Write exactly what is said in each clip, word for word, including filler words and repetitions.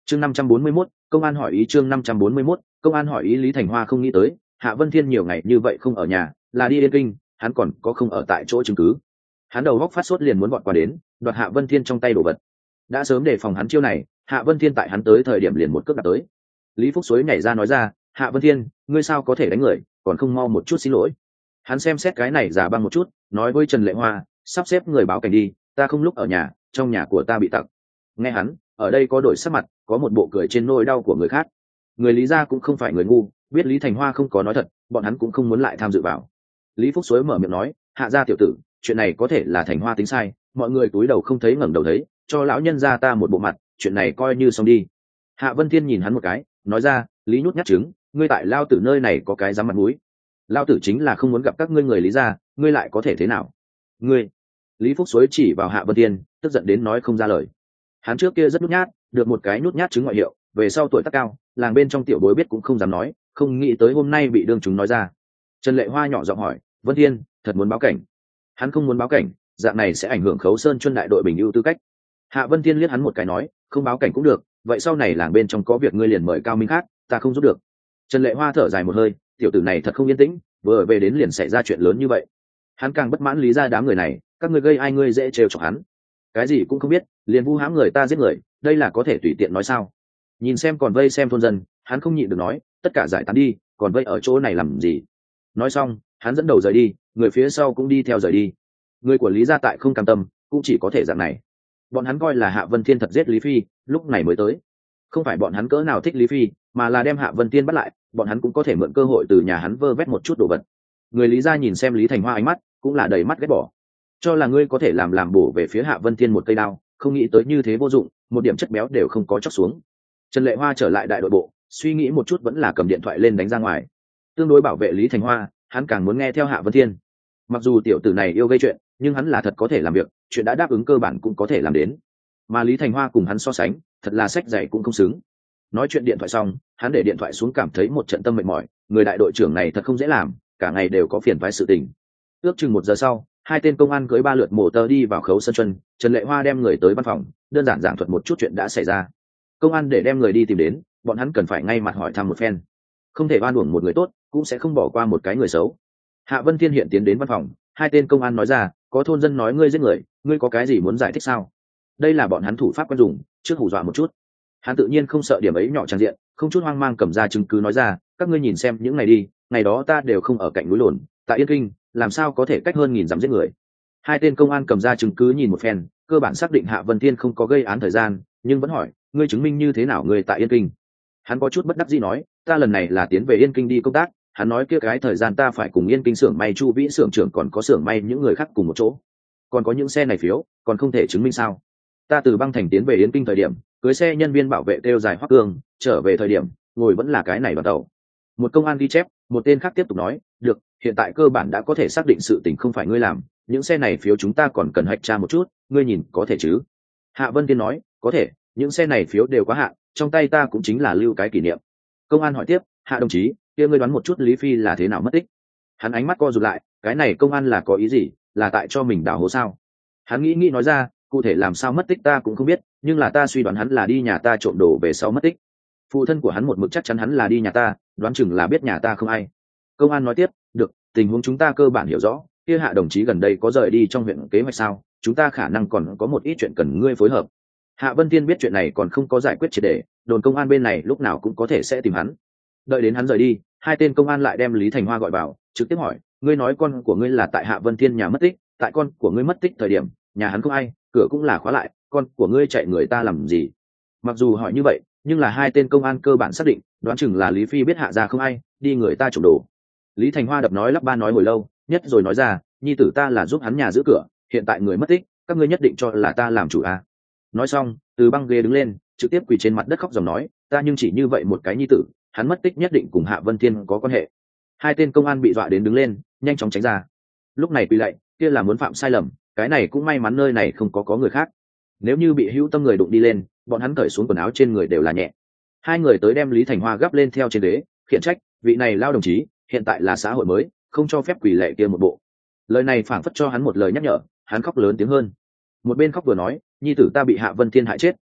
chương năm trăm bốn mươi mốt công an hỏi ý chương năm trăm bốn mươi mốt công an hỏi ý. Lý Thành Hoa không nghĩ tới Hạ Vân Thiên nhiều ngày như vậy không ở nhà, là đi Yên Kinh, hắn còn có không ở tại chỗ chứng cứ. Hắn đầu góc phát sốt liền muốn vọt qua đến đoạt Hạ Vân Thiên trong tay đồ vật. Đã sớm đề phòng hắn chiêu này, Hạ Vân Thiên tại hắn tới thời điểm liền một cước đạp tới. Lý Phúc Suối nhảy ra nói ra, Hạ Vân Thiên, ngươi sao có thể đánh người, còn không mau một chút xin lỗi. Hắn xem xét cái này giả băng một chút, nói với Trần Lệ Hoa, sắp xếp người báo cảnh đi, ta không lúc ở nhà, trong nhà của ta bị tặc. Nghe hắn, ở đây có đổi sắc mặt, có một bộ cười trên nỗi đau của người khác. Người Lý gia cũng không phải người ngu, biết Lý Thành Hoa không có nói thật, bọn hắn cũng không muốn lại tham dự vào. Lý Phúc Suối mở miệng nói, Hạ gia tiểu tử, chuyện này có thể là Thành Hoa tính sai, mọi người cúi đầu không thấy ngẩng đầu thấy, cho lão nhân gia ta một bộ mặt, chuyện này coi như xong đi. Hạ Vân Thiên nhìn hắn một cái, nói ra, Lý nhút nhát trứng, ngươi tại lao tử nơi này có cái dám mặt mũi. Lao tử chính là không muốn gặp các ngươi người Lý gia, ngươi lại có thể thế nào? Ngươi? Lý Phúc Suối chỉ vào Hạ Vân Thiên, tức giận đến nói không ra lời. Hắn trước kia rất nhút nhát, được một cái nhút nhát trứng ngoại hiệu, về sau tuổi tác cao, làng bên trong tiểu bối biết cũng không dám nói, không nghĩ tới hôm nay bị đương chúng nói ra. Trần Lệ Hoa nhỏ giọng hỏi, Vân Thiên, thật muốn báo cảnh? Hắn không muốn báo cảnh, dạng này sẽ ảnh hưởng Khấu Sơn Chuân đại đội bình ưu tư cách. Hạ Vân Thiên liếc hắn một cái nói, không báo cảnh cũng được, vậy sau này làng bên trong có việc ngươi liền mời cao minh khác, ta không giúp được. Trần Lệ Hoa thở dài một hơi, tiểu tử này thật không yên tĩnh, vừa về đến liền xảy ra chuyện lớn như vậy. Hắn càng bất mãn Lý gia đám người này, các ngươi gây ai ngươi dễ trêu chọc hắn, cái gì cũng không biết, liền vu hãm người ta giết người, đây là có thể tùy tiện nói sao? Nhìn xem còn vây xem thôn dân, hắn không nhịn được nói, tất cả giải tán đi, còn vây ở chỗ này làm gì? Nói xong, hắn dẫn đầu rời đi, người phía sau cũng đi theo rời đi. Người của Lý gia tại không cam tâm, cũng chỉ có thể dạng này. Bọn hắn coi là Hạ Vân Thiên thật giết Lý Phi, lúc này mới tới. Không phải bọn hắn cỡ nào thích Lý Phi, mà là đem Hạ Vân Thiên bắt lại, bọn hắn cũng có thể mượn cơ hội từ nhà hắn vơ vét một chút đồ vật. Người Lý gia nhìn xem Lý Thành Hoa ánh mắt, cũng là đầy mắt ghét bỏ. Cho là ngươi có thể làm làm bổ về phía Hạ Vân Thiên một cây đao, không nghĩ tới như thế vô dụng, một điểm chất béo đều không có chóc xuống. Trần Lệ Hoa trở lại đại đội bộ, suy nghĩ một chút vẫn là cầm điện thoại lên đánh ra ngoài. Tương đối bảo vệ Lý Thành Hoa, hắn càng muốn nghe theo Hạ Vân Thiên. Mặc dù tiểu tử này yêu gây chuyện, nhưng hắn là thật có thể làm việc, chuyện đã đáp ứng cơ bản cũng có thể làm đến. Mà Lý Thành Hoa cùng hắn so sánh, thật là sách dày cũng không xứng. Nói chuyện điện thoại xong, hắn để điện thoại xuống cảm thấy một trận tâm mệt mỏi, người đại đội trưởng này thật không dễ làm, cả ngày đều có phiền toái sự tình. Ước chừng một giờ sau, hai tên công an cưỡi ba lượt mổ tơ đi vào Khấu Sơn Chuân, Trần Lệ Hoa đem người tới văn phòng, đơn giản giảng thuật một chút chuyện đã xảy ra. Công an để đem người đi tìm đến, bọn hắn cần phải ngay mặt hỏi thăm một phen, không thể oan uổng một người tốt, cũng sẽ không bỏ qua một cái người xấu. Hạ Vân Thiên hiện tiến đến văn phòng, hai tên công an nói ra, có thôn dân nói ngươi giết người, ngươi có cái gì muốn giải thích sao? Đây là bọn hắn thủ pháp quen dùng, trước hù dọa một chút. Hắn tự nhiên không sợ điểm ấy nhỏ trang diện, không chút hoang mang cầm ra chứng cứ nói ra, các ngươi nhìn xem những ngày đi, ngày đó ta đều không ở cạnh núi Lồn, tại Yên Kinh, làm sao có thể cách hơn nghìn dặm giết người. Hai tên công an cầm ra chứng cứ nhìn một phen, cơ bản xác định Hạ Vân Thiên không có gây án thời gian, nhưng vẫn hỏi, ngươi chứng minh như thế nào ngươi tại Yên Kinh? Hắn có chút bất đắc dĩ nói, ta lần này là tiến về Yên Kinh đi công tác. Hắn nói kia cái thời gian ta phải cùng Yên Kinh xưởng may Chu Vĩ xưởng trưởng còn có xưởng may những người khác cùng một chỗ, còn có những xe này phiếu, còn không thể chứng minh sao? Ta từ băng thành tiến về Yên Kinh thời điểm, cưới xe nhân viên bảo vệ kêu dài Hoắc Cương, trở về thời điểm ngồi vẫn là cái này đoàn tàu. Một công an ghi chép, một tên khác tiếp tục nói, được, hiện tại cơ bản đã có thể xác định sự tình không phải ngươi làm, những xe này phiếu chúng ta còn cần hạch tra một chút, ngươi nhìn có thể chứ? Hạ Vân Tiên nói, có thể, những xe này phiếu đều quá hạn, trong tay ta cũng chính là lưu cái kỷ niệm. Công an hỏi tiếp, Hạ đồng chí, kia ngươi đoán một chút Lý Phi là thế nào mất tích? Hắn ánh mắt co rụt lại, cái này công an là có ý gì, là tại cho mình đào hố sao? Hắn nghĩ nghĩ nói ra, cụ thể làm sao mất tích ta cũng không biết, nhưng là ta suy đoán hắn là đi nhà ta trộm đồ về sau mất tích. Phụ thân của hắn một mực chắc chắn hắn là đi nhà ta, đoán chừng là biết nhà ta không ai. Công an nói tiếp, được, tình huống chúng ta cơ bản hiểu rõ, kia Hạ đồng chí gần đây có rời đi trong huyện kế hoạch sao? Chúng ta khả năng còn có một ít chuyện cần ngươi phối hợp. Hạ Vân Tiên biết chuyện này còn không có giải quyết triệt để, đồn công an bên này lúc nào cũng có thể sẽ tìm hắn. Đợi đến hắn rời đi, hai tên công an lại đem Lý Thành Hoa gọi vào, trực tiếp hỏi, ngươi nói con của ngươi là tại Hạ Vân Thiên nhà mất tích, tại con của ngươi mất tích thời điểm, nhà hắn không ai, cửa cũng là khóa lại, con của ngươi chạy người ta làm gì? Mặc dù hỏi như vậy, nhưng là hai tên công an cơ bản xác định, đoán chừng là Lý Phi biết Hạ gia không ai, đi người ta trộm đồ. Lý Thành Hoa đập nói lắp ba nói hồi lâu, nhất rồi nói ra, nhi tử ta là giúp hắn nhà giữ cửa, hiện tại người mất tích, các ngươi nhất định cho là ta làm chủ à? Nói xong, từ băng ghế đứng lên, trực tiếp quỳ trên mặt đất khóc dòng nói, ta nhưng chỉ như vậy một cái nhi tử, hắn mất tích nhất định cùng Hạ Vân Thiên có quan hệ. Hai tên công an bị dọa đến đứng lên, nhanh chóng tránh ra. Lúc này quỳ lạy, kia là muốn phạm sai lầm, cái này cũng may mắn nơi này không có có người khác. Nếu như bị hữu tâm người đụng đi lên, bọn hắn cởi xuống quần áo trên người đều là nhẹ. Hai người tới đem Lý Thành Hoa gấp lên theo trên ghế, khiển trách, vị này lao đồng chí, hiện tại là xã hội mới, không cho phép quỳ lạy kia một bộ. Lời này phảng phất cho hắn một lời nhắc nhở, hắn khóc lớn tiếng hơn. Một bên khóc vừa nói, nhi tử ta bị Hạ Vân Thiên hại chết,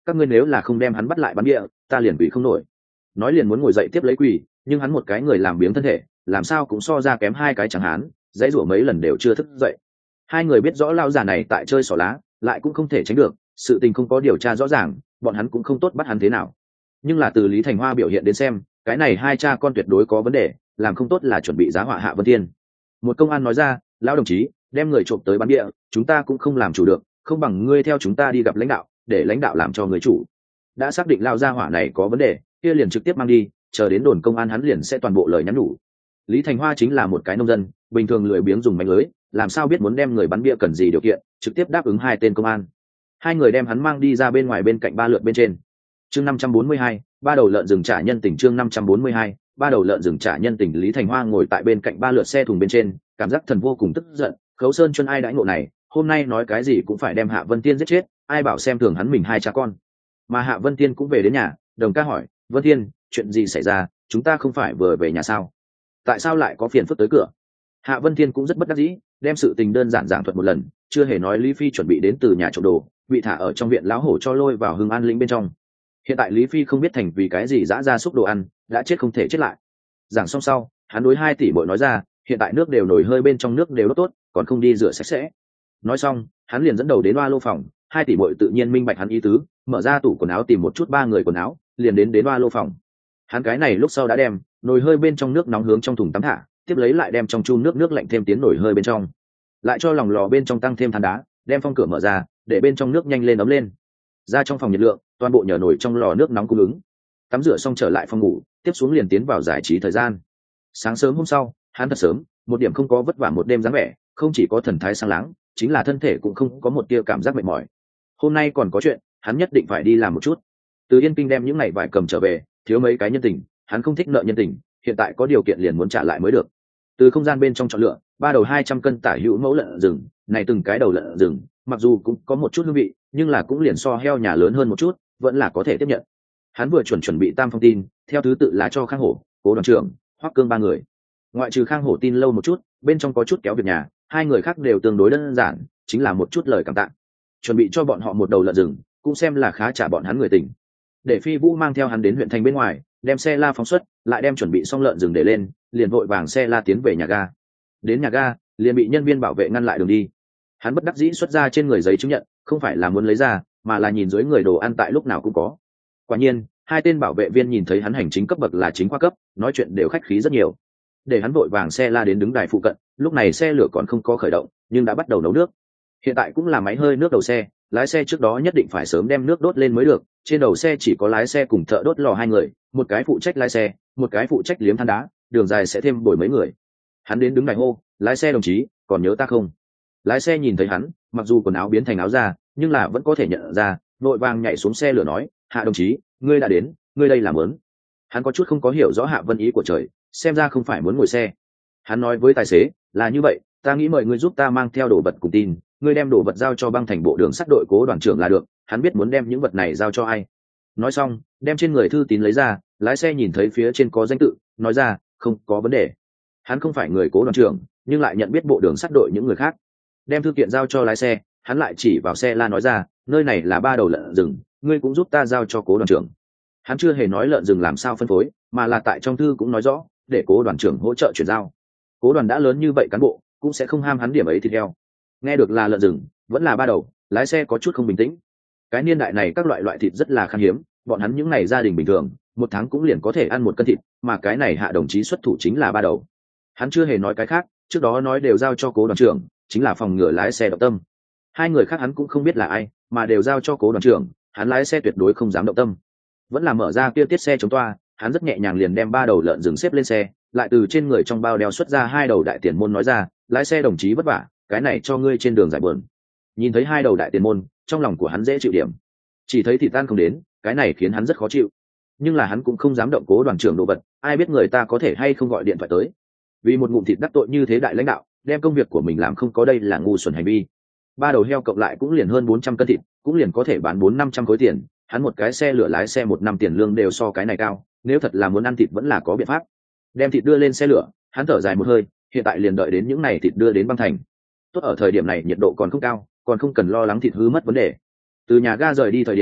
các ngươi nếu là không đem hắn bắt lại bắn địa ta liền quỳ không nổi. Nói liền muốn ngồi dậy tiếp lấy quỳ, nhưng hắn một cái người làm biếng thân thể làm sao cũng so ra kém hai cái chẳng hán, dãy rủa mấy lần đều chưa thức dậy. Hai người biết rõ lao già này tại chơi xỏ lá, lại cũng không thể tránh được, sự tình không có điều tra rõ ràng, bọn hắn cũng không tốt bắt hắn thế nào. Nhưng là từ Lý Thành Hoa biểu hiện đến xem, cái này hai cha con tuyệt đối có vấn đề, làm không tốt là chuẩn bị giá họa Hạ Vân Thiên. Một công an nói ra, lão đồng chí, đem người trộm tới bắn địa chúng ta cũng không làm chủ được, không bằng ngươi theo chúng ta đi gặp lãnh đạo, để lãnh đạo làm cho người chủ. Đã xác định lao gia hỏa này có vấn đề, kia liền trực tiếp mang đi, chờ đến đồn công an hắn liền sẽ toàn bộ lời nhắn nhủ. Lý Thành Hoa chính là một cái nông dân, bình thường lười biếng dùng mánh lưới, làm sao biết muốn đem người bắn bia cần gì điều kiện, trực tiếp đáp ứng hai tên công an. Hai người đem hắn mang đi ra bên ngoài bên cạnh ba lượt bên trên. Chương năm trăm bốn mươi hai, ba đầu lợn rừng trả nhân tình. Chương năm trăm bốn mươi hai, ba đầu lợn rừng trả nhân tình. Lý Thành Hoa ngồi tại bên cạnh ba lượt xe thùng bên trên, cảm giác thần vô cùng tức giận. Khấu Sơn Chuân ai đãi ngộ này, hôm nay nói cái gì cũng phải đem Hạ Vân Tiên giết chết, ai bảo xem thường hắn mình hai cha con. Mà Hạ Vân Tiên cũng về đến nhà, Đồng ca hỏi, Vân Tiên, chuyện gì xảy ra, chúng ta không phải vừa về nhà sao? Tại sao lại có phiền phức tới cửa? Hạ Vân Thiên cũng rất bất đắc dĩ, đem sự tình đơn giản giảng thuật một lần, chưa hề nói Lý Phi chuẩn bị đến từ nhà trộm đồ, bị thả ở trong viện lão hổ cho lôi vào Hưng An lĩnh bên trong. Hiện tại Lý Phi không biết thành vì cái gì dã ra xúc đồ ăn, đã chết không thể chết lại. Giảng xong sau, hắn đối hai tỷ muội nói ra, hiện tại nước đều nổi hơi bên trong nước đều đốt tốt, còn không đi rửa sạch sẽ. Nói xong, hắn liền dẫn đầu đến oa lô phòng, hai tỷ muội tự nhiên minh bạch hắn ý tứ, mở ra tủ quần áo tìm một chút ba người quần áo, liền đến đến oa lô phòng. Hắn cái này lúc sau đã đem nồi hơi bên trong nước nóng hướng trong thùng tắm thả, tiếp lấy lại đem trong chu nước nước lạnh thêm tiến nổi hơi bên trong, lại cho lòng lò bên trong tăng thêm than đá, đem phong cửa mở ra để bên trong nước nhanh lên ấm lên. Ra trong phòng nhiệt lượng, toàn bộ nhờ nổi trong lò nước nóng cung ứng. Tắm rửa xong trở lại phòng ngủ, tiếp xuống liền tiến vào giải trí thời gian. Sáng sớm hôm sau, hắn thật sớm, một điểm không có vất vả một đêm dáng vẻ, không chỉ có thần thái sáng láng, chính là thân thể cũng không có một tia cảm giác mệt mỏi. Hôm nay còn có chuyện, hắn nhất định phải đi làm một chút. Từ Yên Kinh đem những ngày vải cầm trở về, thiếu mấy cái nhân tình, hắn không thích nợ nhân tình, hiện tại có điều kiện liền muốn trả lại mới được. Từ không gian bên trong chọn lựa ba đầu hai trăm cân tả hữu mẫu lợn rừng, này từng cái đầu lợn rừng mặc dù cũng có một chút hương vị, nhưng là cũng liền so heo nhà lớn hơn một chút, vẫn là có thể tiếp nhận. Hắn vừa chuẩn chuẩn bị tam phong tin, theo thứ tự là cho Khang Hổ, Cố đoàn trưởng, Hoắc Cương ba người. Ngoại trừ Khang Hổ tin lâu một chút, bên trong có chút kéo việc nhà, hai người khác đều tương đối đơn giản, chính là một chút lời cảm tạ. Chuẩn bị cho bọn họ một đầu lợn rừng, cũng xem là khá trả bọn hắn người tình. Để Phi Vũ mang theo hắn đến huyện thành bên ngoài, đem xe la phóng xuất, lại đem chuẩn bị xong lợn rừng để lên, liền vội vàng xe la tiến về nhà ga. Đến nhà ga, liền bị nhân viên bảo vệ ngăn lại đường đi. Hắn bất đắc dĩ xuất ra trên người giấy chứng nhận, không phải là muốn lấy ra, mà là nhìn dưới người đồ ăn tại lúc nào cũng có. Quả nhiên, hai tên bảo vệ viên nhìn thấy hắn hành chính cấp bậc là chính khoa cấp, nói chuyện đều khách khí rất nhiều. Để hắn vội vàng xe la đến đứng đài phụ cận, lúc này xe lửa còn không có khởi động, nhưng đã bắt đầu nấu nước. Hiện tại cũng là máy hơi nước đầu xe, lái xe trước đó nhất định phải sớm đem nước đốt lên mới được. Trên đầu xe chỉ có lái xe cùng thợ đốt lò hai người, một cái phụ trách lái xe, một cái phụ trách liếm than đá, đường dài sẽ thêm bồi mấy người. Hắn đến đứng đài hô, lái xe đồng chí, còn nhớ ta không? Lái xe nhìn thấy hắn, mặc dù quần áo biến thành áo da, nhưng là vẫn có thể nhận ra, vội vàng nhảy xuống xe lửa nói, Hạ đồng chí, ngươi đã đến, ngươi đây làm ớn. Hắn có chút không có hiểu rõ Hạ Vân ý của trời, xem ra không phải muốn ngồi xe. Hắn nói với tài xế, là như vậy, ta nghĩ mời ngươi giúp ta mang theo đồ vật cùng tin, ngươi đem đồ vật giao cho băng thành bộ đường sắt đội Cố đoàn trưởng là được. Hắn biết muốn đem những vật này giao cho ai. Nói xong, đem trên người thư tín lấy ra, lái xe nhìn thấy phía trên có danh tự, nói ra, không có vấn đề. Hắn không phải người Cố đoàn trưởng, nhưng lại nhận biết bộ đường sắt đội những người khác. Đem thư kiện giao cho lái xe, hắn lại chỉ vào xe la nói ra, nơi này là ba đầu lợn rừng, ngươi cũng giúp ta giao cho Cố đoàn trưởng. Hắn chưa hề nói lợn rừng làm sao phân phối, mà là tại trong thư cũng nói rõ, để Cố đoàn trưởng hỗ trợ chuyển giao. Cố đoàn đã lớn như vậy cán bộ, cũng sẽ không ham hắn điểm ấy thịt heo. Nghe được là lợn rừng, vẫn là ba đầu, lái xe có chút không bình tĩnh. Cái niên đại này các loại loại thịt rất là khan hiếm, bọn hắn những ngày gia đình bình thường, một tháng cũng liền có thể ăn một cân thịt, mà cái này Hạ đồng chí xuất thủ chính là ba đầu. Hắn chưa hề nói cái khác, trước đó nói đều giao cho Cố đoàn trưởng, chính là phòng ngừa lái xe động tâm. Hai người khác hắn cũng không biết là ai, mà đều giao cho Cố đoàn trưởng, hắn lái xe tuyệt đối không dám động tâm. Vẫn là mở ra kia tiết xe chống toa, hắn rất nhẹ nhàng liền đem ba đầu lợn rừng xếp lên xe, lại từ trên người trong bao đeo xuất ra hai đầu đại tiền môn nói ra, lái xe đồng chí vất vả, cái này cho ngươi trên đường giải buồn. Nhìn thấy hai đầu đại tiền môn, trong lòng của hắn dễ chịu điểm. Chỉ thấy thịt tan không đến, cái này khiến hắn rất khó chịu. Nhưng là hắn cũng không dám động Cố đoàn trưởng đồ vật, ai biết người ta có thể hay không gọi điện thoại tới. Vì một ngụm thịt đắc tội như thế đại lãnh đạo, đem công việc của mình làm không có, đây là ngu xuẩn hành vi. Ba đầu heo cộng lại cũng liền hơn bốn trăm cân thịt, cũng liền có thể bán bốn năm trăm khối tiền. Hắn một cái xe lửa lái xe một năm tiền lương đều so cái này cao, nếu thật là muốn ăn thịt vẫn là có biện pháp. Đem thịt đưa lên xe lửa, hắn thở dài một hơi, hiện tại liền đợi đến những này thịt đưa đến băng thành. Tốt ở thời điểm này nhiệt độ còn không cao, còn không cần lo lắng thịt hư mất vấn đề. Từ nhà ga rời đi thời điểm,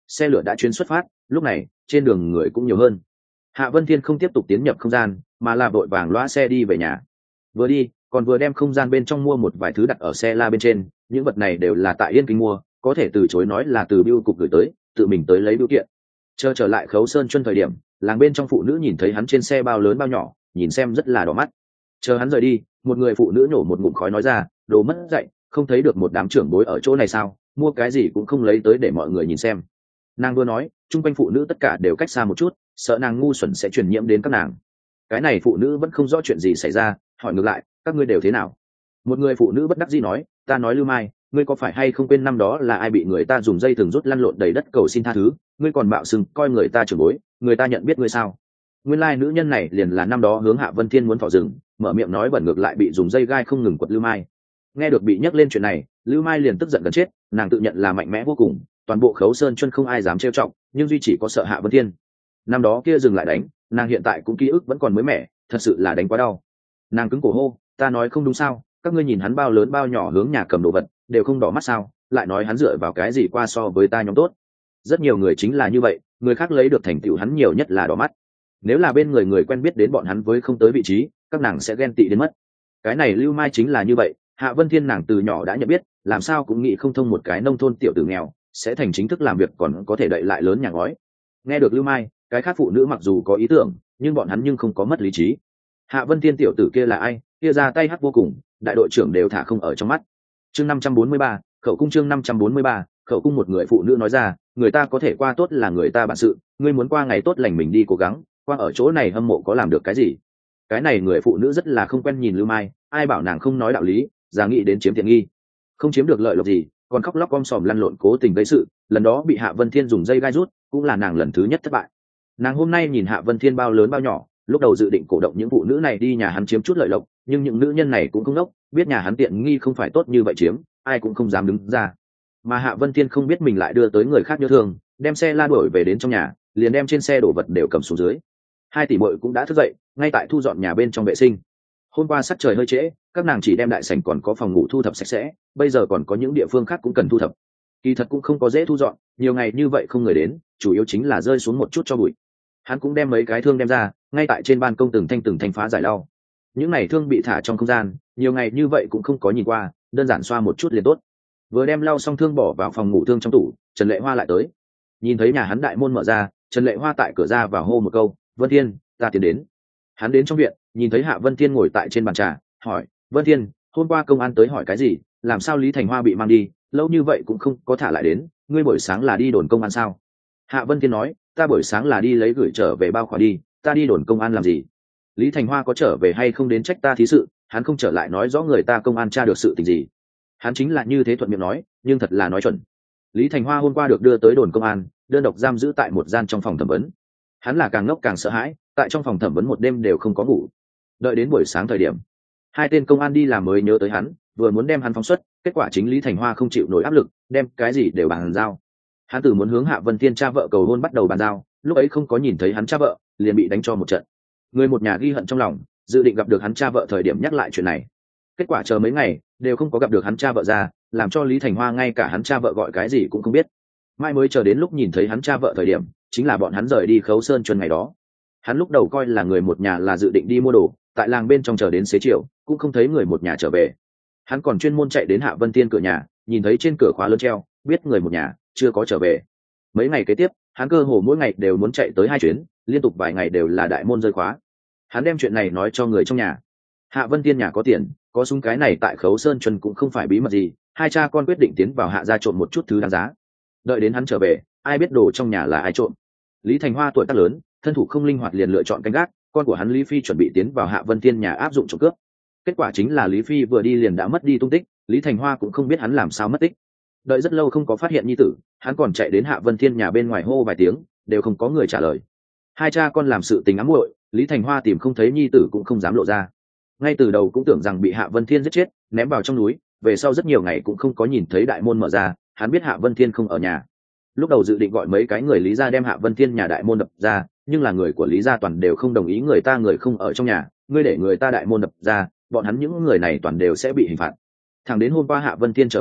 xe lửa đã chuyến xuất phát, lúc này trên đường người cũng nhiều hơn. Hạ Vân Thiên không tiếp tục tiến nhập không gian, mà là vội vàng loa xe đi về nhà. Vừa đi còn vừa đem không gian bên trong mua một vài thứ đặt ở xe la bên trên, những vật này đều là tại Yên Kinh mua, có thể từ chối nói là từ bưu cục gửi tới, tự mình tới lấy bưu kiện. Chờ trở lại Khấu Sơn Chuân thời điểm, làng bên trong phụ nữ nhìn thấy hắn trên xe bao lớn bao nhỏ, nhìn xem rất là đỏ mắt. Chờ hắn rời đi, một người phụ nữ nhổ một ngụm khói nói ra, đồ mất dạy, không thấy được một đám trưởng bối ở chỗ này sao, mua cái gì cũng không lấy tới để mọi người nhìn xem. Nàng vừa nói, chung quanh phụ nữ tất cả đều cách xa một chút, sợ nàng ngu xuẩn sẽ truyền nhiễm đến các nàng. Cái này phụ nữ vẫn không rõ chuyện gì xảy ra, hỏi ngược lại, các ngươi đều thế nào? Một người phụ nữ bất đắc dĩ nói, ta nói Lưu Mai, ngươi có phải hay không quên năm đó là ai bị người ta dùng dây thừng rút lăn lộn đầy đất cầu xin tha thứ, ngươi còn bạo sừng coi người ta trưởng bối, người ta nhận biết ngươi sao? Nguyên lai nữ nhân này liền là năm đó hướng Hạ Vân Thiên muốn thọ rừng, mở miệng nói bẩn ngược lại bị dùng dây gai không ngừng quật Lưu Mai. Nghe được bị nhắc lên chuyện này, Lưu Mai liền tức giận gần chết, nàng tự nhận là mạnh mẽ vô cùng, toàn bộ Khấu Sơn Chuân không ai dám trêu chọc, nhưng duy chỉ có sợ Hạ Vân Thiên. Năm đó kia dừng lại đánh, nàng hiện tại cũng ký ức vẫn còn mới mẻ, thật sự là đánh quá đau. Nàng cứng cổ hô, ta nói không đúng sao, các ngươi nhìn hắn bao lớn bao nhỏ hướng nhà cầm đồ vật, đều không đỏ mắt sao, lại nói hắn dựa vào cái gì qua so với ta nhóm tốt. Rất nhiều người chính là như vậy, người khác lấy được thành tựu hắn nhiều nhất là đỏ mắt. Nếu là bên người người quen biết đến bọn hắn với không tới vị trí, các nàng sẽ ghen tị đến mất. Cái này Lưu Mai chính là như vậy, Hạ Vân Thiên nàng từ nhỏ đã nhận biết, làm sao cũng nghĩ không thông một cái nông thôn tiểu tử nghèo sẽ thành chính thức làm việc còn có thể đậy lại lớn nhà ngói. Nghe được Lưu Mai, cái khác phụ nữ mặc dù có ý tưởng, nhưng bọn hắn nhưng không có mất lý trí. Hạ Vân Thiên tiểu tử kia là ai, kia ra tay hắc vô cùng, đại đội trưởng đều thả không ở trong mắt. Chương năm trăm bốn mươi ba, khẩu cung chương năm trăm bốn mươi ba, khẩu cung. Một người phụ nữ nói ra, người ta có thể qua tốt là người ta bản sự, ngươi muốn qua ngày tốt lành mình đi cố gắng, qua ở chỗ này hâm mộ có làm được cái gì? Cái này người phụ nữ rất là không quen nhìn Lưu Mai, ai bảo nàng không nói đạo lý, ra nghĩ đến chiếm tiện nghi, không chiếm được lợi lộc gì, còn khóc lóc om sòm lăn lộn cố tình gây sự, lần đó bị Hạ Vân Thiên dùng dây gai rút, cũng là nàng lần thứ nhất thất bại. Nàng hôm nay nhìn Hạ Vân Thiên bao lớn bao nhỏ, lúc đầu dự định cổ động những phụ nữ này đi nhà hắn chiếm chút lợi lộc, nhưng những nữ nhân này cũng không đốc, biết nhà hắn tiện nghi không phải tốt như vậy chiếm, ai cũng không dám đứng ra. Mà Hạ Vân Thiên không biết mình lại đưa tới người khác nhớ thương, đem xe la đuổi về đến trong nhà, liền đem trên xe đồ vật đều cầm xuống dưới. Hai tỷ muội cũng đã thức dậy, ngay tại thu dọn nhà bên trong vệ sinh. Hôm qua sắc trời hơi trễ, các nàng chỉ đem đại sảnh còn có phòng ngủ thu thập sạch sẽ, bây giờ còn có những địa phương khác cũng cần thu thập. Kỳ thật cũng không có dễ thu dọn, nhiều ngày như vậy không người đến, chủ yếu chính là rơi xuống một chút cho bụi. Hắn cũng đem mấy cái thương đem ra, ngay tại trên ban công từng thanh từng thanh phá giải lau. Những này thương bị thả trong không gian, nhiều ngày như vậy cũng không có nhìn qua, đơn giản xoa một chút liền tốt. Vừa đem lau xong thương bỏ vào phòng ngủ thương trong tủ, Trần Lệ Hoa lại tới. Nhìn thấy nhà hắn đại môn mở ra, Trần Lệ Hoa tại cửa ra vào hô một câu, Vân Thiên, ta tiến đến. Hắn đến trong viện, nhìn thấy Hạ Vân Thiên ngồi tại trên bàn trà, hỏi, Vân Thiên, hôm qua công an tới hỏi cái gì, làm sao Lý Thành Hoa bị mang đi, lâu như vậy cũng không có thả lại đến, ngươi buổi sáng là đi đồn công an sao? Hạ Vân Thiên nói, ta buổi sáng là đi lấy gửi trở về bao khỏa đi, ta đi đồn công an làm gì? Lý Thành Hoa có trở về hay không đến trách ta thí sự, hắn không trở lại nói rõ người ta công an tra được sự tình gì. Hắn chính là như thế thuận miệng nói, nhưng thật là nói chuẩn. Lý Thành Hoa hôm qua được đưa tới đồn công an, đơn độc giam giữ tại một gian trong phòng thẩm vấn. Hắn là càng ngốc càng sợ hãi, tại trong phòng thẩm vấn một đêm đều không có ngủ. Đợi đến buổi sáng thời điểm, hai tên công an đi làm mới nhớ tới hắn, vừa muốn đem hắn phóng xuất, kết quả chính Lý Thành Hoa không chịu nổi áp lực, đem cái gì đều bàn giao. Hắn từ muốn hướng Hạ Vân Thiên cha vợ cầu hôn bắt đầu bàn giao, lúc ấy không có nhìn thấy hắn cha vợ, liền bị đánh cho một trận. Người một nhà ghi hận trong lòng, dự định gặp được hắn cha vợ thời điểm nhắc lại chuyện này. Kết quả chờ mấy ngày đều không có gặp được hắn cha vợ ra, làm cho Lý Thành Hoa ngay cả hắn cha vợ gọi cái gì cũng không biết. Mai mới chờ đến lúc nhìn thấy hắn cha vợ thời điểm, chính là bọn hắn rời đi Khấu Sơn Chuân ngày đó. Hắn lúc đầu coi là người một nhà là dự định đi mua đồ, tại làng bên trong chờ đến xế chiều, cũng không thấy người một nhà trở về. Hắn còn chuyên môn chạy đến Hạ Vân Thiên cửa nhà, nhìn thấy trên cửa khóa lớn treo, biết người một nhà chưa có trở về. Mấy ngày kế tiếp, hắn cơ hồ mỗi ngày đều muốn chạy tới hai chuyến, liên tục vài ngày đều là đại môn rơi khóa. Hắn đem chuyện này nói cho người trong nhà. Hạ Vân Thiên nhà có tiền, có súng, cái này tại Khấu Sơn Chuân cũng không phải bí mật gì, hai cha con quyết định tiến vào Hạ gia trộm một chút thứ đáng giá. Đợi đến hắn trở về, ai biết đồ trong nhà là ai trộm. Lý Thành Hoa tuổi tác lớn, thân thủ không linh hoạt, liền lựa chọn canh gác, con của hắn Lý Phi chuẩn bị tiến vào Hạ Vân Thiên nhà áp dụng trộm cướp. Kết quả chính là Lý Phi vừa đi liền đã mất đi tung tích, Lý Thành Hoa cũng không biết hắn làm sao mất tích. Đợi rất lâu không có phát hiện nhi tử, hắn còn chạy đến Hạ Vân Thiên nhà bên ngoài hô vài tiếng, đều không có người trả lời. Hai cha con làm sự tình ám muội, Lý Thành Hoa tìm không thấy nhi tử cũng không dám lộ ra. Ngay từ đầu cũng tưởng rằng bị Hạ Vân Thiên giết chết, ném vào trong núi, về sau rất nhiều ngày cũng không có nhìn thấy đại môn mở ra, hắn biết Hạ Vân Thiên không ở nhà. Lúc đầu dự định gọi mấy cái người Lý gia đem Hạ Vân Thiên nhà đại môn đập ra, nhưng là người của Lý gia toàn đều không đồng ý, người ta người không ở trong nhà, ngươi để người ta đại môn đập ra, bọn hắn những người này toàn đều sẽ bị hình phạt. Thằng đến hôm qua Hạ Vân Thiên trở về,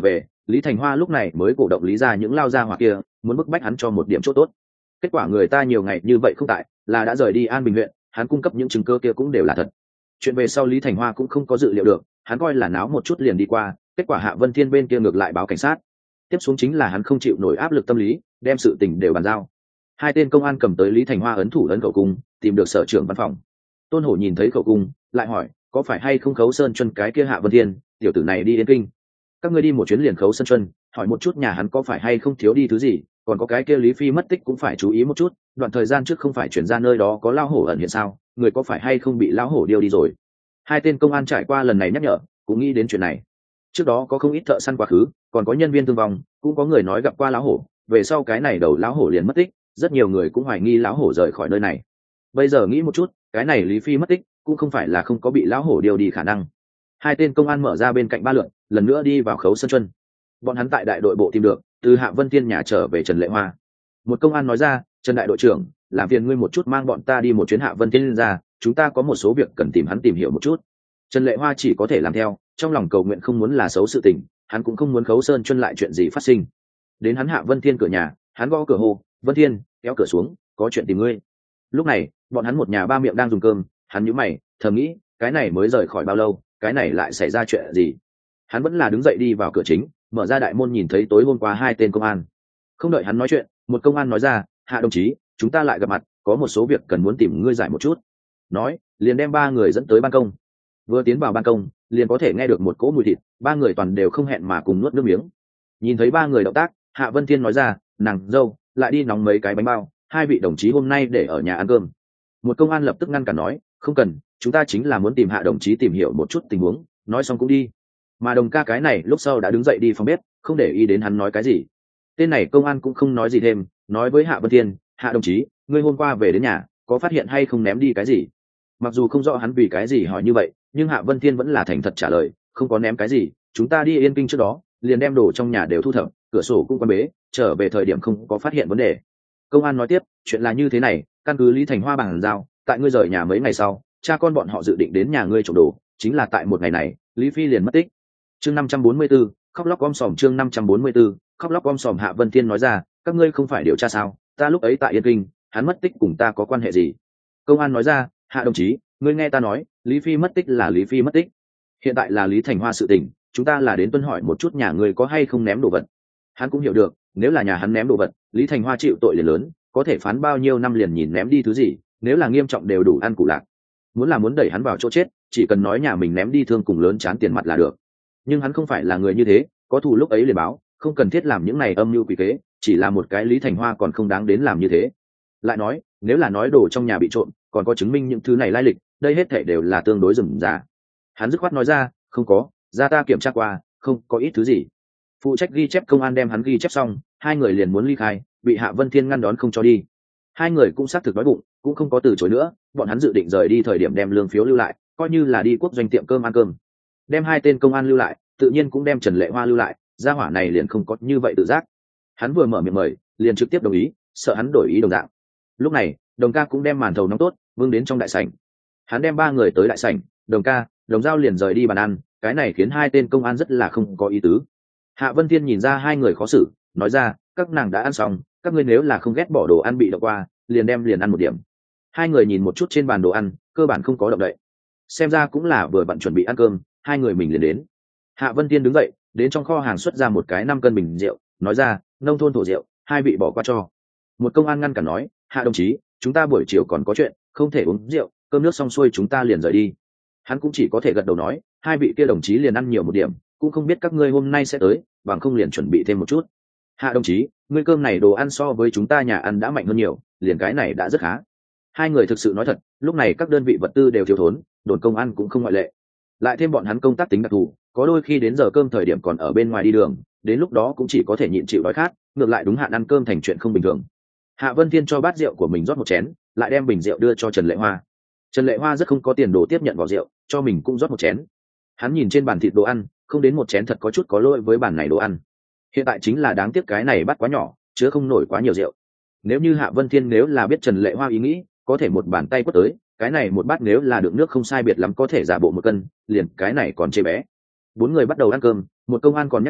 Lý Thành Hoa lúc này mới cổ động Lý ra những lao ra hoặc kia muốn bức bách hắn cho một điểm chỗ tốt. Kết quả người ta nhiều ngày như vậy không tại, là đã rời đi An Bình huyện, hắn cung cấp những chứng cứ kia cũng đều là thật. Chuyện về sau Lý Thành Hoa cũng không có dự liệu được, hắn coi là náo một chút liền đi qua, kết quả Hạ Vân Thiên bên kia ngược lại báo cảnh sát. Tiếp xuống chính là hắn không chịu nổi áp lực tâm lý, đem sự tình đều bàn giao. Hai tên công an cầm tới Lý Thành Hoa ấn thủ ấn khẩu cung, tìm được sở trưởng văn phòng. Tôn Hổ nhìn thấy khẩu cung, lại hỏi, có phải hay không Khấu Sơn Chân cái kia Hạ Vân Thiên, tiểu tử này đi Yên Kinh. Các ngươi đi một chuyến liền Khấu Sơn Chân, hỏi một chút nhà hắn có phải hay không thiếu đi thứ gì, còn có cái kia Lý Phi mất tích cũng phải chú ý một chút, đoạn thời gian trước không phải chuyển ra nơi đó có lao hổ ẩn hiện sao, người có phải hay không bị lao hổ điêu đi rồi. Hai tên công an trải qua lần này nhắc nhở, cũng nghĩ đến chuyện này. Trước đó có không ít thợ săn quá khứ, còn có nhân viên thương vong, cũng có người nói gặp qua lão hổ, về sau cái này đầu lão hổ liền mất tích, rất nhiều người cũng hoài nghi lão hổ rời khỏi nơi này. Bây giờ nghĩ một chút, cái này Lý Phi mất tích cũng không phải là không có bị lão hổ điều đi khả năng. Hai tên công an mở ra bên cạnh ba lượn, lần nữa đi vào Khấu Sơn Chân. Bọn hắn tại đại đội bộ tìm được từ Hạ Vân Thiên nhà trở về Trần Lệ Hoa. Một công an nói ra, Trần đại đội trưởng, làm phiền ngươi một chút mang bọn ta đi một chuyến Hạ Vân Thiên ra, chúng ta có một số việc cần tìm hắn tìm hiểu một chút. Trần Lệ Hoa chỉ có thể làm theo, trong lòng cầu nguyện không muốn là xấu sự tình, hắn cũng không muốn Khấu Sơn Chân lại chuyện gì phát sinh. Đến hắn Hạ Vân Thiên cửa nhà, hắn gõ cửa hô, Vân Thiên, kéo cửa xuống, có chuyện tìm ngươi. Lúc này bọn hắn một nhà ba miệng đang dùng cơm, hắn nhíu mày thầm nghĩ, cái này mới rời khỏi bao lâu, cái này lại xảy ra chuyện gì. Hắn vẫn là đứng dậy đi vào cửa chính, mở ra đại môn nhìn thấy tối hôm qua hai tên công an. Không đợi hắn nói chuyện, một công an nói ra, Hạ đồng chí, chúng ta lại gặp mặt, có một số việc cần muốn tìm ngươi giải một chút. Nói liền đem ba người dẫn tới ban công. Vừa tiến vào ban công liền có thể nghe được một cỗ mùi thịt, ba người toàn đều không hẹn mà cùng nuốt nước miếng. Nhìn thấy ba người động tác, Hạ Vân Thiên nói ra, nàng dâu, lại đi nóng mấy cái bánh bao, hai vị đồng chí hôm nay để ở nhà ăn cơm. Một công an lập tức ngăn cản nói, không cần, chúng ta chính là muốn tìm Hạ đồng chí tìm hiểu một chút tình huống, nói xong cũng đi. Mà đồng ca cái này lúc sau đã đứng dậy đi phòng bếp, không để ý đến hắn nói cái gì. Tên này công an cũng không nói gì thêm, nói với Hạ Vân Thiên, Hạ đồng chí, ngươi hôm qua về đến nhà có phát hiện hay không ném đi cái gì. Mặc dù không rõ hắn vì cái gì hỏi như vậy, nhưng Hạ Vân Thiên vẫn là thành thật trả lời, không có ném cái gì, chúng ta đi Yên Kinh trước đó liền đem đồ trong nhà đều thu thập, cửa sổ cũng quan bế, trở về thời điểm không có phát hiện vấn đề. Công an nói tiếp, chuyện là như thế này, căn cứ Lý Thành Hoa bàn giao, tại ngươi rời nhà mấy ngày sau, cha con bọn họ dự định đến nhà ngươi trộm đồ, chính là tại một ngày này, Lý Phi liền mất tích. Chương năm trăm bốn mươi 44, khóc lóc om sòm chương năm trăm bốn mươi 44, khóc lóc om sòm. Hạ Vân Thiên nói ra, các ngươi không phải điều tra sao, ta lúc ấy tại Yên Kinh, hắn mất tích cùng ta có quan hệ gì? Công an nói ra, Hạ đồng chí, ngươi nghe ta nói, Lý Phi mất tích là Lý Phi mất tích. Hiện tại là Lý Thành Hoa sự tình, chúng ta là đến tuân hỏi một chút nhà ngươi có hay không ném đồ vật. Hắn cũng hiểu được, nếu là nhà hắn ném đồ vật, Lý Thành Hoa chịu tội liền lớn, có thể phán bao nhiêu năm liền nhìn ném đi thứ gì, nếu là nghiêm trọng đều đủ ăn củ lạc. Muốn là muốn đẩy hắn vào chỗ chết, chỉ cần nói nhà mình ném đi thương cùng lớn chán tiền mặt là được. Nhưng hắn không phải là người như thế, có thù lúc ấy liền báo, không cần thiết làm những này âm mưu quỷ kế, chỉ là một cái Lý Thành Hoa còn không đáng đến làm như thế. Lại nói, nếu là nói đồ trong nhà bị trộm, còn có chứng minh những thứ này lai lịch, đây hết thảy đều là tương đối rườm rà. Hắn dứt khoát nói ra, không có, ra ta kiểm tra qua, không có ít thứ gì. Phụ trách ghi chép công an đem hắn ghi chép xong, hai người liền muốn ly khai, bị Hạ Vân Thiên ngăn đón không cho đi. Hai người cũng xác thực đói bụng, cũng không có từ chối nữa, bọn hắn dự định rời đi thời điểm đem lương phiếu lưu lại, coi như là đi quốc doanh tiệm cơm ăn cơm. Đem hai tên công an lưu lại, tự nhiên cũng đem Trần Lệ Hoa lưu lại, gia hỏa này liền không có như vậy tự giác. Hắn vừa mở miệng mời, liền trực tiếp đồng ý, sợ hắn đổi ý đồng dạng. Lúc này, Đồng ca cũng đem màn thầu nóng tốt, vương đến trong đại sảnh. Hắn đem ba người tới đại sảnh, Đồng ca, Đồng Giao liền rời đi bàn ăn, cái này khiến hai tên công an rất là không có ý tứ. Hạ Vân Thiên nhìn ra hai người khó xử, nói ra, các nàng đã ăn xong, các ngươi nếu là không ghét bỏ đồ ăn bị đậu qua, liền đem liền ăn một điểm. Hai người nhìn một chút trên bàn đồ ăn, cơ bản không có động đậy. Xem ra cũng là vừa bận chuẩn bị ăn cơm, hai người mình liền đến. Hạ Vân Thiên đứng dậy, đến trong kho hàng xuất ra một cái năm cân bình rượu, nói ra, nông thôn thổ rượu, hai vị bỏ qua cho. Một công an ngăn cản nói, Hạ đồng chí, chúng ta buổi chiều còn có chuyện, không thể uống rượu, cơm nước xong xuôi chúng ta liền rời đi. Hắn cũng chỉ có thể gật đầu nói, hai vị kia đồng chí liền ăn nhiều một điểm, cũng không biết các ngươi hôm nay sẽ tới, bằng không liền chuẩn bị thêm một chút. Hạ đồng chí, ngươi cơm này đồ ăn so với chúng ta nhà ăn đã mạnh hơn nhiều, liền cái này đã rất khá. Hai người thực sự nói thật, lúc này các đơn vị vật tư đều thiếu thốn, đồn công an cũng không ngoại lệ. Lại thêm bọn hắn công tác tính đặc thù, có đôi khi đến giờ cơm thời điểm còn ở bên ngoài đi đường, đến lúc đó cũng chỉ có thể nhịn chịu đói khát, ngược lại đúng hạn ăn cơm thành chuyện không bình thường. Hạ Vân Thiên cho bát rượu của mình rót một chén, lại đem bình rượu đưa cho Trần Lệ Hoa. Trần Lệ Hoa rất không có tiền đồ tiếp nhận vào rượu, cho mình cũng rót một chén. Hắn nhìn trên bàn thịt đồ ăn, không đến một chén thật có chút có lỗi với bàn này đồ ăn. Hiện tại chính là đáng tiếc cái này bắt quá nhỏ, chứa không nổi quá nhiều rượu. Nếu như Hạ Vân Thiên nếu là biết Trần Lệ Hoa ý nghĩ, có thể một bàn tay quất tới, cái này một bát nếu là đựng nước không sai biệt lắm có thể giả bộ một cân, liền cái này còn chê bé. Bốn người bắt đầu ăn cơm, một công an còn nhắc nhở,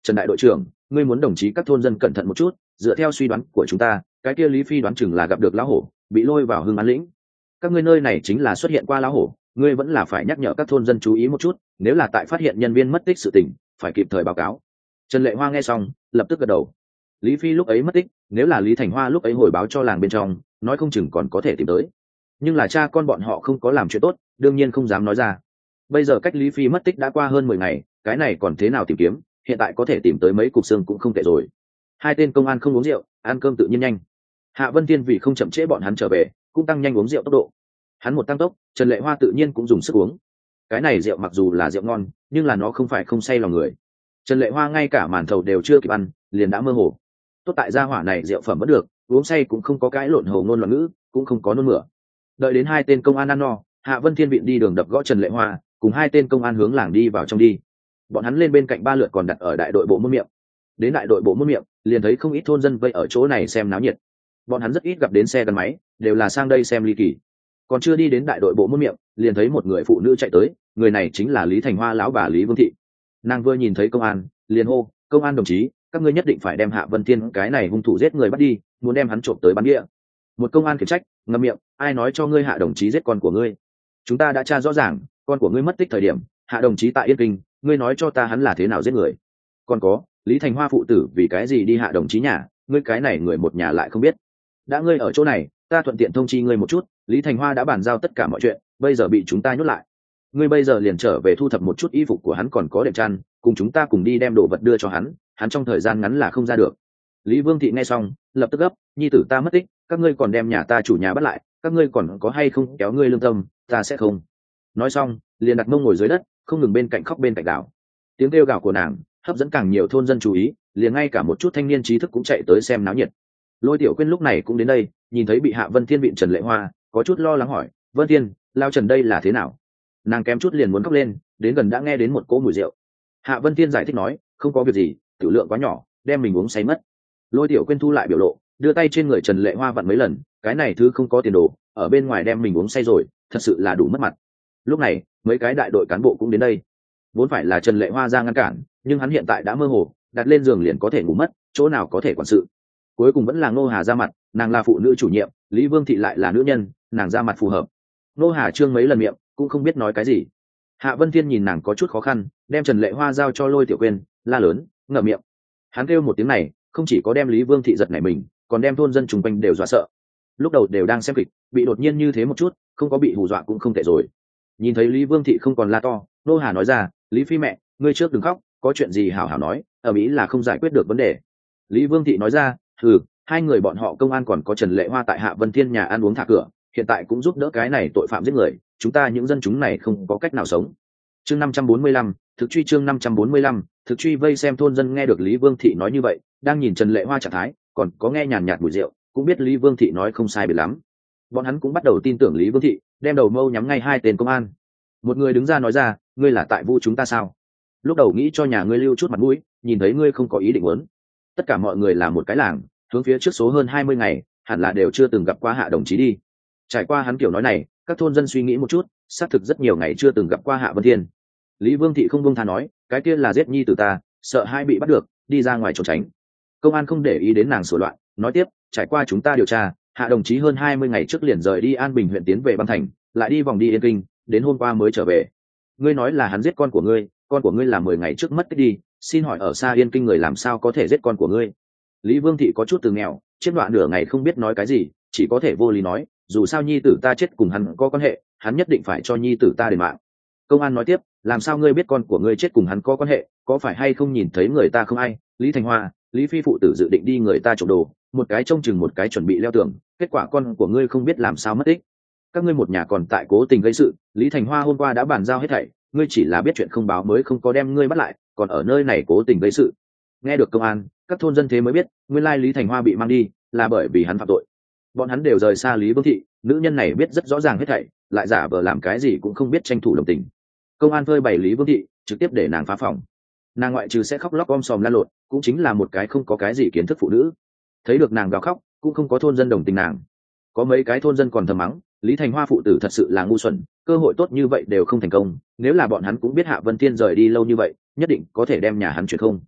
Trần đại đội trưởng, ngươi muốn đồng chí các thôn dân cẩn thận một chút, dựa theo suy đoán của chúng ta, cái kia Lý Phi đoán chừng là gặp được lão hổ, bị lôi vào Hưng An lĩnh. Các ngươi nơi này chính là xuất hiện qua lão hổ, ngươi vẫn là phải nhắc nhở các thôn dân chú ý một chút, nếu là tại phát hiện nhân viên mất tích sự tình, phải kịp thời báo cáo. Trần Lệ Hoa nghe xong, lập tức gật đầu. Lý Phi lúc ấy mất tích, nếu là Lý Thành Hoa lúc ấy hồi báo cho làng bên trong, nói không chừng còn có thể tìm tới. Nhưng là cha con bọn họ không có làm chuyện tốt, đương nhiên không dám nói ra. Bây giờ cách Lý Phi mất tích đã qua hơn mười ngày, cái này còn thế nào tìm kiếm, hiện tại có thể tìm tới mấy cục xương cũng không tệ rồi. Hai tên công an không uống rượu, ăn cơm tự nhiên nhanh. Hạ Vân Thiên vì không chậm trễ bọn hắn trở về, cũng tăng nhanh uống rượu tốc độ. Hắn một tăng tốc, Trần Lệ Hoa tự nhiên cũng dùng sức uống. Cái này rượu mặc dù là rượu ngon, nhưng là nó không phải không say lòng người. Trần Lệ Hoa ngay cả màn thầu đều chưa kịp ăn, liền đã mơ hồ. Tốt tại gia hỏa này rượu phẩm vẫn được, uống say cũng không có cãi lộn hồ ngôn loạn ngữ, cũng không có nôn mửa. Đợi đến hai tên công an ăn no, Hạ Vân Thiên viện đi đường đập gõ Trần Lệ Hoa, cùng hai tên công an hướng làng đi vào trong đi. Bọn hắn lên bên cạnh ba lượt còn đặt ở đại đội bộ môn miệng. Đến đại đội bộ môn miệng, liền thấy không ít thôn dân vây ở chỗ này xem náo nhiệt. Bọn hắn rất ít gặp đến xe gắn máy, đều là sang đây xem ly kỳ. Còn chưa đi đến đại đội bộ môn miệng, liền thấy một người phụ nữ chạy tới, người này chính là Lý Thành Hoa lão bà Lý Vương Thị. Nàng vừa nhìn thấy công an, liền hô, công an đồng chí, các ngươi nhất định phải đem Hạ Vân Thiên cái này hung thủ giết người bắt đi, muốn đem hắn trộm tới bán địa. Một công an khiển trách, ngậm miệng, ai nói cho ngươi Hạ đồng chí giết con của ngươi? Chúng ta đã tra rõ ràng, con của ngươi mất tích thời điểm, Hạ đồng chí tại Yên Kinh, ngươi nói cho ta hắn là thế nào giết người? Còn có, Lý Thành Hoa phụ tử vì cái gì đi Hạ đồng chí nhà, ngươi cái này người một nhà lại không biết. Đã ngươi ở chỗ này, ta thuận tiện thông chi ngươi một chút, Lý Thành Hoa đã bàn giao tất cả mọi chuyện, bây giờ bị chúng ta nhốt lại. Ngươi bây giờ liền trở về thu thập một chút y phục của hắn còn có đệm chăn, cùng chúng ta cùng đi đem đồ vật đưa cho hắn, hắn trong thời gian ngắn là không ra được. Lý Vương Thị nghe xong, lập tức gấp, nhi tử ta mất tích, các ngươi còn đem nhà ta chủ nhà bắt lại, các ngươi còn có hay không kéo ngươi lương tâm, ta sẽ không. Nói xong, liền đặt mông ngồi dưới đất, không ngừng bên cạnh khóc bên cạnh đảo. Tiếng kêu gào của nàng hấp dẫn càng nhiều thôn dân chú ý, liền ngay cả một chút thanh niên trí thức cũng chạy tới xem náo nhiệt. Lôi Tiểu Quyên lúc này cũng đến đây, nhìn thấy bị Hạ Vân Thiên vịn Trần Lệ Hoa, có chút lo lắng hỏi, Vân Thiên, lao Trần đây là thế nào? Nàng kém chút liền muốn khóc lên, đến gần đã nghe đến một cỗ mùi rượu. Hạ Vân Thiên giải thích nói, không có việc gì, tiểu lượng quá nhỏ, đem mình uống say mất. Lôi Tiểu Quyên thu lại biểu lộ, đưa tay trên người Trần Lệ Hoa vặn mấy lần, cái này thứ không có tiền đồ, ở bên ngoài đem mình uống say rồi, thật sự là đủ mất mặt. Lúc này, mấy cái đại đội cán bộ cũng đến đây. Vốn phải là Trần Lệ Hoa ra ngăn cản, nhưng hắn hiện tại đã mơ hồ, đặt lên giường liền có thể ngủ mất, chỗ nào có thể quản sự. Cuối cùng vẫn là Ngô Hà ra mặt, nàng là phụ nữ chủ nhiệm, Lý Vương Thị lại là nữ nhân, nàng ra mặt phù hợp. Ngô Hà trương mấy lần miệng, cũng không biết nói cái gì. Hạ Vân Thiên nhìn nàng có chút khó khăn, đem Trần Lệ Hoa giao cho Lôi Tiểu Quyên, la lớn, ngậm miệng. Hắn kêu một tiếng này, không chỉ có đem Lý Vương Thị giật nảy mình, còn đem thôn dân chung quanh đều dọa sợ. Lúc đầu đều đang xem kịch, bị đột nhiên như thế một chút, không có bị hù dọa cũng không tệ rồi. Nhìn thấy Lý Vương Thị không còn la to, Ngô Hà nói ra, Lý Phi mẹ, ngươi trước đừng khóc, có chuyện gì hảo hảo nói, ở Mỹ là không giải quyết được vấn đề. Lý Vương Thị nói ra, ừ, hai người bọn họ công an còn có Trần Lệ Hoa tại Hạ Vân Thiên nhà ăn uống thả cửa, hiện tại cũng giúp đỡ cái này tội phạm giết người, chúng ta những dân chúng này không có cách nào sống. Chương năm trăm bốn mươi lăm, thực truy chương năm trăm bốn mươi lăm, thực truy vây xem thôn dân nghe được Lý Vương Thị nói như vậy, đang nhìn Trần Lệ Hoa trạng thái, còn có nghe nhàn nhạt mùi rượu, cũng biết Lý Vương Thị nói không sai biệt lắm. Bọn hắn cũng bắt đầu tin tưởng Lý Vương Thị, đem đầu mâu nhắm ngay hai tên công an. Một người đứng ra nói ra, ngươi là tại vu chúng ta sao? Lúc đầu nghĩ cho nhà ngươi lưu chút mặt mũi, nhìn thấy ngươi không có ý định muốn. Tất cả mọi người là một cái làng, hướng phía trước số hơn hai mươi ngày, hẳn là đều chưa từng gặp qua Hạ đồng chí đi. Trải qua hắn kiểu nói này, các thôn dân suy nghĩ một chút, xác thực rất nhiều ngày chưa từng gặp qua Hạ Vân Thiên. Lý Vương Thị không buông tha nói, cái kia là giết nhi tử ta, sợ hai bị bắt được, đi ra ngoài trốn tránh. Công an không để ý đến nàng sửa loạn, nói tiếp, trải qua chúng ta điều tra, Hạ đồng chí hơn hai mươi ngày trước liền rời đi An Bình huyện tiến về Băng Thành, lại đi vòng đi Yên Kinh, đến hôm qua mới trở về. Ngươi nói là hắn giết con của ngươi, con của ngươi là mười ngày trước mất tích đi, xin hỏi ở xa Yên Kinh người làm sao có thể giết con của ngươi? Lý Vương Thị có chút từ nghèo, chiếc đoạn nửa ngày không biết nói cái gì, chỉ có thể vô lý nói, dù sao nhi tử ta chết cùng hắn có quan hệ, hắn nhất định phải cho nhi tử ta đền mạng. Công an nói tiếp, làm sao ngươi biết con của ngươi chết cùng hắn có quan hệ, có phải hay không nhìn thấy người ta không ai? Lý Thành Hoa, Lý Phi phụ tử dự định đi người ta trộm đồ, một cái trông chừng một cái chuẩn bị leo tường, kết quả con của ngươi không biết làm sao mất tích. Các ngươi một nhà còn tại cố tình gây sự, Lý Thành Hoa hôm qua đã bàn giao hết thảy, ngươi chỉ là biết chuyện không báo mới không có đem ngươi bắt lại, còn ở nơi này cố tình gây sự. Nghe được công an, các thôn dân thế mới biết, nguyên lai Lý Thành Hoa bị mang đi là bởi vì hắn phạm tội. Bọn hắn đều rời xa Lý Vương Thị, nữ nhân này biết rất rõ ràng hết thảy, lại giả vờ làm cái gì cũng không biết tranh thủ đồng tình. Công an phơi bày Lý Vương Thị, trực tiếp để nàng phá phòng. Nàng ngoại trừ sẽ khóc lóc om sòm la lộn, cũng chính là một cái không có cái gì kiến thức phụ nữ. Thấy được nàng gào khóc, cũng không có thôn dân đồng tình nàng. Có mấy cái thôn dân còn thầm mắng, Lý Thành Hoa phụ tử thật sự là ngu xuẩn, cơ hội tốt như vậy đều không thành công, nếu là bọn hắn cũng biết Hạ Vân Thiên rời đi lâu như vậy, nhất định có thể đem nhà hắn chuyển không.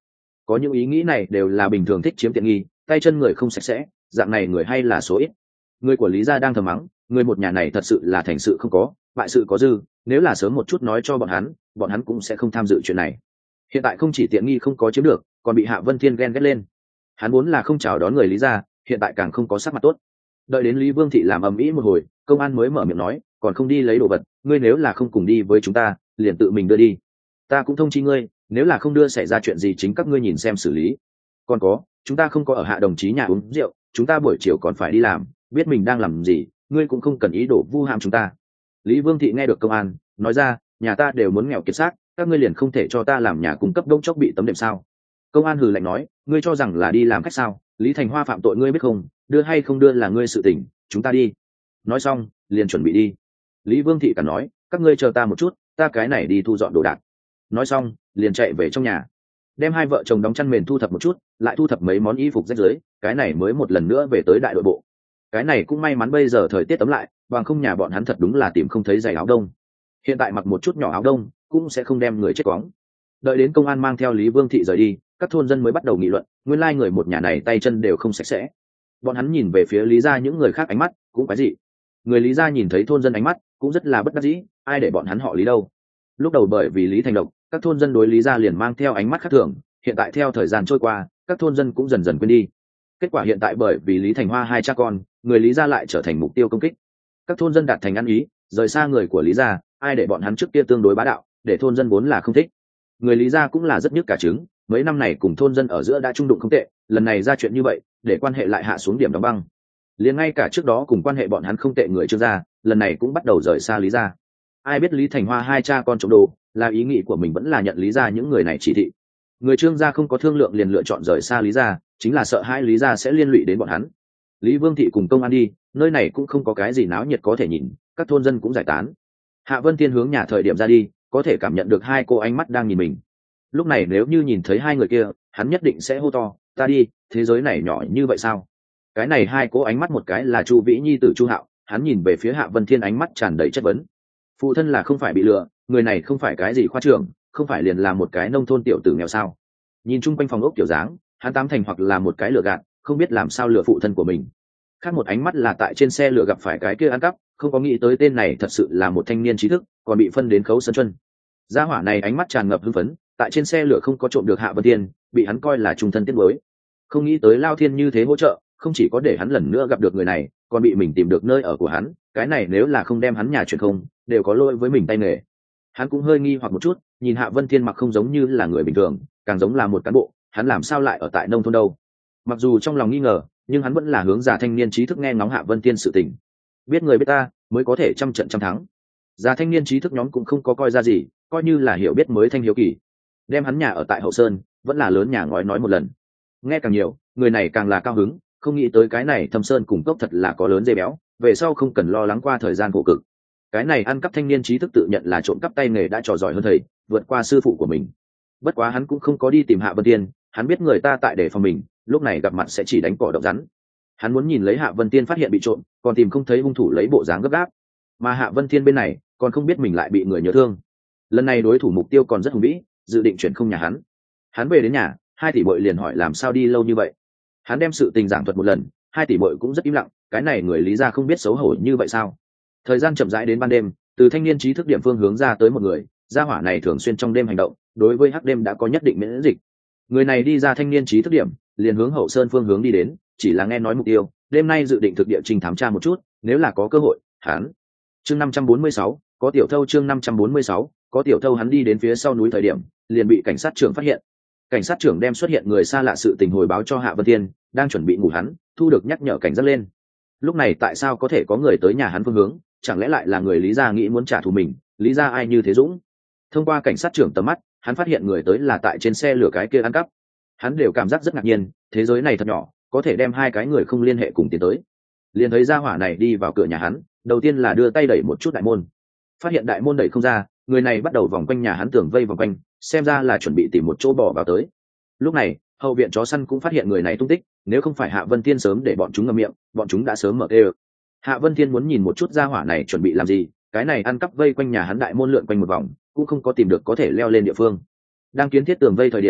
có những ý nghĩ này đều là bình thường thích chiếm tiện nghi, tay chân người không sạch sẽ, dạng này người hay là số ít. Người của Lý gia đang thầm mắng, người một nhà này thật sự là thành sự không có, bại sự có dư, nếu là sớm một chút nói cho bọn hắn, bọn hắn cũng sẽ không tham dự chuyện này. Hiện tại không chỉ tiện nghi không có chiếm được, còn bị Hạ Vân Thiên ghen ghét lên. Hắn vốn là không chào đón người Lý gia, hiện tại càng không có sắc mặt tốt. Đợi đến Lý Vương thị làm ầm ĩ một hồi, công an mới mở miệng nói, còn không đi lấy đồ vật, ngươi nếu là không cùng đi với chúng ta, liền tự mình đưa đi. Ta cũng thông chi ngươi, nếu là không đưa xảy ra chuyện gì chính các ngươi nhìn xem xử lý. Còn có, chúng ta không có ở Hạ đồng chí nhà uống rượu, chúng ta buổi chiều còn phải đi làm, biết mình đang làm gì, ngươi cũng không cần ý đồ vu ham chúng ta. Lý Vương thị nghe được công an nói ra, nhà ta đều muốn nghèo kiệt xác, các ngươi liền không thể cho ta làm nhà cung cấp đông chốc bị tấm đệm sao? Công an hừ lạnh nói, ngươi cho rằng là đi làm khách sao? Lý Thành Hoa phạm tội ngươi biết không, đưa hay không đưa là ngươi sự tình, chúng ta đi. Nói xong liền chuẩn bị đi. Lý Vương thị cả nói, các ngươi chờ ta một chút, ta cái này đi thu dọn đồ đạc. Nói xong liền chạy về trong nhà, đem hai vợ chồng đóng chăn mền thu thập một chút, lại thu thập mấy món y phục rách rưới, cái này mới một lần nữa về tới đại đội bộ. Cái này cũng may mắn bây giờ thời tiết ấm lại, bằng không nhà bọn hắn thật đúng là tìm không thấy giày áo đông. Hiện tại mặc một chút nhỏ áo đông cũng sẽ không đem người chết quóng. Đợi đến công an mang theo Lý Vương thị rời đi, các thôn dân mới bắt đầu nghị luận, nguyên lai người một nhà này tay chân đều không sạch sẽ. Bọn hắn nhìn về phía Lý gia những người khác ánh mắt cũng quái dị. Người Lý gia nhìn thấy thôn dân ánh mắt cũng rất là bất đắc dĩ, ai để bọn hắn họ Lý đâu. Lúc đầu bởi vì Lý Thành Độc, các thôn dân đối Lý gia liền mang theo ánh mắt khác thường, hiện tại theo thời gian trôi qua, các thôn dân cũng dần dần quên đi. Kết quả hiện tại bởi vì Lý Thành Hoa hai cha con, người Lý gia lại trở thành mục tiêu công kích. Các thôn dân đạt thành ăn ý, rời xa người của Lý gia, ai để bọn hắn trước kia tương đối bá đạo, để thôn dân vốn là không thích. Người Lý gia cũng là rất nhức cả trứng, mấy năm này cùng thôn dân ở giữa đã trung đụng không tệ, lần này ra chuyện như vậy, để quan hệ lại hạ xuống điểm đóng băng. Liền ngay cả trước đó cùng quan hệ bọn hắn không tệ người Trương gia, lần này cũng bắt đầu rời xa Lý gia. Ai biết Lý Thành Hoa hai cha con trộm đồ, là ý nghĩ của mình vẫn là nhận Lý gia những người này chỉ thị. Người Trương gia không có thương lượng liền lựa chọn rời xa Lý gia, chính là sợ hai Lý gia sẽ liên lụy đến bọn hắn. Lý Vương thị cùng công an đi, nơi này cũng không có cái gì náo nhiệt có thể nhìn, các thôn dân cũng giải tán. Hạ Vân Thiên hướng nhà thời điểm ra đi, có thể cảm nhận được hai cô ánh mắt đang nhìn mình. Lúc này nếu như nhìn thấy hai người kia, hắn nhất định sẽ hô to, ta đi, thế giới này nhỏ như vậy sao? Cái này hai cô ánh mắt, một cái là Chu Vĩ Nhi tử Chu Hạo, hắn nhìn về phía Hạ Vân Thiên ánh mắt tràn đầy chất vấn. Phụ thân là không phải bị lừa, người này không phải cái gì khoa trưởng, không phải liền là một cái nông thôn tiểu tử nghèo sao? Nhìn chung quanh phòng ốc kiểu dáng, hắn tám thành hoặc là một cái lừa gạt, không biết làm sao lừa phụ thân của mình. Khác một ánh mắt là tại trên xe lừa gặp phải cái kia ăn cắp, không có nghĩ tới tên này thật sự là một thanh niên trí thức, còn bị phân đến khấu sân chuân. Gia hỏa này ánh mắt tràn ngập hưng phấn, tại trên xe lửa không có trộm được Hạ Vân Thiên, bị hắn coi là trung thân tiết mới. Không nghĩ tới Lao Thiên như thế hỗ trợ, không chỉ có để hắn lần nữa gặp được người này, còn bị mình tìm được nơi ở của hắn, cái này nếu là không đem hắn nhà chuyển không, đều có lỗi với mình tay nghề. Hắn cũng hơi nghi hoặc một chút, nhìn Hạ Vân Thiên mặc không giống như là người bình thường, càng giống là một cán bộ, hắn làm sao lại ở tại nông thôn đâu? Mặc dù trong lòng nghi ngờ, nhưng hắn vẫn là hướng giả thanh niên trí thức nghe ngóng Hạ Vân Thiên sự tình. Biết người biết ta, mới có thể trăm trận trăm thắng. Giả thanh niên trí thức nhóm cũng không có coi ra gì, coi như là hiểu biết mới thanh hiếu kỳ. Đem hắn nhà ở tại Hậu Sơn, vẫn là lớn nhà ngói nói một lần. Nghe càng nhiều, người này càng là cao hứng, không nghĩ tới cái này Thâm Sơn cùng cốc thật là có lớn dây béo, về sau không cần lo lắng qua thời gian khổ cực. Cái này ăn cắp thanh niên trí thức tự nhận là trộm cắp tay nghề đã trò giỏi hơn thầy, vượt qua sư phụ của mình. Bất quá hắn cũng không có đi tìm Hạ Vân Thiên, hắn biết người ta tại để phòng mình, lúc này gặp mặt sẽ chỉ đánh cỏ động rắn. Hắn muốn nhìn lấy Hạ Vân Thiên phát hiện bị trộm, còn tìm không thấy hung thủ lấy bộ dáng gấp gáp. Mà Hạ Vân Thiên bên này, còn không biết mình lại bị người nhớ thương. Lần này đối thủ mục tiêu còn rất hùng vĩ, dự định chuyển không nhà hắn. Hắn về đến nhà, hai tỷ muội liền hỏi làm sao đi lâu như vậy. Hắn đem sự tình giảng thuật một lần, hai tỷ muội cũng rất im lặng, cái này người Lý gia không biết xấu hổ như vậy sao? Thời gian chậm rãi đến ban đêm, từ thanh niên trí thức điểm phương hướng ra tới một người, gia hỏa này thường xuyên trong đêm hành động, đối với hắc đêm đã có nhất định miễn dịch. Người này đi ra thanh niên trí thức điểm, liền hướng Hậu Sơn phương hướng đi đến, chỉ là nghe nói mục tiêu, đêm nay dự định thực địa trình thám tra một chút, nếu là có cơ hội, hắn. Chương năm trăm bốn mươi sáu, có tiểu thâu chương năm trăm bốn mươi sáu, có tiểu thâu hắn đi đến phía sau núi thời điểm, liền bị cảnh sát trưởng phát hiện. Cảnh sát trưởng đem xuất hiện người xa lạ sự tình hồi báo cho Hạ Vân Thiên, đang chuẩn bị ngủ hắn, thu được nhắc nhở cảnh giác lên. Lúc này tại sao có thể có người tới nhà hắn phương hướng, chẳng lẽ lại là người Lý gia nghĩ muốn trả thù mình, Lý gia ai như thế dũng? Thông qua cảnh sát trưởng tầm mắt, hắn phát hiện người tới là tại trên xe lửa cái kia ăn cắp. Hắn đều cảm giác rất ngạc nhiên, thế giới này thật nhỏ, có thể đem hai cái người không liên hệ cùng tiến tới. Liền thấy gia hỏa này đi vào cửa nhà hắn, đầu tiên là đưa tay đẩy một chút đại môn. Phát hiện đại môn đẩy không ra, người này bắt đầu vòng quanh nhà hắn tường vây vòng quanh, xem ra là chuẩn bị tìm một chỗ bỏ vào tới. Lúc này hậu viện chó săn cũng phát hiện người này tung tích, nếu không phải Hạ Vân Thiên sớm để bọn chúng ngậm miệng, bọn chúng đã sớm mở tê. Hạ Vân Thiên muốn nhìn một chút gia hỏa này chuẩn bị làm gì, cái này ăn cắp vây quanh nhà hắn đại môn lượn quanh một vòng, cũng không có tìm được có thể leo lên địa phương. Đang kiến thiết tường vây thời điểm,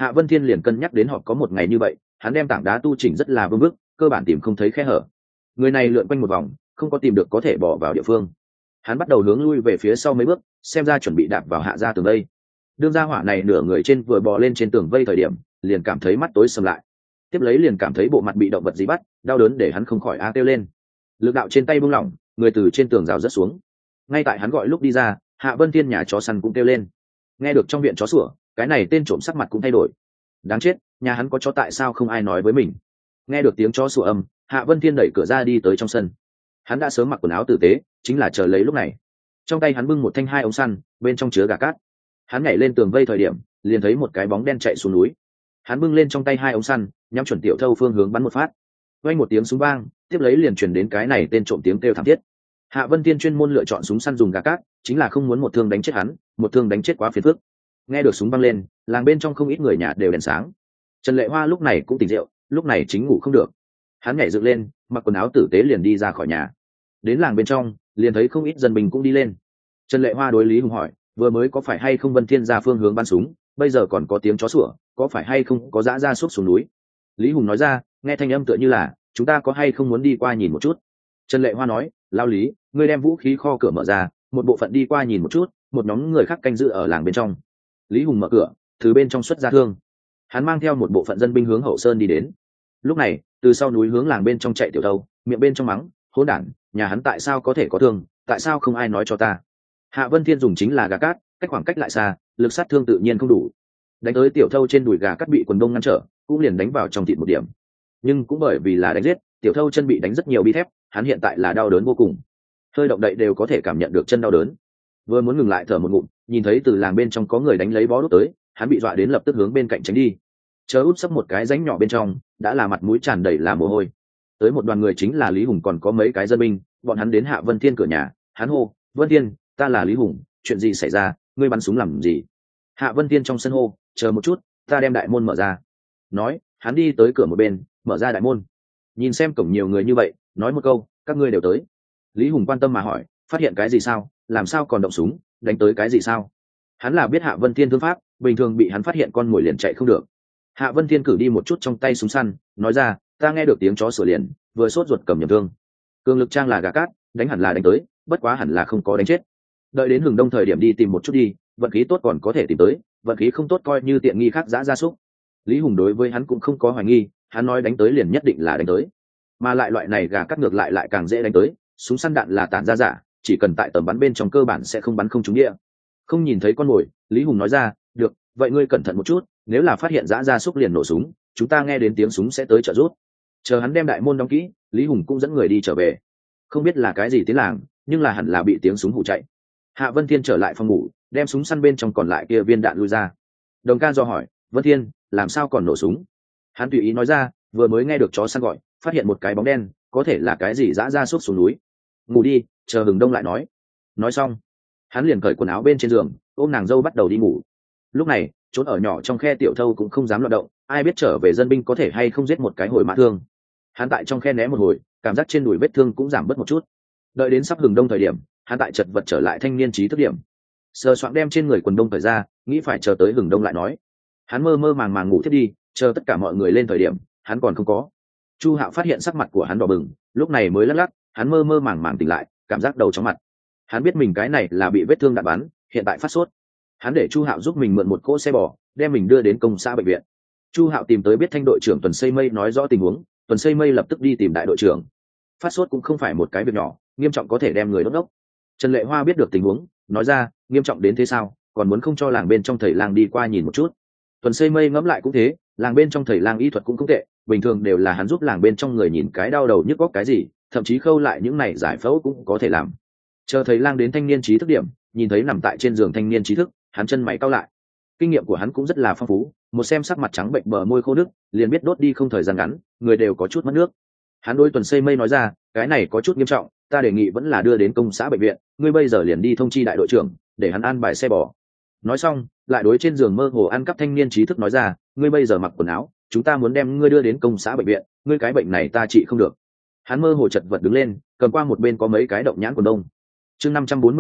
Hạ Vân Thiên liền cân nhắc đến họp có một ngày như vậy, hắn đem tảng đá tu chỉnh rất là vương vức, cơ bản tìm không thấy khe hở. Người này lượn quanh một vòng, không có tìm được có thể bỏ vào địa phương. Hắn bắt đầu hướng lui về phía sau mấy bước, xem ra chuẩn bị đạp vào hạ ra tường vây. Đương gia hỏa này nửa người trên vừa bò lên trên tường vây thời điểm, liền cảm thấy mắt tối sầm lại. Tiếp lấy liền cảm thấy bộ mặt bị động vật gì bắt, đau đớn để hắn không khỏi a kêu lên. Lực đạo trên tay buông lỏng, người từ trên tường rào rớt xuống. Ngay tại hắn gọi lúc đi ra, Hạ Vân Thiên nhà chó săn cũng kêu lên. Nghe được trong viện chó sủa, cái này tên trộm sắc mặt cũng thay đổi. Đáng chết, nhà hắn có chó tại sao không ai nói với mình? Nghe được tiếng chó sủa âm, Hạ Vân Thiên đẩy cửa ra đi tới trong sân. Hắn đã sớm mặc quần áo tử tế, chính là chờ lấy lúc này. Trong tay hắn bưng một thanh hai ống săn, bên trong chứa gà cát. Hắn nhảy lên tường vây thời điểm, liền thấy một cái bóng đen chạy xuống núi. Hắn bưng lên trong tay hai ống săn, nhắm chuẩn Tiểu Thâu phương hướng bắn một phát. Vang một tiếng súng vang, tiếp lấy liền truyền đến cái này tên trộm tiếng kêu thảm thiết. Hạ Vân Thiên chuyên môn lựa chọn súng săn dùng gà cát, chính là không muốn một thương đánh chết hắn, một thương đánh chết quá phiền phức. Nghe được súng vang lên, làng bên trong không ít người nhà đều đèn sáng. Trần Lệ Hoa lúc này cũng tỉnh rượu, lúc này chính ngủ không được. Hắn nhảy dựng lên, mặc quần áo tử tế liền đi ra khỏi nhà. Đến làng bên trong, liền thấy không ít dân bình cũng đi lên. Trần Lệ Hoa đối Lý Hùng hỏi, vừa mới có phải hay không Vân Thiên ra phương hướng bắn súng, bây giờ còn có tiếng chó sủa, có phải hay không có dã ra súc xuống núi? Lý Hùng nói ra, nghe thanh âm tựa như là, chúng ta có hay không muốn đi qua nhìn một chút? Trần Lệ Hoa nói, Lao Lý, ngươi đem vũ khí kho cửa mở ra, một bộ phận đi qua nhìn một chút, một nhóm người khác canh giữ ở làng bên trong. Lý Hùng mở cửa, từ bên trong xuất ra thương. Hắn mang theo một bộ phận dân binh hướng hậu sơn đi đến. Lúc này, từ sau núi hướng làng bên trong chạy Tiểu Thâu, miệng bên trong mắng, hỗn đản, nhà hắn tại sao có thể có thương, tại sao không ai nói cho ta? Hạ Vân Thiên dùng chính là gà cát, cách khoảng cách lại xa, lực sát thương tự nhiên không đủ. Đánh tới Tiểu Thâu trên đùi gà cát bị quần đông ngăn trở, cũng liền đánh vào trong thịt một điểm. Nhưng cũng bởi vì là đánh giết, Tiểu Thâu chân bị đánh rất nhiều bi thép, hắn hiện tại là đau đớn vô cùng. Hơi động đậy đều có thể cảm nhận được chân đau đớn. Vừa muốn ngừng lại thở một ngụm, nhìn thấy từ làng bên trong có người đánh lấy bó đuốc tới, hắn bị dọa đến lập tức hướng bên cạnh tránh đi. Chờ út sấp một cái rãnh nhỏ bên trong, đã là mặt mũi tràn đầy là mồ hôi. Tới một đoàn người chính là Lý Hùng còn có mấy cái dân binh, bọn hắn đến Hạ Vân Thiên cửa nhà, hắn hô, Vân Thiên, ta là Lý Hùng, chuyện gì xảy ra, ngươi bắn súng làm gì? Hạ Vân Thiên trong sân hô, chờ một chút, ta đem đại môn mở ra. Nói, hắn đi tới cửa một bên, mở ra đại môn. Nhìn xem cổng nhiều người như vậy, nói một câu, các ngươi đều tới. Lý Hùng quan tâm mà hỏi, phát hiện cái gì sao, làm sao còn động súng, đánh tới cái gì sao? Hắn là biết Hạ Vân Thiên thương pháp, bình thường bị hắn phát hiện con mồi liền chạy không được. Hạ Vân Thiên cử đi một chút trong tay súng săn, nói ra, ta nghe được tiếng chó sủa liền, vừa sốt ruột cầm nhầm thương. Cường lực trang là gà cát, đánh hẳn là đánh tới, bất quá hẳn là không có đánh chết. Đợi đến hừng đông thời điểm đi tìm một chút đi, vận khí tốt còn có thể tìm tới, vận khí không tốt coi như tiện nghi khác dã gia súc. Lý Hùng đối với hắn cũng không có hoài nghi, hắn nói đánh tới liền nhất định là đánh tới. Mà lại loại này gà cát ngược lại lại càng dễ đánh tới, súng săn đạn là tản ra giả, chỉ cần tại tầm bắn bên trong cơ bản sẽ không bắn không trúng địa. Không nhìn thấy con mồi, Lý Hùng nói ra, được, vậy ngươi cẩn thận một chút, nếu là phát hiện dã gia súc liền nổ súng, chúng ta nghe đến tiếng súng sẽ tới trợ giúp. Chờ hắn đem đại môn đóng kỹ, Lý Hùng cũng dẫn người đi trở về. Không biết là cái gì tiến làng, nhưng là hẳn là bị tiếng súng hù chạy. Hạ Vân Thiên trở lại phòng ngủ, đem súng săn bên trong còn lại kia viên đạn lui ra. Đồng ca do hỏi, Vân Thiên, làm sao còn nổ súng? Hắn tùy ý nói ra, vừa mới nghe được chó săn gọi, phát hiện một cái bóng đen, có thể là cái gì dã gia súc xuống núi. Ngủ đi, chờ hừng đông lại nói. Nói xong, hắn liền cởi quần áo bên trên giường, ôm nàng dâu bắt đầu đi ngủ. Lúc này, trốn ở nhỏ trong khe Tiểu Thâu cũng không dám loạn động, ai biết trở về dân binh có thể hay không giết một cái hồi mã thương. Hắn tại trong khe né một hồi, cảm giác trên đùi vết thương cũng giảm bớt một chút. Đợi đến sắp hừng đông thời điểm, hắn tại chật vật trở lại thanh niên trí thức điểm, sờ soạng đem trên người quần đông thời ra, nghĩ phải chờ tới hừng đông lại nói. Hắn mơ mơ màng màng ngủ thiết đi, chờ tất cả mọi người lên thời điểm, hắn còn không có. Chu Hạo phát hiện sắc mặt của hắn đỏ bừng, lúc này mới lắc lắc, hắn mơ mơ màng màng tỉnh lại, cảm giác đầu chóng mặt. Hắn biết mình cái này là bị vết thương đạn bắn, hiện tại phát sốt. Hắn để Chu Hạo giúp mình mượn một cỗ xe bò, đem mình đưa đến công xã bệnh viện. Chu Hạo tìm tới biết thanh đội trưởng Tuần Xây Mây nói rõ tình huống, Tuần Xây Mây lập tức đi tìm đại đội trưởng. Phát sốt cũng không phải một cái việc nhỏ, nghiêm trọng có thể đem người đốt đốc. Trần Lệ Hoa biết được tình huống, nói ra, nghiêm trọng đến thế sao, còn muốn không cho làng bên trong thầy lang đi qua nhìn một chút. Tuần Xây Mây ngẫm lại cũng thế, làng bên trong thầy lang y thuật cũng không tệ, bình thường đều là hắn giúp làng bên trong người nhìn cái đau đầu nhức góc cái gì, thậm chí khâu lại những này giải phẫu cũng có thể làm. Chờ thầy lang đến thanh niên trí thức điểm, nhìn thấy nằm tại trên giường thanh niên trí thức, hắn chân mày cau lại. Kinh nghiệm của hắn cũng rất là phong phú, một xem sắc mặt trắng bệnh bờ môi khô nước, liền biết đốt đi không thời gian ngắn, người đều có chút mất nước. Hắn đối Tuần Xây Mây nói ra, cái này có chút nghiêm trọng, ta đề nghị vẫn là đưa đến công xã bệnh viện, ngươi bây giờ liền đi thông chi đại đội trưởng, để hắn an bài xe bò. Nói xong, lại đối trên giường mơ hồ ăn cắp thanh niên trí thức nói ra, ngươi bây giờ mặc quần áo, chúng ta muốn đem ngươi đưa đến công xã bệnh viện, ngươi cái bệnh này ta trị không được. Hắn mơ hồ chật vật đứng lên, cầm qua một bên có mấy cái động nhãn quần đông. Chương năm trăm bốn mươi bảy,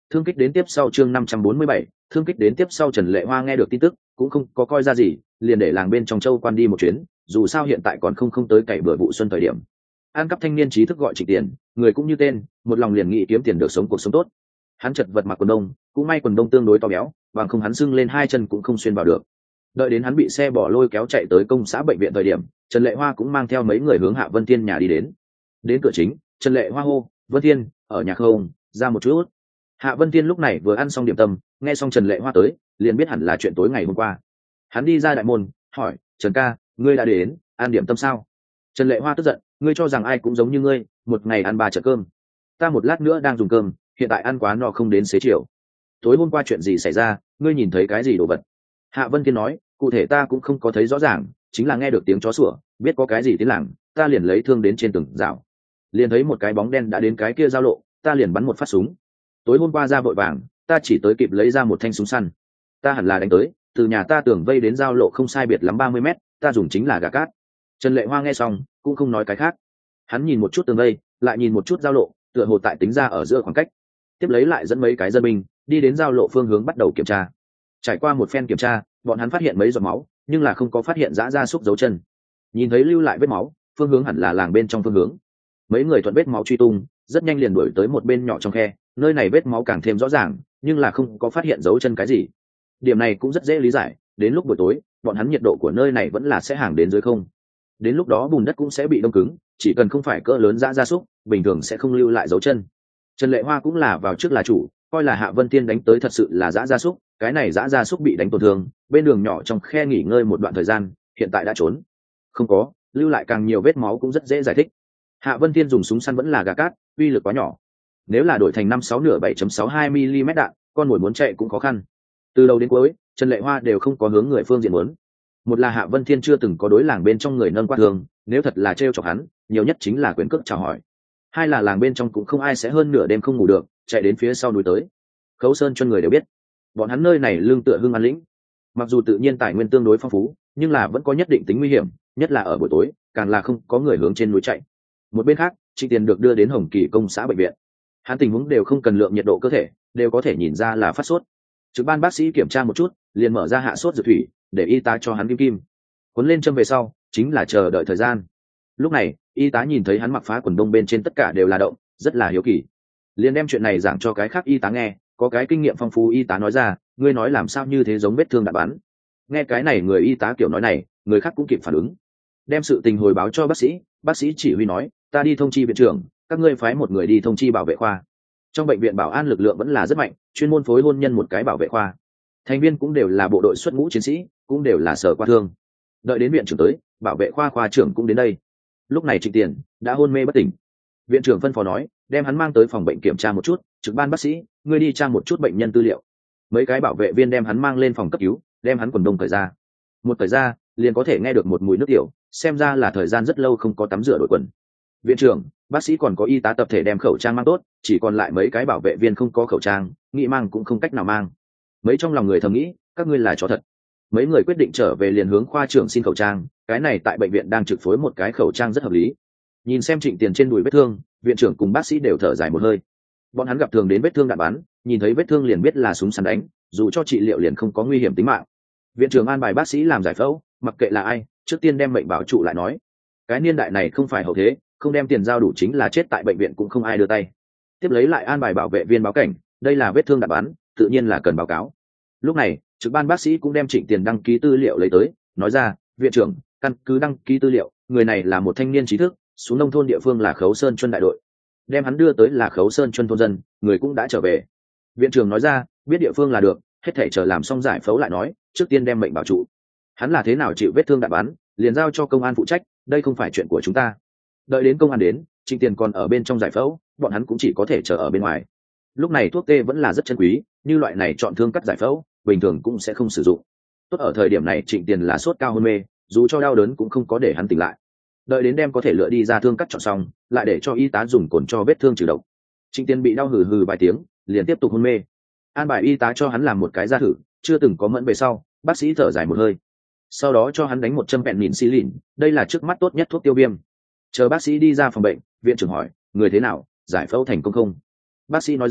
thương kích đến tiếp sau chương năm trăm bốn mươi bảy, thương kích đến tiếp sau. Trần Lệ Hoa nghe được tin tức cũng không có coi ra gì, liền để làng bên trong châu quan đi một chuyến, dù sao hiện tại còn không không tới cày bừa vụ xuân thời điểm. An cắp thanh niên trí thức gọi Trịnh Tiền, người cũng như tên, một lòng liền nghĩ kiếm tiền được sống cuộc sống tốt. Hắn chật vật mặc quần đông, cũng may quần đông tương đối to béo, bằng không hắn sưng lên hai chân cũng không xuyên vào được. Đợi đến hắn bị xe bỏ lôi kéo chạy tới công xã bệnh viện thời điểm, Trần Lệ Hoa cũng mang theo mấy người hướng Hạ Vân Thiên nhà đi đến. Đến cửa chính, Trần Lệ Hoa hô: "Vân Thiên, ở nhà không? Ra một chút." Hạ Vân Thiên lúc này vừa ăn xong điểm tâm, nghe xong Trần Lệ Hoa tới, liền biết hẳn là chuyện tối ngày hôm qua. Hắn đi ra đại môn, hỏi: "Trần ca, ngươi đã đến, ăn điểm tâm sao?" Trần Lệ Hoa tức giận: "Ngươi cho rằng ai cũng giống như ngươi, một ngày ăn ba trận cơm? Ta một lát nữa đang dùng cơm, hiện tại ăn quá no không đến xế chiều. Tối hôm qua chuyện gì xảy ra, ngươi nhìn thấy cái gì đồ vật?" Hạ Vân Thiên nói: "Cụ thể ta cũng không có thấy rõ ràng, chính là nghe được tiếng chó sủa, biết có cái gì tiến làng, ta liền lấy thương đến trên tường rào, liền thấy một cái bóng đen đã đến cái kia giao lộ, ta liền bắn một phát súng. Tối hôm qua ra vội vàng, ta chỉ tới kịp lấy ra một thanh súng săn, ta hẳn là đánh tới, từ nhà ta tường vây đến giao lộ không sai biệt lắm ba mươi mét, ta dùng chính là gà cát." Trần Lệ Hoa nghe xong cũng không nói cái khác, hắn nhìn một chút tường vây, lại nhìn một chút giao lộ, tựa hồ tại tính ra ở giữa khoảng cách, tiếp lấy lại dẫn mấy cái dân binh đi đến giao lộ phương hướng bắt đầu kiểm tra. Trải qua một phen kiểm tra, bọn hắn phát hiện mấy giọt máu, nhưng là không có phát hiện dã gia súc dấu chân. Nhìn thấy lưu lại vết máu, phương hướng hẳn là làng bên trong phương hướng. Mấy người thuận vết máu truy tung, rất nhanh liền đuổi tới một bên nhỏ trong khe, nơi này vết máu càng thêm rõ ràng, nhưng là không có phát hiện dấu chân cái gì. Điểm này cũng rất dễ lý giải, đến lúc buổi tối, bọn hắn nhiệt độ của nơi này vẫn là sẽ hàng đến dưới không. Đến lúc đó bùn đất cũng sẽ bị đông cứng, chỉ cần không phải cỡ lớn dã gia súc, bình thường sẽ không lưu lại dấu chân. Trần Lệ Hoa cũng là vào trước là chủ, coi là Hạ Vân Thiên đánh tới thật sự là dã gia súc, cái này dã gia súc bị đánh tổn thương, bên đường nhỏ trong khe nghỉ ngơi một đoạn thời gian, hiện tại đã trốn. Không có, lưu lại càng nhiều vết máu cũng rất dễ giải thích. Hạ Vân Thiên dùng súng săn vẫn là gà cát, uy lực quá nhỏ. Nếu là đổi thành năm sáu nửa bảy chấm sáu hai mi-li-mét đạn, con mồi muốn chạy cũng khó khăn. Từ đầu đến cuối, Trần Lệ Hoa đều không có hướng người phương diện muốn. Một là Hạ Vân Thiên chưa từng có đối làng bên trong người nâng qua thường, nếu thật là trêu chọc hắn, nhiều nhất chính là quyền cước chào hỏi. Hai là làng bên trong cũng không ai sẽ hơn nửa đêm không ngủ được, chạy đến phía sau núi tới. Khấu Sơn cho người đều biết, bọn hắn nơi này lương tựa hưng an lĩnh, mặc dù tự nhiên tài nguyên tương đối phong phú, nhưng là vẫn có nhất định tính nguy hiểm, nhất là ở buổi tối, càng là không có người hướng trên núi chạy. Một bên khác, Trịnh Tiền được đưa đến Hồng Kỳ công xã bệnh viện, hắn tình huống đều không cần lượng nhiệt độ cơ thể, đều có thể nhìn ra là phát sốt. Trực ban bác sĩ kiểm tra một chút, liền mở ra hạ sốt dược thủy, để y tá cho hắn kim kim, cuốn lên châm về sau, chính là chờ đợi thời gian. Lúc này, y tá nhìn thấy hắn mặc phá quần đông bên trên tất cả đều là động, rất là hiếu kỳ, liền đem chuyện này giảng cho cái khác y tá nghe. Có cái kinh nghiệm phong phú y tá nói ra: "Ngươi nói làm sao như thế giống vết thương đạn bắn?" Nghe cái này người y tá kiểu nói này, người khác cũng kịp phản ứng, đem sự tình hồi báo cho bác sĩ. Bác sĩ chỉ huy nói: "Ta đi thông chi viện trưởng, các ngươi phái một người đi thông chi bảo vệ khoa." Trong bệnh viện bảo an lực lượng vẫn là rất mạnh, chuyên môn phối hôn nhân một cái bảo vệ khoa, thành viên cũng đều là bộ đội xuất ngũ chiến sĩ, cũng đều là sở qua thương. Đợi đến viện trưởng tới, bảo vệ khoa khoa trưởng cũng đến đây. Lúc này Trịnh Tiền đã hôn mê bất tỉnh. Viện trưởng phân phó nói: "Đem hắn mang tới phòng bệnh kiểm tra một chút." Trực ban bác sĩ: "Ngươi đi tra một chút bệnh nhân tư liệu." Mấy cái bảo vệ viên đem hắn mang lên phòng cấp cứu, đem hắn quần đông cởi ra. Một cởi ra, liền có thể nghe được một mùi nước tiểu, xem ra là thời gian rất lâu không có tắm rửa đổi quần. Viện trưởng, bác sĩ còn có y tá tập thể đem khẩu trang mang tốt, chỉ còn lại mấy cái bảo vệ viên không có khẩu trang, nghĩ mang cũng không cách nào mang. Mấy trong lòng người thầm nghĩ, các ngươi là chó thật. Mấy người quyết định trở về liền hướng khoa trưởng xin khẩu trang, cái này tại bệnh viện đang trực phối một cái khẩu trang rất hợp lý. Nhìn xem Trịnh Tiền trên đùi vết thương, viện trưởng cùng bác sĩ đều thở dài một hơi. Bọn hắn gặp thường đến vết thương đạn bắn, nhìn thấy vết thương liền biết là súng săn đánh, dù cho trị liệu liền không có nguy hiểm tính mạng. Viện trưởng an bài bác sĩ làm giải phẫu, mặc kệ là ai, trước tiên đem mệnh bảo trụ lại nói. Cái niên đại này không phải hậu thế, không đem tiền giao đủ chính là chết tại bệnh viện cũng không ai đưa tay. Tiếp lấy lại an bài bảo vệ viên báo cảnh, đây là vết thương đạn bắn, tự nhiên là cần báo cáo. Lúc này, trực ban bác sĩ cũng đem Trịnh Tiền đăng ký tư liệu lấy tới, nói ra: "Viện trưởng, căn cứ đăng ký tư liệu, người này là một thanh niên trí thức, xuống nông thôn địa phương là Khấu Sơn Chuân đại đội." Đem hắn đưa tới là Khấu Sơn Chuân thôn dân, người cũng đã trở về. Viện trưởng nói ra: "Biết địa phương là được, hết thảy chờ làm xong giải phẫu lại nói, trước tiên đem mệnh bảo trụ. Hắn là thế nào chịu vết thương đạn bắn, liền giao cho công an phụ trách, đây không phải chuyện của chúng ta." Đợi đến công an đến, Trịnh Tiền còn ở bên trong giải phẫu, bọn hắn cũng chỉ có thể chờ ở bên ngoài. Lúc này thuốc tê vẫn là rất chân quý, như loại này chọn thương cắt giải phẫu, bình thường cũng sẽ không sử dụng. Tốt ở thời điểm này Trịnh Tiền là sốt cao hôn mê, dù cho đau đớn cũng không có để hắn tỉnh lại. Đợi đến đem có thể lựa đi ra thương cắt chọn xong, lại để cho y tá dùng cồn cho vết thương trừ độc. Trịnh Tiền bị đau hừ hừ vài tiếng, liền tiếp tục hôn mê. An bài y tá cho hắn làm một cái da thử, chưa từng có mẫn về sau, bác sĩ thở dài một hơi. Sau đó cho hắn đánh một châm bẹn nhìn xi lìn, đây là trước mắt tốt nhất thuốc tiêu viêm. Chờ bác sĩ đi ra phòng bệnh, viện trưởng hỏi: "Người thế nào, giải phẫu thành công không?" Bác sĩ nói ra: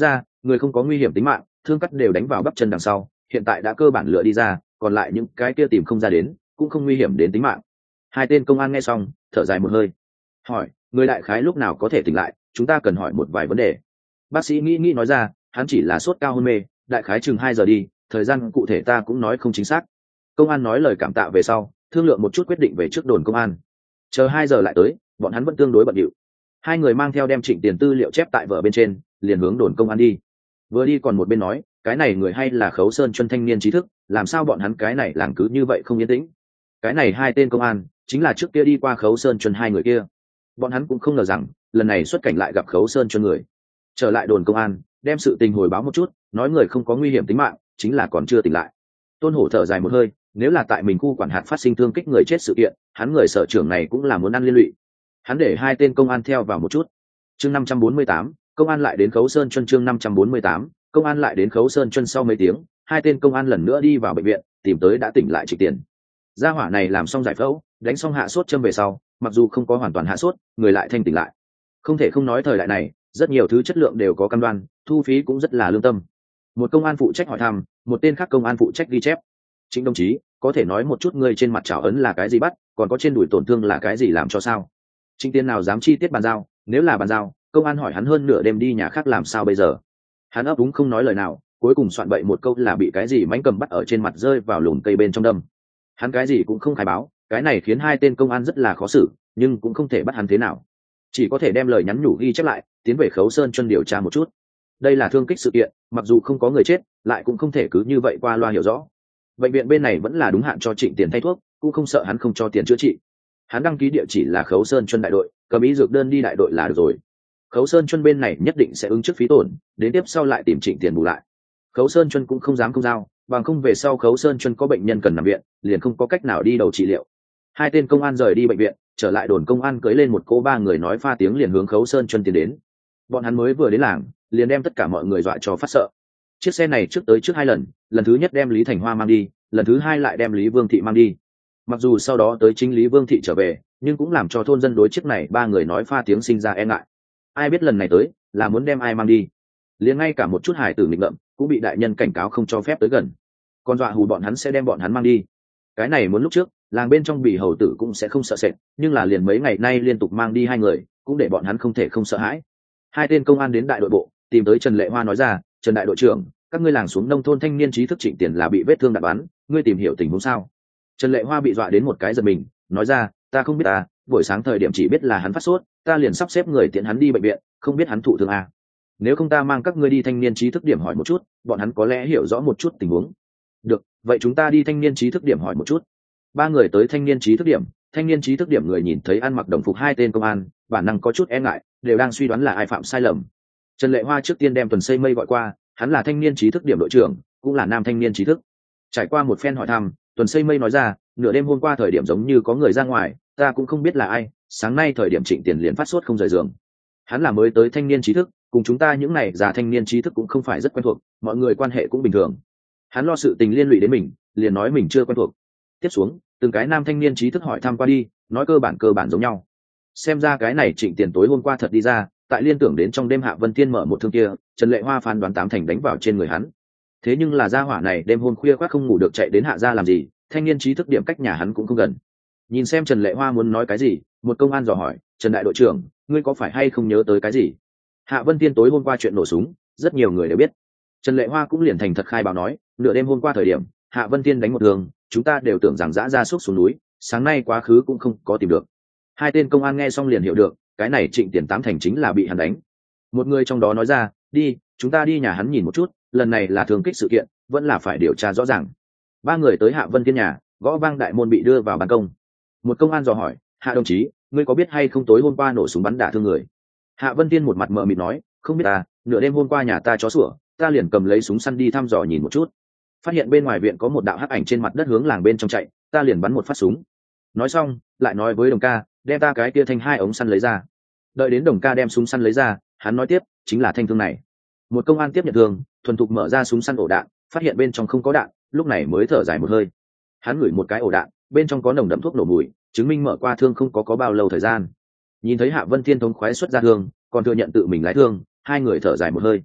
người không có nguy hiểm tính mạng, thương cắt đều đánh vào bắp chân đằng sau, hiện tại đã cơ bản lựa đi ra, còn lại những cái kia tìm không ra đến cũng không nguy hiểm đến tính mạng. Hai tên công an nghe xong thở dài một hơi, hỏi người đại khái lúc nào có thể tỉnh lại, chúng ta cần hỏi một vài vấn đề. Bác sĩ nghĩ nghĩ nói ra, hắn chỉ là sốt cao hôn mê, đại khái chừng hai giờ đi, thời gian cụ thể ta cũng nói không chính xác. Công an nói lời cảm tạ về sau, thương lượng một chút quyết định về trước đồn công an. Chờ hai giờ lại tới, bọn hắn vẫn tương đối bận rộn. Hai người mang theo đem Trịnh Tiền tư liệu chép tại vở bên trên, liền hướng đồn công an đi. Vừa đi còn một bên nói, cái này người hay là Khấu Sơn Chuân thanh niên trí thức, làm sao bọn hắn cái này làng cứ như vậy không yên tĩnh. Cái này hai tên công an chính là trước kia đi qua Khấu Sơn Chuân hai người kia. Bọn hắn cũng không ngờ rằng lần này xuất cảnh lại gặp Khấu Sơn Chuân người. Trở lại đồn công an, đem sự tình hồi báo một chút, nói người không có nguy hiểm tính mạng, chính là còn chưa tỉnh lại. Tôn Hổ thở dài một hơi, nếu là tại mình khu quản hạt phát sinh thương kích người chết sự kiện, hắn người sở trưởng này cũng là muốn ăn liên lụy. Hắn để hai tên công an theo vào một chút. Chương năm trăm bốn mươi tám, công an lại đến Khấu Sơn Chuân. Chương năm trăm bốn mươi tám, công an lại đến Khấu Sơn Chuân. Sau mấy tiếng, hai tên công an lần nữa đi vào bệnh viện, tìm tới đã tỉnh lại Trịnh Tiền. Gia hỏa này làm xong giải phẫu, đánh xong hạ sốt châm về sau, mặc dù không có hoàn toàn hạ sốt, người lại thanh tỉnh lại. Không thể không nói thời đại này, rất nhiều thứ chất lượng đều có cam đoan, thu phí cũng rất là lương tâm. Một công an phụ trách hỏi thăm, một tên khác công an phụ trách ghi chép. Trịnh đồng chí, có thể nói một chút ngươi trên mặt trảo ấn là cái gì bắt, còn có trên đùi tổn thương là cái gì làm cho sao? Trịnh Tiền nào dám chi tiết bàn giao, nếu là bàn giao, công an hỏi hắn hơn nửa đêm đi nhà khác làm sao bây giờ? Hắn ấp úng không nói lời nào, cuối cùng soạn bậy một câu là bị cái gì mánh cầm bắt ở trên mặt rơi vào lùm cây bên trong đâm. Hắn cái gì cũng không khai báo, cái này khiến hai tên công an rất là khó xử, nhưng cũng không thể bắt hắn thế nào, chỉ có thể đem lời nhắn nhủ ghi chép lại, tiến về Khấu Sơn Chuân điều tra một chút. Đây là thương kích sự kiện, mặc dù không có người chết, lại cũng không thể cứ như vậy qua loa hiểu rõ. Bệnh viện bên này vẫn là đúng hạn cho Trịnh Tiền thay thuốc, cũng không sợ hắn không cho tiền chữa trị. Hắn đăng ký địa chỉ là Khấu Sơn Chuân đại đội, cầm ý dược đơn đi đại đội là được rồi. Khấu Sơn Chuân bên này nhất định sẽ ứng trước phí tổn, đến tiếp sau lại tìm Trịnh Tiền bù lại. Khấu Sơn Chuân cũng không dám không giao, bằng không về sau Khấu Sơn Chuân có bệnh nhân cần nằm viện, liền không có cách nào đi đầu trị liệu. Hai tên công an rời đi bệnh viện, trở lại đồn công an cưới lên một cô ba người nói pha tiếng liền hướng Khấu Sơn Chuân tiến đến. Bọn hắn mới vừa đến làng, liền đem tất cả mọi người dọa cho phát sợ. Chiếc xe này trước tới trước hai lần, lần thứ nhất đem Lý Thành Hoa mang đi, lần thứ hai lại đem Lý Vương Thị mang đi. Mặc dù sau đó tới chính Lý Vương Thị trở về, nhưng cũng làm cho thôn dân đối chiếc này ba người nói pha tiếng sinh ra e ngại. Ai biết lần này tới là muốn đem ai mang đi, liền ngay cả một chút hài tử nghịch ngợm cũng bị đại nhân cảnh cáo không cho phép tới gần, còn dọa hù bọn hắn sẽ đem bọn hắn mang đi. Cái này muốn lúc trước làng bên trong Bỉ hầu tử cũng sẽ không sợ sệt, nhưng là liền mấy ngày nay liên tục mang đi hai người, cũng để bọn hắn không thể không sợ hãi. Hai tên công an đến đại đội bộ, tìm tới Trần Lệ Hoa nói ra, Trần đại đội trưởng, các ngươi làng xuống nông thôn thanh niên trí thức Trịnh Tiền là bị vết thương đạn bắn, ngươi tìm hiểu tình huống sao? Trần Lệ Hoa bị dọa đến một cái giật mình, nói ra, ta không biết à, buổi sáng thời điểm chỉ biết là hắn phát sốt, ta liền sắp xếp người tiễn hắn đi bệnh viện, không biết hắn thụ thương à. Nếu không ta mang các ngươi đi thanh niên trí thức điểm hỏi một chút, bọn hắn có lẽ hiểu rõ một chút tình huống. Được, vậy chúng ta đi thanh niên trí thức điểm hỏi một chút. Ba người tới thanh niên trí thức điểm, thanh niên trí thức điểm người nhìn thấy ăn mặc đồng phục hai tên công an, bản năng có chút e ngại, đều đang suy đoán là ai phạm sai lầm. Trần Lệ Hoa trước tiên đem Tuần Xây Mây gọi qua, hắn là thanh niên trí thức điểm đội trưởng, cũng là nam thanh niên trí thức. Trải qua một phen hỏi thăm, Tuần Xây Mây nói ra, nửa đêm hôm qua thời điểm giống như có người ra ngoài, ta cũng không biết là ai, sáng nay thời điểm Trịnh Tiền liền phát sốt không rời giường. Hắn là mới tới thanh niên trí thức, cùng chúng ta những này già thanh niên trí thức cũng không phải rất quen thuộc, mọi người quan hệ cũng bình thường. Hắn lo sự tình liên lụy đến mình, liền nói mình chưa quen thuộc. Tiếp xuống, từng cái nam thanh niên trí thức hỏi thăm qua đi, nói cơ bản cơ bản giống nhau. Xem ra cái này Trịnh Tiền tối hôm qua thật đi ra, tại liên tưởng đến trong đêm Hạ Vân Thiên mở một thương kia, Trần Lệ Hoa phán đoán tám thành đánh vào trên người hắn. Thế nhưng là gia hỏa này đêm hôm khuya khoác không ngủ được chạy đến Hạ gia làm gì, thanh niên trí thức điểm cách nhà hắn cũng không gần. Nhìn xem Trần Lệ Hoa muốn nói cái gì, một công an dò hỏi, Trần đại đội trưởng, ngươi có phải hay không nhớ tới cái gì? Hạ Vân Thiên tối hôm qua chuyện nổ súng, rất nhiều người đều biết. Trần Lệ Hoa cũng liền thành thật khai báo nói, nửa đêm hôm qua thời điểm, Hạ Vân Thiên đánh một đường, chúng ta đều tưởng rằng dã ra súc xuống núi, sáng nay quá khứ cũng không có tìm được. Hai tên công an nghe xong liền hiểu được, cái này Trịnh Tiền tám thành chính là bị hắn đánh. Một người trong đó nói ra, đi, chúng ta đi nhà hắn nhìn một chút, lần này là thường kích sự kiện, vẫn là phải điều tra rõ ràng. Ba người tới Hạ Vân Thiên nhà, gõ vang đại môn bị đưa vào ban công. Một công an dò hỏi, Hạ đồng chí, ngươi có biết hay không tối hôm qua nổ súng bắn đả thương người? Hạ Vân Thiên một mặt mờ mịt nói, không biết à, nửa đêm hôm qua nhà ta chó sủa, ta liền cầm lấy súng săn đi thăm dò nhìn một chút, phát hiện bên ngoài viện có một đạo hắc ảnh trên mặt đất hướng làng bên trong chạy, ta liền bắn một phát súng. Nói xong lại nói với đồng ca, đem ta cái kia thanh hai ống săn lấy ra. Đợi đến đồng ca đem súng săn lấy ra, hắn nói tiếp, chính là thanh thương này. Một công an tiếp nhận thương, thuần thục mở ra súng săn ổ đạn, phát hiện bên trong không có đạn, lúc này mới thở dài một hơi. Hắn ngửi một cái ổ đạn, bên trong có nồng đậm thuốc nổ mùi, chứng minh mở qua thương không có có bao lâu thời gian. Nhìn thấy Hạ Vân Thiên thống khoái xuất ra thương, còn thừa nhận tự mình lái thương, hai người thở dài một hơi.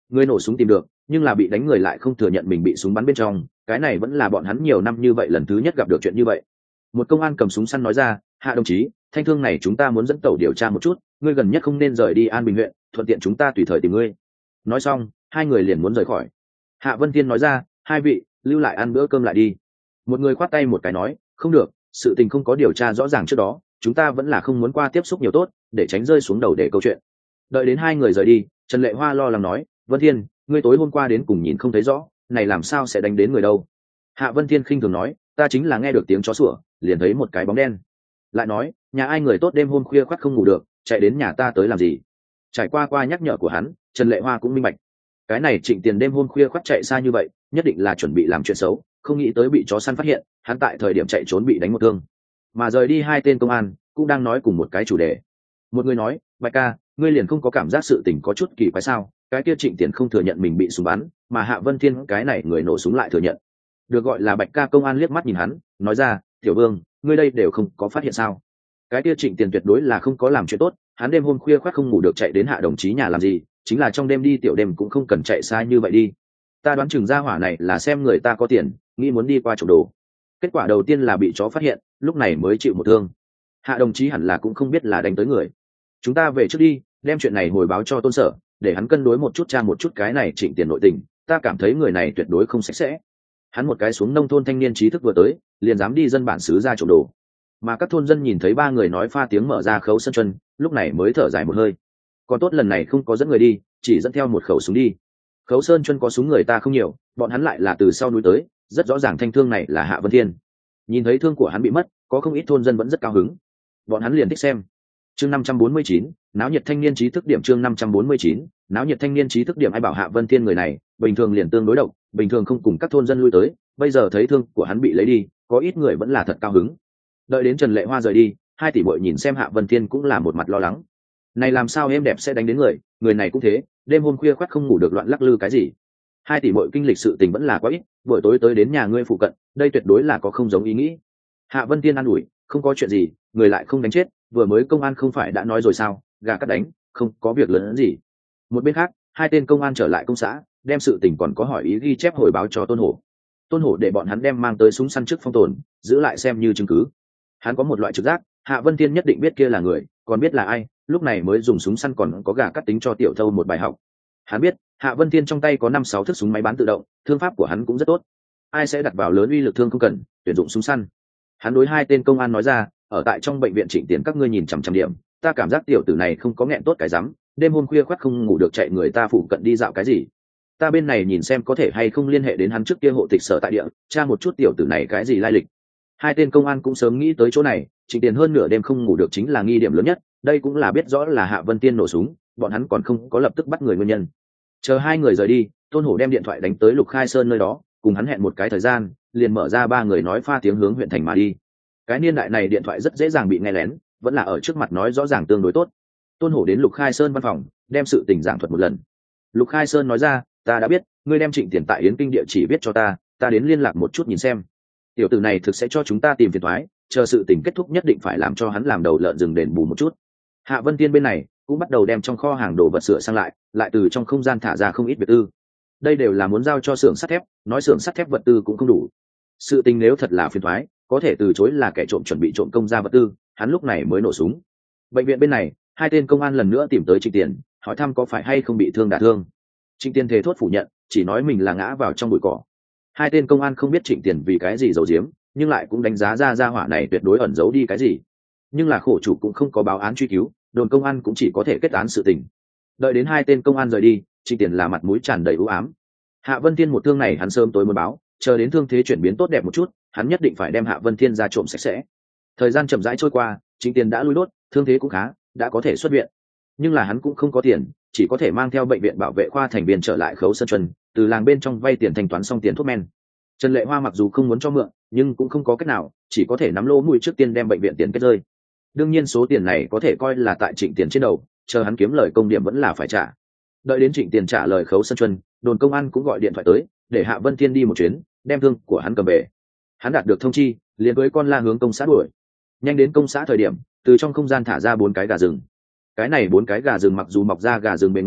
Người nổ súng tìm được, nhưng là bị đánh người lại không thừa nhận mình bị súng bắn bên trong, cái này vẫn là bọn hắn nhiều năm như vậy lần thứ nhất gặp được chuyện như vậy. Một công an cầm súng săn nói ra, hạ đồng chí, thanh thương này chúng ta muốn dẫn tàu điều tra một chút, ngươi gần nhất không nên rời đi An Bình huyện, thuận tiện chúng ta tùy thời tìm ngươi. Nói xong, hai người liền muốn rời khỏi. Hạ Vân Thiên nói ra, hai vị, lưu lại ăn bữa cơm lại đi. Một người khoát tay một cái nói, không được, sự tình không có điều tra rõ ràng trước đó, chúng ta vẫn là không muốn qua tiếp xúc nhiều tốt, để tránh rơi xuống đầu để câu chuyện. Đợi đến hai người rời đi, Trần Lệ Hoa lo lắng nói, Vân Thiên, ngươi tối hôm qua đến cùng nhìn không thấy rõ, này làm sao sẽ đánh đến người đâu? Hạ Vân Thiên khinh thường nói, ta chính là nghe được tiếng chó sủa, liền thấy một cái bóng đen. Lại nói, nhà ai người tốt đêm hôm khuya khoắt không ngủ được, chạy đến nhà ta tới làm gì? Trải qua qua nhắc nhở của hắn, Trần Lệ Hoa cũng minh bạch, cái này Trịnh Tiền đêm hôm khuya khoắt chạy xa như vậy, nhất định là chuẩn bị làm chuyện xấu, không nghĩ tới bị chó săn phát hiện, hắn tại thời điểm chạy trốn bị đánh một thương. Mà rời đi hai tên công an cũng đang nói cùng một cái chủ đề. Một người nói, Bạch ca, ngươi liền không có cảm giác sự tình có chút kỳ quái sao? Cái kia Trịnh Tiền không thừa nhận mình bị súng bắn, mà Hạ Vân Thiên cái này người nổ súng lại thừa nhận. Được gọi là Bạch ca công an liếc mắt nhìn hắn, nói ra, Tiểu Vương, ngươi đây đều không có phát hiện sao? Cái kia Trịnh Tiền tuyệt đối là không có làm chuyện tốt, hắn đêm hôm khuya khoắt không ngủ được chạy đến Hạ đồng chí nhà làm gì, chính là trong đêm đi tiểu đêm cũng không cần chạy xa như vậy đi. Ta đoán chừng ra hỏa này là xem người ta có tiền, nghĩ muốn đi qua trộm đồ. Kết quả đầu tiên là bị chó phát hiện, lúc này mới chịu một thương. Hạ đồng chí hẳn là cũng không biết là đánh tới người. Chúng ta về trước đi, đem chuyện này hồi báo cho Tôn Sở, để hắn cân đối một chút tra một chút cái này Trịnh Tiền nội tình, ta cảm thấy người này tuyệt đối không sạch sẽ. Hắn một cái xuống nông thôn thanh niên trí thức vừa tới, liền dám đi dân bản xứ ra trộm đồ. Mà các thôn dân nhìn thấy ba người nói pha tiếng mở ra khấu sân chân, lúc này mới thở dài một hơi. Còn tốt lần này không có dẫn người đi, chỉ dẫn theo một khẩu súng đi. Khấu sơn chân có súng người ta không nhiều, bọn hắn lại là từ sau núi tới, rất rõ ràng thanh thương này là Hạ Vân Thiên. Nhìn thấy thương của hắn bị mất, có không ít thôn dân vẫn rất cao hứng, bọn hắn liền thích xem. Chương năm trăm bốn mươi chín, náo nhiệt thanh niên trí thức điểm. Chương năm trăm bốn mươi chín, náo nhiệt thanh niên trí thức điểm. Ai bảo Hạ Vân Thiên người này bình thường liền tương đối độc, bình thường không cùng các thôn dân lui tới, bây giờ thấy thương của hắn bị lấy đi, có ít người vẫn là thật cao hứng. Đợi đến Trần Lệ Hoa rời đi, hai tỷ muội nhìn xem Hạ Vân Thiên cũng là một mặt lo lắng. Này làm sao em đẹp sẽ đánh đến người, người này cũng thế, đêm hôm khuya khoắt không ngủ được loạn lắc lư cái gì. Hai tỷ muội kinh lịch sự tình vẫn là quá ít, buổi tối tới đến nhà ngươi phụ cận, đây tuyệt đối là có không giống ý nghĩ. Hạ Vân Thiên an ủi, không có chuyện gì, người lại không đánh chết, vừa mới công an không phải đã nói rồi sao, gà cắt đánh, không có việc lớn gì. Một bên khác, hai tên công an trở lại công xã, đem sự tình còn có hỏi ý ghi chép hồi báo cho Tôn Hổ. Tôn Hổ để bọn hắn đem mang tới súng săn trước phong tồn, giữ lại xem như chứng cứ. Hắn có một loại trực giác, Hạ Vân Thiên nhất định biết kia là người, còn biết là ai, lúc này mới dùng súng săn còn có gà cắt tính cho tiểu thâu một bài học. Hắn biết, Hạ Vân Thiên trong tay có năm sáu thước súng máy bán tự động, thương pháp của hắn cũng rất tốt. Ai sẽ đặt vào lớn uy lực thương không cần, tuyển dụng súng săn. Hắn đối hai tên công an nói ra, ở tại trong bệnh viện Trịnh Tiền các ngươi nhìn chằm chằm điểm, ta cảm giác tiểu tử này không có nghẹn tốt cái rắm, đêm hôm khuya khoắt không ngủ được chạy người ta phụ cận đi dạo cái gì. Ta bên này nhìn xem có thể hay không liên hệ đến hắn trước kia hộ tịch sở tại địa, tra một chút tiểu tử này cái gì lai lịch. Hai tên công an cũng sớm nghĩ tới chỗ này, Trịnh Tiền hơn nửa đêm không ngủ được chính là nghi điểm lớn nhất, đây cũng là biết rõ là Hạ Vân Tiên nổ súng, bọn hắn còn không có lập tức bắt người nguyên nhân. Chờ hai người rời đi, Tôn Hổ đem điện thoại đánh tới Lục Khai Sơn nơi đó, cùng hắn hẹn một cái thời gian, liền mở ra ba người nói pha tiếng hướng huyện thành mà đi. Cái niên đại này điện thoại rất dễ dàng bị nghe lén, vẫn là ở trước mặt nói rõ ràng tương đối tốt. Tôn Hổ đến Lục Khai Sơn văn phòng, đem sự tình giảng thuật một lần. Lục Khai Sơn nói ra, ta đã biết, ngươi đem Trịnh Tiền tại Yến Kinh địa chỉ viết cho ta, ta đến liên lạc một chút nhìn xem. Tiểu tử này thực sẽ cho chúng ta tìm phiền toái, chờ sự tình kết thúc nhất định phải làm cho hắn làm đầu lợn rừng đền bù một chút. Hạ Vân Tiên bên này cũng bắt đầu đem trong kho hàng đồ vật sửa sang lại, lại từ trong không gian thả ra không ít vật tư. Đây đều là muốn giao cho xưởng sắt thép, nói xưởng sắt thép vật tư cũng không đủ. Sự tình nếu thật là phiền toái, có thể từ chối là kẻ trộm chuẩn bị trộm công ra vật tư, hắn lúc này mới nổ súng. Bệnh viện bên này, hai tên công an lần nữa tìm tới Trịnh Tiền, hỏi thăm có phải hay không bị thương đả thương. Trịnh Tiền thề thốt phủ nhận, chỉ nói mình là ngã vào trong bụi cỏ. Hai tên công an không biết Trịnh Tiền vì cái gì giấu giếm, nhưng lại cũng đánh giá ra ra hỏa này tuyệt đối ẩn giấu đi cái gì. Nhưng là khổ chủ cũng không có báo án truy cứu, đồn công an cũng chỉ có thể kết án sự tình. Đợi đến hai tên công an rời đi, Trịnh Tiền là mặt mũi tràn đầy u ám. Hạ Vân Thiên một thương này hắn sớm tối muốn báo, chờ đến thương thế chuyển biến tốt đẹp một chút, hắn nhất định phải đem Hạ Vân Thiên ra trộm sạch sẽ. Thời gian chậm rãi trôi qua, Trịnh Tiền đã lui đốt, thương thế cũng khá, đã có thể xuất viện. Nhưng là hắn cũng không có tiền, chỉ có thể mang theo bệnh viện bảo vệ khoa thành viên trở lại Khấu Sơn Chuân, từ làng bên trong vay tiền thanh toán xong tiền thuốc men. Trần Lệ Hoa mặc dù không muốn cho mượn, nhưng cũng không có cách nào, chỉ có thể nắm lỗ mũi trước tiên đem bệnh viện tiền kết rơi. Đương nhiên số tiền này có thể coi là tại Trịnh Tiền trên đầu, chờ hắn kiếm lời công điểm vẫn là phải trả. Đợi đến Trịnh Tiền trả lời Khấu Sơn Chuân, đồn công an cũng gọi điện thoại tới, để Hạ Vân Thiên đi một chuyến, đem thương của hắn cầm về. Hắn đạt được thông chi, liền với con la hướng công xã đuổi. Nhanh đến công xã thời điểm, từ trong không gian thả ra bốn cái gà rừng. Cái này bốn cái gà rừng mặc dù mọc ra gà rừng bên ngoài,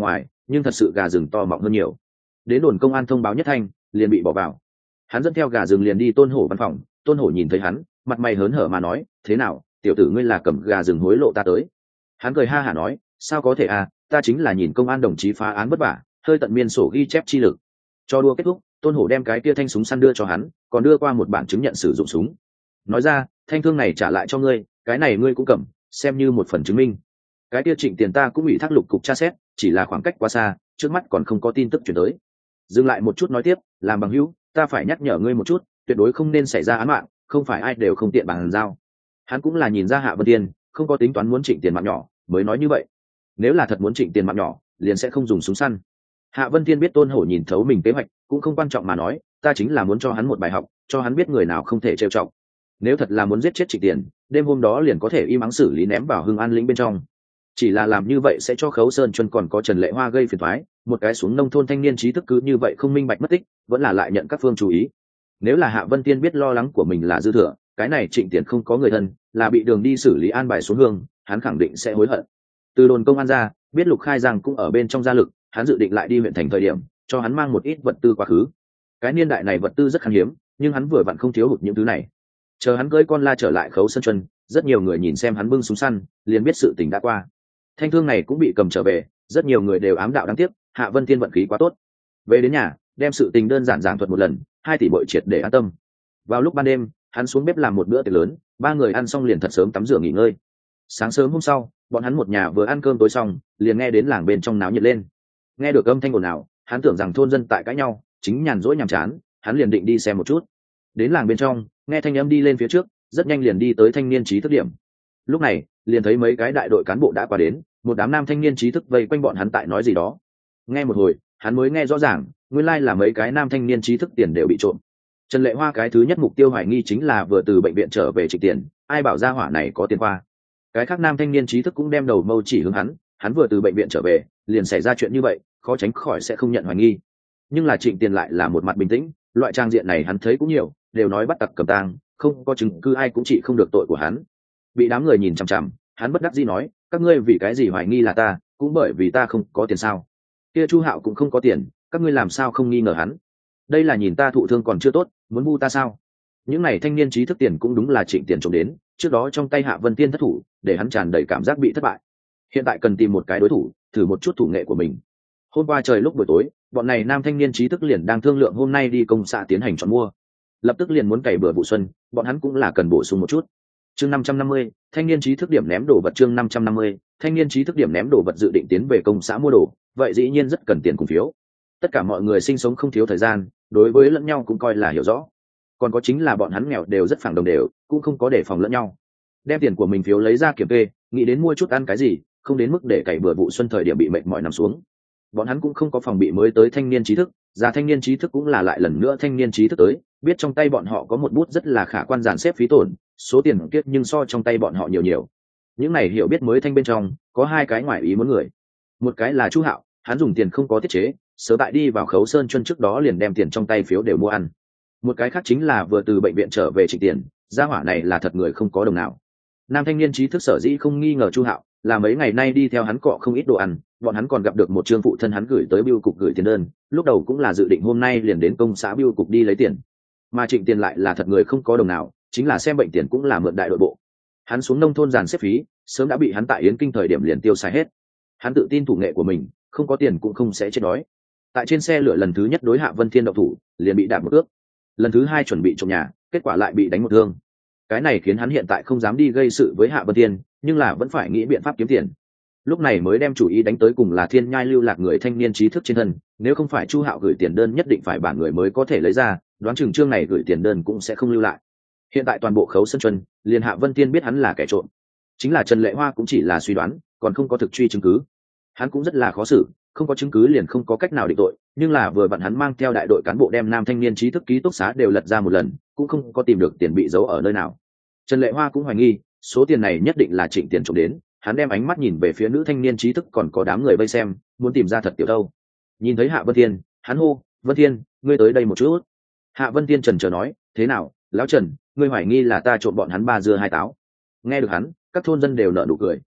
nhưng thật sự gà rừng to mọng hơn nhiều. Đến đồn công an thông báo nhất thanh, liền bị bỏ vào. Hắn dẫn theo gà rừng liền đi Tôn Hổ văn phòng. Tôn Hổ nhìn thấy hắn, mặt mày hớn hở mà nói, thế nào, tiểu tử ngươi là cầm gà rừng hối lộ ta tới? Hắn cười ha hả nói, sao có thể à, ta chính là nhìn công an đồng chí phá án vất vả, hơi tận miên sổ ghi chép chi lực. Cho đua kết thúc, Tôn Hổ đem cái kia thanh súng săn đưa cho hắn, còn đưa qua một bản chứng nhận sử dụng súng. Nói ra, thanh thương này trả lại cho ngươi, cái này ngươi cũng cầm, xem như một phần chứng minh. Cái kia Trịnh Tiền ta cũng ủy thác lục cục tra xét, chỉ là khoảng cách quá xa, trước mắt còn không có tin tức chuyển tới. Dừng lại một chút nói tiếp, làm bằng hữu, ta phải nhắc nhở ngươi một chút, tuyệt đối không nên xảy ra án mạng, không phải ai đều không tiện bàn giao. Hắn cũng là nhìn ra Hạ Vân Tiên không có tính toán muốn Trịnh Tiền mạng nhỏ, mới nói như vậy. Nếu là thật muốn Trịnh Tiền mạng nhỏ, liền sẽ không dùng súng săn. Hạ Vân Tiên biết Tôn Hổ nhìn thấu mình kế hoạch, cũng không quan trọng mà nói, ta chính là muốn cho hắn một bài học, cho hắn biết người nào không thể trêu chọc. Nếu thật là muốn giết chết Trịnh Tiền, đêm hôm đó liền có thể im ắng xử lý ném vào Hưng An lĩnh bên trong. Chỉ là làm như vậy sẽ cho Khấu Sơn Chuân còn có Trần Lệ Hoa gây phiền toái, một cái xuống nông thôn thanh niên trí thức cứ như vậy không minh bạch mất tích, vẫn là lại nhận các phương chú ý. Nếu là Hạ Vân Tiên biết lo lắng của mình là dư thừa, cái này Trịnh Tiền không có người thân, là bị đường đi xử lý an bài xuống hương, hắn khẳng định sẽ hối hận. Từ đồn công an ra, biết Lục Khai Giang cũng ở bên trong gia lực, hắn dự định lại đi huyện thành thời điểm, cho hắn mang một ít vật tư quá khứ. Cái niên đại này vật tư rất khan hiếm, nhưng hắn vừa vặn không thiếu hụt những thứ này. Chờ hắn cưỡi con la trở lại Khấu Sơn Chuân, rất nhiều người nhìn xem hắn bưng súng săn, liền biết sự tình đã qua. Thanh thương này cũng bị cầm trở về, rất nhiều người đều ám đạo đáng tiếc, Hạ Vân Tiên vận khí quá tốt. Về đến nhà, đem sự tình đơn giản giảng thuật một lần, hai tỷ bội triệt để an tâm. Vào lúc ban đêm, hắn xuống bếp làm một bữa tiệc lớn, ba người ăn xong liền thật sớm tắm rửa nghỉ ngơi. Sáng sớm hôm sau, bọn hắn một nhà vừa ăn cơm tối xong, liền nghe đến làng bên trong náo nhiệt lên. Nghe được âm thanh ồn ào, hắn tưởng rằng thôn dân tại cãi nhau, chính nhàn rỗi nhàm chán, hắn liền định đi xem một chút. Đến làng bên trong, nghe thanh âm đi lên phía trước, rất nhanh liền đi tới thanh niên trí thức điểm. Lúc này, liền thấy mấy cái đại đội cán bộ đã qua đến, một đám nam thanh niên trí thức vây quanh bọn hắn tại nói gì đó. Nghe một hồi, hắn mới nghe rõ ràng, nguyên lai là mấy cái nam thanh niên trí thức tiền đều bị trộm. Trần Lệ Hoa cái thứ nhất mục tiêu hoài nghi chính là vừa từ bệnh viện trở về Trịnh Tiền, ai bảo ra hỏa này có tiền qua. Cái khác nam thanh niên trí thức cũng đem đầu mâu chỉ hướng hắn, hắn vừa từ bệnh viện trở về, liền xảy ra chuyện như vậy, khó tránh khỏi sẽ không nhận hoài nghi. Nhưng là Trịnh Tiền lại là một mặt bình tĩnh, loại trang diện này hắn thấy cũng nhiều, đều nói bắt tặc cầm tang, không có chứng cứ ai cũng trị không được tội của hắn. Bị đám người nhìn chằm chằm, hắn bất đắc dĩ nói, các ngươi vì cái gì hoài nghi là ta, cũng bởi vì ta không có tiền sao? Kia Chu Hạo cũng không có tiền, các ngươi làm sao không nghi ngờ hắn? Đây là nhìn ta thụ thương còn chưa tốt, muốn bu ta sao? Những này thanh niên trí thức tiền cũng đúng là Trịnh Tiền trộm đến, trước đó trong tay Hạ Vân Tiên thất thủ, để hắn tràn đầy cảm giác bị thất bại. Hiện tại cần tìm một cái đối thủ, thử một chút thủ nghệ của mình. Hôm qua trời lúc buổi tối, bọn này nam thanh niên trí thức liền đang thương lượng hôm nay đi công xã tiến hành chọn mua. Lập tức liền muốn cày bừa vụ xuân, bọn hắn cũng là cần bổ sung một chút. Chương năm trăm năm mươi, thanh niên trí thức điểm ném đồ vật. Chương năm trăm năm mươi, thanh niên trí thức điểm ném đồ vật dự định tiến về công xã mua đồ, vậy dĩ nhiên rất cần tiền cùng phiếu. Tất cả mọi người sinh sống không thiếu thời gian, đối với lẫn nhau cũng coi là hiểu rõ. Còn có chính là bọn hắn nghèo đều rất phẳng đồng đều, cũng không có đề phòng lẫn nhau. Đem tiền của mình phiếu lấy ra kiểm kê, nghĩ đến mua chút ăn cái gì, không đến mức để cày bừa vụ xuân thời điểm bị mệt mỏi nằm xuống. Bọn hắn cũng không có phòng bị mới tới thanh niên trí thức, già thanh niên trí thức cũng là lại lần nữa thanh niên trí thức tới, biết trong tay bọn họ có một bút rất là khả quan dàn xếp phí tổn, số tiền kiết nhưng so trong tay bọn họ nhiều nhiều. Những này hiểu biết mới thanh bên trong, có hai cái ngoài ý muốn người. Một cái là Chu Hạo, hắn dùng tiền không có tiết chế, sớm tại đi vào Khấu Sơn Chuân trước đó liền đem tiền trong tay phiếu đều mua ăn. Một cái khác chính là vừa từ bệnh viện trở về Trịnh Tiền, gia hỏa này là thật người không có đồng nào. Nam thanh niên trí thức sở dĩ không nghi ngờ Chu Hạo, là mấy ngày nay đi theo hắn cọ không ít đồ ăn, bọn hắn còn gặp được một trương phụ thân hắn gửi tới bưu cục gửi tiền đơn, lúc đầu cũng là dự định hôm nay liền đến công xã bưu cục đi lấy tiền. Mà Trịnh Tiền lại là thật người không có đồng nào, chính là xem bệnh tiền cũng là mượn đại đội bộ. Hắn xuống nông thôn dàn xếp phí, sớm đã bị hắn tại Yến Kinh thời điểm liền tiêu xài hết. Hắn tự tin thủ nghệ của mình, không có tiền cũng không sẽ chết đói. Tại trên xe lửa lần thứ nhất đối Hạ Vân Thiên động thủ, liền bị đạp một ước. Lần thứ hai chuẩn bị trộm nhà, kết quả lại bị đánh một thương. Cái này khiến hắn hiện tại không dám đi gây sự với Hạ Vân Thiên, nhưng là vẫn phải nghĩ biện pháp kiếm tiền. Lúc này mới đem chủ ý đánh tới cùng là Thiên Nhai lưu lạc người thanh niên trí thức trên thân, nếu không phải Chu Hạo gửi tiền đơn nhất định phải bản người mới có thể lấy ra, đoán chừng chương này gửi tiền đơn cũng sẽ không lưu lại. Hiện tại toàn bộ Khấu Sơn Chuân, liền Hạ Vân Thiên biết hắn là kẻ trộm. Chính là Trần Lệ Hoa cũng chỉ là suy đoán, còn không có thực truy chứng cứ. Hắn cũng rất là khó xử, không có chứng cứ liền không có cách nào định tội, nhưng là vừa vặn hắn mang theo đại đội cán bộ đem nam thanh niên trí thức ký túc xá đều lật ra một lần, cũng không có tìm được tiền bị giấu ở nơi nào. Trần Lệ Hoa cũng hoài nghi, số tiền này nhất định là Trịnh Tiền trộm đến, hắn đem ánh mắt nhìn về phía nữ thanh niên trí thức còn có đám người vây xem, muốn tìm ra thật tiểu đâu. Nhìn thấy Hạ Vân Thiên, hắn hô, "Vân Thiên, ngươi tới đây một chút." Hạ Vân Thiên chần chờ nói, "Thế nào, lão Trần, ngươi hoài nghi là ta trộm bọn hắn ba dưa hai táo?" Nghe được hắn, các thôn dân đều nở nụ cười.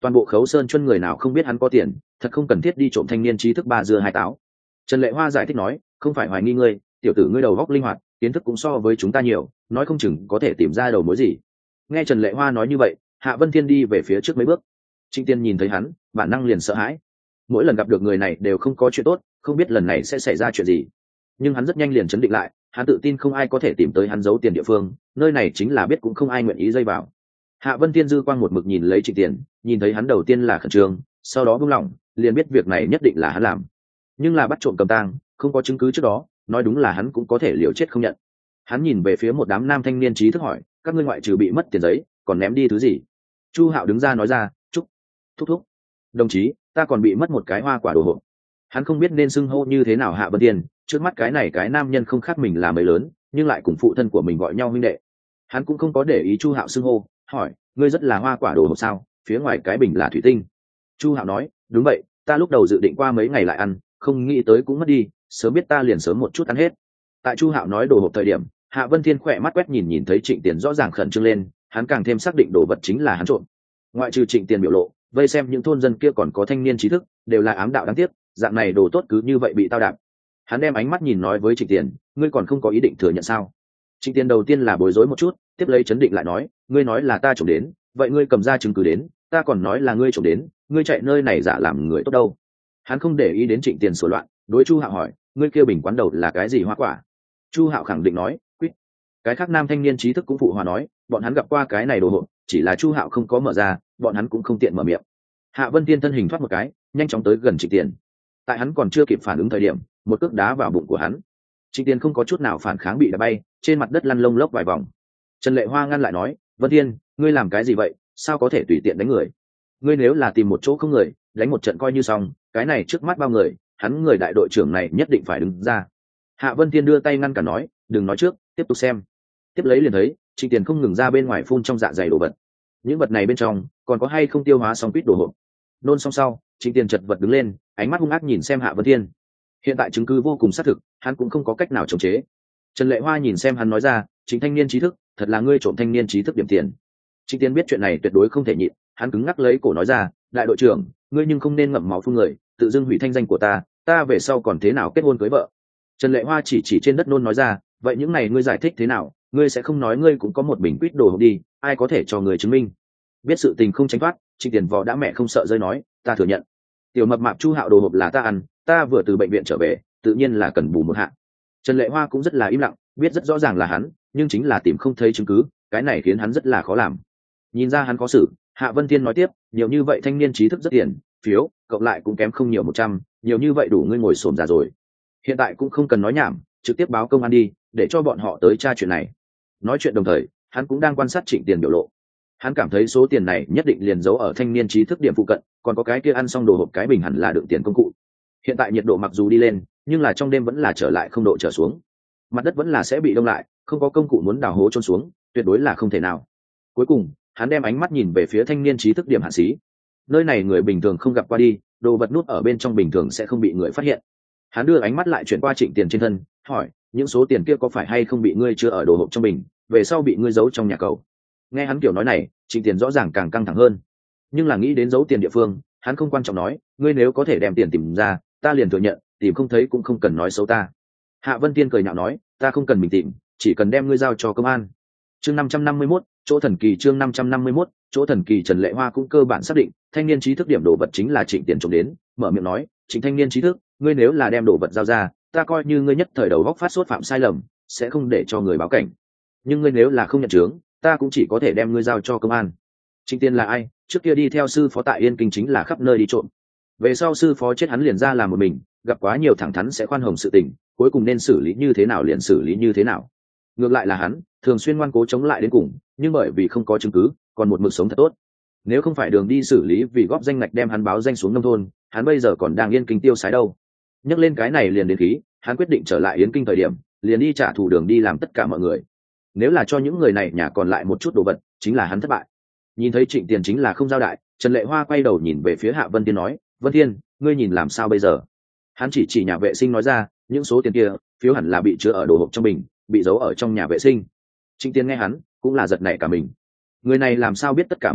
toàn bộ Khấu Sơn Chuân người nào không biết hắn có tiền, thật không cần thiết đi trộm thanh niên trí thức ba dưa hai táo. Trần Lệ Hoa giải thích nói, không phải hoài nghi ngươi, tiểu tử ngươi đầu óc linh hoạt, kiến thức cũng so với chúng ta nhiều, nói không chừng có thể tìm ra đầu mối gì. Nghe Trần Lệ Hoa nói như vậy, Hạ Vân Thiên đi về phía trước mấy bước. Trịnh Tiên nhìn thấy hắn, bản năng liền sợ hãi. Mỗi lần gặp được người này đều không có chuyện tốt, không biết lần này sẽ xảy ra chuyện gì. Nhưng hắn rất nhanh liền chấn định lại, hắn tự tin không ai có thể tìm tới hắn giấu tiền địa phương, nơi này chính là biết cũng không ai nguyện ý dây vào. Hạ Vân Thiên dư quang một mực nhìn lấy Trịnh Tiền, nhìn thấy hắn đầu tiên là khẩn trương, sau đó buông lỏng, liền biết việc này nhất định là hắn làm. Nhưng là bắt trộm cầm tang, không có chứng cứ trước đó, nói đúng là hắn cũng có thể liều chết không nhận. Hắn nhìn về phía một đám nam thanh niên trí thức hỏi, các ngươi ngoại trừ bị mất tiền giấy, còn ném đi thứ gì? Chu Hạo đứng ra nói ra, chúc, thúc thúc, đồng chí, ta còn bị mất một cái hoa quả đồ hộp. Hắn không biết nên xưng hô như thế nào Hạ Vân Thiên, trước mắt cái này cái nam nhân không khác mình là mấy lớn, nhưng lại cùng phụ thân của mình gọi nhau huynh đệ. Hắn cũng không có để ý Chu Hạo xưng hô, hỏi, ngươi rất là hoa quả đồ hộp sao? Phía ngoài cái bình là thủy tinh. Chu Hạo nói, đúng vậy, ta lúc đầu dự định qua mấy ngày lại ăn, không nghĩ tới cũng mất đi, sớm biết ta liền sớm một chút ăn hết. Tại Chu Hạo nói đồ hộp thời điểm, Hạ Vân Thiên khỏe mắt quét nhìn nhìn thấy Trịnh Tiền rõ ràng khẩn trương lên, hắn càng thêm xác định đồ vật chính là hắn trộm. Ngoại trừ Trịnh Tiền biểu lộ, vây xem những thôn dân kia còn có thanh niên trí thức, đều là ám đạo đáng tiếc, dạng này đồ tốt cứ như vậy bị tao đạp. Hắn đem ánh mắt nhìn nói với Trịnh Tiền, ngươi còn không có ý định thừa nhận sao? Trịnh Tiền đầu tiên là bối rối một chút, tiếp lấy chấn định lại nói, ngươi nói là ta trộm đến, vậy ngươi cầm ra chứng cứ đến, ta còn nói là ngươi trộm đến, ngươi chạy nơi này giả làm người tốt đâu? Hắn không để ý đến Trịnh Tiền sửa loạn, đối Chu Hạo hỏi, ngươi kia bình quán đầu là cái gì hoa quả? Chu Hạo khẳng định nói, quýt. Cái khác nam thanh niên trí thức cũng phụ hòa nói, bọn hắn gặp qua cái này đồ hộp, chỉ là Chu Hạo không có mở ra, bọn hắn cũng không tiện mở miệng. Hạ Vân Tiên thân hình thoát một cái, nhanh chóng tới gần Trịnh Tiền. Tại hắn còn chưa kịp phản ứng thời điểm, một cước đá vào bụng của hắn. Trịnh Tiền không có chút nào phản kháng bị đá bay, trên mặt đất lăn lông lốc vài vòng. Trần Lệ Hoa ngăn lại nói, Vân Tiên, ngươi làm cái gì vậy? Sao có thể tùy tiện đánh người? Ngươi nếu là tìm một chỗ không người, đánh một trận coi như xong, cái này trước mắt bao người, hắn người đại đội trưởng này nhất định phải đứng ra. Hạ Vân Thiên đưa tay ngăn cả nói, đừng nói trước, tiếp tục xem. Tiếp lấy liền thấy Trịnh Tiền không ngừng ra bên ngoài phun trong dạ dày đồ vật. Những vật này bên trong còn có hay không tiêu hóa xong quýt đồ hộp. Nôn xong sau, Trịnh Tiền chật vật đứng lên, ánh mắt hung ác nhìn xem Hạ Vân Thiên. Hiện tại chứng cứ vô cùng xác thực, hắn cũng không có cách nào chống chế. Trần Lệ Hoa nhìn xem hắn nói ra, chính thanh niên trí thức, thật là ngươi trộm thanh niên trí thức điểm tiền. Trịnh Tiền biết chuyện này tuyệt đối không thể nhịn, hắn cứng ngắc lấy cổ nói ra, đại đội trưởng, ngươi nhưng không nên ngậm máu phun người, tự dưng hủy thanh danh của ta, ta về sau còn thế nào kết hôn cưới vợ? Trần Lệ Hoa chỉ chỉ trên đất nôn nói ra, vậy những này ngươi giải thích thế nào? Ngươi sẽ không nói ngươi cũng có một bình quýt đồ hộp đi, ai có thể cho người chứng minh? Biết sự tình không tránh thoát, Trịnh Tiền vò đã mẹ không sợ rơi nói, ta thừa nhận. Tiểu mập mạp Chu Hạo đồ hộp là ta ăn, ta vừa từ bệnh viện trở về, tự nhiên là cần bù một hạ. Trần Lệ Hoa cũng rất là im lặng, biết rất rõ ràng là hắn, nhưng chính là tìm không thấy chứng cứ, cái này khiến hắn rất là khó làm. Nhìn ra hắn khó xử, Hạ Vân Thiên nói tiếp, nhiều như vậy thanh niên trí thức rất tiền, phiếu, cộng lại cũng kém không nhiều một trăm, nhiều như vậy đủ ngươi ngồi xổm ra rồi. Hiện tại cũng không cần nói nhảm, trực tiếp báo công an đi, để cho bọn họ tới tra chuyện này. Nói chuyện đồng thời, hắn cũng đang quan sát Trịnh Tiền biểu lộ. Hắn cảm thấy số tiền này nhất định liền giấu ở thanh niên trí thức điểm phụ cận, còn có cái kia ăn xong đồ hộp cái bình hẳn là đựng tiền công cụ. Hiện tại nhiệt độ mặc dù đi lên, nhưng là trong đêm vẫn là trở lại không độ trở xuống. Mặt đất vẫn là sẽ bị đông lại, không có công cụ muốn đào hố chôn xuống, tuyệt đối là không thể nào. Cuối cùng, hắn đem ánh mắt nhìn về phía thanh niên trí thức điểm hạ sĩ. Nơi này người bình thường không gặp qua đi, đồ vật nút ở bên trong bình thường sẽ không bị người phát hiện. Hắn đưa ánh mắt lại chuyển qua Trịnh Tiền trên thân, hỏi, những số tiền kia có phải hay không bị ngươi chứa ở đồ hộp trong bình, về sau bị ngươi giấu trong nhà cầu? Nghe hắn kiểu nói này, Trịnh Tiền rõ ràng càng căng thẳng hơn. Nhưng là nghĩ đến giấu tiền địa phương, hắn không quan trọng nói, ngươi nếu có thể đem tiền tìm ra, ta liền thừa nhận, tìm không thấy cũng không cần nói xấu ta. Hạ Vân Tiên cười nhạo nói, ta không cần mình tìm, chỉ cần đem ngươi giao cho công an. Chương năm trăm năm mươi mốt, chỗ thần kỳ chương năm trăm năm mươi mốt, chỗ thần kỳ. Trần Lệ Hoa cũng cơ bản xác định, thanh niên trí thức điểm đồ vật chính là Trịnh Tiền trộm đến, mở miệng nói, Trịnh thanh niên trí thức, ngươi nếu là đem đồ vật giao ra, ta coi như ngươi nhất thời đầu góc phát sốt phạm sai lầm, sẽ không để cho người báo cảnh. Nhưng ngươi nếu là không nhận chứng, ta cũng chỉ có thể đem ngươi giao cho công an. Trịnh Tiền là ai? Trước kia đi theo sư phó tại Yên Kinh chính là khắp nơi đi trộm. Về sau sư phó chết hắn liền ra làm một mình, gặp quá nhiều thẳng thắn sẽ khoan hồng sự tình, cuối cùng nên xử lý như thế nào liền xử lý như thế nào. Ngược lại là hắn, thường xuyên ngoan cố chống lại đến cùng, nhưng bởi vì không có chứng cứ, còn một mực sống thật tốt. Nếu không phải đường đi xử lý vì góp danh ngạch đem hắn báo danh xuống nông thôn, hắn bây giờ còn đang Yên Kinh tiêu sái đâu. Nhắc lên cái này liền đến khí, hắn quyết định trở lại Yên Kinh thời điểm, liền đi trả thù đường đi làm tất cả mọi người. Nếu là cho những người này nhà còn lại một chút đồ vật, chính là hắn thất bại. Nhìn thấy Trịnh Tiền chính là không giao đại, Trần Lệ Hoa quay đầu nhìn về phía Hạ Vân Thiên nói, Vân Thiên, ngươi nhìn làm sao bây giờ? Hắn chỉ chỉ nhà vệ sinh nói ra, những số tiền kia, phiếu hẳn là bị chứa ở đồ hộp trong bình, bị giấu ở trong nhà vệ sinh. Trịnh Tiền nghe hắn, cũng là giật nảy cả mình. Người này làm sao biết tất cả mọi chuyện,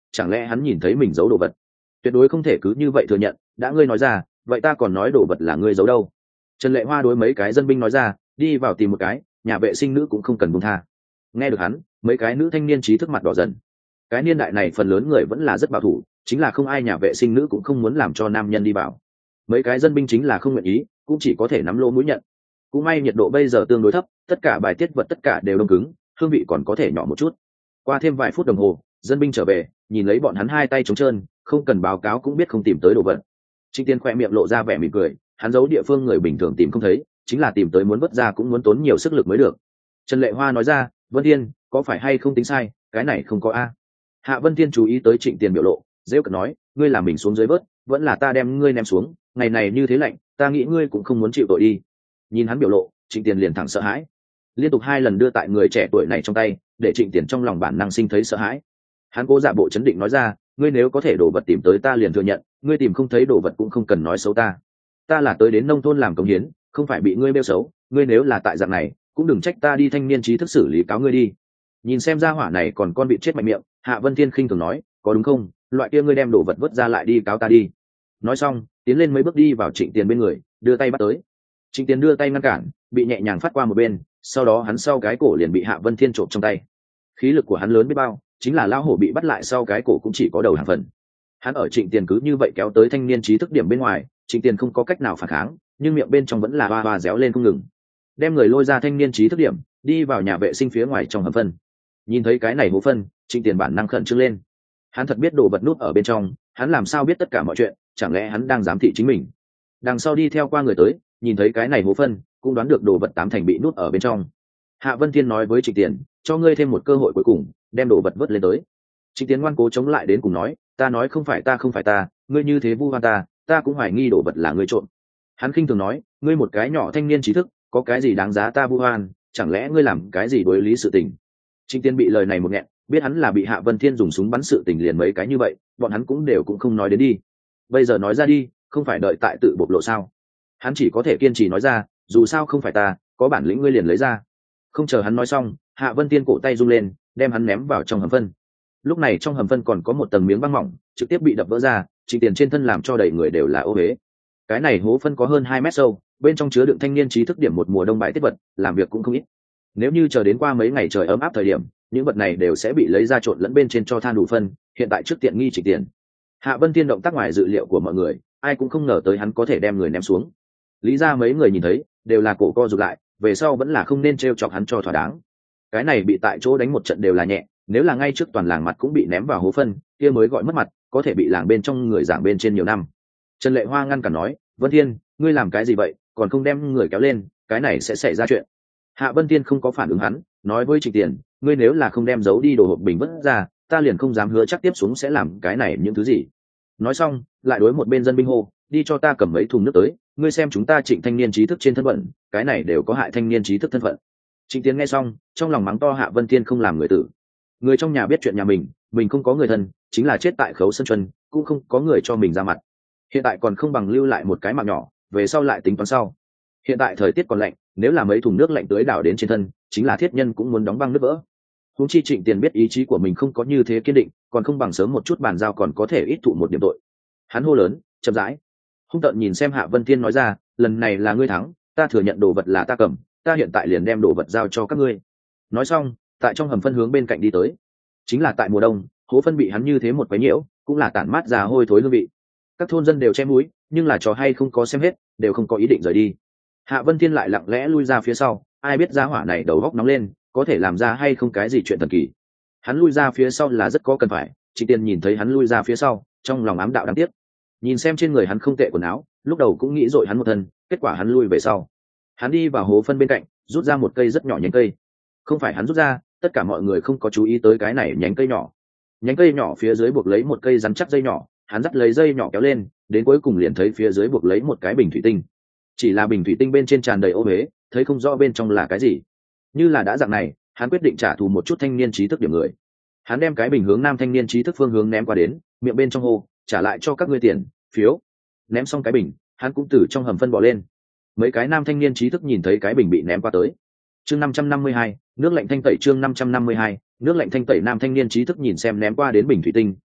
chẳng lẽ hắn nhìn thấy mình giấu đồ vật? Tuyệt đối không thể cứ như vậy thừa nhận, đã ngươi nói ra, vậy ta còn nói đồ vật là ngươi giấu đâu? Trần Lệ Hoa đối mấy cái dân binh nói ra, đi vào tìm một cái, nhà vệ sinh nữ cũng không cần buông tha. Nghe được hắn, mấy cái nữ thanh niên trí thức mặt đỏ dần. Cái niên đại này phần lớn người vẫn là rất bảo thủ, chính là không ai nhà vệ sinh nữ cũng không muốn làm cho nam nhân đi vào. Mấy cái dân binh chính là không nguyện ý, cũng chỉ có thể nắm lỗ mũi nhận. Cũng may nhiệt độ bây giờ tương đối thấp, tất cả bài tiết vật tất cả đều đông cứng, hương vị còn có thể nhỏ một chút. Qua thêm vài phút đồng hồ, dân binh trở về, nhìn lấy bọn hắn hai tay trống trơn, không cần báo cáo cũng biết không tìm tới đồ vật. Trịnh Tiên khoe miệng lộ ra vẻ mỉm cười, hắn giấu địa phương người bình thường tìm không thấy, chính là tìm tới muốn vớt ra cũng muốn tốn nhiều sức lực mới được. Trần Lệ Hoa nói ra, Vân Thiên, có phải hay không tính sai, cái này không có a. Hạ Vân Thiên chú ý tới Trịnh Tiền biểu lộ, dễ cợt nói, ngươi làm mình xuống dưới vớt, vẫn là ta đem ngươi ném xuống, ngày này như thế lạnh, ta nghĩ ngươi cũng không muốn chịu tội đi. Nhìn hắn biểu lộ, Trịnh Tiền liền thẳng sợ hãi, liên tục hai lần đưa tại người trẻ tuổi này trong tay, để Trịnh Tiền trong lòng bản năng sinh thấy sợ hãi. Hắn cố giả bộ chấn định nói ra, ngươi nếu có thể đồ vật tìm tới ta liền thừa nhận, ngươi tìm không thấy đồ vật cũng không cần nói xấu ta. Ta là tới đến nông thôn làm công hiến, không phải bị ngươi bêu xấu, ngươi nếu là tại dạng này, cũng đừng trách ta đi thanh niên trí thức xử lý cáo ngươi đi. Nhìn xem ra hỏa này còn con bị chết mạnh miệng, Hạ Vân Thiên khinh thường nói, có đúng không, loại kia ngươi đem đồ vật vứt ra lại đi cáo ta đi. Nói xong, tiến lên mấy bước đi vào Trịnh Tiền bên người, đưa tay bắt tới. Trịnh Tiền đưa tay ngăn cản, bị nhẹ nhàng phát qua một bên, sau đó hắn sau cái cổ liền bị Hạ Vân Thiên trộm trong tay. Khí lực của hắn lớn biết bao, chính là lão hổ bị bắt lại sau cái cổ cũng chỉ có đầu hàng phần. Hắn ở Trịnh Tiền cứ như vậy kéo tới thanh niên trí thức điểm bên ngoài, Trịnh Tiền không có cách nào phản kháng, nhưng miệng bên trong vẫn là hoa hoa réo lên không ngừng. Đem người lôi ra thanh niên trí thức điểm, đi vào nhà vệ sinh phía ngoài trong hầm phân. Nhìn thấy cái này hố phân, Trịnh Tiền bản năng khẩn trương lên. Hắn thật biết đồ vật nút ở bên trong, hắn làm sao biết tất cả mọi chuyện, chẳng lẽ hắn đang giám thị chính mình? Đằng sau đi theo qua người tới, nhìn thấy cái này hố phân, cũng đoán được đồ vật tám thành bị nút ở bên trong. Hạ Vân Thiên nói với Trịnh Tiền, cho ngươi thêm một cơ hội cuối cùng, đem đồ vật vớt lên tới. Trịnh Tiền ngoan cố chống lại đến cùng nói, ta nói không phải ta không phải ta, ngươi như thế vu oan ta, ta cũng hoài nghi đồ vật là ngươi trộm. Hắn khinh thường nói, ngươi một cái nhỏ thanh niên trí thức, có cái gì đáng giá ta vu oan, chẳng lẽ ngươi làm cái gì đối lý sự tình? Trịnh Tiền bị lời này một nghẹn, biết hắn là bị Hạ Vân Thiên dùng súng bắn sự tình liền mấy cái như vậy, bọn hắn cũng đều cũng không nói đến đi. Bây giờ nói ra đi, không phải đợi tại tự bộc lộ sao? Hắn chỉ có thể kiên trì nói ra, dù sao không phải ta, có bản lĩnh ngươi liền lấy ra. Không chờ hắn nói xong, Hạ Vân Thiên cổ tay rung lên, đem hắn ném vào trong hầm phân. Lúc này trong hầm phân còn có một tầng miếng băng mỏng, trực tiếp bị đập vỡ ra, Trịnh Tiền trên thân làm cho đầy người đều là ô huế. Cái này hố phân có hơn hai mét sâu, bên trong chứa đựng thanh niên trí thức điểm một mùa đông bại tiết vật, làm việc cũng không ít. Nếu như chờ đến qua mấy ngày trời ấm áp thời điểm, những vật này đều sẽ bị lấy ra trộn lẫn bên trên cho than đủ phân, hiện tại trước tiện nghi Trịnh Tiền. Hạ Vân Thiên động tác ngoài dự liệu của mọi người, ai cũng không ngờ tới hắn có thể đem người ném xuống. Lý ra mấy người nhìn thấy, đều là cổ co rụt lại, về sau vẫn là không nên trêu chọc hắn cho thỏa đáng. Cái này bị tại chỗ đánh một trận đều là nhẹ, nếu là ngay trước toàn làng mặt cũng bị ném vào hố phân, kia mới gọi mất mặt, có thể bị làng bên trong người giảng bên trên nhiều năm. Trần Lệ Hoa ngăn cản nói, Vân Thiên, ngươi làm cái gì vậy, còn không đem người kéo lên, cái này sẽ xảy ra chuyện. Hạ Vân Thiên không có phản ứng hắn, nói với Trịnh Tiền, ngươi nếu là không đem giấu đi đồ hộp bình vứt ra, ta liền không dám hứa chắc tiếp xuống sẽ làm cái này những thứ gì. Nói xong, lại đối một bên dân binh hô, đi cho ta cầm mấy thùng nước tới, ngươi xem chúng ta Trịnh thanh niên trí thức trên thân phận, cái này đều có hại thanh niên trí thức thân phận. Trịnh Tiến nghe xong, trong lòng mắng to Hạ Vân Thiên không làm người tử. Người trong nhà biết chuyện nhà mình, mình không có người thân, chính là chết tại khấu sân chuân, cũng không có người cho mình ra mặt. Hiện tại còn không bằng lưu lại một cái mạng nhỏ, về sau lại tính toán sau. Hiện tại thời tiết còn lạnh, nếu là mấy thùng nước lạnh tưới đảo đến trên thân, chính là thiết nhân cũng muốn đóng băng nứt vỡ. Huống chi Trịnh Tiền biết ý chí của mình không có như thế kiên định, còn không bằng sớm một chút bàn giao còn có thể ít thụ một điểm tội. Hắn hô lớn, chậm rãi, hung tợn nhìn xem Hạ Vân Thiên nói ra, lần này là ngươi thắng, ta thừa nhận đồ vật là ta cầm, ta hiện tại liền đem đồ vật giao cho các ngươi. Nói xong, tại trong hầm phân hướng bên cạnh đi tới. Chính là tại mùa đông, hố phân bị hắn như thế một quấy nhiễu, cũng là tản mát ra hôi thối hương vị. Các thôn dân đều che mũi, nhưng là trò hay không có xem hết, đều không có ý định rời đi. Hạ Vân Thiên lại lặng lẽ lui ra phía sau, ai biết gia hỏa này đầu góc nóng lên, có thể làm ra hay không cái gì chuyện thần kỳ. Hắn lui ra phía sau là rất có cần phải, Trịnh Tiền nhìn thấy hắn lui ra phía sau, trong lòng ám đạo đáng tiếc. Nhìn xem trên người hắn không tệ quần áo, lúc đầu cũng nghĩ dội hắn một thân, kết quả hắn lui về sau. Hắn đi vào hố phân bên cạnh, rút ra một cây rất nhỏ nhánh cây. Không phải hắn rút ra, tất cả mọi người không có chú ý tới cái này nhánh cây nhỏ. Nhánh cây nhỏ phía dưới buộc lấy một cây rắn chắc dây nhỏ, hắn dắt lấy dây nhỏ kéo lên, đến cuối cùng liền thấy phía dưới buộc lấy một cái bình thủy tinh. Chỉ là bình thủy tinh bên trên tràn đầy ô huế, thấy không rõ bên trong là cái gì. Như là đã dạng này, hắn quyết định trả thù một chút thanh niên trí thức điểm người. Hắn đem cái bình hướng nam thanh niên trí thức phương hướng ném qua đến, miệng bên trong hô, trả lại cho các ngươi tiền, phiếu. Ném xong cái bình, hắn cũng từ trong hầm phân bỏ lên. Mấy cái nam thanh niên trí thức nhìn thấy cái bình bị ném qua tới. Chương năm trăm năm mươi hai, nước lạnh thanh tẩy chương năm trăm năm mươi hai, nước lạnh thanh tẩy nam thanh niên trí thức nhìn xem ném qua đến bình thủy tinh,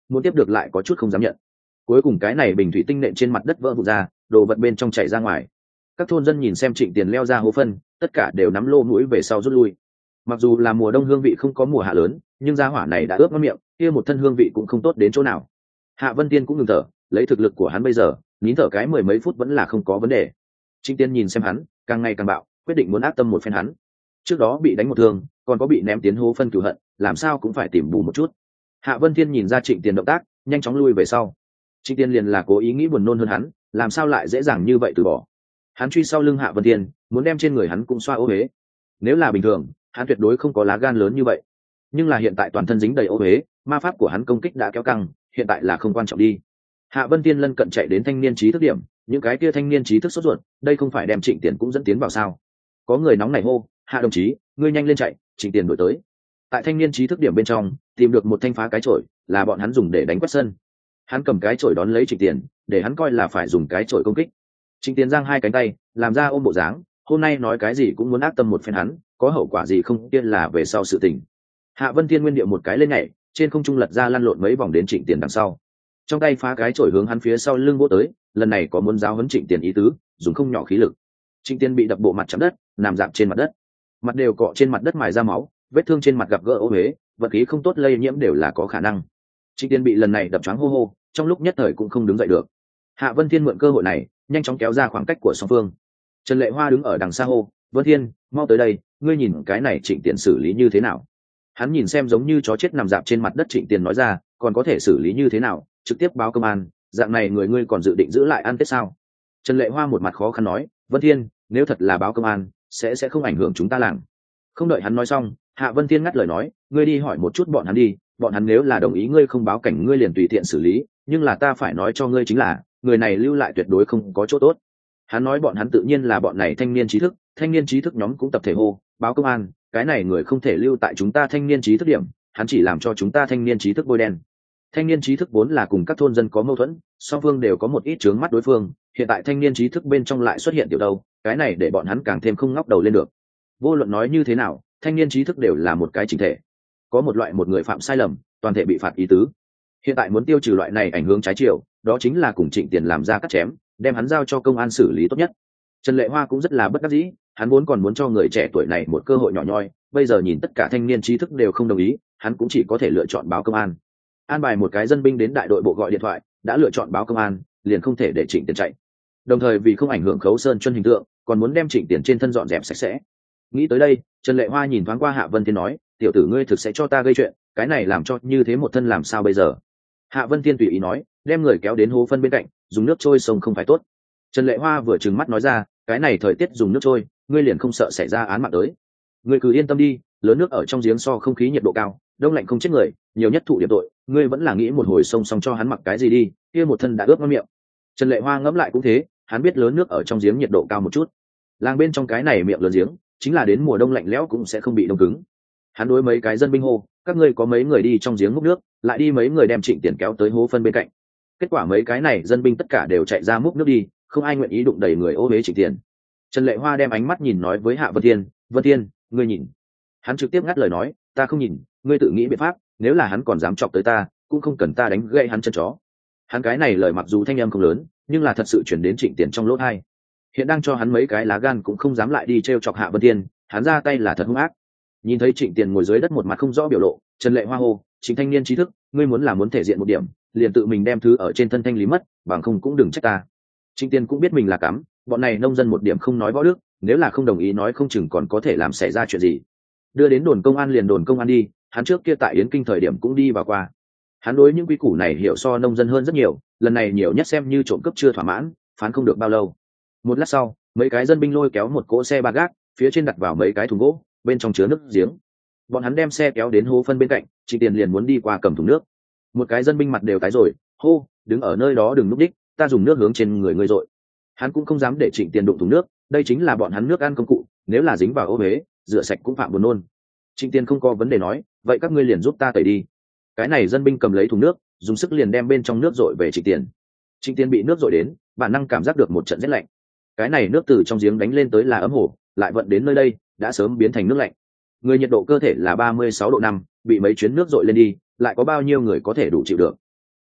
muốn tiếp được lại có chút không dám nhận. Cuối cùng cái này bình thủy tinh nện trên mặt đất vỡ vụn ra, đồ vật bên trong chảy ra ngoài. Các thôn dân nhìn xem Trịnh Tiền leo ra hố phân, tất cả đều nắm lô mũi về sau rút lui. Mặc dù là mùa đông hương vị không có mùa hạ lớn, nhưng gia hỏa này đã ướp mất miệng, kia một thân hương vị cũng không tốt đến chỗ nào. Hạ Vân Tiên cũng ngừng thở, lấy thực lực của hắn bây giờ, nín thở cái mười mấy phút vẫn là không có vấn đề. Trịnh Tiên nhìn xem hắn, càng ngày càng bạo, quyết định muốn ác tâm một phen hắn. Trước đó bị đánh một thương, còn có bị ném tiến hố phân cửu hận, làm sao cũng phải tìm bù một chút. Hạ Vân Thiên nhìn ra Trịnh Tiền động tác, nhanh chóng lui về sau. Trịnh Tiên liền là cố ý nghĩ buồn nôn hơn hắn, làm sao lại dễ dàng như vậy từ bỏ. Hắn truy sau lưng Hạ Vân Thiên, muốn đem trên người hắn cũng xoa ô huế. Nếu là bình thường, hắn tuyệt đối không có lá gan lớn như vậy. Nhưng là hiện tại toàn thân dính đầy ô huế, ma pháp của hắn công kích đã kéo căng, hiện tại là không quan trọng đi. Hạ Vân Thiên lân cận chạy đến thanh niên trí thức điểm, những cái kia thanh niên trí thức sốt ruột, đây không phải đem Trịnh Tiền cũng dẫn tiến vào sao? Có người nóng nảy hô, Hạ đồng chí, ngươi nhanh lên chạy, Trịnh Tiền đuổi tới. Tại thanh niên trí thức điểm bên trong, tìm được một thanh phá cái chổi, là bọn hắn dùng để đánh quét sân. Hắn cầm cái chổi đón lấy Trịnh Tiền, để hắn coi là phải dùng cái chổi công kích. Trịnh Tiền giang hai cánh tay, làm ra ôm bộ dáng, hôm nay nói cái gì cũng muốn ác tâm một phen hắn, có hậu quả gì không tiên là về sau sự tình. Hạ Vân Thiên nguyên điệu một cái lên nhảy, trên không trung lật ra lăn lộn mấy vòng đến Trịnh Tiền đằng sau. Trong tay phá cái chổi hướng hắn phía sau lưng vỗ tới, lần này có muốn giáo huấn Trịnh Tiền ý tứ, dùng không nhỏ khí lực. Trịnh Tiền bị đập bộ mặt chạm đất, nằm dạp trên mặt đất. Mặt đều cọ trên mặt đất mài ra máu, vết thương trên mặt gặp gỡ ô huế, vật khí không tốt lây nhiễm đều là có khả năng. Trịnh Tiền bị lần này đập choáng hô hô, trong lúc nhất thời cũng không đứng dậy được. Hạ Vân Thiên mượn cơ hội này, nhanh chóng kéo ra khoảng cách của song phương. Trần Lệ Hoa đứng ở đằng xa hô, Vân Thiên, mau tới đây, ngươi nhìn cái này Trịnh Tiền xử lý như thế nào? Hắn nhìn xem giống như chó chết nằm dạp trên mặt đất Trịnh Tiền nói ra, còn có thể xử lý như thế nào, trực tiếp báo công an, dạng này người ngươi còn dự định giữ lại ăn tết sao? Trần Lệ Hoa một mặt khó khăn nói, Vân Thiên, nếu thật là báo công an, sẽ sẽ không ảnh hưởng chúng ta làng. Không đợi hắn nói xong, Hạ Vân Thiên ngắt lời nói, ngươi đi hỏi một chút bọn hắn đi, bọn hắn nếu là đồng ý ngươi không báo cảnh ngươi liền tùy tiện xử lý, nhưng là ta phải nói cho ngươi chính là, người này lưu lại tuyệt đối không có chỗ tốt. Hắn nói bọn hắn tự nhiên là bọn này thanh niên trí thức, thanh niên trí thức nhóm cũng tập thể hô, báo công an, cái này người không thể lưu tại chúng ta thanh niên trí thức điểm, hắn chỉ làm cho chúng ta thanh niên trí thức bôi đen. Thanh niên trí thức vốn là cùng các thôn dân có mâu thuẫn, song phương đều có một ít chướng mắt đối phương, hiện tại thanh niên trí thức bên trong lại xuất hiện tiểu đâu, cái này để bọn hắn càng thêm không ngóc đầu lên được. Vô luận nói như thế nào, thanh niên trí thức đều là một cái chỉnh thể, có một loại một người phạm sai lầm, toàn thể bị phạt ý tứ. Hiện tại muốn tiêu trừ loại này ảnh hưởng trái chiều, đó chính là cùng Trịnh Tiền làm ra cắt chém, đem hắn giao cho công an xử lý tốt nhất. Trần Lệ Hoa cũng rất là bất đắc dĩ, hắn vốn còn muốn cho người trẻ tuổi này một cơ hội nhỏ nhoi, bây giờ nhìn tất cả thanh niên trí thức đều không đồng ý, hắn cũng chỉ có thể lựa chọn báo công an. An bài một cái dân binh đến đại đội bộ gọi điện thoại, đã lựa chọn báo công an, liền không thể để Trịnh Tiền chạy. Đồng thời vì không ảnh hưởng Khấu Sơn Chuân hình tượng, còn muốn đem Trịnh Tiền trên thân dọn dẹp sạch sẽ. Nghĩ tới đây, Trần Lệ Hoa nhìn thoáng qua Hạ Vân Thiên nói, tiểu tử ngươi thực sẽ cho ta gây chuyện, cái này làm cho như thế một thân làm sao bây giờ? Hạ Vân Thiên tùy ý nói, đem người kéo đến hố phân bên cạnh, dùng nước trôi sông không phải tốt. Trần Lệ Hoa vừa trừng mắt nói ra, cái này thời tiết dùng nước trôi, ngươi liền không sợ xảy ra án mạng tới? Ngươi cứ yên tâm đi, lớn nước ở trong giếng so không khí nhiệt độ cao, đông lạnh không chết người, nhiều nhất thụ điểm tội, ngươi vẫn là nghĩ một hồi sông xong cho hắn mặc cái gì đi, kia một thân đã ướt ngon miệng. Trần Lệ Hoa ngẫm lại cũng thế, hắn biết lớn nước ở trong giếng nhiệt độ cao một chút, làng bên trong cái này miệng lớn giếng, chính là đến mùa đông lạnh lẽo cũng sẽ không bị đông cứng. Hắn đối mấy cái dân binh hô, các ngươi có mấy người đi trong giếng múc nước, lại đi mấy người đem Trịnh Tiền kéo tới hố phân bên cạnh. Kết quả mấy cái này dân binh tất cả đều chạy ra múc nước đi, không ai nguyện ý đụng đầy người ô huế Trịnh Tiền. Trần Lệ Hoa đem ánh mắt nhìn nói với Hạ Vân Thiên, Vân Thiên, ngươi nhìn. Hắn trực tiếp ngắt lời nói, ta không nhìn, ngươi tự nghĩ biện pháp, nếu là hắn còn dám chọc tới ta, cũng không cần ta đánh gãy hắn chân chó. Hắn cái này lời mặc dù thanh âm không lớn, nhưng là thật sự chuyển đến Trịnh Tiền trong lỗ tai. Hiện đang cho hắn mấy cái lá gan cũng không dám lại đi trêu chọc Hạ Vân Thiên, hắn ra tay là thật hung ác. Nhìn thấy Trịnh Tiền ngồi dưới đất một mặt không rõ biểu lộ, Trần Lệ Hoa hô, Trịnh thanh niên trí thức, ngươi muốn là muốn thể diện một điểm, liền tự mình đem thứ ở trên thân thanh lý mất, bằng không cũng đừng trách ta. Trịnh Tiền cũng biết mình là cắm, bọn này nông dân một điểm không nói võ đức, nếu là không đồng ý nói không chừng còn có thể làm xảy ra chuyện gì. Đưa đến đồn công an liền đồn công an đi, hắn trước kia tại Yến Kinh thời điểm cũng đi vào qua. Hắn đối những quy củ này hiểu so nông dân hơn rất nhiều, lần này nhiều nhất xem như trộm cướp chưa thỏa mãn, phán không được bao lâu. Một lát sau, mấy cái dân binh lôi kéo một cỗ xe ba gác, phía trên đặt vào mấy cái thùng gỗ, bên trong chứa nước giếng. Bọn hắn đem xe kéo đến hố phân bên cạnh, Trịnh Tiền liền muốn đi qua cầm thùng nước. Một cái dân binh mặt đều tái rồi, hô, đứng ở nơi đó đừng núp đích, ta dùng nước hướng trên người ngươi dội. Hắn cũng không dám để Trịnh Tiền đụng thùng nước, đây chính là bọn hắn nước ăn công cụ, nếu là dính vào ô huế, rửa sạch cũng phạm buồn nôn. Trịnh Tiền không có vấn đề nói, vậy các ngươi liền giúp ta tẩy đi. Cái này dân binh cầm lấy thùng nước, dùng sức liền đem bên trong nước dội về Trịnh Tiền. Trịnh Tiền bị nước dội đến, bản năng cảm giác được một trận rét lạnh. Cái này nước từ trong giếng đánh lên tới là ấm hồ, lại vận đến nơi đây, đã sớm biến thành nước lạnh. Người nhiệt độ cơ thể là ba mươi sáu độ năm, bị mấy chuyến nước dội lên đi, lại có bao nhiêu người có thể đủ chịu được.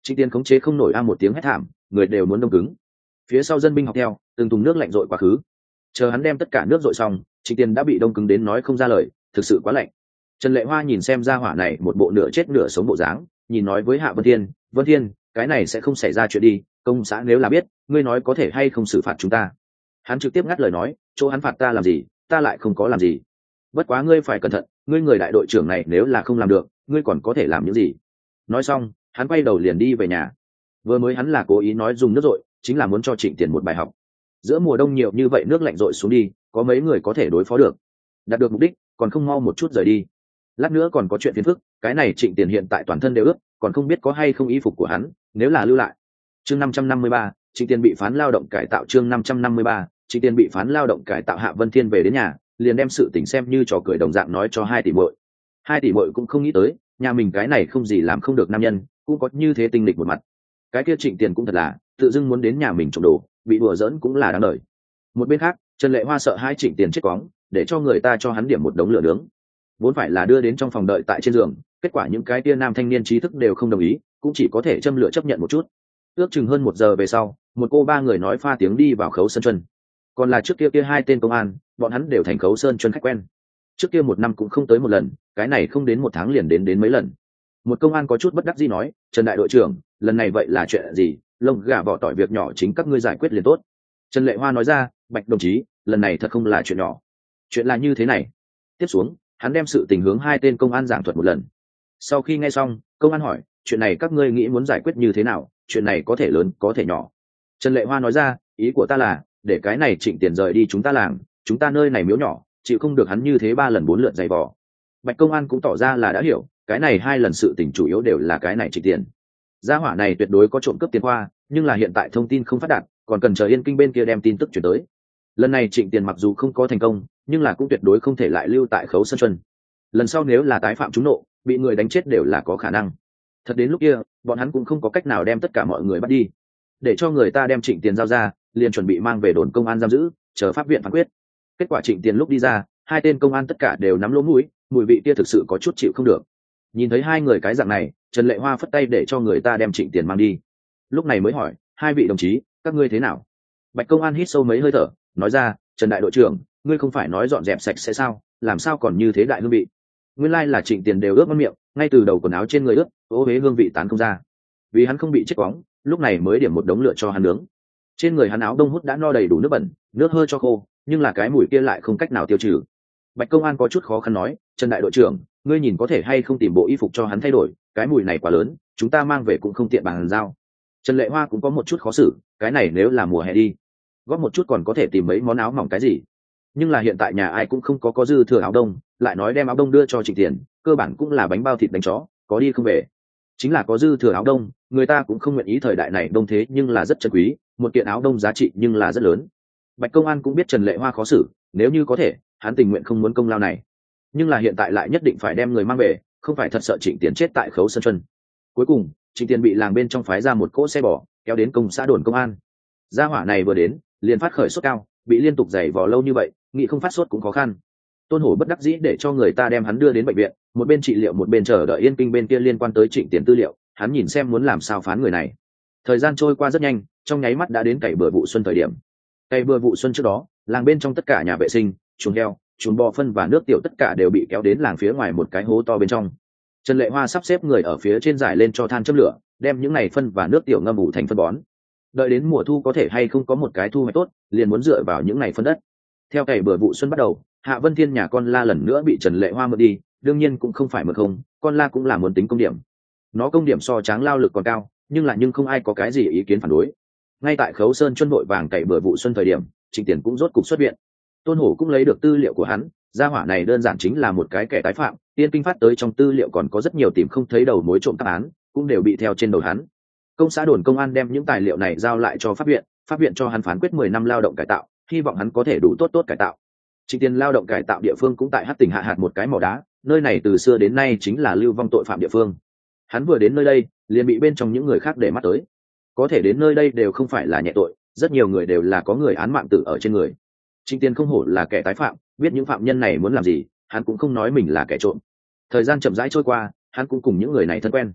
Trịnh Tiền khống chế không nổi a một tiếng hét thảm, người đều muốn đông cứng. Phía sau dân binh học theo, từng thùng nước lạnh rội quá khứ. Chờ hắn đem tất cả nước rội xong, Trịnh Tiền đã bị đông cứng đến nói không ra lời, thực sự quá lạnh. Trần Lệ Hoa nhìn xem ra hỏa này một bộ nửa chết nửa sống bộ dáng, nhìn nói với Hạ Vân Thiên, "Vân Thiên, cái này sẽ không xảy ra chuyện đi, công xã nếu là biết, ngươi nói có thể hay không xử phạt chúng ta?" Hắn trực tiếp ngắt lời nói, "Chỗ hắn phạt ta làm gì, ta lại không có làm gì. Bất quá ngươi phải cẩn thận, ngươi người đại đội trưởng này nếu là không làm được, ngươi còn có thể làm những gì?" Nói xong, hắn quay đầu liền đi về nhà. Vừa mới hắn là cố ý nói dùng nước rội, chính là muốn cho Trịnh Tiền một bài học. Giữa mùa đông nhiều như vậy nước lạnh rội xuống đi, có mấy người có thể đối phó được. Đạt được mục đích, còn không mau một chút rời đi. Lát nữa còn có chuyện phiền phức, cái này Trịnh Tiền hiện tại toàn thân đều ướt, còn không biết có hay không y phục của hắn, nếu là lưu lại. Chương năm trăm năm mươi ba, Trịnh Tiền bị phán lao động cải tạo. Chương năm trăm năm mươi ba, Trịnh Tiền bị phán lao động cải tạo. Hạ Vân Thiên về đến nhà, liền đem sự tình xem như trò cười đồng dạng nói cho hai tỷ muội. Hai tỷ muội cũng không nghĩ tới, nhà mình cái này không gì làm không được nam nhân, cũng có như thế tinh lịch một mặt. Cái kia Trịnh Tiền cũng thật là, tự dưng muốn đến nhà mình trộm đồ, bị đùa giỡn cũng là đáng đời. Một bên khác, Trần Lệ Hoa sợ hai Trịnh Tiền chết quóng, để cho người ta cho hắn điểm một đống lửa nướng. Vốn phải là đưa đến trong phòng đợi tại trên giường, kết quả những cái kia nam thanh niên trí thức đều không đồng ý, cũng chỉ có thể châm lửa chấp nhận một chút. Ước chừng hơn một giờ về sau, một cô ba người nói pha tiếng đi vào Khấu Sơn Chuân. Còn là trước kia kia hai tên công an, bọn hắn đều thành Khấu Sơn Chuân khách quen. Trước kia một năm cũng không tới một lần, cái này không đến một tháng liền đến đến mấy lần. Một công an có chút bất đắc dĩ nói, "Trần đại đội trưởng, lần này vậy là chuyện gì? Lông gà vỏ tỏi việc nhỏ chính các ngươi giải quyết liền tốt." Trần Lệ Hoa nói ra, "Bạch đồng chí, lần này thật không là chuyện nhỏ. Chuyện là như thế này." Tiếp xuống, hắn đem sự tình hướng hai tên công an giảng thuật một lần. Sau khi nghe xong, công an hỏi, "Chuyện này các ngươi nghĩ muốn giải quyết như thế nào? Chuyện này có thể lớn, có thể nhỏ." Trần Lệ Hoa nói ra, "Ý của ta là, để cái này Trịnh Tiền rời đi chúng ta làng, chúng ta nơi này miếu nhỏ, chịu không được hắn như thế ba lần bốn lượt giày vò." Bạch công an cũng tỏ ra là đã hiểu, cái này hai lần sự tình chủ yếu đều là cái này Trịnh Tiền. Gia hỏa này tuyệt đối có trộm cướp tiền qua, nhưng là hiện tại thông tin không phát đạt, còn cần chờ Yên Kinh bên kia đem tin tức chuyển tới. Lần này Trịnh Tiền mặc dù không có thành công, nhưng là cũng tuyệt đối không thể lại lưu tại Khấu Sơn Chuân. Lần sau nếu là tái phạm trúng nộ, bị người đánh chết đều là có khả năng. Thật đến lúc kia, bọn hắn cũng không có cách nào đem tất cả mọi người bắt đi. Để cho người ta đem Trịnh Tiền giao ra, liền chuẩn bị mang về đồn công an giam giữ, chờ pháp viện phán quyết. Kết quả Trịnh Tiền lúc đi ra, hai tên công an tất cả đều nắm lỗ mũi, mùi vị kia thực sự có chút chịu không được. Nhìn thấy hai người cái dạng này, Trần Lệ Hoa phất tay để cho người ta đem Trịnh Tiền mang đi. Lúc này mới hỏi, "Hai vị đồng chí, các ngươi thế nào?" Bạch công an hít sâu mấy hơi thở, nói ra, "Trần đại đội trưởng, ngươi không phải nói dọn dẹp sạch sẽ sao, làm sao còn như thế đại hương vị?" Nguyên lai là Trịnh Tiền đều ướt mất miệng, ngay từ đầu quần áo trên người ướt, ô huế hương vị tán không ra. Vì hắn không bị chết quóng, lúc này mới điểm một đống lửa cho hắn nướng. Trên người hắn áo đông hút đã no đầy đủ nước bẩn, nước hơi cho khô, nhưng là cái mùi kia lại không cách nào tiêu trừ. Bạch công an có chút khó khăn nói, "Trần đại đội trưởng, ngươi nhìn có thể hay không tìm bộ y phục cho hắn thay đổi, cái mùi này quá lớn, chúng ta mang về cũng không tiện bàn giao." Trần Lệ Hoa cũng có một chút khó xử, cái này nếu là mùa hè đi, góp một chút còn có thể tìm mấy món áo mỏng cái gì. Nhưng là hiện tại nhà ai cũng không có có dư thừa áo đông, lại nói đem áo đông đưa cho Trịnh Tiền, cơ bản cũng là bánh bao thịt đánh chó, có đi không về. Chính là có dư thừa áo đông, người ta cũng không nguyện ý, thời đại này đông thế nhưng là rất chân quý, một kiện áo đông giá trị nhưng là rất lớn. Bạch công an cũng biết Trần Lệ Hoa khó xử, nếu như có thể, hắn tình nguyện không muốn công lao này. Nhưng là hiện tại lại nhất định phải đem người mang về, không phải thật sợ Trịnh Tiền chết tại Khấu Sơn Chuân. Cuối cùng, Trịnh Tiền bị làng bên trong phái ra một cỗ xe bò, kéo đến công xã đồn công an. Gia hỏa này vừa đến, liền phát khởi sốt cao, bị liên tục giày vò lâu như vậy, nghĩ không phát sốt cũng khó khăn. Tôn Hổ bất đắc dĩ để cho người ta đem hắn đưa đến bệnh viện, một bên trị liệu một bên chờ đợi Yên Kinh bên kia liên quan tới Trịnh Tiền tư liệu, hắn nhìn xem muốn làm sao phán người này. Thời gian trôi qua rất nhanh, trong nháy mắt đã đến cày bừa vụ xuân thời điểm. Cày bừa vụ xuân trước đó, làng bên trong tất cả nhà vệ sinh, chuồng heo, chuồng bò phân và nước tiểu tất cả đều bị kéo đến làng phía ngoài một cái hố to bên trong. Trần Lệ Hoa sắp xếp người ở phía trên giải lên cho than châm lửa, đem những này phân và nước tiểu ngâm ủ thành phân bón. Đợi đến mùa thu có thể hay không có một cái thu hoạch tốt, liền muốn dựa vào những này phân đất. Theo cày bừa vụ xuân bắt đầu, Hạ Vân Thiên nhà con la lần nữa bị Trần Lệ Hoa mượn đi, đương nhiên cũng không phải mượn không, con la cũng là muốn tính công điểm. Nó công điểm so Tráng lao lực còn cao, nhưng là nhưng không ai có cái gì ý kiến phản đối. Ngay tại Khấu Sơn Chuân vội vàng cày bừa vụ xuân thời điểm, Trịnh Tiền cũng rốt cục xuất viện. Tôn Hổ cũng lấy được tư liệu của hắn, gia hỏa này đơn giản chính là một cái kẻ tái phạm, Yên Kinh phát tới trong tư liệu còn có rất nhiều tìm không thấy đầu mối trộm cắp án, cũng đều bị theo trên đầu hắn. Công xã đồn công an đem những tài liệu này giao lại cho pháp viện, pháp viện cho hắn phán quyết mười năm lao động cải tạo, hy vọng hắn có thể đủ tốt tốt cải tạo. Trịnh Tiền lao động cải tạo địa phương cũng tại Hắc tỉnh Hạ Hạt một cái mỏ đá, nơi này từ xưa đến nay chính là lưu vong tội phạm địa phương. Hắn vừa đến nơi đây, liền bị bên trong những người khác để mắt tới. Có thể đến nơi đây đều không phải là nhẹ tội, rất nhiều người đều là có người án mạng tử ở trên người. Trịnh Tiền không hổ là kẻ tái phạm, biết những phạm nhân này muốn làm gì, hắn cũng không nói mình là kẻ trộm. Thời gian chậm rãi trôi qua, hắn cũng cùng những người này thân quen.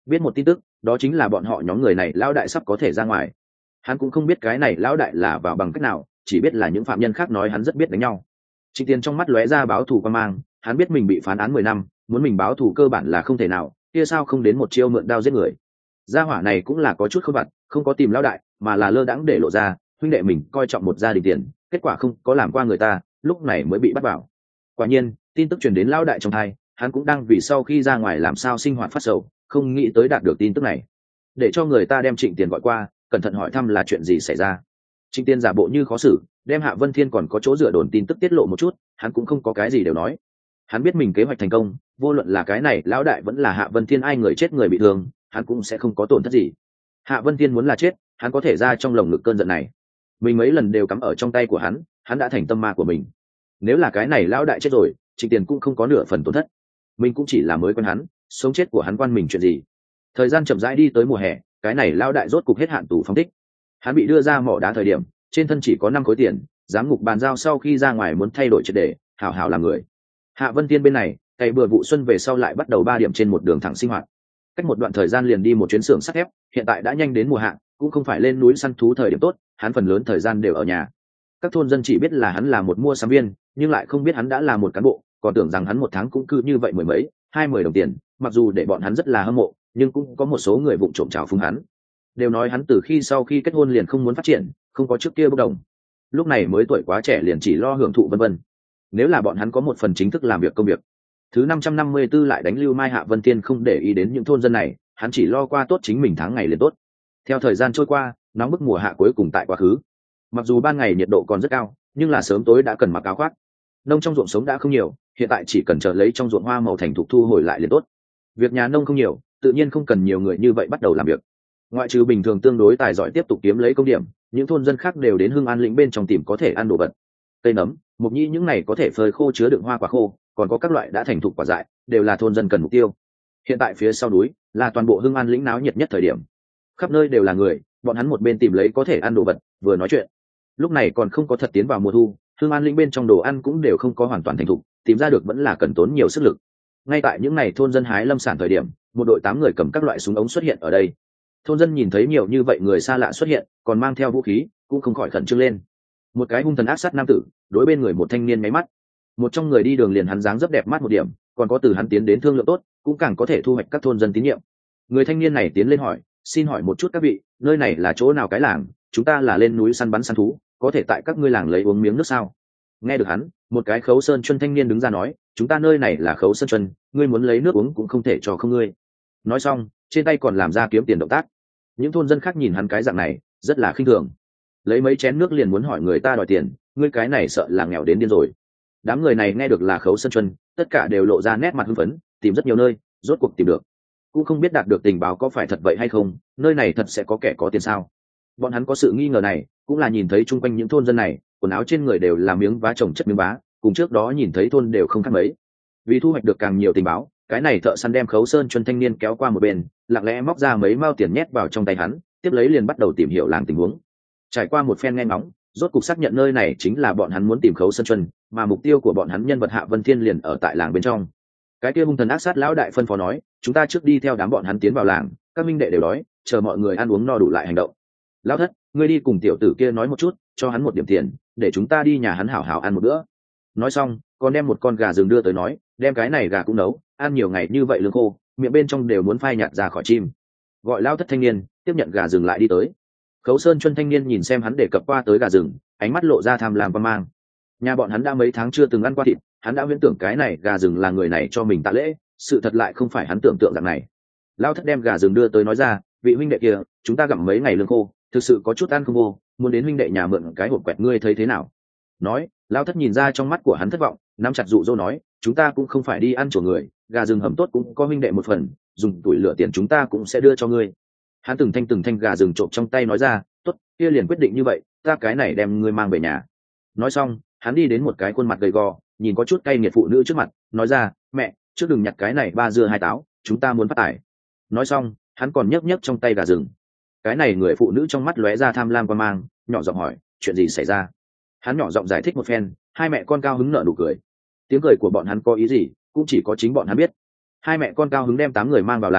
biết một tin tức, đó chính là bọn họ nhóm người này lão đại sắp có thể ra ngoài. Hắn cũng không biết cái này lão đại là vào bằng cách nào, chỉ biết là những phạm nhân khác nói hắn rất biết đánh nhau. Trịnh Tiên trong mắt lóe ra báo thù quan mang, hắn biết mình bị phán án mười năm, muốn mình báo thù cơ bản là không thể nào, kia sao không đến một chiêu mượn đao giết người. Gia hỏa này cũng là có chút khôn vặt, không có tìm lão đại, mà là lơ đãng để lộ ra, huynh đệ mình coi trọng một gia đình tiền, kết quả không có làm qua người ta, lúc này mới bị bắt vào. Quả nhiên, tin tức truyền đến lão đại trong tai, hắn cũng đang vì sau khi ra ngoài làm sao sinh hoạt phát sầu, không nghĩ tới đạt được tin tức này. Để cho người ta đem Trịnh Tiền gọi qua, cẩn thận hỏi thăm là chuyện gì xảy ra. Trịnh Tiền giả bộ như khó xử, đem Hạ Vân Thiên còn có chỗ dựa đồn tin tức tiết lộ một chút, hắn cũng không có cái gì đều nói. Hắn biết mình kế hoạch thành công, vô luận là cái này lão đại vẫn là Hạ Vân Thiên, ai người chết người bị thương, hắn cũng sẽ không có tổn thất gì. Hạ Vân Thiên muốn là chết, hắn có thể ra trong lồng ngực cơn giận này. Mình mấy lần đều cắm ở trong tay của hắn, hắn đã thành tâm ma của mình. Nếu là cái này lão đại chết rồi, Trịnh Tiền cũng không có nửa phần tổn thất. Mình cũng chỉ là mới quen hắn, sống chết của hắn quan mình chuyện gì. Thời gian chậm rãi đi tới mùa hè, cái này lão đại rốt cục hết hạn tù phóng thích. Hắn bị đưa ra mỏ đá thời điểm, trên thân chỉ có năm khối tiền, giám ngục bàn giao sau khi ra ngoài muốn thay đổi triệt để, hảo hảo làm người. Hạ Vân Tiên bên này, cày bừa vụ xuân về sau lại bắt đầu ba điểm trên một đường thẳng sinh hoạt. Cách một đoạn thời gian liền đi một chuyến xưởng sắt thép, hiện tại đã nhanh đến mùa hạ, cũng không phải lên núi săn thú thời điểm tốt, hắn phần lớn thời gian đều ở nhà. Các thôn dân chỉ biết là hắn là một mua sắm viên, nhưng lại không biết hắn đã là một cán bộ, còn tưởng rằng hắn một tháng cũng cứ như vậy mười mấy, hai mươi đồng tiền, mặc dù để bọn hắn rất là hâm mộ, nhưng cũng có một số người vụng trộm trào phúng hắn. Đều nói hắn từ khi sau khi kết hôn liền không muốn phát triển, không có trước kia bốc đồng. Lúc này mới tuổi quá trẻ liền chỉ lo hưởng thụ vân vân. Nếu là bọn hắn có một phần chính thức làm việc công việc. Thứ năm trăm năm mươi tư lại đánh lưu Mai Hạ Vân Tiên không để ý đến những thôn dân này, hắn chỉ lo qua tốt chính mình tháng ngày liền tốt. Theo thời gian trôi qua, nóng bức mùa hạ cuối cùng tại quá khứ. Mặc dù ban ngày nhiệt độ còn rất cao, nhưng là sớm tối đã cần mặc áo khoác. Nông trong ruộng sống đã không nhiều, hiện tại chỉ cần chờ lấy trong ruộng hoa màu thành thục thu hồi lại liền tốt. Việc nhà nông không nhiều, tự nhiên không cần nhiều người như vậy bắt đầu làm việc. Ngoại trừ bình thường tương đối tài giỏi tiếp tục kiếm lấy công điểm, những thôn dân khác đều đến Hưng An lĩnh bên trong tìm có thể ăn đồ vật. Cây nấm, mộc nhĩ những này có thể phơi khô chứa đựng hoa quả khô, còn có các loại đã thành thục quả dại, đều là thôn dân cần mục tiêu. Hiện tại phía sau núi là toàn bộ Hưng An lĩnh náo nhiệt nhất thời điểm. Khắp nơi đều là người, bọn hắn một bên tìm lấy có thể ăn đồ vật, vừa nói chuyện. Lúc này còn không có thật tiến vào mùa thu, Hưng An lĩnh bên trong đồ ăn cũng đều không có hoàn toàn thành thục, tìm ra được vẫn là cần tốn nhiều sức lực. Ngay tại những ngày thôn dân hái lâm sản thời điểm, một đội tám người cầm các loại súng ống xuất hiện ở đây. Thôn dân nhìn thấy nhiều như vậy người xa lạ xuất hiện, còn mang theo vũ khí, cũng không khỏi khẩn trương lên. Một cái hung thần ác sát nam tử, đối bên người một thanh niên máy mắt. Một trong người đi đường liền hắn dáng rất đẹp mắt một điểm, còn có từ hắn tiến đến thương lượng tốt, cũng càng có thể thu hoạch các thôn dân tín nhiệm. Người thanh niên này tiến lên hỏi, xin hỏi một chút các vị, nơi này là chỗ nào cái làng? Chúng ta là lên núi săn bắn săn thú, có thể tại các ngươi làng lấy uống miếng nước sao? Nghe được hắn, một cái Khấu Sơn Chuân thanh niên đứng ra nói, chúng ta nơi này là Khấu Sơn Chuân, ngươi muốn lấy nước uống cũng không thể cho không ngươi. Nói xong, trên tay còn làm ra kiếm tiền động tác. Những thôn dân khác nhìn hắn cái dạng này, rất là khinh thường. Lấy mấy chén nước liền muốn hỏi người ta đòi tiền, ngươi cái này sợ là nghèo đến điên rồi. Đám người này nghe được là Khấu Sơn Chuân, tất cả đều lộ ra nét mặt hưng phấn, tìm rất nhiều nơi, rốt cuộc tìm được. Cũng không biết đạt được tình báo có phải thật vậy hay không, nơi này thật sẽ có kẻ có tiền sao? Bọn hắn có sự nghi ngờ này, cũng là nhìn thấy chung quanh những thôn dân này, quần áo trên người đều là miếng vá chồng chất miếng vá, cùng trước đó nhìn thấy thôn đều không khác mấy. Vì thu hoạch được càng nhiều tình báo, cái này thợ săn đem Khấu Sơn Chuân thanh niên kéo qua một bên, lặng lẽ móc ra mấy mao tiền nhét vào trong tay hắn, tiếp lấy liền bắt đầu tìm hiểu làng tình huống. Trải qua một phen nghe ngóng, rốt cục xác nhận nơi này chính là bọn hắn muốn tìm Khấu Sơn Chuân, mà mục tiêu của bọn hắn nhân vật Hạ Vân Thiên liền ở tại làng bên trong. Cái kia hung thần ác sát lão đại phân phó nói, chúng ta trước đi theo đám bọn hắn tiến vào làng, các minh đệ đều đói, chờ mọi người ăn uống no đủ lại hành động. Lão thất, ngươi đi cùng tiểu tử kia nói một chút, cho hắn một điểm tiền, để chúng ta đi nhà hắn hảo hảo ăn một bữa. Nói xong, còn đem một con gà rừng đưa tới nói, đem cái này gà cũng nấu, ăn nhiều ngày như vậy lương khô, miệng bên trong đều muốn phai nhạt ra khỏi chim. Gọi lão thất thanh niên tiếp nhận gà rừng lại đi tới. Khấu Sơn Chuân thanh niên nhìn xem hắn đề cập qua tới gà rừng, ánh mắt lộ ra tham lam và mang. Nhà bọn hắn đã mấy tháng chưa từng ăn qua thịt, hắn đã viễn tưởng cái này gà rừng là người này cho mình tạ lễ, sự thật lại không phải hắn tưởng tượng dạng này. Lão thất đem gà rừng đưa tới nói ra, vị huynh đệ kia, chúng ta gặm mấy ngày lương khô, thực sự có chút ăn không vô, muốn đến huynh đệ nhà mượn cái hộp quẹt, ngươi thấy thế nào? Nói, lão thất nhìn ra trong mắt của hắn thất vọng, nắm chặt dụ dỗ nói, chúng ta cũng không phải đi ăn chùa người, gà rừng hầm tốt cũng có huynh đệ một phần, dùng tuổi lửa tiền chúng ta cũng sẽ đưa cho ngươi. Hắn từng thanh từng thanh gà rừng trộm trong tay nói ra, tốt, kia liền quyết định như vậy, ta cái này đem ngươi mang về nhà. Nói xong, hắn đi đến một cái khuôn mặt gầy gò, nhìn có chút cay nghiệt phụ nữ trước mặt, nói ra, mẹ, trước đừng nhặt cái này ba dưa hai táo, chúng ta muốn phát tài. Nói xong, hắn còn nhấc nhấc trong tay gà rừng. Cái này người phụ nữ trong mắt lóe ra tham lam quan mang, nhỏ giọng hỏi, chuyện gì xảy ra? Hắn nhỏ giọng giải thích một phen, hai mẹ con cao hứng nở nụ cười. Tiếng cười của bọn hắn có ý gì, cũng chỉ có chính bọn hắn biết. Hai mẹ con cao hứng đem tám người mang vào làng,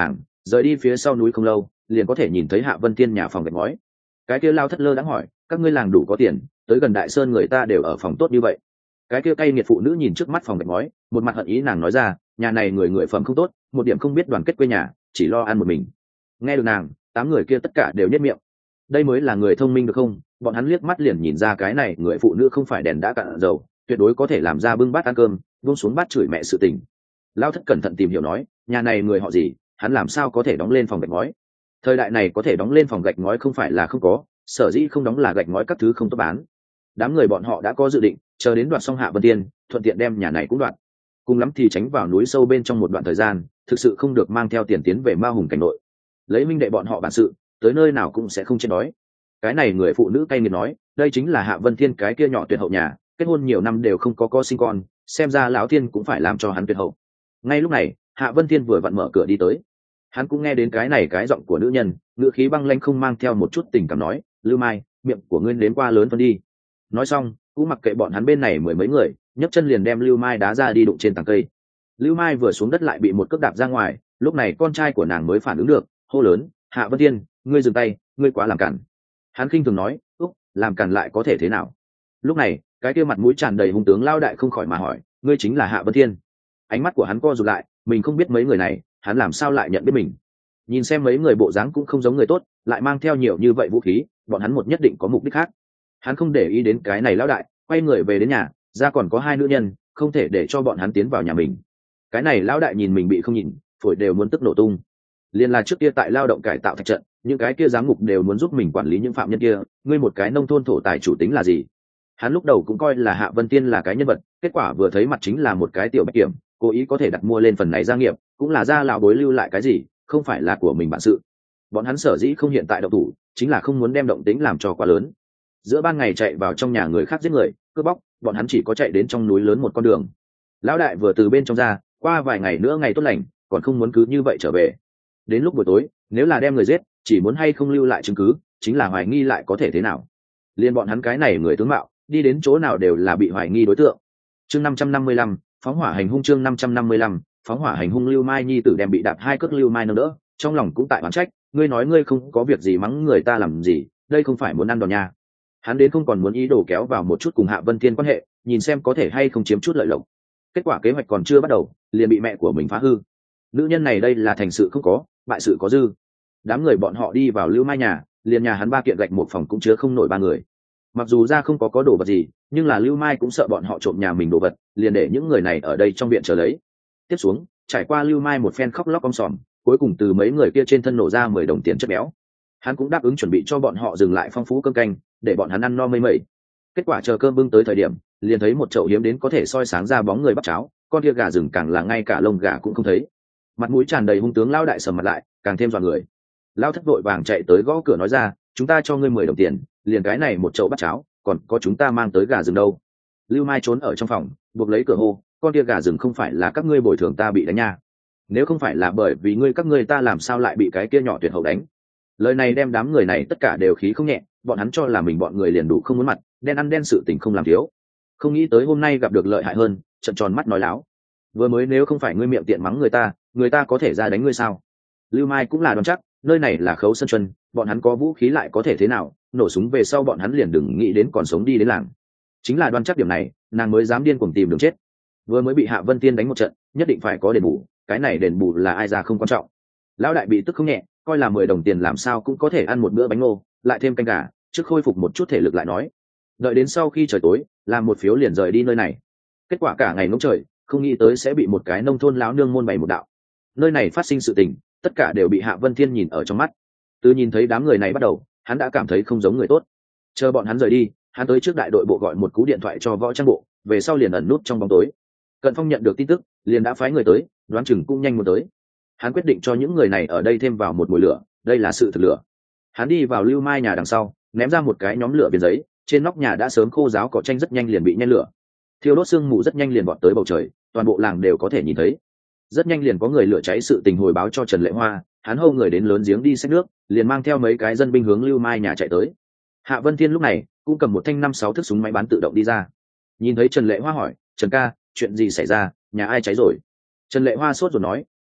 rời đi phía sau núi không lâu liền có thể nhìn thấy Hạ Vân Thiên nhà phòng gạch ngói. Cái kia Lao Thất lơ đãng hỏi, các ngươi làng đủ có tiền, tới gần Đại Sơn người ta đều ở phòng tốt như vậy. Cái kia cay nghiệt phụ nữ nhìn trước mắt phòng gạch ngói, một mặt hận ý, nàng nói ra, nhà này người người phẩm không tốt, một điểm không biết đoàn kết quê nhà, chỉ lo ăn một mình. Nghe được nàng, tám người kia tất cả đều nhếch miệng. Đây mới là người thông minh được không? Bọn hắn liếc mắt liền nhìn ra cái này người phụ nữ không phải đèn đã cạn dầu, tuyệt đối có thể làm ra bưng bát ăn cơm, buông xuống bát chửi mẹ sự tình. Lao Thất cẩn thận tìm hiểu nói, nhà này người họ gì, hắn làm sao có thể đóng lên phòng gạch ngói? Thời đại này có thể đóng lên phòng gạch ngói không phải là không có, sở dĩ không đóng là gạch ngói các thứ không tốt bán. Đám người bọn họ đã có dự định, chờ đến đoạt xong Hạ Vân Tiên, thuận tiện đem nhà này cũng đoạt. Cùng lắm thì tránh vào núi sâu bên trong một đoạn thời gian, thực sự không được mang theo tiền tiến về Ma Hùng cảnh nội. Lấy minh đệ bọn họ bản sự, tới nơi nào cũng sẽ không chết đói. Cái này người phụ nữ cay nghiệt nói, đây chính là Hạ Vân Thiên cái kia nhỏ tuyệt hậu nhà, kết hôn nhiều năm đều không có con sinh con, xem ra lão thiên cũng phải làm cho hắn tuyệt hậu. Ngay lúc này, Hạ Vân Thiên vừa vặn mở cửa đi tới. Hắn cũng nghe đến cái này cái giọng của nữ nhân, ngữ khí băng lãnh không mang theo một chút tình cảm nói, Lưu Mai, miệng của ngươi đến qua lớn phân đi. Nói xong, cũng mặc kệ bọn hắn bên này mười mấy người, nhấc chân liền đem Lưu Mai đá ra đi đụng trên tảng cây. Lưu Mai vừa xuống đất lại bị một cước đạp ra ngoài, lúc này con trai của nàng mới phản ứng được, hô lớn, Hạ Vân Thiên, ngươi dừng tay, ngươi quá làm cản. Hắn khinh thường nói, úc, làm cản lại có thể thế nào? Lúc này, cái kia mặt mũi tràn đầy hung tướng lao đại không khỏi mà hỏi, ngươi chính là Hạ Vân Thiên? Ánh mắt của hắn co rụt lại, mình không biết mấy người này, hắn làm sao lại nhận biết mình? Nhìn xem mấy người bộ dáng cũng không giống người tốt, lại mang theo nhiều như vậy vũ khí, bọn hắn một nhất định có mục đích khác. Hắn không để ý đến cái này lão đại, quay người về đến nhà, ra còn có hai nữ nhân, không thể để cho bọn hắn tiến vào nhà mình. Cái này lão đại nhìn mình bị không nhìn, phổi đều muốn tức nổ tung. Liên là trước kia tại lao động cải tạo thạch trận, những cái kia giám ngục đều muốn giúp mình quản lý những phạm nhân kia, ngươi một cái nông thôn thổ tài chủ tính là gì? Hắn lúc đầu cũng coi là Hạ Vân Tiên là cái nhân vật, kết quả vừa thấy mặt chính là một cái tiểu bạch kiểm, cố ý có thể đặt mua lên phần này gia nghiệp, cũng là gia lão bối lưu lại cái gì, không phải là của mình bản sự. Bọn hắn sở dĩ không hiện tại động thủ, chính là không muốn đem động tĩnh làm cho quá lớn. Giữa ban ngày chạy vào trong nhà người khác giết người, cướp bóc, bọn hắn chỉ có chạy đến trong núi lớn một con đường. Lão đại vừa từ bên trong ra, qua vài ngày nữa ngày tốt lành, còn không muốn cứ như vậy trở về. Đến lúc buổi tối, nếu là đem người giết, chỉ muốn hay không lưu lại chứng cứ, chính là hoài nghi lại có thể thế nào? Liên bọn hắn cái này người tướng mạo, đi đến chỗ nào đều là bị hoài nghi đối tượng. Chương năm trăm năm mươi lăm, phóng hỏa hành hung chương năm trăm năm mươi lăm, phóng hỏa hành hung Lưu Mai nhi tử đem bị đạp hai cước Lưu Mai nâng đỡ, trong lòng cũng tại oán trách, ngươi nói ngươi không có việc gì mắng người ta làm gì, đây không phải muốn ăn đòn nha. Hắn đến không còn muốn ý đồ kéo vào một chút cùng Hạ Vân Thiên quan hệ, nhìn xem có thể hay không chiếm chút lợi lộc. Kết quả kế hoạch còn chưa bắt đầu, liền bị mẹ của mình phá hư. Nữ nhân này đây là thành sự không có, bại sự có dư. Đám người bọn họ đi vào Lưu Mai nhà, liền nhà hắn ba kiện gạch một phòng cũng chứa không nổi ba người. Mặc dù ra không có có đồ vật gì, nhưng là Lưu Mai cũng sợ bọn họ trộm nhà mình đồ vật, liền để những người này ở đây trong viện chờ lấy. Tiếp xuống, trải qua Lưu Mai một phen khóc lóc om sòm, cuối cùng từ mấy người kia trên thân nổ ra mười đồng tiền chất béo. Hắn cũng đáp ứng chuẩn bị cho bọn họ dừng lại phong phú cơm canh, để bọn hắn ăn no mây mẩy. Kết quả chờ cơm bưng tới thời điểm, liền thấy một chậu hiếm đến có thể soi sáng ra bóng người bắp cháo, con kia gà rừng càng là ngay cả lông gà cũng không thấy. Mặt mũi tràn đầy hung tướng lao đại sầm mặt lại, càng thêm dọa người. Lao Thất vội vàng chạy tới gõ cửa nói ra, chúng ta cho ngươi mười đồng tiền, liền cái này một chậu bắp cháo, còn có chúng ta mang tới gà rừng đâu. Lưu Mai trốn ở trong phòng, buộc lấy cửa hô, con kia gà rừng không phải là các ngươi bồi thường ta bị đánh nha. Nếu không phải là bởi vì ngươi các ngươi ta làm sao lại bị cái kia nhỏ tuyệt hậu đánh. Lời này đem đám người này tất cả đều khí không nhẹ, bọn hắn cho là mình bọn người liền đủ không muốn mặt, đen ăn đen sự tình không làm thiếu. Không nghĩ tới hôm nay gặp được lợi hại hơn, trợn tròn mắt nói láo. Vừa mới nếu không phải ngươi miệng tiện mắng người ta, người ta có thể ra đánh ngươi sao? Lưu Mai cũng là đoán chắc, nơi này là Khấu Sơn Chuân, bọn hắn có vũ khí lại có thể thế nào, nổ súng về sau bọn hắn liền đừng nghĩ đến còn sống đi đến làng. Chính là đoán chắc điểm này, nàng mới dám điên cuồng tìm đường chết. Vừa mới bị Hạ Vân Tiên đánh một trận, nhất định phải có đền bù, cái này đền bù là ai ra không quan trọng. Lão đại bị tức không nhẹ, coi là mười đồng tiền làm sao cũng có thể ăn một bữa bánh ngô, lại thêm canh gà, trước khôi phục một chút thể lực lại nói. Đợi đến sau khi trời tối, làm một phiếu liền rời đi nơi này. Kết quả cả ngày ngóng trời, không nghĩ tới sẽ bị một cái nông thôn lão nương môn bày một đạo. Nơi này phát sinh sự tình, tất cả đều bị Hạ Vân Thiên nhìn ở trong mắt. Từ nhìn thấy đám người này bắt đầu, hắn đã cảm thấy không giống người tốt. Chờ bọn hắn rời đi, hắn tới trước đại đội bộ gọi một cú điện thoại cho Võ Trang bộ, về sau liền ẩn nút trong bóng tối. Cận Phong nhận được tin tức, liền đã phái người tới, đoán chừng cũng nhanh muốn tới. Hắn quyết định cho những người này ở đây thêm vào một mùi lửa, đây là sự thực lửa. Hắn đi vào Lưu Mai nhà đằng sau, ném ra một cái nhóm lửa viên giấy, trên nóc nhà đã sớm khô ráo cỏ tranh rất nhanh liền bị nhen lửa. Thiêu đốt sương mù rất nhanh liền vọt tới bầu trời, toàn bộ làng đều có thể nhìn thấy. Rất nhanh liền có người lửa cháy sự tình hồi báo cho Trần Lệ Hoa, hắn hô người đến lớn giếng đi xách nước, liền mang theo mấy cái dân binh hướng Lưu Mai nhà chạy tới. Hạ Vân Thiên lúc này cũng cầm một thanh năm sáu thước súng máy bắn tự động đi ra. Nhìn thấy Trần Lệ Hoa hỏi, Trần ca, chuyện gì xảy ra, nhà ai cháy rồi? Trần Lệ Hoa sốt rồi nói,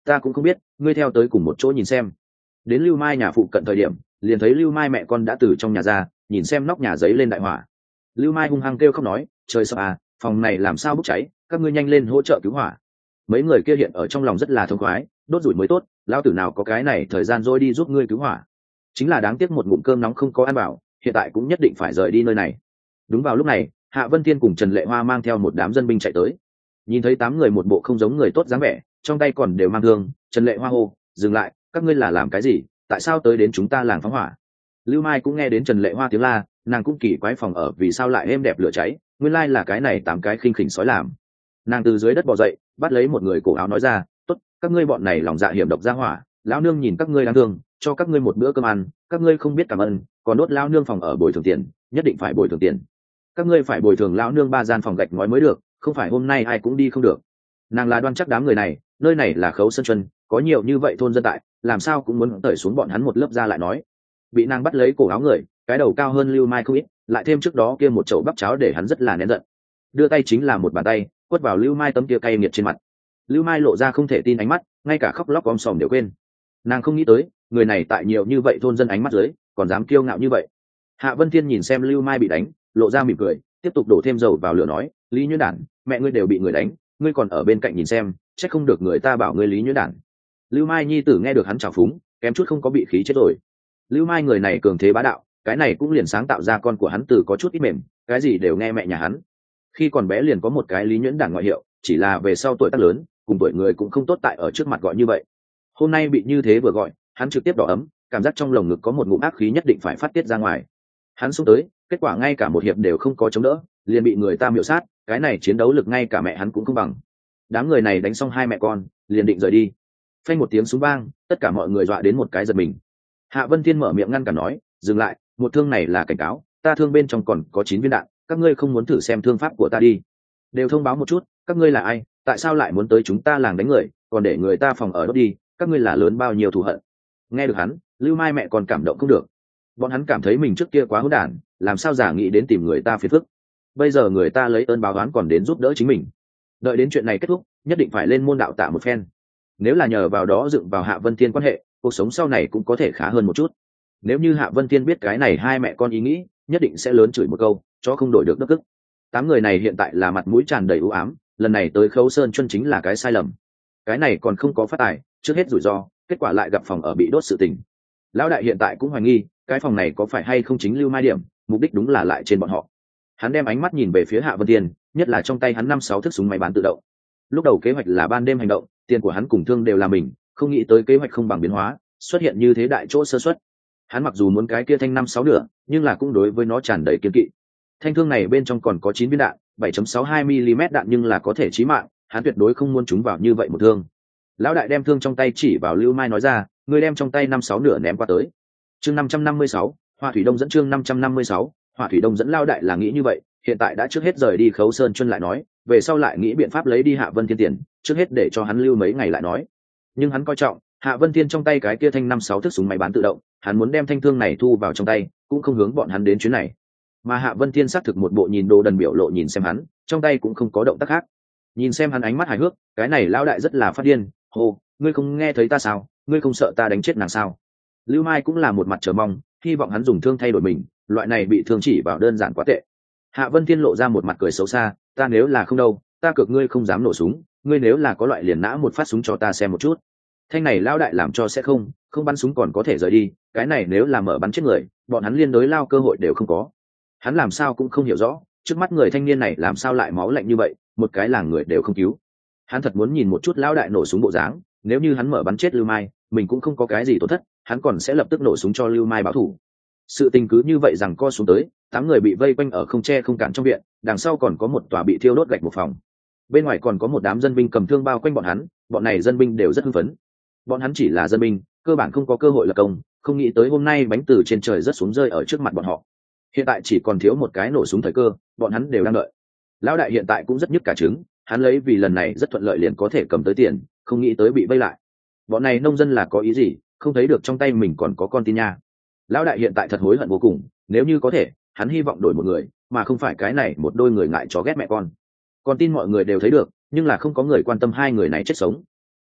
ta cũng không biết, ngươi theo tới cùng một chỗ nhìn xem. Đến Lưu Mai nhà phụ cận thời điểm, liền thấy Lưu Mai mẹ con đã từ trong nhà ra, nhìn xem nóc nhà giấy lên đại hỏa. Lưu Mai hung hăng kêu khóc nói, trời sợ à, phòng này làm sao bốc cháy, các ngươi nhanh lên hỗ trợ cứu hỏa. Mấy người kia hiện ở trong lòng rất là thông khoái, đốt rủi mới tốt, lão tử nào có cái này thời gian rồi đi giúp ngươi cứu hỏa. Chính là đáng tiếc một ngụm cơm nóng không có ăn bảo, hiện tại cũng nhất định phải rời đi nơi này. Đúng vào lúc này, Hạ Vân Thiên cùng Trần Lệ Hoa mang theo một đám dân binh chạy tới. Nhìn thấy tám người một bộ không giống người tốt dáng vẻ, trong tay còn đều mang thương, Trần Lệ Hoa hô, dừng lại, các ngươi là làm cái gì, tại sao tới đến chúng ta làng phóng hỏa? Lưu Mai cũng nghe đến Trần Lệ Hoa tiếng la, nàng cũng kỳ quái phòng ở vì sao lại êm đẹp lửa cháy, nguyên lai là cái này tám cái khinh khỉnh sói làm. Nàng từ dưới đất bò dậy, bắt lấy một người cổ áo nói ra, tốt, các ngươi bọn này lòng dạ hiểm độc ra hỏa, lão nương nhìn các ngươi đáng thương, cho các ngươi một bữa cơm ăn, các ngươi không biết cảm ơn, còn đốt lão nương phòng ở bồi thường tiền, nhất định phải bồi thường tiền. Các ngươi phải bồi thường lão nương ba gian phòng gạch ngói mới được, không phải hôm nay ai cũng đi không được. Nàng là đoan chắc đám người này, nơi này là Khấu Sơn Chuân, có nhiều như vậy thôn dân tại, làm sao cũng muốn tởi xuống bọn hắn một lớp ra lại nói. Bị nàng bắt lấy cổ áo người, cái đầu cao hơn Lưu Mai không ít, lại thêm trước đó kia một chậu bắp cháo để hắn rất là nén giận. Đưa tay chính là một bàn tay, quất vào Lưu Mai tấm kia cay nghiệt trên mặt. Lưu Mai lộ ra không thể tin ánh mắt, ngay cả khóc lóc om sòm đều quên. Nàng không nghĩ tới, người này tại nhiều như vậy thôn dân ánh mắt dưới, còn dám kiêu ngạo như vậy. Hạ Vân Thiên nhìn xem Lưu Mai bị đánh, lộ ra mỉm cười, tiếp tục đổ thêm dầu vào lửa nói, Lý Nhuyễn Đản, mẹ ngươi đều bị người đánh, ngươi còn ở bên cạnh nhìn xem, chắc không được người ta bảo ngươi Lý Nhuyễn Đản. Lưu Mai nhi tử nghe được hắn trào phúng, kém chút không có bị khí chết rồi. Lưu Mai người này cường thế bá đạo, cái này cũng liền sáng tạo ra con của hắn từ có chút ít mềm, cái gì đều nghe mẹ nhà hắn. Khi còn bé liền có một cái Lý Nhuyễn Đản ngoại hiệu, chỉ là về sau tuổi tác lớn, cùng tuổi người cũng không tốt tại ở trước mặt gọi như vậy. Hôm nay bị như thế vừa gọi, hắn trực tiếp đỏ ấm, cảm giác trong lồng ngực có một ngụm ác khí nhất định phải phát tiết ra ngoài. Hắn xông tới, kết quả ngay cả một hiệp đều không có chống đỡ, liền bị người ta miểu sát, cái này chiến đấu lực ngay cả mẹ hắn cũng không bằng. Đám người này đánh xong hai mẹ con, liền định rời đi. Phanh một tiếng súng vang, tất cả mọi người dọa đến một cái giật mình. Hạ Vân Thiên mở miệng ngăn cản nói, dừng lại, một thương này là cảnh cáo, ta thương bên trong còn có chín viên đạn, các ngươi không muốn thử xem thương pháp của ta đi. Đều thông báo một chút, các ngươi là ai, tại sao lại muốn tới chúng ta làng đánh người, còn để người ta phòng ở đốt đi, các ngươi là lớn bao nhiêu thù hận. Nghe được hắn, Lưu Mai mẹ còn cảm động không được. Bọn hắn cảm thấy mình trước kia quá hỗn đản, làm sao giả nghĩ đến tìm người ta phiền phức. Bây giờ người ta lấy ơn báo oán còn đến giúp đỡ chính mình. Đợi đến chuyện này kết thúc, nhất định phải lên môn đạo tạ một phen. Nếu là nhờ vào đó dựng vào Hạ Vân Thiên quan hệ, cuộc sống sau này cũng có thể khá hơn một chút. Nếu như Hạ Vân Thiên biết cái này hai mẹ con ý nghĩ, nhất định sẽ lớn chửi một câu, cho không đổi được đất ức. Tám người này hiện tại là mặt mũi tràn đầy u ám, lần này tới Khấu Sơn Chuân chính là cái sai lầm. Cái này còn không có phát tài, trước hết rủi ro, kết quả lại gặp phòng ở bị đốt sự tình. Lão đại hiện tại cũng hoài nghi, cái phòng này có phải hay không chính Lưu Mai điểm, mục đích đúng là lại trên bọn họ. Hắn đem ánh mắt nhìn về phía Hạ Vân Thiên, nhất là trong tay hắn năm sáu thước súng máy bán tự động. Lúc đầu kế hoạch là ban đêm hành động, tiền của hắn cùng thương đều là mình, không nghĩ tới kế hoạch không bằng biến hóa, xuất hiện như thế đại chỗ sơ suất. Hắn mặc dù muốn cái kia thanh năm sáu nửa, nhưng là cũng đối với nó tràn đầy kiên kỵ. Thanh thương này bên trong còn có chín viên đạn, bảy chấm sáu hai mi-li-mét đạn nhưng là có thể chí mạng, hắn tuyệt đối không muốn chúng vào như vậy một thương. Lão đại đem thương trong tay chỉ vào Lưu Mai nói ra, người đem trong tay năm sáu nửa ném qua tới. Chương năm trăm năm mươi sáu, Hoa Thủy Đông dẫn chương năm trăm năm mươi sáu, Hoa Thủy Đông dẫn. Lão đại là nghĩ như vậy, hiện tại đã trước hết rời đi Khấu Sơn Chuân lại nói, về sau lại nghĩ biện pháp lấy đi Hạ Vân Thiên tiền, trước hết để cho hắn lưu mấy ngày lại nói. Nhưng hắn coi trọng Hạ Vân Thiên trong tay cái kia thanh năm sáu thước súng máy bán tự động, hắn muốn đem thanh thương này thu vào trong tay, cũng không hướng bọn hắn đến chuyến này. Mà Hạ Vân Thiên xác thực một bộ nhìn đồ đần biểu lộ nhìn xem hắn, trong tay cũng không có động tác khác. Nhìn xem hắn ánh mắt hài hước, cái này lão đại rất là phát điên, hô, ngươi không nghe thấy ta sao, ngươi không sợ ta đánh chết nàng sao? Lưu Mai cũng là một mặt chờ mong, hy vọng hắn dùng thương thay đổi mình, loại này bị thương chỉ vào đơn giản quá tệ. Hạ Vân Thiên lộ ra một mặt cười xấu xa, ta nếu là không đâu, ta cược ngươi không dám nổ súng, ngươi nếu là có loại liền nã một phát súng cho ta xem một chút. Thanh này lão đại làm cho sẽ không, không bắn súng còn có thể rời đi, cái này nếu là mở bắn chết người, bọn hắn liên đối lao cơ hội đều không có. Hắn làm sao cũng không hiểu rõ, trước mắt người thanh niên này làm sao lại máu lạnh như vậy, một cái làng người đều không cứu. Hắn thật muốn nhìn một chút lão đại nổ súng bộ dáng, nếu như hắn mở bắn chết Lưu Mai, mình cũng không có cái gì tổn thất, hắn còn sẽ lập tức nổ súng cho Lưu Mai báo thù. Sự tình cứ như vậy rằng co xuống tới, tám người bị vây quanh ở không che không cản trong viện, đằng sau còn có một tòa bị thiêu đốt gạch một phòng. Bên ngoài còn có một đám dân binh cầm thương bao quanh bọn hắn, bọn này dân binh đều rất hưng phấn. Bọn hắn chỉ là dân binh, cơ bản không có cơ hội lập công, không nghĩ tới hôm nay bánh từ trên trời rớt xuống rơi ở trước mặt bọn họ. Hiện tại chỉ còn thiếu một cái nổ súng thời cơ, bọn hắn đều đang đợi. Lão đại hiện tại cũng rất nhức cả trứng, hắn lấy vì lần này rất thuận lợi liền có thể cầm tới tiền, không nghĩ tới bị vây lại. Bọn này nông dân là có ý gì, không thấy được trong tay mình còn có con tin nha. Lão đại hiện tại thật hối hận vô cùng, nếu như có thể, hắn hy vọng đổi một người, mà không phải cái này một đôi người ngại chó ghét mẹ con. Con tin mọi người đều thấy được, nhưng là không có người quan tâm hai người này chết sống.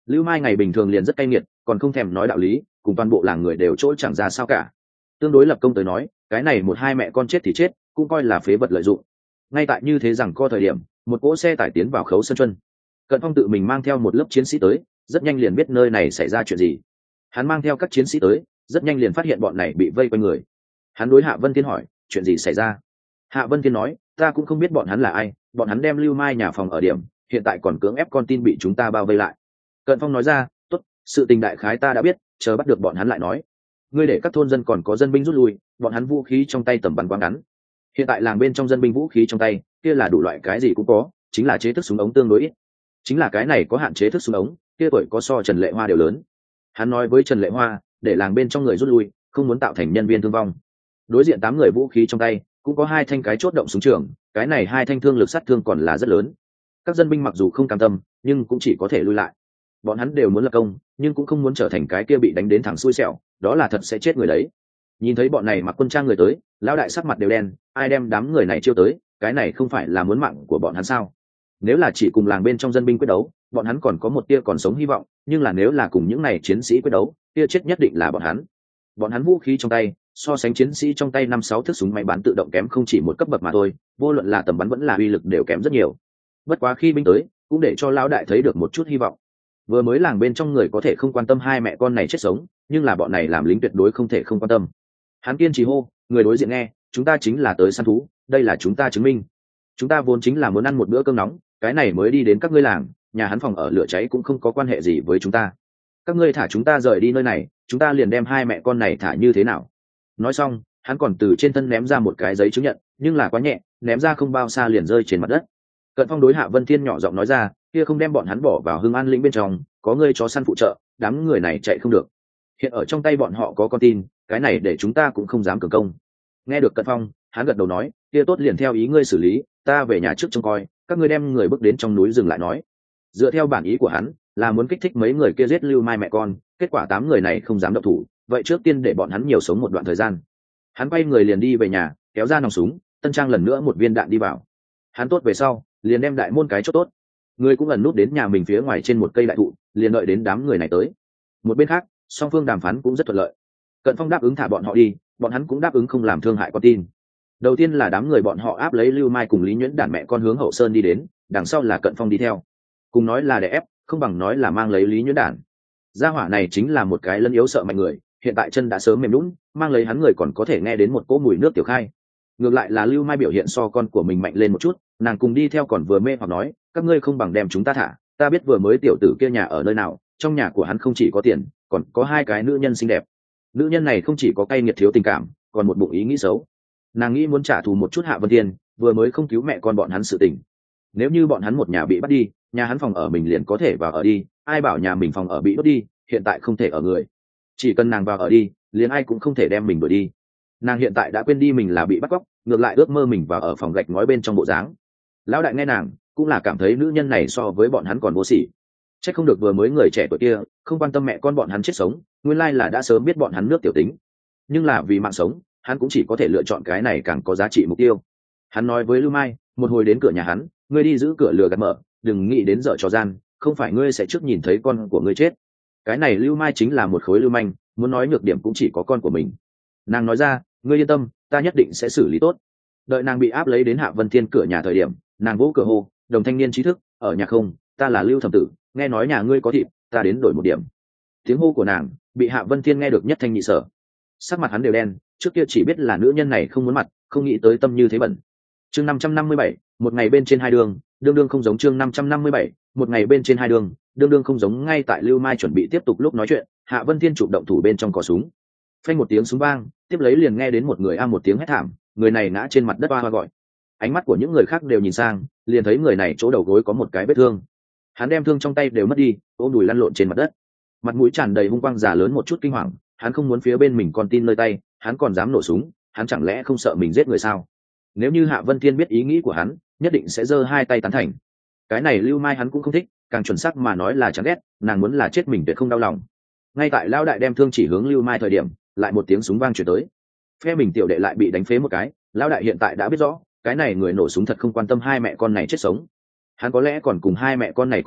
Lưu Mai ngày bình thường liền rất cay nghiệt, còn không thèm nói đạo lý, cùng toàn bộ làng người đều chỗ chẳng ra sao cả. Tương đối lập công tới nói, cái này một hai mẹ con chết thì chết, cũng coi là phế vật lợi dụng. Ngay tại như thế rằng co thời điểm, một cỗ xe tải tiến vào khấu sân chuân. Cận Phong tự mình mang theo một lớp chiến sĩ tới, rất nhanh liền biết nơi này xảy ra chuyện gì. Hắn mang theo các chiến sĩ tới, rất nhanh liền phát hiện bọn này bị vây quanh người. Hắn đối Hạ Vân Thiên hỏi, chuyện gì xảy ra? Hạ Vân Thiên nói, ta cũng không biết bọn hắn là ai, bọn hắn đem Lưu Mai nhà phòng ở điểm, hiện tại còn cưỡng ép con tin bị chúng ta bao vây lại. Cận Phong nói ra, tốt, sự tình đại khái ta đã biết, chờ bắt được bọn hắn lại nói. Ngươi để các thôn dân còn có dân binh rút lui, bọn hắn vũ khí trong tay tầm bắn quá ngắn. Hiện tại làng bên trong dân binh vũ khí trong tay, kia là đủ loại cái gì cũng có, chính là chế thức súng ống tương đối ít. Chính là cái này có hạn chế thức súng ống, kia tuổi có so Trần Lệ Hoa đều lớn. Hắn nói với Trần Lệ Hoa, để làng bên trong người rút lui, không muốn tạo thành nhân viên thương vong. Đối diện tám người vũ khí trong tay, cũng có hai thanh cái chốt động súng trường, cái này hai thanh thương lực sát thương còn là rất lớn. Các dân binh mặc dù không cam tâm, nhưng cũng chỉ có thể lui lại. Bọn hắn đều muốn lập công, nhưng cũng không muốn trở thành cái kia bị đánh đến thẳng xui xẻo, đó là thật sẽ chết người đấy. Nhìn thấy bọn này mặc quân trang người tới, lão đại sắc mặt đều đen, ai đem đám người này chiêu tới, cái này không phải là muốn mạng của bọn hắn sao? Nếu là chỉ cùng làng bên trong dân binh quyết đấu, bọn hắn còn có một tia còn sống hy vọng, nhưng là nếu là cùng những này chiến sĩ quyết đấu, tia chết nhất định là bọn hắn. Bọn hắn vũ khí trong tay, so sánh chiến sĩ trong tay năm sáu thước súng máy bắn tự động kém không chỉ một cấp bậc mà thôi, vô luận là tầm bắn vẫn là uy lực đều kém rất nhiều. Bất quá khi binh tới, cũng để cho lão đại thấy được một chút hy vọng. Vừa mới làng bên trong người có thể không quan tâm hai mẹ con này chết sống, nhưng là bọn này làm lính tuyệt đối không thể không quan tâm. Hắn kiên trì hô, người đối diện nghe, chúng ta chính là tới săn thú, đây là chúng ta chứng minh. Chúng ta vốn chính là muốn ăn một bữa cơm nóng, cái này mới đi đến các ngươi làng, nhà hắn phòng ở lửa cháy cũng không có quan hệ gì với chúng ta. Các ngươi thả chúng ta rời đi nơi này, chúng ta liền đem hai mẹ con này thả như thế nào? Nói xong, hắn còn từ trên thân ném ra một cái giấy chứng nhận, nhưng là quá nhẹ, ném ra không bao xa liền rơi trên mặt đất. Cận Phong đối Hạ Vân Thiên nhỏ giọng nói ra, kia không đem bọn hắn bỏ vào Hưng An lĩnh bên trong, có ngươi chó săn phụ trợ, đám người này chạy không được. Hiện ở trong tay bọn họ có con tin, cái này để chúng ta cũng không dám cường công. Nghe được Cận Phong, hắn gật đầu nói, kia tốt liền theo ý ngươi xử lý, ta về nhà trước trông coi, các ngươi đem người bước đến trong núi rừng lại nói. Dựa theo bản ý của hắn, là muốn kích thích mấy người kia giết Lưu Mai mẹ con, kết quả tám người này không dám động thủ, vậy trước tiên để bọn hắn nhiều sống một đoạn thời gian. Hắn quay người liền đi về nhà, kéo ra nòng súng, tân trang lần nữa một viên đạn đi vào. Hắn tốt về sau, liền đem đại môn cái chốt tốt. Người cũng ẩn nút đến nhà mình phía ngoài trên một cây đại thụ, liền đợi đến đám người này tới. Một bên khác, song phương đàm phán cũng rất thuận lợi. Cận Phong đáp ứng thả bọn họ đi, bọn hắn cũng đáp ứng không làm thương hại con tin. Đầu tiên là đám người bọn họ áp lấy Lưu Mai cùng Lý Nhuyễn đàn mẹ con hướng hậu sơn đi đến, đằng sau là Cận Phong đi theo. Cùng nói là để ép, không bằng nói là mang lấy Lý Nhuyễn đàn. Gia hỏa này chính là một cái lân yếu sợ mạnh người, hiện tại chân đã sớm mềm lún, mang lấy hắn người còn có thể nghe đến một cỗ mùi nước tiểu khai. Ngược lại là Lưu Mai biểu hiện so con của mình mạnh lên một chút, nàng cùng đi theo còn vừa mê hoặc nói, các ngươi không bằng đem chúng ta thả, ta biết vừa mới tiểu tử kia nhà ở nơi nào, trong nhà của hắn không chỉ có tiền, còn có hai cái nữ nhân xinh đẹp. Nữ nhân này không chỉ có cay nghiệt thiếu tình cảm, còn một bụng ý nghĩ xấu. Nàng nghĩ muốn trả thù một chút Hạ Vân Thiên, vừa mới không cứu mẹ con bọn hắn sự tình. Nếu như bọn hắn một nhà bị bắt đi, nhà hắn phòng ở mình liền có thể vào ở đi, ai bảo nhà mình phòng ở bị đốt đi, hiện tại không thể ở người. Chỉ cần nàng vào ở đi, liền ai cũng không thể đem mình đuổi đi. Nàng hiện tại đã quên đi mình là bị bắt cóc, ngược lại ước mơ mình vào ở phòng gạch ngói bên trong bộ dáng. Lão đại nghe nàng, cũng là cảm thấy nữ nhân này so với bọn hắn còn vô sỉ. Chắc không được vừa mới người trẻ tuổi kia không quan tâm mẹ con bọn hắn chết sống, nguyên lai là đã sớm biết bọn hắn nước tiểu tính. Nhưng là vì mạng sống, hắn cũng chỉ có thể lựa chọn cái này càng có giá trị mục tiêu. Hắn nói với Lưu Mai, một hồi đến cửa nhà hắn, ngươi đi giữ cửa lừa gạt mở, đừng nghĩ đến dở trò gian, không phải ngươi sẽ trước nhìn thấy con của ngươi chết. Cái này Lưu Mai chính là một khối lưu manh, muốn nói nhược điểm cũng chỉ có con của mình. Nàng nói ra, ngươi yên tâm, ta nhất định sẽ xử lý tốt. Đợi nàng bị áp lấy đến Hạ Vân Thiên cửa nhà thời điểm, nàng vỗ cửa hô, đồng thanh niên trí thức, ở nhà không, ta là Lưu thẩm tử, nghe nói nhà ngươi có thịt, ta đến đổi một điểm. Tiếng hô của nàng bị Hạ Vân Thiên nghe được nhất thanh nhị sở. Sắc mặt hắn đều đen, trước kia chỉ biết là nữ nhân này không muốn mặt, không nghĩ tới tâm như thế bẩn. Chương năm trăm năm mươi bảy, một ngày bên trên hai đường, đương đương không giống chương năm trăm năm mươi bảy, một ngày bên trên hai đường, đương đương không giống. Ngay tại Lưu Mai chuẩn bị tiếp tục lúc nói chuyện, Hạ Vân Thiên chụp động thủ bên trong cò súng. Phanh một tiếng súng vang, tiếp lấy liền nghe đến một người a một tiếng hét thảm, người này ngã trên mặt đất oa oa gọi. Ánh mắt của những người khác đều nhìn sang, liền thấy người này chỗ đầu gối có một cái vết thương. Hắn đem thương trong tay đều mất đi, ôm đùi lăn lộn trên mặt đất, mặt mũi tràn đầy hung quang, già lớn một chút kinh hoàng. Hắn không muốn phía bên mình con tin nơi tay, hắn còn dám nổ súng, hắn chẳng lẽ không sợ mình giết người sao? Nếu như Hạ Vân Thiên biết ý nghĩ của hắn, nhất định sẽ giơ hai tay tán thành. Cái này Lưu Mai hắn cũng không thích, càng chuẩn xác mà nói là chán ghét, nàng muốn là chết mình tuyệt không đau lòng. Ngay tại lão đại đem thương chỉ hướng Lưu Mai thời điểm, lại một tiếng súng vang truyền tới. Phe mình tiểu đệ lại bị đánh phế một cái, lão đại hiện tại đã biết rõ, cái này người nổ súng thật không quan tâm hai mẹ con này chết sống. Hắn có lẽ còn cùng hai mẹ con này có thủ,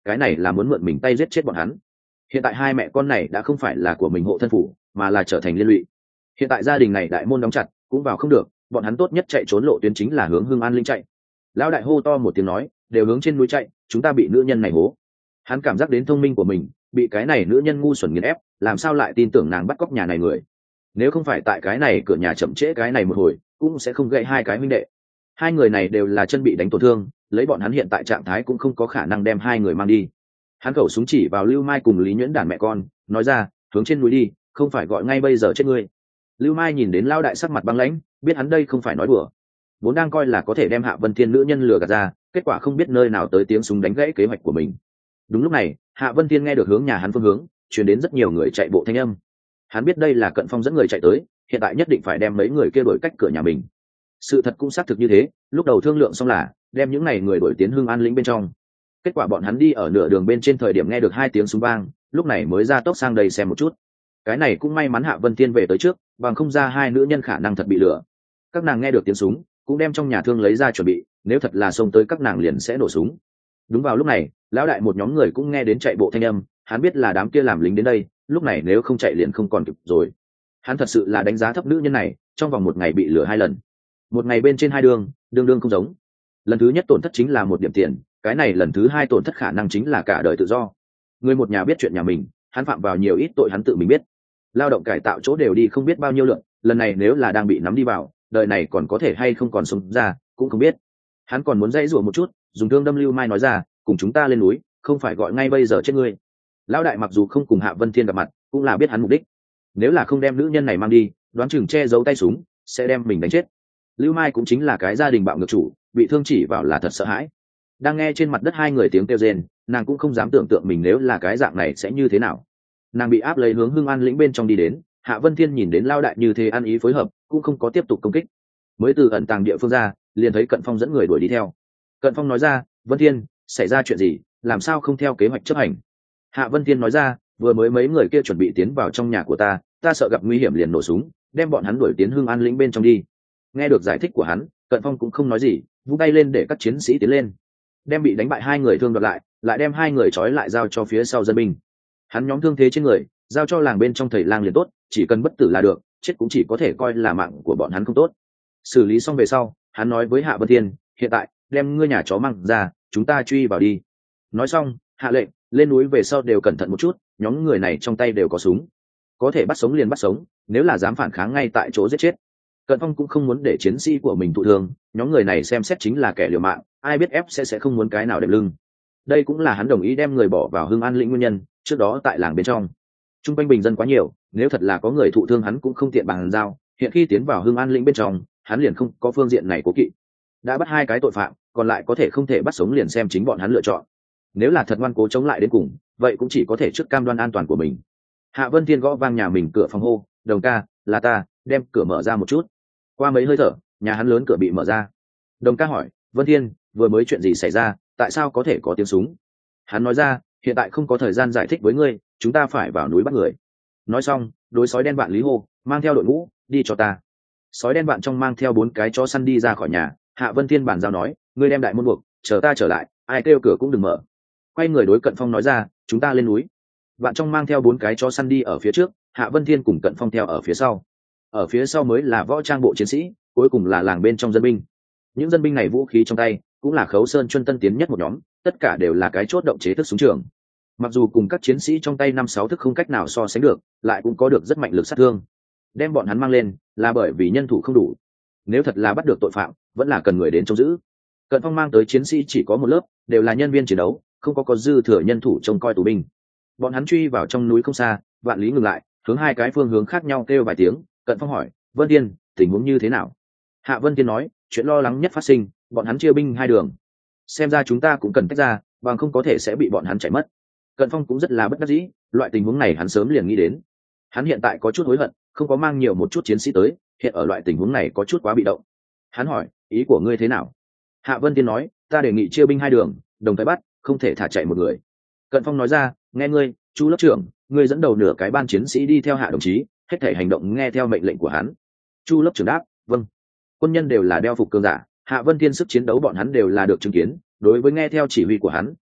cái này là muốn mượn mình tay giết chết bọn hắn. Hiện tại hai mẹ con này đã không phải là của mình hộ thân phủ, mà là trở thành liên lụy. Hiện tại gia đình này đại môn đóng chặt, cũng vào không được, bọn hắn tốt nhất chạy trốn lộ tuyến chính là hướng Hưng An Linh chạy. Lão đại hô to một tiếng nói, đều hướng trên núi chạy, chúng ta bị nữ nhân này hố. Hắn cảm giác đến thông minh của mình bị cái này nữ nhân ngu xuẩn nghiền ép, làm sao lại tin tưởng nàng bắt cóc nhà này người. Nếu không phải tại cái này cửa nhà chậm trễ cái này một hồi, cũng sẽ không gãy hai cái huynh đệ. Hai người này đều là chân bị đánh tổn thương, lấy bọn hắn hiện tại trạng thái cũng không có khả năng đem hai người mang đi. Hắn khẩu súng chỉ vào Lưu Mai cùng Lý Nhuyễn đàn mẹ con, nói ra, hướng trên núi đi, không phải gọi ngay bây giờ chết ngươi. Lưu Mai nhìn đến Lão đại sắc mặt băng lãnh, biết hắn đây không phải nói đùa, vốn đang coi là có thể đem Hạ Vân Thiên nữ nhân lừa gạt ra, kết quả không biết nơi nào tới tiếng súng đánh gãy kế hoạch của mình. Đúng lúc này, Hạ Vân Thiên nghe được hướng nhà hắn phương hướng truyền đến rất nhiều người chạy bộ thanh âm. Hắn biết đây là Cận Phong dẫn người chạy tới, hiện tại nhất định phải đem mấy người kia đuổi cách cửa nhà mình. Sự thật cũng xác thực như thế, lúc đầu thương lượng xong là đem những này người đuổi tiến Hưng An lĩnh bên trong. Kết quả bọn hắn đi ở nửa đường bên trên thời điểm nghe được hai tiếng súng vang, lúc này mới ra tốc sang đây xem một chút. Cái này cũng may mắn Hạ Vân Thiên về tới trước, bằng không ra hai nữ nhân khả năng thật bị lừa. Các nàng nghe được tiếng súng, cũng đem trong nhà thương lấy ra chuẩn bị, nếu thật là xông tới các nàng liền sẽ nổ súng. Đúng vào lúc này, lão đại một nhóm người cũng nghe đến chạy bộ thanh âm, hắn biết là đám kia làm lính đến đây, lúc này nếu không chạy liền không còn kịp rồi. Hắn thật sự là đánh giá thấp nữ nhân này, trong vòng một ngày bị lừa hai lần. Một ngày bên trên hai đường, đương đương không giống. Lần thứ nhất tổn thất chính là một điểm tiền, cái này lần thứ hai tổn thất khả năng chính là cả đời tự do. Người một nhà biết chuyện nhà mình, hắn phạm vào nhiều ít tội hắn tự mình biết. Lao động cải tạo chỗ đều đi không biết bao nhiêu lượt, lần này nếu là đang bị nắm đi vào, đời này còn có thể hay không còn sống ra, cũng không biết. Hắn còn muốn dãy rủa một chút, dùng thương đâm Lưu Mai nói ra, cùng chúng ta lên núi, không phải gọi ngay bây giờ chết ngươi. Lão đại mặc dù không cùng Hạ Vân Thiên gặp mặt, cũng là biết hắn mục đích. Nếu là không đem nữ nhân này mang đi, đoán chừng che giấu tay súng, sẽ đem mình đánh chết. Lưu Mai cũng chính là cái gia đình bạo ngược chủ, bị thương chỉ vào là thật sợ hãi. Đang nghe trên mặt đất hai người tiếng kêu rên, nàng cũng không dám tưởng tượng mình nếu là cái dạng này sẽ như thế nào. Nàng bị áp lấy hướng Hưng An lĩnh bên trong đi đến, Hạ Vân Thiên nhìn đến Lao đại như thế ăn ý phối hợp, cũng không có tiếp tục công kích. Mới từ ẩn tàng địa phương ra, liền thấy Cận Phong dẫn người đuổi đi theo. Cận Phong nói ra, Vân Thiên, xảy ra chuyện gì, làm sao không theo kế hoạch chấp hành? Hạ Vân Thiên nói ra, vừa mới mấy người kia chuẩn bị tiến vào trong nhà của ta, ta sợ gặp nguy hiểm liền nổ súng, đem bọn hắn đuổi tiến Hưng An lĩnh bên trong đi. Nghe được giải thích của hắn, Cận Phong cũng không nói gì, vung tay lên để các chiến sĩ tiến lên, đem bị đánh bại hai người thương đoạt lại, lại đem hai người trói lại giao cho phía sau dân binh. Hắn nhóm thương thế trên người, giao cho làng bên trong thầy lang liền tốt, chỉ cần bất tử là được, chết cũng chỉ có thể coi là mạng của bọn hắn không tốt. Xử lý xong về sau, hắn nói với Hạ Vân Thiên, hiện tại đem ngươi nhà chó mang ra, chúng ta truy vào đi. Nói xong, hạ lệnh, lên núi về sau đều cẩn thận một chút, nhóm người này trong tay đều có súng, có thể bắt sống liền bắt sống, nếu là dám phản kháng ngay tại chỗ giết chết. Cận Phong cũng không muốn để chiến sĩ của mình thụ thương, nhóm người này xem xét chính là kẻ liều mạng, ai biết ép sẽ sẽ không muốn cái nào đệm lưng. Đây cũng là hắn đồng ý đem người bỏ vào Hưng An lĩnh nguyên nhân, trước đó tại làng bên trong trung quanh bình dân quá nhiều, nếu thật là có người thụ thương hắn cũng không tiện bàn giao, hiện khi tiến vào Hưng An lĩnh bên trong, hắn liền không có phương diện này cố kỵ. Đã bắt hai cái tội phạm, còn lại có thể không thể bắt sống liền xem chính bọn hắn lựa chọn. Nếu là thật ngoan cố chống lại đến cùng, vậy cũng chỉ có thể trước cam đoan an toàn của mình. Hạ Vân Thiên gõ vang nhà mình cửa phòng hô, Đồng ca, là ta, đem cửa mở ra một chút. Qua mấy hơi thở, nhà hắn lớn cửa bị mở ra. Đồng ca hỏi, Vân Thiên, vừa mới chuyện gì xảy ra, tại sao có thể có tiếng súng? Hắn nói ra, hiện tại không có thời gian giải thích với ngươi, chúng ta phải vào núi bắt người. Nói xong, đối sói đen bạn Lý hô, mang theo đội ngũ, đi cho ta. Sói đen bạn trong mang theo bốn cái chó săn đi ra khỏi nhà. Hạ Vân Thiên bàn giao nói, ngươi đem đại môn buộc, chờ ta trở lại, ai kêu cửa cũng đừng mở. Quay người đối Cận Phong nói ra, chúng ta lên núi. Bạn trong mang theo bốn cái chó săn đi ở phía trước, Hạ Vân Thiên cùng Cận Phong theo ở phía sau. Ở phía sau mới là võ trang bộ chiến sĩ, cuối cùng là làng bên trong dân binh. Những dân binh này vũ khí trong tay cũng là Khấu Sơn Chuân tân tiến nhất một nhóm, tất cả đều là cái chốt động chế thức súng trường. Mặc dù cùng các chiến sĩ trong tay năm sáu thức không cách nào so sánh được, lại cũng có được rất mạnh lực sát thương. Đem bọn hắn mang lên là bởi vì nhân thủ không đủ, nếu thật là bắt được tội phạm vẫn là cần người đến trông giữ. Cận Phong mang tới chiến sĩ chỉ có một lớp, đều là nhân viên chiến đấu, không có có dư thừa nhân thủ trông coi tù binh. Bọn hắn truy vào trong núi không xa, Vạn Lý ngừng lại, hướng hai cái phương hướng khác nhau kêu vài tiếng. Cận Phong hỏi, Vân Thiên, tình huống như thế nào? Hạ Vân Thiên nói, chuyện lo lắng nhất phát sinh, bọn hắn chia binh hai đường, xem ra chúng ta cũng cần tách ra, bằng không có thể sẽ bị bọn hắn chạy mất. Cận Phong cũng rất là bất đắc dĩ, loại tình huống này hắn sớm liền nghĩ đến. Hắn hiện tại có chút hối hận, không có mang nhiều một chút chiến sĩ tới, hiện ở loại tình huống này có chút quá bị động. Hắn hỏi, ý của ngươi thế nào? Hạ Vân Thiên nói, ta đề nghị chia binh hai đường, đồng thời bắt, không thể thả chạy một người. Cận Phong nói ra, nghe ngươi, Chu lớp trưởng, ngươi dẫn đầu nửa cái ban chiến sĩ đi theo Hạ đồng chí, hết thể hành động nghe theo mệnh lệnh của hắn. Chu lớp trưởng đáp, vâng. Quân nhân đều là đeo phục cường giả, Hạ Vân Thiên sức chiến đấu bọn hắn đều là được chứng kiến, đối với nghe theo chỉ huy của hắn,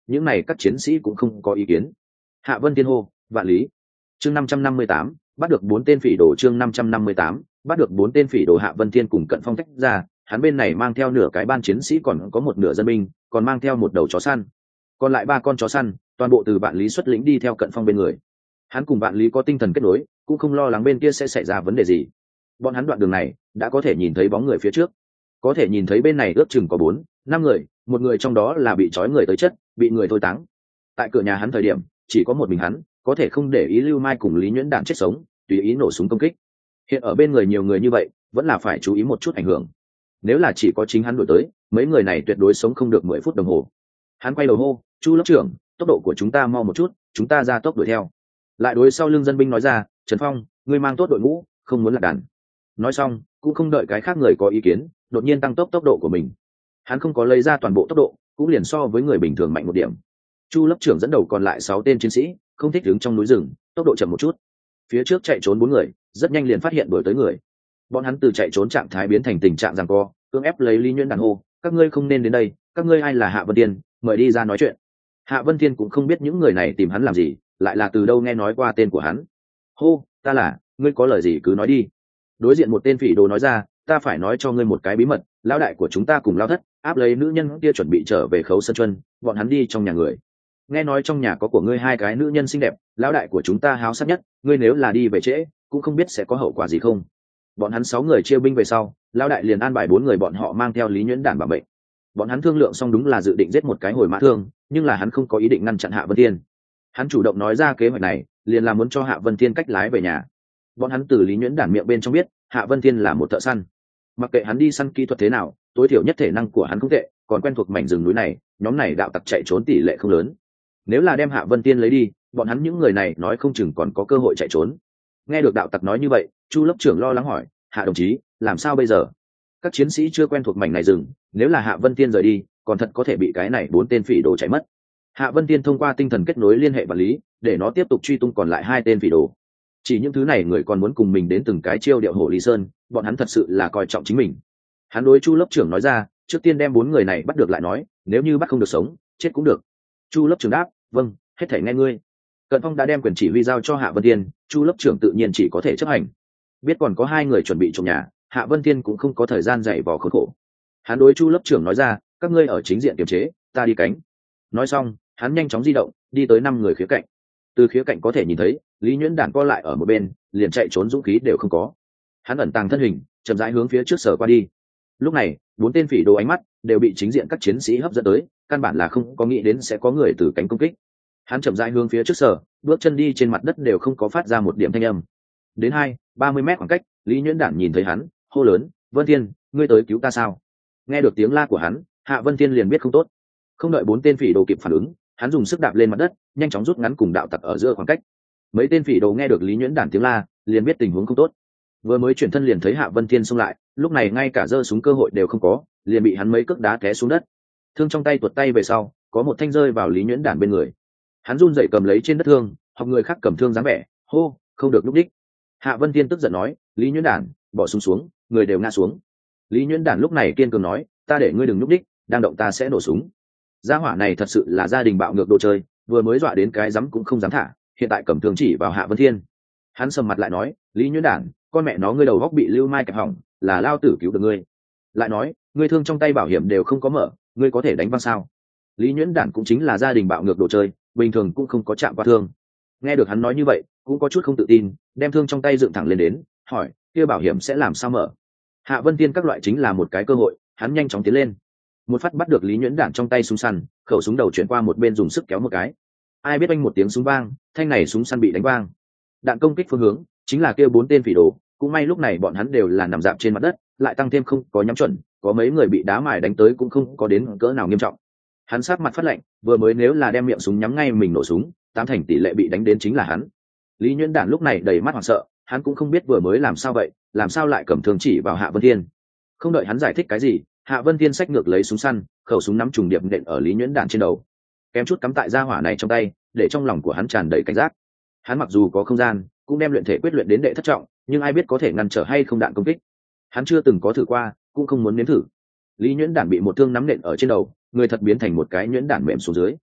những này các chiến sĩ cũng không có ý kiến. Hạ Vân Thiên hô, vạn lý. Chương năm trăm năm mươi tám, bắt được bốn tên phỉ đồ. Chương năm trăm năm mươi tám, bắt được bốn tên phỉ đồ. Hạ Vân Thiên cùng Cận Phong tách ra, hắn bên này mang theo nửa cái ban chiến sĩ, còn có một nửa dân binh, còn mang theo một đầu chó săn, còn lại ba con chó săn toàn bộ từ Vạn Lý xuất lĩnh đi theo Cận Phong bên người. Hắn cùng Vạn Lý có tinh thần kết nối, cũng không lo lắng bên kia sẽ xảy ra vấn đề gì. Bọn hắn đoạn đường này đã có thể nhìn thấy bóng người phía trước, có thể nhìn thấy bên này ước chừng có bốn năm người, một người trong đó là bị trói người tới chất, bị người thôi táng. Tại cửa nhà hắn thời điểm chỉ có một mình hắn, có thể không để ý Lưu Mai cùng Lý Nhuyễn Đản chết sống, tùy ý nổ súng công kích. Hiện ở bên người nhiều người như vậy, vẫn là phải chú ý một chút ảnh hưởng. Nếu là chỉ có chính hắn đuổi tới, mấy người này tuyệt đối sống không được mười phút đồng hồ. Hắn quay đầu hô, Chu lớp trưởng, tốc độ của chúng ta mau một chút, chúng ta ra tốc đuổi theo. Lại đối sau lưng dân binh nói ra, Trần Phong, ngươi mang tốt đội ngũ, không muốn lạc đàn. Nói xong cũng không đợi cái khác người có ý kiến, đột nhiên tăng tốc tốc độ của mình. Hắn không có lấy ra toàn bộ tốc độ, cũng liền so với người bình thường mạnh một điểm. Chu lớp trưởng dẫn đầu còn lại sáu tên chiến sĩ, không thích đứng trong núi rừng, tốc độ chậm một chút. Phía trước chạy trốn bốn người, rất nhanh liền phát hiện đuổi tới người. Bọn hắn từ chạy trốn trạng thái biến thành tình trạng giằng co, cưỡng ép lấy Lý Nhuyễn Đản hô, các ngươi không nên đến đây, các ngươi ai là Hạ Vân Thiên, mời đi ra nói chuyện. Hạ Vân Thiên cũng không biết những người này tìm hắn làm gì, lại là từ đâu nghe nói qua tên của hắn. Hô, ta là, ngươi có lời gì cứ nói đi. Đối diện một tên phỉ đồ nói ra, ta phải nói cho ngươi một cái bí mật, lão đại của chúng ta cùng lão thất áp lấy nữ nhân kia chuẩn bị trở về Khấu Sơn Chuân, bọn hắn đi trong nhà người. Nghe nói trong nhà có của ngươi hai cái nữ nhân xinh đẹp, lão đại của chúng ta háo sắc nhất, ngươi nếu là đi về trễ, cũng không biết sẽ có hậu quả gì không. Bọn hắn sáu người chia binh về sau, lão đại liền an bài bốn người bọn họ mang theo Lý Nhuyễn Đản bảo vệ. Bọn hắn thương lượng xong đúng là dự định giết một cái hồi mã thương, nhưng là hắn không có ý định ngăn chặn Hạ Vân Thiên. Hắn chủ động nói ra kế hoạch này, liền là muốn cho Hạ Vân Thiên cách lái về nhà. Bọn hắn từ Lý Nhuyễn Đản miệng bên trong biết, Hạ Vân Thiên là một thợ săn. Mặc kệ hắn đi săn kỹ thuật thế nào, tối thiểu nhất thể năng của hắn không tệ, còn quen thuộc mảnh rừng núi này, nhóm này đạo tặc chạy trốn tỷ lệ không lớn. Nếu là đem Hạ Vân Thiên lấy đi, bọn hắn những người này nói không chừng còn có cơ hội chạy trốn. Nghe được đạo tặc nói như vậy, Chu lớp trưởng lo lắng hỏi, Hạ đồng chí, làm sao bây giờ? Các chiến sĩ chưa quen thuộc mảnh này rừng, nếu là Hạ Vân Thiên rời đi, còn thật có thể bị cái này bốn tên phỉ đồ chạy mất. Hạ Vân Thiên thông qua tinh thần kết nối liên hệ Vạn Lý, để nó tiếp tục truy tung còn lại hai tên phỉ đồ. Chỉ những thứ này người còn muốn cùng mình đến từng cái chiêu điệu hổ Lý Sơn, bọn hắn thật sự là coi trọng chính mình. Hắn đối Chu lớp trưởng nói ra, trước tiên đem bốn người này bắt được lại nói, nếu như bắt không được sống, chết cũng được. Chu lớp trưởng đáp, vâng, hết thảy nghe ngươi. Cận Phong đã đem quyền chỉ huy giao cho Hạ Vân Thiên, Chu lớp trưởng tự nhiên chỉ có thể chấp hành. Biết còn có hai người chuẩn bị trộm nhà, Hạ Vân Thiên cũng không có thời gian dạy vò khốn khổ. Hắn đối Chu lớp trưởng nói ra, các ngươi ở chính diện kiềm chế, ta đi cánh. Nói xong, hắn nhanh chóng di động, đi tới năm người khía cạnh. Từ khía cạnh có thể nhìn thấy, Lý Nhuyễn Đản co lại ở một bên, liền chạy trốn dũng khí đều không có. Hắn ẩn tàng thân hình, chậm rãi hướng phía trước sở qua đi. Lúc này, bốn tên phỉ đồ ánh mắt đều bị chính diện các chiến sĩ hấp dẫn tới, căn bản là không có nghĩ đến sẽ có người từ cánh công kích. Hắn chậm rãi hướng phía trước sở, bước chân đi trên mặt đất đều không có phát ra một điểm thanh âm. Đến hai, ba mươi mét khoảng cách, Lý Nhuyễn Đản nhìn thấy hắn, hô lớn, Vân Thiên, ngươi tới cứu ta sao? Nghe được tiếng la của hắn, Hạ Vân Thiên liền biết không tốt. Không đợi bốn tên phỉ đồ kịp phản ứng, hắn dùng sức đạp lên mặt đất, nhanh chóng rút ngắn cùng đạo tặc ở giữa khoảng cách. Mấy tên phỉ đồ nghe được Lý Nhuyễn Đản tiếng la, liền biết tình huống không tốt. Vừa mới chuyển thân liền thấy Hạ Vân Thiên xông lại, lúc này ngay cả giơ súng cơ hội đều không có, liền bị hắn mấy cước đá té xuống đất. Thương trong tay tuột tay về sau, có một thanh rơi vào Lý Nhuyễn Đản bên người. Hắn run rẩy cầm lấy trên đất thương, học người khác cầm thương dáng vẻ, hô, không được lúc đích. Hạ Vân Thiên tức giận nói, Lý Nhuyễn Đản, bỏ súng xuống, người đều ngã xuống. Lý Nhuyễn Đản lúc này kiên cường nói, ta để ngươi đừng lúc đích, đang động ta sẽ nổ súng. Gia hỏa này thật sự là gia đình bạo ngược đồ chơi, vừa mới dọa đến cái dám cũng không dám thả, hiện tại cầm thương chỉ vào Hạ Vân Thiên. Hắn sầm mặt lại nói, Lý Nhuyễn Đản, con mẹ nó ngươi đầu góc bị Lưu Mai kẹp hỏng, là lao tử cứu được ngươi. Lại nói, ngươi thương trong tay bảo hiểm đều không có mở, ngươi có thể đánh văng sao? Lý Nhuyễn Đản cũng chính là gia đình bạo ngược đồ chơi, bình thường cũng không có chạm qua thương. Nghe được hắn nói như vậy, cũng có chút không tự tin, đem thương trong tay dựng thẳng lên đến, hỏi, kia bảo hiểm sẽ làm sao mở? Hạ Vân Thiên các loại chính là một cái cơ hội, hắn nhanh chóng tiến lên, một phát bắt được Lý Nhuyễn Đản trong tay súng săn, khẩu súng đầu chuyển qua một bên dùng sức kéo một cái. Ai biết anh một tiếng súng vang, thanh này súng săn bị đánh vang. Đạn công kích phương hướng chính là kia bốn tên phỉ đồ, cũng may lúc này bọn hắn đều là nằm dạp trên mặt đất, lại tăng thêm không có nhắm chuẩn, có mấy người bị đá mài đánh tới cũng không có đến cỡ nào nghiêm trọng. Hắn sát mặt phát lạnh, vừa mới nếu là đem miệng súng nhắm ngay mình nổ súng, tám thành tỷ lệ bị đánh đến chính là hắn. Lý Nhuyễn Đản lúc này đầy mắt hoảng sợ, hắn cũng không biết vừa mới làm sao vậy, làm sao lại cầm thương chỉ vào Hạ Vân Thiên. Không đợi hắn giải thích cái gì, Hạ Vân Thiên xách ngược lấy súng săn, khẩu súng nắm trùng điệp nện ở Lý Nhuyễn Đản trên đầu, kém chút cắm tại gia hỏa này trong tay, để trong lòng của hắn tràn đầy cảnh giác. Hắn mặc dù có không gian, cũng đem luyện thể quyết luyện đến đệ thất trọng, nhưng ai biết có thể ngăn trở hay không đạn công kích. Hắn chưa từng có thử qua, cũng không muốn nếm thử. Lý Nhuyễn Đản bị một thương nắm nện ở trên đầu, người thật biến thành một cái nhuyễn đản mềm xuống dưới.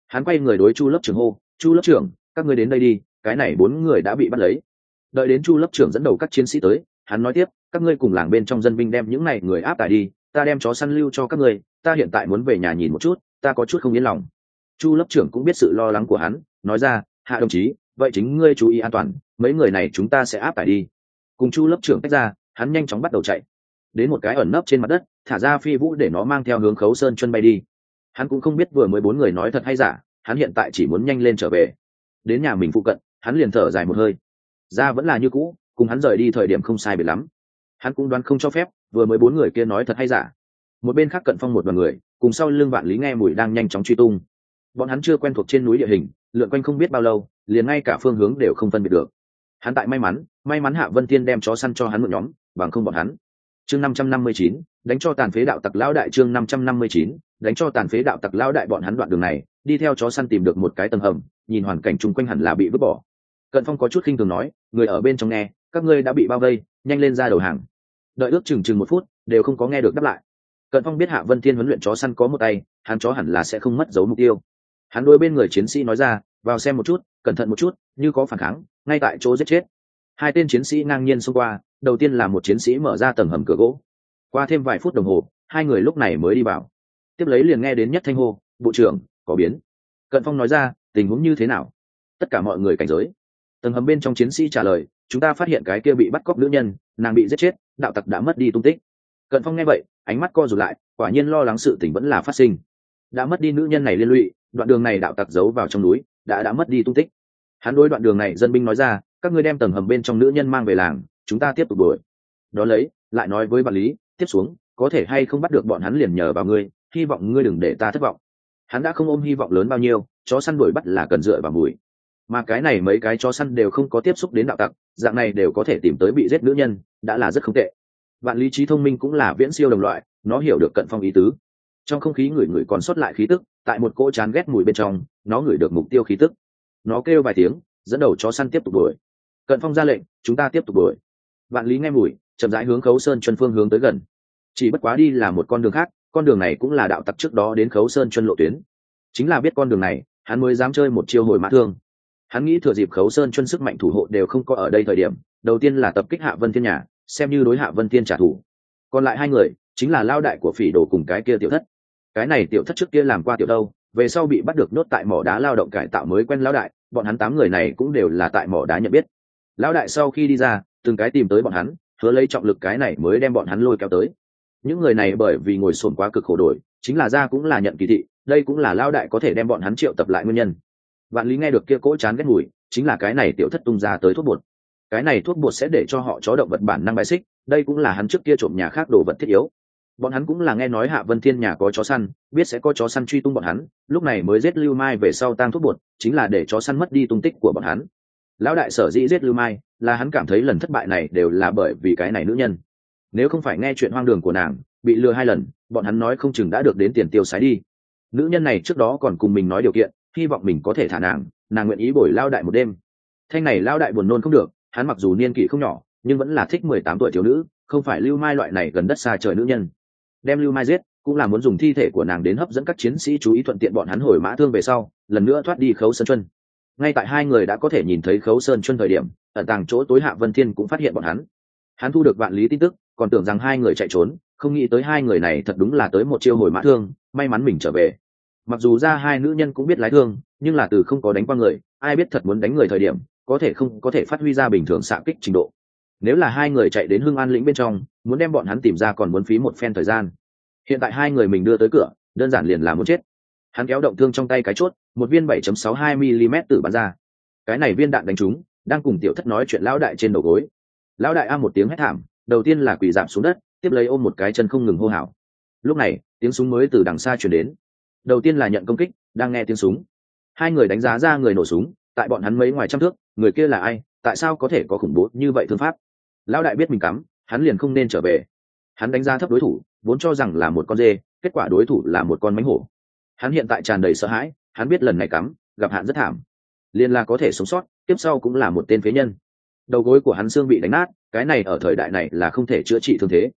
Hắn quay người đối chu lớp trưởng hô, chu lớp trưởng, các ngươi đến đây đi, cái này bốn người đã bị bắt lấy. Đợi đến chu lớp trưởng dẫn đầu các chiến sĩ tới, hắn nói tiếp, các ngươi cùng làng bên trong dân binh đem những này người áp tải đi, ta đem chó săn lưu cho các ngươi, ta hiện tại muốn về nhà nhìn một chút, ta có chút không yên lòng. Chu lớp trưởng cũng biết sự lo lắng của hắn, nói ra, hạ đồng chí, vậy chính ngươi chú ý an toàn, mấy người này chúng ta sẽ áp tải đi. Cùng chu lớp trưởng tách ra, hắn nhanh chóng bắt đầu chạy đến một cái ẩn nấp trên mặt đất, thả ra phi vũ để nó mang theo hướng Khấu Sơn Chuân bay đi. Hắn cũng không biết vừa mới bốn người nói thật hay giả, hắn hiện tại chỉ muốn nhanh lên trở về. Đến nhà mình phụ cận, hắn liền thở dài một hơi. Ra vẫn là như cũ, cùng hắn rời đi thời điểm không sai biệt lắm. Hắn cũng đoán không cho phép, vừa mới bốn người kia nói thật hay giả. Một bên khác Cận Phong một đoàn người, cùng sau lưng Vạn Lý nghe mùi đang nhanh chóng truy tung. Bọn hắn chưa quen thuộc trên núi địa hình, lượn quanh không biết bao lâu, liền ngay cả phương hướng đều không phân biệt được. Hắn tại may mắn, may mắn Hạ Vân Thiên đem chó săn cho hắn một nhóm, bằng không bọn hắn. Chương năm trăm năm mươi chín, đánh cho tàn phế đạo tặc lão đại. Chương năm trăm năm mươi chín, đánh cho tàn phế đạo tặc lão đại. Bọn hắn đoạn đường này, đi theo chó săn tìm được một cái tầng hầm, nhìn hoàn cảnh chung quanh hẳn là bị vứt bỏ. Cận Phong có chút khinh thường nói, người ở bên trong nghe, các ngươi đã bị bao vây, nhanh lên ra đầu hàng. Đợi ước chừng chừng một phút, đều không có nghe được đáp lại. Cận Phong biết Hạ Vân Thiên huấn luyện chó săn có một tay, hắn chó hẳn là sẽ không mất dấu mục tiêu. Hắn đôi bên người chiến sĩ nói ra, vào xem một chút, cẩn thận một chút, như có phản kháng, ngay tại chỗ giết chết. Hai tên chiến sĩ ngang nhiên xông qua, đầu tiên là một chiến sĩ mở ra tầng hầm cửa gỗ. Qua thêm vài phút đồng hồ, hai người lúc này mới đi vào. Tiếp lấy liền nghe đến Nhất Thanh hô, bộ trưởng, có biến. Cận Phong nói ra, tình huống như thế nào? Tất cả mọi người cảnh giới. Tầng hầm bên trong chiến sĩ trả lời, chúng ta phát hiện cái kia bị bắt cóc nữ nhân, nàng bị giết chết, đạo tặc đã mất đi tung tích. Cận Phong nghe vậy, ánh mắt co rụt lại, quả nhiên lo lắng sự tình vẫn là phát sinh. Đã mất đi nữ nhân này liên lụy, đoạn đường này đạo tặc giấu vào trong núi, đã đã mất đi tung tích. Hắn đối đoạn đường này dân binh nói ra, các ngươi đem tầng hầm bên trong nữ nhân mang về làng, chúng ta tiếp tục đuổi. Đó lấy, lại nói với Vạn Lý, tiếp xuống, có thể hay không bắt được bọn hắn liền nhờ vào ngươi, hy vọng ngươi đừng để ta thất vọng. Hắn đã không ôm hy vọng lớn bao nhiêu, chó săn đuổi bắt là cần dựa vào mùi. Mà cái này mấy cái chó săn đều không có tiếp xúc đến đạo tặc, dạng này đều có thể tìm tới bị giết nữ nhân, đã là rất không tệ. Vạn Lý trí thông minh cũng là viễn siêu đồng loại, nó hiểu được Cận Phong ý tứ. Trong không khí người người còn sót lại khí tức, tại một cỗ chán ghét mùi bên trong, nó ngửi được mục tiêu khí tức. Nó kêu vài tiếng, dẫn đầu chó săn tiếp tục đuổi. Cận Phong ra lệnh, chúng ta tiếp tục đuổi. Vạn Lý nghe mùi, chậm rãi hướng Khấu Sơn Chuân phương hướng tới gần. Chỉ bất quá đi là một con đường khác, con đường này cũng là đạo tặc trước đó đến Khấu Sơn Chuân lộ tuyến. Chính là biết con đường này, hắn mới dám chơi một chiêu hồi mã thương. Hắn nghĩ thừa dịp Khấu Sơn Chuân sức mạnh thủ hộ đều không có ở đây thời điểm, đầu tiên là tập kích Hạ Vân Thiên nhà, xem như đối Hạ Vân Thiên trả thù. Còn lại hai người, chính là lao đại của Phỉ Đồ cùng cái kia tiểu thất. Cái này tiểu thất trước kia làm qua tiểu đâu, về sau bị bắt được nhốt tại mỏ đá lao động cải tạo mới quen lão đại, bọn hắn tám người này cũng đều là tại mỏ đá nhận biết. Lão đại sau khi đi ra, từng cái tìm tới bọn hắn, hứa lấy trọng lực cái này mới đem bọn hắn lôi kéo tới. Những người này bởi vì ngồi xổm quá cực khổ đổi, chính là ra cũng là nhận kỳ thị, đây cũng là lão đại có thể đem bọn hắn triệu tập lại nguyên nhân. Vạn Lý nghe được kia cỗ chán ghét mùi, chính là cái này tiểu thất tung ra tới thuốc bột. Cái này thuốc bột sẽ để cho họ chó động vật bản năng bài xích, đây cũng là hắn trước kia trộm nhà khác đồ vật thiết yếu. Bọn hắn cũng là nghe nói Hạ Vân Thiên nhà có chó săn, biết sẽ có chó săn truy tung bọn hắn, lúc này mới giết Lưu Mai về sau tang thuốc bột, chính là để chó săn mất đi tung tích của bọn hắn. Lão đại sở dĩ giết Lưu Mai, là hắn cảm thấy lần thất bại này đều là bởi vì cái này nữ nhân. Nếu không phải nghe chuyện hoang đường của nàng, bị lừa hai lần, bọn hắn nói không chừng đã được đến tiền tiêu xài đi. Nữ nhân này trước đó còn cùng mình nói điều kiện, hy vọng mình có thể thả nàng, nàng nguyện ý bồi Lão đại một đêm. Thanh này Lão đại buồn nôn không được, hắn mặc dù niên kỷ không nhỏ, nhưng vẫn là thích mười tám tuổi thiếu nữ, không phải Lưu Mai loại này gần đất xa trời nữ nhân. Đem Lưu Mai giết, cũng là muốn dùng thi thể của nàng đến hấp dẫn các chiến sĩ chú ý, thuận tiện bọn hắn hồi mã thương về sau, lần nữa thoát đi Khấu Sơn Chuân. Ngay tại hai người đã có thể nhìn thấy Khấu Sơn Chuân thời điểm, ẩn tàng chỗ tối Hạ Vân Thiên cũng phát hiện bọn hắn. Hắn thu được Vạn Lý tin tức, còn tưởng rằng hai người chạy trốn, không nghĩ tới hai người này thật đúng là tới một chiêu hồi mã thương, may mắn mình trở về. Mặc dù ra hai nữ nhân cũng biết lái thương, nhưng là từ không có đánh qua người, ai biết thật muốn đánh người thời điểm, có thể không có thể phát huy ra bình thường xạ kích trình độ. Nếu là hai người chạy đến Hưng An lĩnh bên trong, muốn đem bọn hắn tìm ra còn muốn phí một phen thời gian. Hiện tại hai người mình đưa tới cửa, đơn giản liền là muốn chết. Hắn kéo động thương trong tay cái chốt, một viên bảy chấm sáu hai mi-li-mét tử bắn ra. Cái này viên đạn đánh trúng, đang cùng tiểu thất nói chuyện lão đại trên đầu gối. Lão đại a một tiếng hét thảm, đầu tiên là quỳ rạp xuống đất, tiếp lấy ôm một cái chân không ngừng hô hào. Lúc này, tiếng súng mới từ đằng xa truyền đến. Đầu tiên là nhận công kích, đang nghe tiếng súng. Hai người đánh giá ra người nổ súng, tại bọn hắn mấy ngoài trăm thước, người kia là ai, tại sao có thể có khủng bố như vậy thương pháp. Lão đại biết mình cắm, hắn liền không nên trở về. Hắn đánh giá thấp đối thủ, vốn cho rằng là một con dê, kết quả đối thủ là một con mánh hổ. Hắn hiện tại tràn đầy sợ hãi, hắn biết lần này cắm, gặp hạn rất thảm. Liên là có thể sống sót, tiếp sau cũng là một tên phế nhân. Đầu gối của hắn xương bị đánh nát, cái này ở thời đại này là không thể chữa trị thương thế.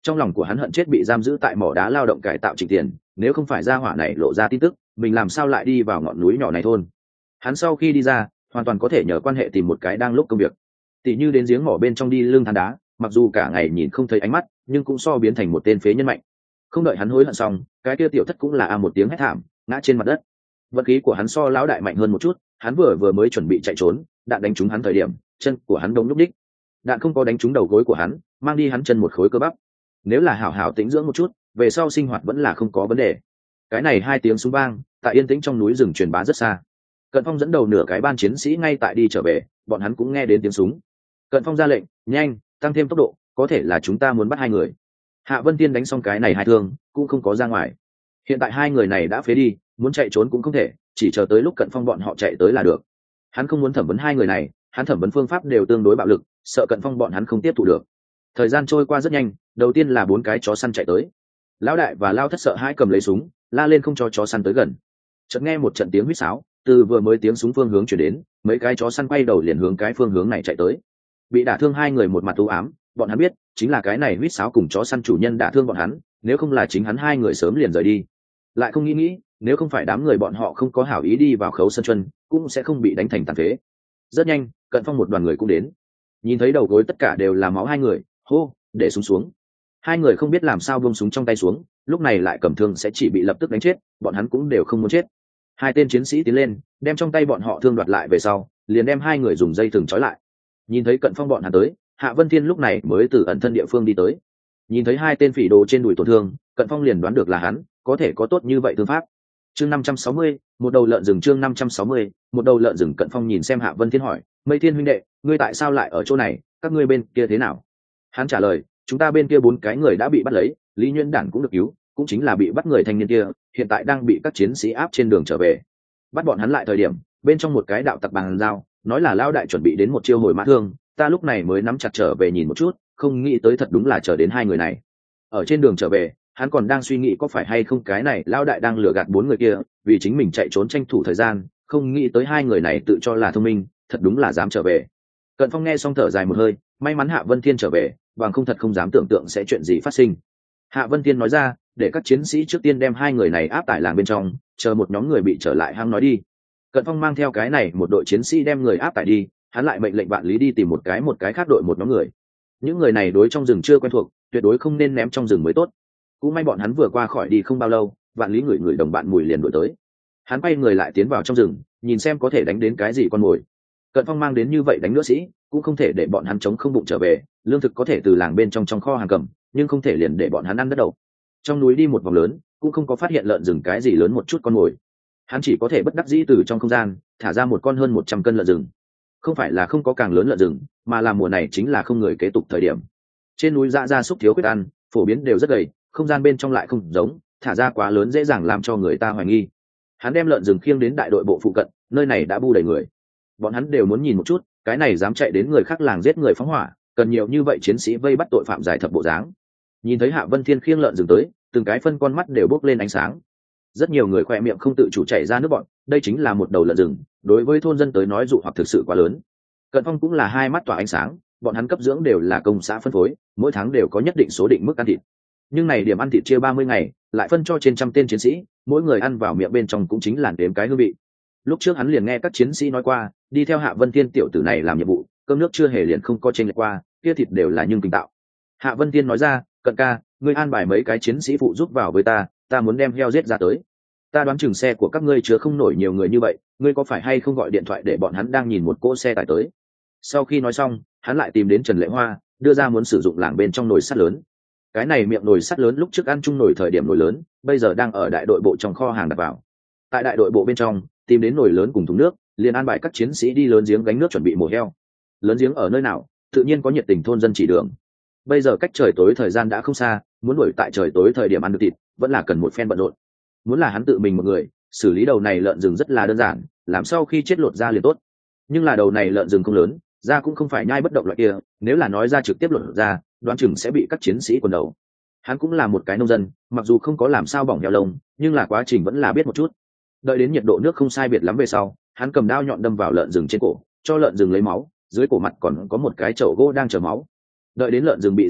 Trong lòng của hắn hận chết bị giam giữ tại mỏ đá lao động cải tạo Trịnh Tiền, nếu không phải gia hỏa này lộ ra tin tức, mình làm sao lại đi vào ngọn núi nhỏ này thôn. Hắn sau khi đi ra, hoàn toàn có thể nhờ quan hệ tìm một cái đang lúc công việc, tỉ như đến giếng mỏ bên trong đi lưng than đá, mặc dù cả ngày nhìn không thấy ánh mắt, nhưng cũng so biến thành một tên phế nhân mạnh. Không đợi hắn hối hận xong, cái kia tiểu thất cũng là a một tiếng hét thảm, ngã trên mặt đất. Vận khí của hắn so lão đại mạnh hơn một chút, hắn vừa vừa mới chuẩn bị chạy trốn, đạn đánh trúng hắn thời điểm, chân của hắn đông lúc đích. Đạn không có đánh trúng đầu gối của hắn, mang đi hắn chân một khối cơ bắp. Nếu là hảo hảo tĩnh dưỡng một chút, về sau sinh hoạt vẫn là không có vấn đề. Cái này hai tiếng súng vang, tại yên tĩnh trong núi rừng truyền bá rất xa. Cận Phong dẫn đầu nửa cái ban chiến sĩ ngay tại đi trở về, bọn hắn cũng nghe đến tiếng súng. Cận Phong ra lệnh, nhanh, tăng thêm tốc độ, có thể là chúng ta muốn bắt hai người. Hạ Vân Tiên đánh xong cái này hai thương, cũng không có ra ngoài. Hiện tại hai người này đã phế đi, muốn chạy trốn cũng không thể, chỉ chờ tới lúc Cận Phong bọn họ chạy tới là được. Hắn không muốn thẩm vấn hai người này, hắn thẩm vấn phương pháp đều tương đối bạo lực, sợ Cận Phong bọn hắn không tiếp thu được. Thời gian trôi qua rất nhanh, đầu tiên là bốn cái chó săn chạy tới. Lão đại và Lao Thất sợ hai cầm lấy súng, la lên không cho chó săn tới gần. Chợt nghe một trận tiếng huýt sáo, từ vừa mới tiếng súng phương hướng chuyển đến, mấy cái chó săn quay đầu liền hướng cái phương hướng này chạy tới. Bị đả thương hai người một mặt u ám, bọn hắn biết chính là cái này huýt sáo cùng chó săn chủ nhân đả thương bọn hắn, nếu không là chính hắn hai người sớm liền rời đi. Lại không nghĩ nghĩ, nếu không phải đám người bọn họ không có hảo ý đi vào khấu sân chuân, cũng sẽ không bị đánh thành tàn phế. Rất nhanh, Cận Phong một đoàn người cũng đến. Nhìn thấy đầu gối tất cả đều là máu hai người, hô, để súng xuống. Hai người không biết làm sao buông súng trong tay xuống, lúc này lại cầm thương sẽ chỉ bị lập tức đánh chết, bọn hắn cũng đều không muốn chết. Hai tên chiến sĩ tiến lên, đem trong tay bọn họ thương đoạt lại về sau, liền đem hai người dùng dây thừng trói lại. Nhìn thấy Cận Phong bọn hắn tới, Hạ Vân Thiên lúc này mới từ ẩn thân địa phương đi tới. Nhìn thấy hai tên phỉ đồ trên đùi tổn thương, Cận Phong liền đoán được là hắn, có thể có tốt như vậy thương pháp. Chương năm trăm sáu mươi, một đầu lợn rừng chương năm trăm sáu mươi, một đầu lợn rừng. Cận Phong nhìn xem Hạ Vân Thiên hỏi, Mây Thiên huynh đệ, ngươi tại sao lại ở chỗ này, các ngươi bên kia thế nào? Hắn trả lời, chúng ta bên kia bốn cái người đã bị bắt lấy, Lý Nhuyễn Đản cũng được cứu, cũng chính là bị bắt người thanh niên kia, hiện tại đang bị các chiến sĩ áp trên đường trở về. Bắt bọn hắn lại thời điểm, bên trong một cái đạo tặc bằng dao, nói là lao đại chuẩn bị đến một chiêu hồi mã thương, ta lúc này mới nắm chặt trở về nhìn một chút, không nghĩ tới thật đúng là chờ đến hai người này. Ở trên đường trở về, hắn còn đang suy nghĩ có phải hay không cái này lao đại đang lừa gạt bốn người kia, vì chính mình chạy trốn tranh thủ thời gian, không nghĩ tới hai người này tự cho là thông minh, thật đúng là dám trở về. Cận Phong nghe xong thở dài một hơi, may mắn Hạ Vân Thiên trở về, bằng không thật không dám tưởng tượng sẽ chuyện gì phát sinh. Hạ Vân Thiên nói ra, để các chiến sĩ trước tiên đem hai người này áp tại làng bên trong, chờ một nhóm người bị trở lại hang nói đi. Cận Phong mang theo cái này một đội chiến sĩ đem người áp tại đi, hắn lại mệnh lệnh Vạn Lý đi tìm một cái một cái khác đội một nhóm người. Những người này đối trong rừng chưa quen thuộc, tuyệt đối không nên ném trong rừng mới tốt. Cũng may bọn hắn vừa qua khỏi đi không bao lâu, Vạn Lý ngửi ngửi đồng bạn mùi liền đuổi tới. Hắn quay người lại tiến vào trong rừng, nhìn xem có thể đánh đến cái gì con mồi. Cận Phong mang đến như vậy đánh nữa sĩ, cũng không thể để bọn hắn chống không bụng trở về, lương thực có thể từ làng bên trong trong kho hàng cầm, nhưng không thể liền để bọn hắn ăn đất đầu. Trong núi đi một vòng lớn, cũng không có phát hiện lợn rừng cái gì lớn một chút con mồi. Hắn chỉ có thể bất đắc dĩ từ trong không gian thả ra một con hơn một trăm cân lợn rừng. Không phải là không có càng lớn lợn rừng, mà là mùa này chính là không người kế tục thời điểm. Trên núi dã gia súc thiếu khuyết ăn, phổ biến đều rất gầy, không gian bên trong lại không giống, thả ra quá lớn dễ dàng làm cho người ta hoài nghi. Hắn đem lợn rừng khiêng đến đại đội bộ phụ cận, nơi này đã bu đầy người. Bọn hắn đều muốn nhìn một chút, cái này dám chạy đến người khác làng giết người phóng hỏa, cần nhiều như vậy chiến sĩ vây bắt tội phạm giải thập bộ dáng. Nhìn thấy Hạ Vân Thiên khiêng lợn rừng tới, từng cái phân con mắt đều bốc lên ánh sáng. Rất nhiều người khoe miệng không tự chủ chảy ra nước bọn, đây chính là một đầu lợn rừng, đối với thôn dân tới nói dụ hoặc thực sự quá lớn. Cận Phong cũng là hai mắt tỏa ánh sáng, bọn hắn cấp dưỡng đều là công xã phân phối, mỗi tháng đều có nhất định số định mức ăn thịt. Nhưng này điểm ăn thịt chia ba mươi ngày, lại phân cho trên trăm tên chiến sĩ, mỗi người ăn vào miệng bên trong cũng chính là đếm cái hương vị. Lúc trước hắn liền nghe các chiến sĩ nói qua, đi theo Hạ Vân Thiên tiểu tử này làm nhiệm vụ, cơm nước chưa hề liền không có chênh lệch qua, kia thịt đều là nhưng kinh tạo. Hạ Vân Thiên nói ra, Cận ca, ngươi an bài mấy cái chiến sĩ phụ giúp vào với ta, ta muốn đem heo giết ra tới. Ta đoán chừng xe của các ngươi chứa không nổi nhiều người như vậy, ngươi có phải hay không gọi điện thoại để bọn hắn đang nhìn một cỗ xe tải tới. Sau khi nói xong, hắn lại tìm đến Trần Lệ Hoa, đưa ra muốn sử dụng làng bên trong nồi sắt lớn. Cái này miệng nồi sắt lớn lúc trước ăn chung nồi thời điểm nồi lớn, bây giờ đang ở đại đội bộ trong kho hàng đặt vào. Tại đại đội bộ bên trong, tìm đến nồi lớn cùng thùng nước, liền an bài các chiến sĩ đi lớn giếng gánh nước chuẩn bị mổ heo. Lớn giếng ở nơi nào, tự nhiên có nhiệt tình thôn dân chỉ đường. Bây giờ cách trời tối thời gian đã không xa, muốn đuổi tại trời tối thời điểm ăn được thịt, vẫn là cần một phen bận rộn. Muốn là hắn tự mình một người, xử lý đầu này lợn rừng rất là đơn giản, làm sau khi chết lột ra liền tốt. Nhưng là đầu này lợn rừng không lớn, da cũng không phải nhai bất động loại kia, nếu là nói ra trực tiếp lột ra, đoán chừng sẽ bị các chiến sĩ quần đầu. Hắn cũng là một cái nông dân, mặc dù không có làm sao bỏng heo lông, nhưng là quá trình vẫn là biết một chút. Đợi đến nhiệt độ nước không sai biệt lắm về sau, hắn cầm đao nhọn đâm vào lợn rừng trên cổ, cho lợn rừng lấy máu, dưới cổ mặt còn có một cái chậu gỗ đang chờ máu. Đợi đến lợn rừng bị giết chết,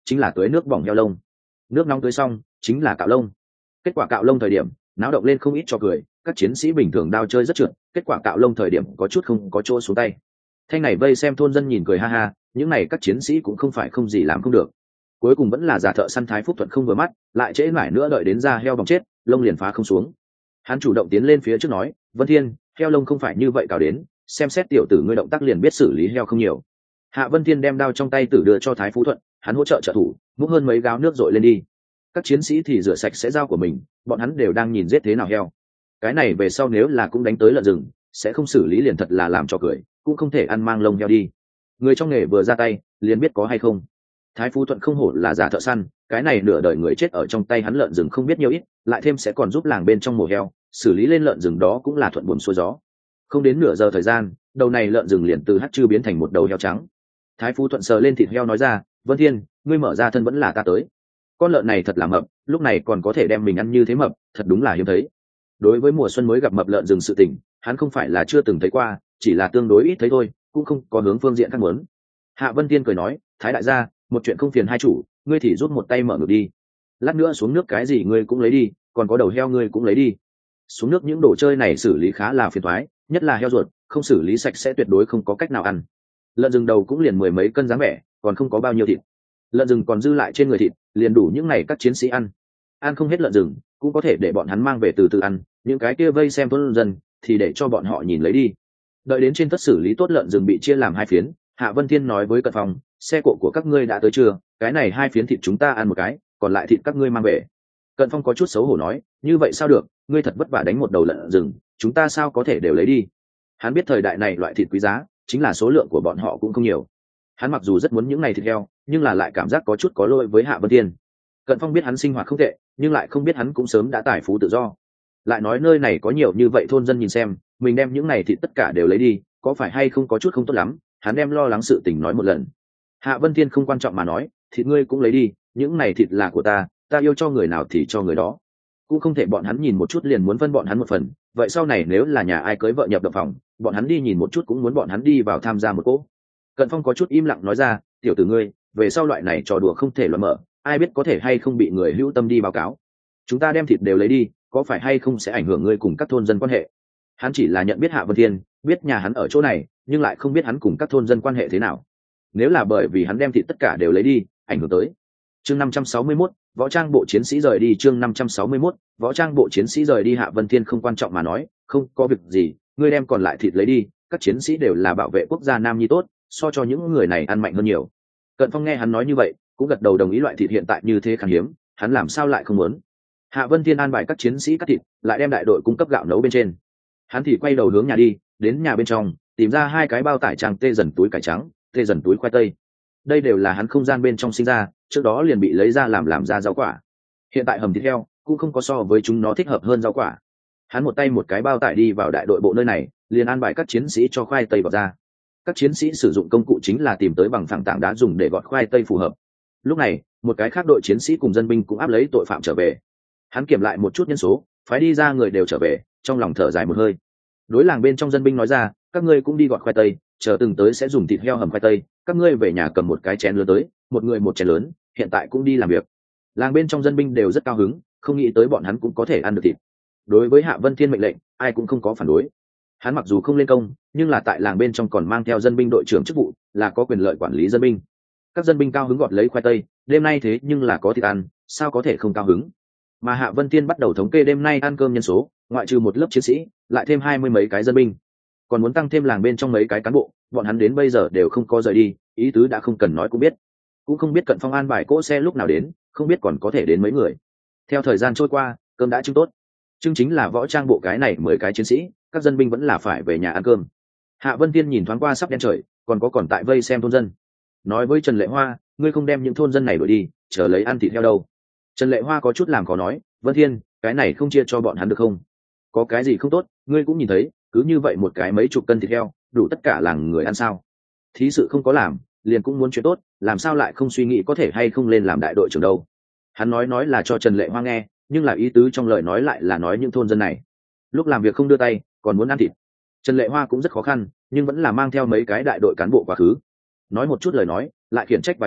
chính là tưới nước bỏng heo lông. Nước nóng tưới xong chính là cạo lông. Kết quả cạo lông thời điểm náo động lên không ít cho cười, các chiến sĩ bình thường đao chơi rất trượt, kết quả cạo lông thời điểm có chút không có chỗ xuống tay. Thanh này vây xem thôn dân nhìn cười ha ha, những này các chiến sĩ cũng không phải không gì làm không được. Cuối cùng vẫn là giả thợ săn Thái Phúc Thuận không vừa mắt, lại trễ mãi nữa đợi đến ra heo bỏng chết, lông liền phá không xuống. Hắn chủ động tiến lên phía trước nói, Vân Thiên, heo lông không phải như vậy cào đến, xem xét tiểu tử ngươi động tác liền biết xử lý heo không nhiều. Hạ Vân Thiên đem đao trong tay tử đưa cho Thái Phú Thuận, hắn hỗ trợ trợ thủ, múc hơn mấy gáo nước dội lên đi. Các chiến sĩ thì rửa sạch sẽ dao của mình, bọn hắn đều đang nhìn giết thế nào heo. Cái này về sau nếu là cũng đánh tới lợn rừng, sẽ không xử lý liền thật là làm cho cười, cũng không thể ăn mang lông heo đi. Người trong nghề vừa ra tay, liền biết có hay không. Thái Phú Thuận không hổ là giả thợ săn, cái này nửa đời người chết ở trong tay hắn lợn rừng không biết nhiều ít, lại thêm sẽ còn giúp làng bên trong mổ heo, xử lý lên lợn rừng đó cũng là thuận buồm xuôi gió. Không đến nửa giờ thời gian, đầu này lợn rừng liền từ hắt chư biến thành một đầu heo trắng. Thái Phú Thuận sờ lên thịt heo nói ra, Vân Thiên, ngươi mở ra thân vẫn là ta tới. Con lợn này thật là mập, lúc này còn có thể đem mình ăn như thế mập, thật đúng là hiếm thấy. Đối với mùa xuân mới gặp mập lợn rừng sự tình, hắn không phải là chưa từng thấy qua, chỉ là tương đối ít thấy thôi, cũng không có hướng phương diện khác muốn. Hạ Vân Thiên cười nói, Thái đại gia, một chuyện không phiền hai chủ, ngươi thì rút một tay mở ngược đi. Lát nữa xuống nước cái gì ngươi cũng lấy đi, còn có đầu heo ngươi cũng lấy đi. Xuống nước những đồ chơi này xử lý khá là phiền toái, nhất là heo ruột, không xử lý sạch sẽ tuyệt đối không có cách nào ăn. Lợn rừng đầu cũng liền mười mấy cân dáng vẻ, còn không có bao nhiêu thịt. Lợn rừng còn dư lại trên người thịt, liền đủ những ngày các chiến sĩ ăn. Ăn không hết lợn rừng, cũng có thể để bọn hắn mang về từ từ ăn, những cái kia vây xem thôn dân thì để cho bọn họ nhìn lấy đi. Đợi đến trên tất xử lý tốt lợn rừng bị chia làm hai phiến, Hạ Vân Thiên nói với Cận Phong, xe cộ của các ngươi đã tới chưa, cái này hai phiến thịt chúng ta ăn một cái, còn lại thịt các ngươi mang về. Cận Phong có chút xấu hổ nói, như vậy sao được, ngươi thật vất vả đánh một đầu lợn rừng, chúng ta sao có thể đều lấy đi. Hắn biết thời đại này loại thịt quý giá, chính là số lượng của bọn họ cũng không nhiều. Hắn mặc dù rất muốn những này thịt heo, nhưng là lại cảm giác có chút có lỗi với Hạ Vân Thiên. Cận Phong biết hắn sinh hoạt không tệ, nhưng lại không biết hắn cũng sớm đã tài phú tự do. Lại nói nơi này có nhiều như vậy thôn dân nhìn xem, mình đem những này thịt tất cả đều lấy đi, có phải hay không có chút không tốt lắm, hắn đem lo lắng sự tình nói một lần. Hạ Vân Thiên không quan trọng mà nói, thịt ngươi cũng lấy đi, những này thịt là của ta, ta yêu cho người nào thì cho người đó. Cũng không thể bọn hắn nhìn một chút liền muốn phân bọn hắn một phần, vậy sau này nếu là nhà ai cưới vợ nhập động phòng, bọn hắn đi nhìn một chút cũng muốn bọn hắn đi vào tham gia một cỗ. Cận Phong có chút im lặng nói ra, tiểu tử ngươi, về sau loại này trò đùa không thể loạn mở, ai biết có thể hay không bị người hữu tâm đi báo cáo. Chúng ta đem thịt đều lấy đi, có phải hay không sẽ ảnh hưởng ngươi cùng các thôn dân quan hệ. Hắn chỉ là nhận biết Hạ Vân Thiên, biết nhà hắn ở chỗ này, nhưng lại không biết hắn cùng các thôn dân quan hệ thế nào. Nếu là bởi vì hắn đem thịt tất cả đều lấy đi, ảnh hưởng tới. Chương năm trăm sáu mươi mốt, võ trang bộ chiến sĩ rời đi. Chương năm trăm sáu mươi mốt, võ trang bộ chiến sĩ rời đi. Hạ Vân Thiên không quan trọng mà nói, không có việc gì, ngươi đem còn lại thịt lấy đi, các chiến sĩ đều là bảo vệ quốc gia nam nhi tốt, so cho những người này ăn mạnh hơn nhiều. Cận Phong nghe hắn nói như vậy, cũng gật đầu đồng ý, loại thịt hiện tại như thế khan hiếm, hắn làm sao lại không muốn. Hạ Vân Thiên an bài các chiến sĩ cắt thịt, lại đem đại đội cung cấp gạo nấu bên trên. Hắn thì quay đầu hướng nhà đi, đến nhà bên trong, tìm ra hai cái bao tải trang tê dần túi cải trắng, tê dần túi khoai tây. Đây đều là hắn không gian bên trong sinh ra, trước đó liền bị lấy ra làm làm ra rau quả. Hiện tại hầm thịt heo cũng không có so với chúng nó thích hợp hơn rau quả. Hắn một tay một cái bao tải đi vào đại đội bộ nơi này, liền an bài các chiến sĩ cho khoai tây vào ra. Các chiến sĩ sử dụng công cụ chính là tìm tới bằng phẳng tảng đá dùng để gọt khoai tây phù hợp. Lúc này, một cái khác đội chiến sĩ cùng dân binh cũng áp lấy tội phạm trở về. Hắn kiểm lại một chút nhân số, phái đi ra người đều trở về, trong lòng thở dài một hơi. Đối làng bên trong dân binh nói ra, các ngươi cũng đi gọt khoai tây, chờ từng tới sẽ dùng thịt heo hầm khoai tây, các ngươi về nhà cầm một cái chén lớn tới, một người một chén lớn, hiện tại cũng đi làm việc. Làng bên trong dân binh đều rất cao hứng, không nghĩ tới bọn hắn cũng có thể ăn được thịt. Đối với Hạ Vân Thiên mệnh lệnh, ai cũng không có phản đối. Hắn mặc dù không lên công, nhưng là tại làng bên trong còn mang theo dân binh đội trưởng chức vụ, là có quyền lợi quản lý dân binh. Các dân binh cao hứng gọt lấy khoai tây, đêm nay thế nhưng là có thịt ăn, sao có thể không cao hứng. Mà Hạ Vân Thiên bắt đầu thống kê đêm nay ăn cơm nhân số, ngoại trừ một lớp chiến sĩ, lại thêm hai mươi mấy cái dân binh, còn muốn tăng thêm làng bên trong mấy cái cán bộ, bọn hắn đến bây giờ đều không có rời đi, ý tứ đã không cần nói cũng biết. Cũng không biết Cận Phong an bài cỗ xe lúc nào đến, không biết còn có thể đến mấy người. Theo thời gian trôi qua, cơm đã trưng tốt. Trưng chính là võ trang bộ cái này mười cái chiến sĩ, các dân binh vẫn là phải về nhà ăn cơm. Hạ Vân Thiên nhìn thoáng qua sắp đen trời, còn có còn tại vây xem thôn dân. Nói với Trần Lệ Hoa, ngươi không đem những thôn dân này đuổi đi, chờ lấy ăn thịt heo đâu. Trần Lệ Hoa có chút làm khó nói, Vân Thiên, cái này không chia cho bọn hắn được không? Có cái gì không tốt, ngươi cũng nhìn thấy, cứ như vậy một cái mấy chục cân thịt heo, đủ tất cả làng người ăn sao? Thí sự không có làm, liền cũng muốn chuyện tốt, làm sao lại không suy nghĩ có thể hay không lên làm đại đội trưởng đâu? Hắn nói nói là cho Trần Lệ Hoa nghe, nhưng là ý tứ trong lời nói lại là nói những thôn dân này lúc làm việc không đưa tay, còn muốn ăn thịt. Trần Lệ Hoa cũng rất khó khăn, nhưng vẫn là mang theo mấy cái đại đội cán bộ quá khứ, nói một chút lời nói, lại khiển trách vài câu,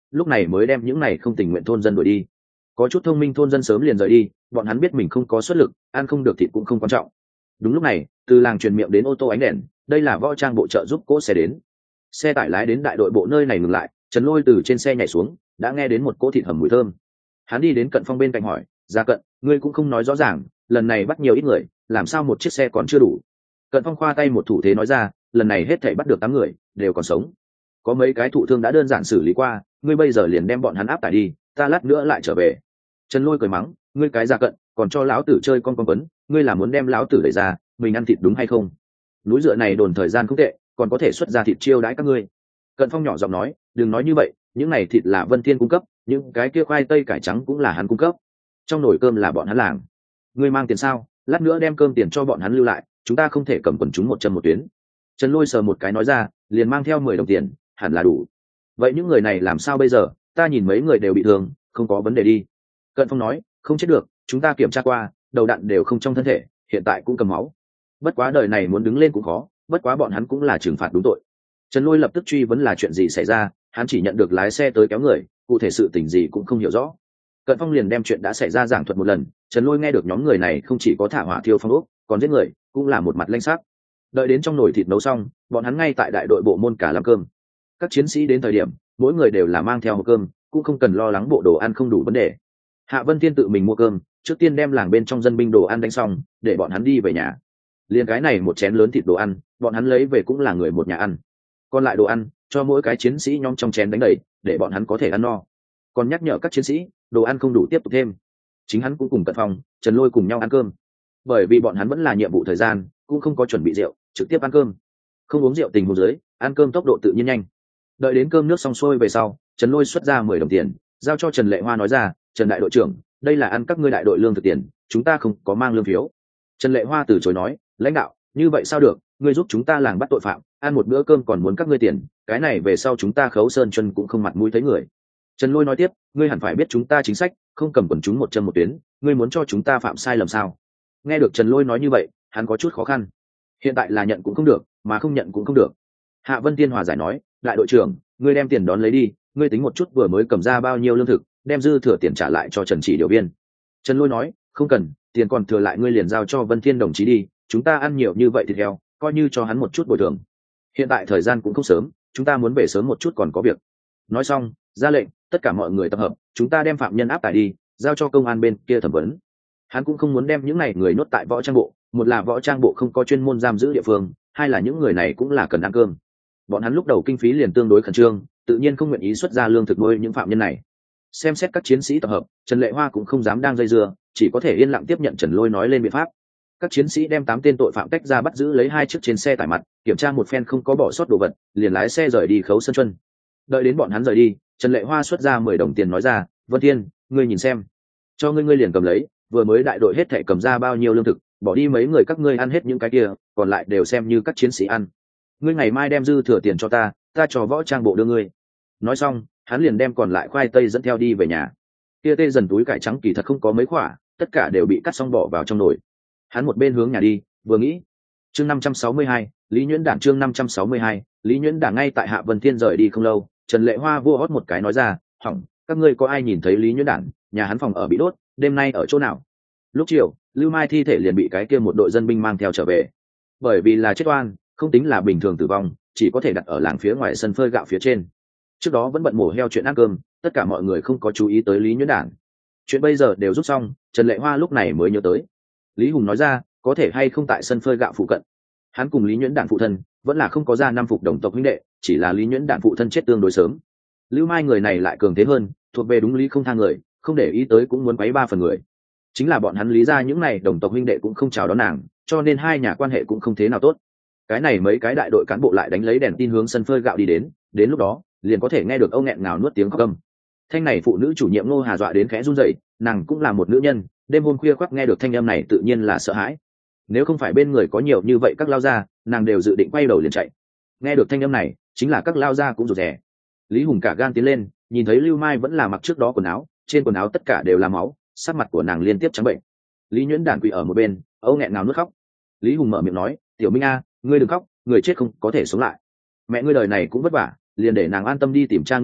lúc này mới đem những này không tình nguyện thôn dân đuổi đi. Có chút thông minh thôn dân sớm liền rời đi, bọn hắn biết mình không có xuất lực, ăn không được thịt cũng không quan trọng. Đúng lúc này, từ làng truyền miệng đến ô tô ánh đèn, đây là võ trang bộ trợ giúp cỗ xe đến. Xe tải lái đến đại đội bộ nơi này ngừng lại, Trần Lôi từ trên xe nhảy xuống, đã nghe đến một cỗ thịt hầm mùi thơm. Hắn đi đến Cận Phong bên cạnh hỏi, "Gia Cận, ngươi cũng không nói rõ ràng, lần này bắt nhiều ít người, làm sao một chiếc xe còn chưa đủ?" Cận Phong khoa tay một thủ thế nói ra, "Lần này hết thảy bắt được tám người, đều còn sống. Có mấy cái thụ thương đã đơn giản xử lý qua, ngươi bây giờ liền đem bọn hắn áp tải đi, ta lát nữa lại trở về." Trần Lôi cười mắng, "Ngươi cái Gia Cận, còn cho lão tử chơi con con quấn, ngươi là muốn đem lão tử đẩy ra, mình ăn thịt đúng hay không? Núi dựa này đồn thời gian không tệ, còn có thể xuất ra thịt chiêu đãi các ngươi." Cận Phong nhỏ giọng nói, "Đừng nói như vậy, những này thịt là Vân Thiên cung cấp, những cái kia khoai tây cải trắng cũng là hắn cung cấp, trong nồi cơm là bọn hắn làng. Ngươi mang tiền sao? Lát nữa đem cơm tiền cho bọn hắn lưu lại, chúng ta không thể cầm quần chúng một chân một tuyến." Trần Lôi sờ một cái nói ra, liền mang theo mười đồng tiền, hẳn là đủ. Vậy những người này làm sao bây giờ? Ta nhìn mấy người đều bị thương, không có vấn đề đi. Cận Phong nói, "Không chết được, chúng ta kiểm tra qua, đầu đạn đều không trong thân thể, hiện tại cũng cầm máu. Bất quá đời này muốn đứng lên cũng khó, bất quá bọn hắn cũng là trừng phạt đúng tội." Trần Lôi lập tức truy vấn là chuyện gì xảy ra, hắn chỉ nhận được lái xe tới kéo người, cụ thể sự tình gì cũng không hiểu rõ. Cận Phong liền đem chuyện đã xảy ra giảng thuật một lần. Trần Lôi nghe được nhóm người này không chỉ có thả hỏa thiêu phong ốc, còn giết người, cũng là một mặt lanh sắc. Đợi đến trong nồi thịt nấu xong, bọn hắn ngay tại đại đội bộ môn cả làm cơm. Các chiến sĩ đến thời điểm, mỗi người đều là mang theo hộp cơm, cũng không cần lo lắng bộ đồ ăn không đủ vấn đề. Hạ Vân Thiên tự mình mua cơm, trước tiên đem làng bên trong dân binh đồ ăn đánh xong, để bọn hắn đi về nhà. Liên cái này một chén lớn thịt đồ ăn, bọn hắn lấy về cũng là người một nhà ăn. Còn lại đồ ăn, cho mỗi cái chiến sĩ nhóm trong chén đánh đầy, để bọn hắn có thể ăn no. Còn nhắc nhở các chiến sĩ, đồ ăn không đủ tiếp tục thêm. Chính hắn cũng cùng Cận Phong, Trần Lôi cùng nhau ăn cơm. Bởi vì bọn hắn vẫn là nhiệm vụ thời gian, cũng không có chuẩn bị rượu, trực tiếp ăn cơm. Không uống rượu tình huống dưới, ăn cơm tốc độ tự nhiên nhanh. Đợi đến cơm nước xong xuôi về sau, Trần Lôi xuất ra mười đồng tiền, giao cho Trần Lệ Hoa nói ra, "Trần đại đội trưởng, đây là ăn các ngươi đại đội lương thực tiền, chúng ta không có mang lương phiếu." Trần Lệ Hoa từ chối nói, "Lãnh đạo, như vậy sao được, ngươi giúp chúng ta làng bắt tội phạm, ăn một bữa cơm còn muốn các ngươi tiền, cái này về sau chúng ta Khấu Sơn chân cũng không mặt mũi thấy người." Trần Lôi nói tiếp, "Ngươi hẳn phải biết chúng ta chính sách, không cầm quần chúng một chân một tuyến, ngươi muốn cho chúng ta phạm sai lầm sao?" Nghe được Trần Lôi nói như vậy, hắn có chút khó khăn. Hiện tại là nhận cũng không được, mà không nhận cũng không được. Hạ Vân Tiên hòa giải nói, "Đại đội trưởng, ngươi đem tiền đón lấy đi, ngươi tính một chút vừa mới cầm ra bao nhiêu lương thực, đem dư thừa tiền trả lại cho Trần Chỉ điều viên." Trần Lôi nói, "Không cần, tiền còn thừa lại ngươi liền giao cho Vân Thiên đồng chí đi, chúng ta ăn nhiều như vậy thịt heo, coi như cho hắn một chút bồi thường. Hiện tại thời gian cũng không sớm, chúng ta muốn về sớm một chút còn có việc." Nói xong, ra lệnh, "Tất cả mọi người tập hợp, chúng ta đem phạm nhân áp tải đi, giao cho công an bên kia thẩm vấn." Hắn cũng không muốn đem những này người nhốt tại võ trang bộ, một là võ trang bộ không có chuyên môn giam giữ địa phương, hai là những người này cũng là cần ăn cơm. Bọn hắn lúc đầu kinh phí liền tương đối khẩn trương, tự nhiên không nguyện ý xuất ra lương thực nuôi những phạm nhân này. Xem xét các chiến sĩ tập hợp, Trần Lệ Hoa cũng không dám đang dây dưa, chỉ có thể yên lặng tiếp nhận Trần Lôi nói lên biện pháp. Các chiến sĩ đem tám tên tội phạm tách ra bắt giữ lấy hai chiếc trên xe tải mặt, kiểm tra một phen không có bỏ sót đồ vật, liền lái xe rời đi Khấu Sơn Chuân. Đợi đến bọn hắn rời đi, Trần Lệ Hoa xuất ra mười đồng tiền nói ra, "Vân Thiên, ngươi nhìn xem, cho ngươi ngươi liền cầm lấy, vừa mới đại đội hết thảy cầm ra bao nhiêu lương thực, bỏ đi mấy người các ngươi ăn hết những cái kia, còn lại đều xem như các chiến sĩ ăn. Ngươi ngày mai đem dư thừa tiền cho ta, ta cho võ trang bộ đưa ngươi." Nói xong, hắn liền đem còn lại khoai tây dẫn theo đi về nhà. Kia tê dần túi cải trắng kỳ thật không có mấy quả, tất cả đều bị cắt xong bỏ vào trong nồi. Hắn một bên hướng nhà đi, vừa nghĩ. Chương năm trăm sáu mươi hai, Lý Nhuyễn Đảng chương năm trăm sáu mươi hai, Lý Nhuyễn Đảng ngay tại Hạ Vân Thiên rời đi không lâu, Trần Lệ Hoa vua hót một cái nói ra, "Hỏng, các ngươi có ai nhìn thấy Lý Nhuyễn Đảng, nhà hắn phòng ở bị đốt, đêm nay ở chỗ nào?" Lúc chiều, Lưu Mai thi thể liền bị cái kia một đội dân binh mang theo trở về. Bởi vì là chết oan, không tính là bình thường tử vong, chỉ có thể đặt ở làng phía ngoài sân phơi gạo phía trên. Trước đó vẫn bận mổ heo chuyện ăn cơm, tất cả mọi người không có chú ý tới Lý Nhuyễn Đảng. Chuyện bây giờ đều rút xong, Trần Lệ Hoa lúc này mới nhớ tới. Lý Hùng nói ra, có thể hay không tại sân phơi gạo phụ cận. Hắn cùng Lý Nhuyễn Đảng phụ thân vẫn là không có ra năm phục đồng tộc huynh đệ, chỉ là Lý Nhuyễn Đảng phụ thân chết tương đối sớm. Lưu Mai người này lại cường thế hơn, thuộc về đúng lý không tha người, không để ý tới cũng muốn quấy ba phần người. Chính là bọn hắn Lý ra những này đồng tộc huynh đệ cũng không chào đón nàng, cho nên hai nhà quan hệ cũng không thế nào tốt. Cái này mấy cái đại đội cán bộ lại đánh lấy đèn tin hướng sân phơi gạo đi đến, đến lúc đó liền có thể nghe được ông nghẹn ngào nuốt tiếng khóc câm. Thanh này phụ nữ chủ nhiệm Ngô Hà dọa đến khẽ run rẩy, nàng cũng là một nữ nhân, đêm hôm khuya khoác nghe được thanh âm này tự nhiên là sợ hãi. Nếu không phải bên người có nhiều như vậy các lao gia, nàng đều dự định quay đầu liền chạy. Nghe được thanh âm này, chính là các lao gia cũng rụt rè. Lý Hùng cả gan tiến lên, nhìn thấy Lưu Mai vẫn là mặc trước đó quần áo, trên quần áo tất cả đều là máu, sắc mặt của nàng liên tiếp trắng bệnh. Lý Nhuyễn Đản quỳ ở một bên, âu nghẹn ngào nuốt khóc. Lý Hùng mở miệng nói, "Tiểu Minh a, ngươi đừng khóc, người chết không có thể sống lại. Mẹ ngươi đời này cũng vất vả, liền để nàng an tâm đi tìm cha ngươi đi,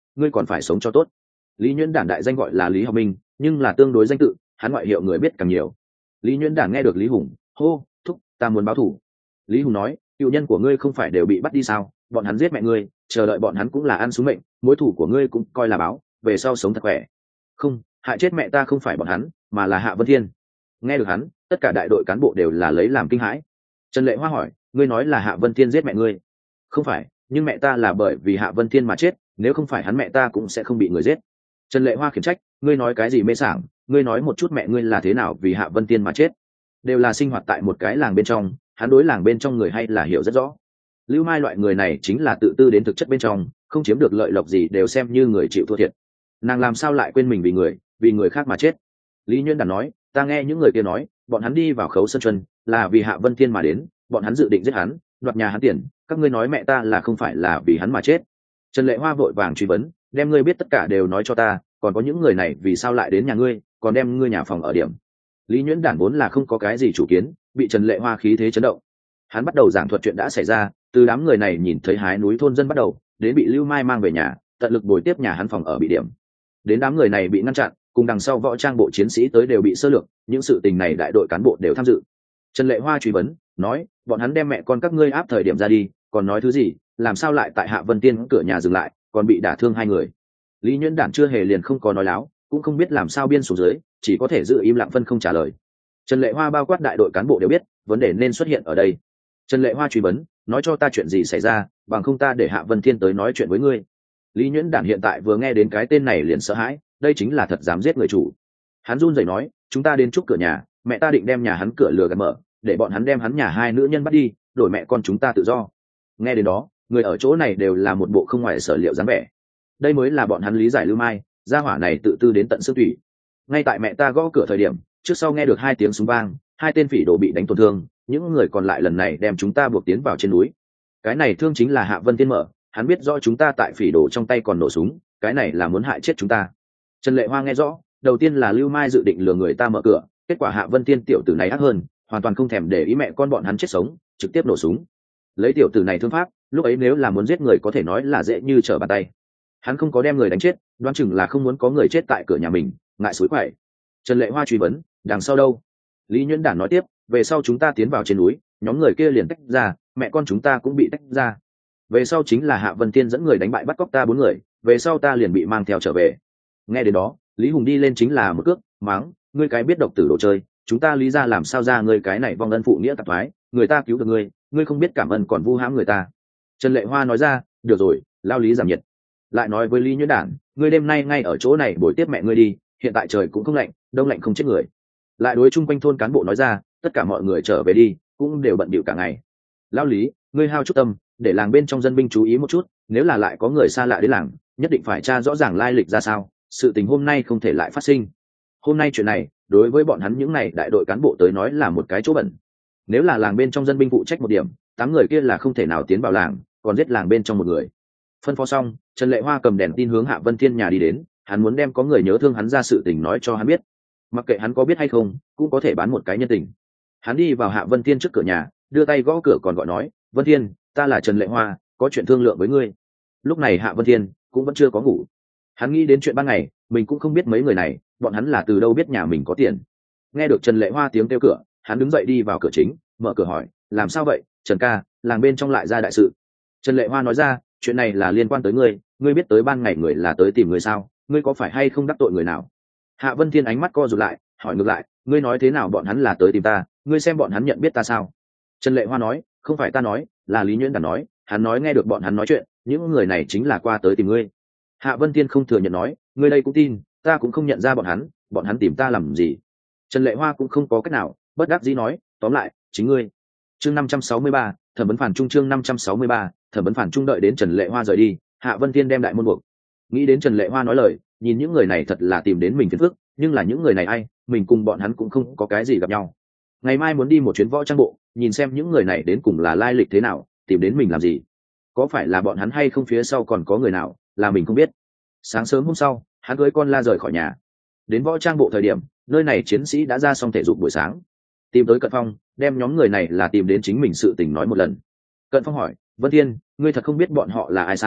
ngươi còn phải sống cho tốt. Lý Nhuyễn Đản đại danh gọi là Lý Học Minh, nhưng là tương đối danh tự, hắn ngoại hiệu người biết càng nhiều. Lý Nhuyễn Đản nghe được Lý Hùng hô thúc, ta muốn báo thù. Lý Hùng nói, cựu nhân của ngươi không phải đều bị bắt đi sao, bọn hắn giết mẹ ngươi, chờ đợi bọn hắn cũng là ăn xuống mệnh, mối thù của ngươi cũng coi là báo, về sau sống thật khỏe. Không, hại chết mẹ ta không phải bọn hắn, mà là Hạ Vân Thiên. Nghe được hắn, tất cả đại đội cán bộ đều là lấy làm kinh hãi. Trần Lệ Hoa hỏi, ngươi nói là Hạ Vân Thiên giết mẹ ngươi? Không phải, nhưng mẹ ta là bởi vì Hạ Vân Thiên mà chết, nếu không phải hắn mẹ ta cũng sẽ không bị người giết. Trần Lệ Hoa khiển trách, ngươi nói cái gì mê sảng, ngươi nói một chút mẹ ngươi là thế nào vì Hạ Vân Thiên mà chết. Đều là sinh hoạt tại một cái làng bên trong, hắn đối làng bên trong người hay là hiểu rất rõ. Lưu Mai loại người này chính là tự tư đến thực chất bên trong, không chiếm được lợi lộc gì đều xem như người chịu thua thiệt. Nàng làm sao lại quên mình vì người, vì người khác mà chết. Lý Nhuyễn Đản nói, ta nghe những người kia nói, bọn hắn đi vào Khấu Sơn Chuân là vì Hạ Vân Thiên mà đến, bọn hắn dự định giết hắn, đoạt nhà hắn tiền, các ngươi nói mẹ ta là không phải là vì hắn mà chết. Trần Lệ Hoa vội vàng truy vấn, đem ngươi biết tất cả đều nói cho ta, còn có những người này vì sao lại đến nhà ngươi, còn đem ngươi nhà phòng ở điểm. Lý Nhuyễn Đản vốn là không có cái gì chủ kiến, bị Trần Lệ Hoa khí thế chấn động. Hắn bắt đầu giảng thuật chuyện đã xảy ra, từ đám người này nhìn thấy hái núi thôn dân bắt đầu, đến bị Lưu Mai mang về nhà, tận lực bồi tiếp nhà hắn phòng ở bị điểm. Đến đám người này bị ngăn chặn, cùng đằng sau võ trang bộ chiến sĩ tới đều bị sơ lược, những sự tình này đại đội cán bộ đều tham dự. Trần Lệ Hoa truy vấn, nói, bọn hắn đem mẹ con các ngươi áp thời điểm ra đi, còn nói thứ gì, làm sao lại tại Hạ Vân Tiên cửa nhà dừng lại, còn bị đả thương hai người. Lý Nhuyễn Đản chưa hề liền không có nói láo, cũng không biết làm sao biên xuống dưới, chỉ có thể giữ im lặng phân không trả lời. Trần Lệ Hoa bao quát đại đội cán bộ đều biết, vấn đề nên xuất hiện ở đây. Trần Lệ Hoa truy vấn, nói cho ta chuyện gì xảy ra, bằng không ta để Hạ Vân Thiên tới nói chuyện với ngươi. Lý Nhuyễn Đản hiện tại vừa nghe đến cái tên này liền sợ hãi, đây chính là thật dám giết người chủ. Hắn run rẩy nói, chúng ta đến trước cửa nhà, mẹ ta định đem nhà hắn cửa lừa gạt mở, để bọn hắn đem hắn nhà hai nữ nhân bắt đi, đổi mẹ con chúng ta tự do. Nghe đến đó, người ở chỗ này đều là một bộ không ngoài sở liệu dáng vẻ. Đây mới là bọn hắn lý giải Lưu Mai, gia hỏa này tự tư đến tận xương thủy. Ngay tại mẹ ta gõ cửa thời điểm, trước sau nghe được hai tiếng súng vang, hai tên phỉ đồ bị đánh tổn thương, những người còn lại lần này đem chúng ta buộc tiến vào trên núi. Cái này thương chính là Hạ Vân Thiên mở, hắn biết rõ chúng ta tại phỉ đồ trong tay còn nổ súng, cái này là muốn hại chết chúng ta. Trần Lệ Hoa nghe rõ, đầu tiên là Lưu Mai dự định lừa người ta mở cửa, kết quả Hạ Vân Thiên tiểu tử này ác hơn, hoàn toàn không thèm để ý mẹ con bọn hắn chết sống, trực tiếp nổ súng. Lấy tiểu tử này thương pháp, lúc ấy nếu là muốn giết người có thể nói là dễ như trở bàn tay. Hắn không có đem người đánh chết, đoán chừng là không muốn có người chết tại cửa nhà mình, ngại suối quậy. Trần Lệ Hoa truy vấn, đằng sau đâu? Lý Nhuyễn Đản nói tiếp, về sau chúng ta tiến vào trên núi, nhóm người kia liền tách ra, mẹ con chúng ta cũng bị tách ra. Về sau chính là Hạ Vân Thiên dẫn người đánh bại bắt cóc ta bốn người, về sau ta liền bị mang theo trở về. Nghe đến đó, Lý Hùng đi lên chính là một cước, mắng, ngươi cái biết độc tử đồ chơi, chúng ta lý ra làm sao ra ngươi cái này vong ân phụ nghĩa tạp thoái, người ta cứu được ngươi, ngươi không biết cảm ơn còn vu hãm người ta. Trần Lệ Hoa nói ra, được rồi, lao lý giảm nhiệt. Lại nói với Lý Nhuyễn Đản, ngươi đêm nay ngay ở chỗ này buổi tiếp mẹ ngươi đi, hiện tại trời cũng không lạnh, đông lạnh không chết người. Lại đối chung quanh thôn cán bộ nói ra, tất cả mọi người trở về đi, cũng đều bận bịu cả ngày. Lao lý, ngươi hao chút tâm, để làng bên trong dân binh chú ý một chút, nếu là lại có người xa lạ đến làng, nhất định phải tra rõ ràng lai lịch ra sao, sự tình hôm nay không thể lại phát sinh. Hôm nay chuyện này, đối với bọn hắn những này đại đội cán bộ tới nói là một cái chỗ bẩn. Nếu là làng bên trong dân binh phụ trách một điểm, tám người kia là không thể nào tiến vào làng, còn giết làng bên trong một người. Phân phó xong, Trần Lệ Hoa cầm đèn tin hướng Hạ Vân Thiên nhà đi đến, hắn muốn đem có người nhớ thương hắn ra sự tình nói cho hắn biết. Mặc kệ hắn có biết hay không, cũng có thể bán một cái nhân tình. Hắn đi vào Hạ Vân Thiên trước cửa nhà, đưa tay gõ cửa còn gọi nói, Vân Thiên, ta là Trần Lệ Hoa, có chuyện thương lượng với ngươi. Lúc này Hạ Vân Thiên cũng vẫn chưa có ngủ. Hắn nghĩ đến chuyện ban ngày, mình cũng không biết mấy người này, bọn hắn là từ đâu biết nhà mình có tiền. Nghe được Trần Lệ Hoa tiếng kêu cửa, hắn đứng dậy đi vào cửa chính, mở cửa hỏi, làm sao vậy, Trần ca, làng bên trong lại ra đại sự. Trần Lệ Hoa nói ra, chuyện này là liên quan tới ngươi, ngươi biết tới ban ngày người là tới tìm ngươi sao, ngươi có phải hay không đắc tội người nào? Hạ Vân Thiên ánh mắt co rụt lại, hỏi ngược lại, ngươi nói thế nào bọn hắn là tới tìm ta, ngươi xem bọn hắn nhận biết ta sao? Trần Lệ Hoa nói, không phải ta nói, là Lý Nhuyễn Đản nói, hắn nói nghe được bọn hắn nói chuyện, những người này chính là qua tới tìm ngươi. Hạ Vân Thiên không thừa nhận nói, ngươi đây cũng tin, ta cũng không nhận ra bọn hắn, bọn hắn tìm ta làm gì? Trần Lệ Hoa cũng không có cách nào, bất đắc dĩ nói, tóm lại, chính ngươi. Chương năm trăm sáu mươi ba, thẩm vấn phản trung chương năm trăm sáu mươi ba, thẩm vấn phản trung. Đợi đến Trần Lệ Hoa rời đi, Hạ Vân Thiên đem đại môn buộc. Nghĩ đến Trần Lệ Hoa nói lời, nhìn những người này thật là tìm đến mình phiền phức, nhưng là những người này ai, mình cùng bọn hắn cũng không có cái gì gặp nhau. Ngày mai muốn đi một chuyến võ trang bộ, nhìn xem những người này đến cùng là lai lịch thế nào, tìm đến mình làm gì. Có phải là bọn hắn hay không phía sau còn có người nào, là mình không biết. Sáng sớm hôm sau, hắn cưới con la rời khỏi nhà. Đến võ trang bộ thời điểm, nơi này chiến sĩ đã ra xong thể dục buổi sáng. Tìm tới Cận Phong, đem nhóm người này là tìm đến chính mình sự tình nói một lần. Cận Phong hỏi, Vân Thiên, ngươi thật không biết bọn họ là ai sao,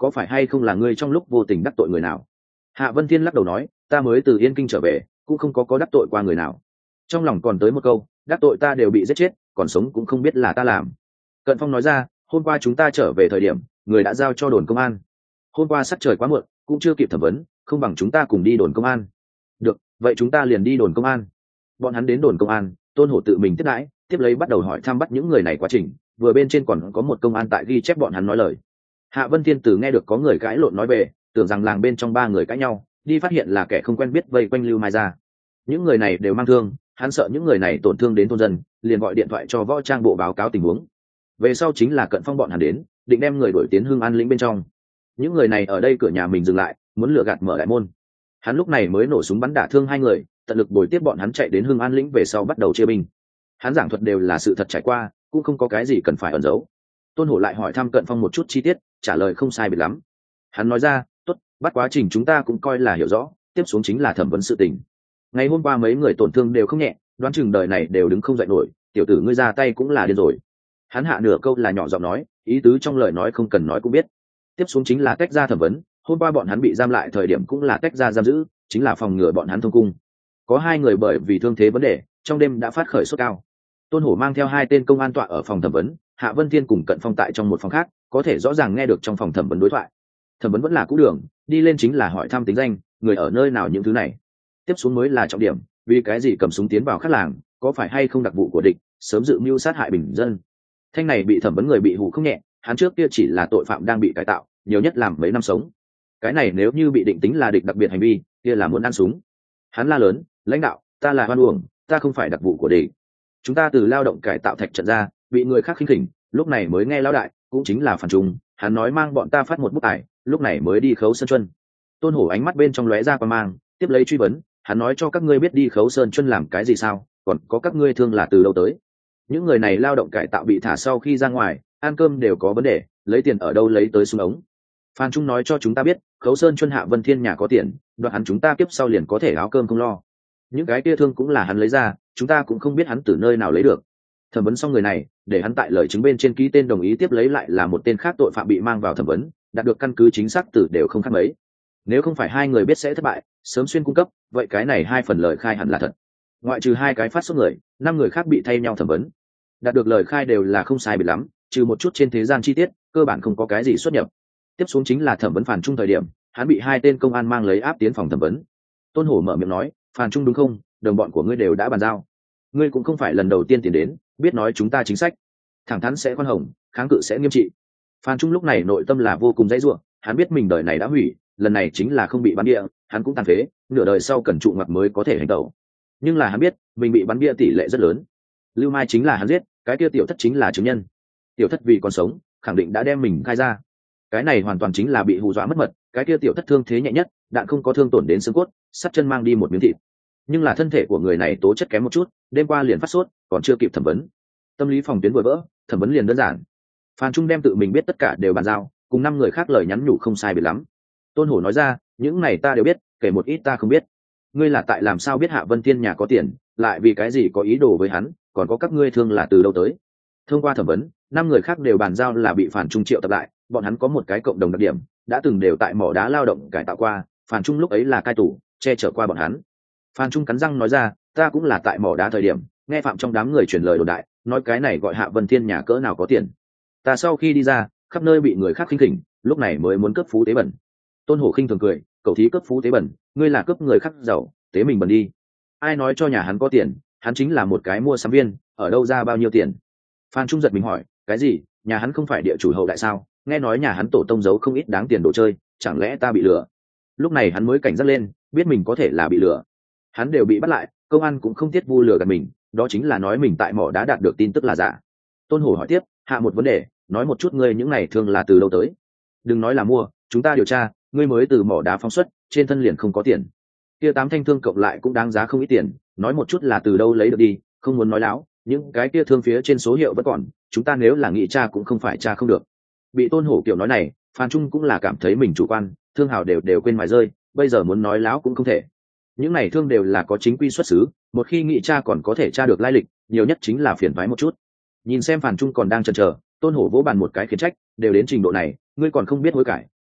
có phải hay không là ngươi trong lúc vô tình đắc tội người nào? Hạ Vân Thiên lắc đầu nói, ta mới từ Yên Kinh trở về, cũng không có có đắc tội qua người nào. Trong lòng còn tới một câu, đắc tội ta đều bị giết chết, còn sống cũng không biết là ta làm. Cận Phong nói ra, hôm qua chúng ta trở về thời điểm, người đã giao cho đồn công an. Hôm qua sắc trời quá muộn, cũng chưa kịp thẩm vấn, không bằng chúng ta cùng đi đồn công an. Được, vậy chúng ta liền đi đồn công an. Bọn hắn đến đồn công an, Tôn Hổ tự mình tiếp đãi, tiếp lấy bắt đầu hỏi thăm bắt những người này quá trình, vừa bên trên còn có một công an tại ghi chép bọn hắn nói lời. Hạ Vân Thiên từ nghe được có người cãi lộn nói về, tưởng rằng làng bên trong ba người cãi nhau, đi phát hiện là kẻ không quen biết vây quanh Lưu Mai ra. Những người này đều mang thương, hắn sợ những người này tổn thương đến thôn dân, liền gọi điện thoại cho võ trang bộ báo cáo tình huống. Về sau chính là Cận Phong bọn hắn đến, định đem người đuổi tiến Hưng An lĩnh bên trong. Những người này ở đây cửa nhà mình dừng lại, muốn lừa gạt mở đại môn. Hắn lúc này mới nổ súng bắn đả thương hai người, tận lực bồi tiếp bọn hắn chạy đến Hưng An lĩnh về sau bắt đầu chia binh. Hắn giảng thuật đều là sự thật trải qua, cũng không có cái gì cần phải ẩn giấu. Tôn Hổ lại hỏi thăm Cận Phong một chút chi tiết, trả lời không sai biệt lắm. Hắn nói ra, tốt, bắt quá trình chúng ta cũng coi là hiểu rõ, tiếp xuống chính là thẩm vấn sự tình. Ngày hôm qua mấy người tổn thương đều không nhẹ, đoán chừng đời này đều đứng không dậy nổi, tiểu tử ngươi ra tay cũng là điên rồi. Hắn hạ nửa câu là nhỏ giọng nói, ý tứ trong lời nói không cần nói cũng biết. Tiếp xuống chính là tách ra thẩm vấn, hôm qua bọn hắn bị giam lại thời điểm cũng là tách ra giam giữ, chính là phòng ngừa bọn hắn thông cung. Có hai người bởi vì thương thế vấn đề, trong đêm đã phát khởi sốt cao. Tôn Hổ mang theo hai tên công an tọa ở phòng thẩm vấn, Hạ Vân Thiên cùng Cận Phong tại trong một phòng khác, có thể rõ ràng nghe được trong phòng thẩm vấn đối thoại. Thẩm vấn vẫn là cũ đường, đi lên chính là hỏi thăm tính danh, người ở nơi nào những thứ này. Tiếp xuống mới là trọng điểm, vì cái gì cầm súng tiến vào các làng, có phải hay không đặc vụ của địch, sớm dự mưu sát hại bình dân. Thanh này bị thẩm vấn người bị hù không nhẹ, hắn trước kia chỉ là tội phạm đang bị cải tạo, nhiều nhất làm mấy năm sống. Cái này nếu như bị định tính là địch đặc biệt hành vi, kia là muốn ăn súng. Hắn la lớn, lãnh đạo, ta là hoan uổng, ta không phải đặc vụ của địch. Chúng ta từ lao động cải tạo thạch trận ra, bị người khác khinh khỉnh, lúc này mới nghe lão đại, cũng chính là phản trung, hắn nói mang bọn ta phát một bút tài, lúc này mới đi Khấu Sơn Chuân. Tôn Hổ ánh mắt bên trong lóe ra qua mang, tiếp lấy truy vấn, hắn nói cho các ngươi biết đi Khấu Sơn Chuân làm cái gì sao, còn có các ngươi thương là từ đâu tới. Những người này lao động cải tạo bị thả sau khi ra ngoài, ăn cơm đều có vấn đề, lấy tiền ở đâu lấy tới súng ống. Phan Trung nói cho chúng ta biết, Khấu Sơn Chuân Hạ Vân Thiên nhà có tiền, đoạt hắn chúng ta kiếp sau liền có thể áo cơm không lo. Những cái kia thương cũng là hắn lấy ra, chúng ta cũng không biết hắn từ nơi nào lấy được. Thẩm vấn xong người này, để hắn tại lời chứng bên trên ký tên đồng ý tiếp lấy lại là một tên khác tội phạm bị mang vào thẩm vấn, đạt được căn cứ chính xác từ đều không khác mấy. Nếu không phải hai người biết sẽ thất bại, sớm xuyên cung cấp, vậy cái này hai phần lời khai hẳn là thật. Ngoại trừ hai cái phát xuất người, năm người khác bị thay nhau thẩm vấn. Đạt được lời khai đều là không sai biệt lắm, trừ một chút trên thế gian chi tiết, cơ bản không có cái gì xuất nhập. Tiếp xuống chính là thẩm vấn Phàn Trung thời điểm, hắn bị hai tên công an mang lấy áp tiến phòng thẩm vấn. Tôn Hổ mở miệng nói, Phàn Trung đúng không, đồng bọn của ngươi đều đã bàn giao. Ngươi cũng không phải lần đầu tiên tiến đến, biết nói chúng ta chính sách, thẳng thắn sẽ khoan hồng, kháng cự sẽ nghiêm trị. Phan Trung lúc này nội tâm là vô cùng dãy ruộng, hắn biết mình đời này đã hủy, lần này chính là không bị bắn địa, hắn cũng tàn phế, nửa đời sau cần trụ mặt mới có thể hành tẩu. Nhưng là hắn biết, mình bị bắn bia tỷ lệ rất lớn. Lưu Mai chính là hắn giết, cái kia tiểu thất chính là chứng nhân. Tiểu thất vì còn sống, khẳng định đã đem mình khai ra. Cái này hoàn toàn chính là bị hù dọa mất mật, cái kia tiểu thất thương thế nhẹ nhất, đạn không có thương tổn đến xương cốt, sắt chân mang đi một miếng thịt. Nhưng là thân thể của người này tố chất kém một chút, đêm qua liền phát sốt, còn chưa kịp thẩm vấn. Tâm lý phòng tuyến vừa vỡ, thẩm vấn liền đơn giản. Phan Trung đem tự mình biết tất cả đều bàn giao, cùng năm người khác lời nhắn nhủ không sai biệt lắm. Tôn Hổ nói ra, những này ta đều biết, kể một ít ta không biết. Ngươi là tại làm sao biết Hạ Vân Thiên nhà có tiền, lại vì cái gì có ý đồ với hắn, còn có các ngươi thương là từ đâu tới. Thông qua thẩm vấn, năm người khác đều bàn giao là bị Phan Trung triệu tập lại, bọn hắn có một cái cộng đồng đặc điểm, đã từng đều tại mỏ đá lao động cải tạo qua, Phan Trung lúc ấy là cai tù, che chở qua bọn hắn. Phan Trung cắn răng nói ra, ta cũng là tại mỏ đá thời điểm, nghe phạm trong đám người truyền lời đồn đại, nói cái này gọi Hạ Vân Thiên nhà cỡ nào có tiền. Ta sau khi đi ra, khắp nơi bị người khác khinh khỉnh, lúc này mới muốn cướp phú tế bẩn. Tôn Hổ khinh thường cười, cậu thí cướp phú tế bẩn, ngươi là cướp người khác giàu, tế mình bẩn đi. Ai nói cho nhà hắn có tiền, hắn chính là một cái mua sắm viên, ở đâu ra bao nhiêu tiền. Phan Trung giật mình hỏi, cái gì, nhà hắn không phải địa chủ hậu đại sao, nghe nói nhà hắn tổ tông giấu không ít đáng tiền đồ chơi, chẳng lẽ ta bị lừa. Lúc này hắn mới cảnh giác lên, biết mình có thể là bị lừa. Hắn đều bị bắt lại, công an cũng không tiết vu lừa gạt mình, đó chính là nói mình tại mỏ đá đạt được tin tức là giả. Tôn Hổ hỏi tiếp, hạ một vấn đề, nói một chút ngươi những này thương là từ đâu tới. Đừng nói là mua, chúng ta điều tra, ngươi mới từ mỏ đá phóng xuất, trên thân liền không có tiền. Kia tám thanh thương cộng lại cũng đáng giá không ít tiền, nói một chút là từ đâu lấy được đi, không muốn nói láo, những cái kia thương phía trên số hiệu vẫn còn, chúng ta nếu là nghị tra cũng không phải tra không được. Bị Tôn Hổ kiểu nói này, Phan Trung cũng là cảm thấy mình chủ quan, thương hào đều đều quên mài rơi, bây giờ muốn nói láo cũng không thể. Những này thương đều là có chính quy xuất xứ, một khi nghị tra còn có thể tra được lai lịch, nhiều nhất chính là phiền vái một chút. Nhìn xem Phan Trung còn đang chần chờ, Tôn Hổ vỗ bàn một cái khiển trách, đều đến trình độ này, ngươi còn không biết hối cải,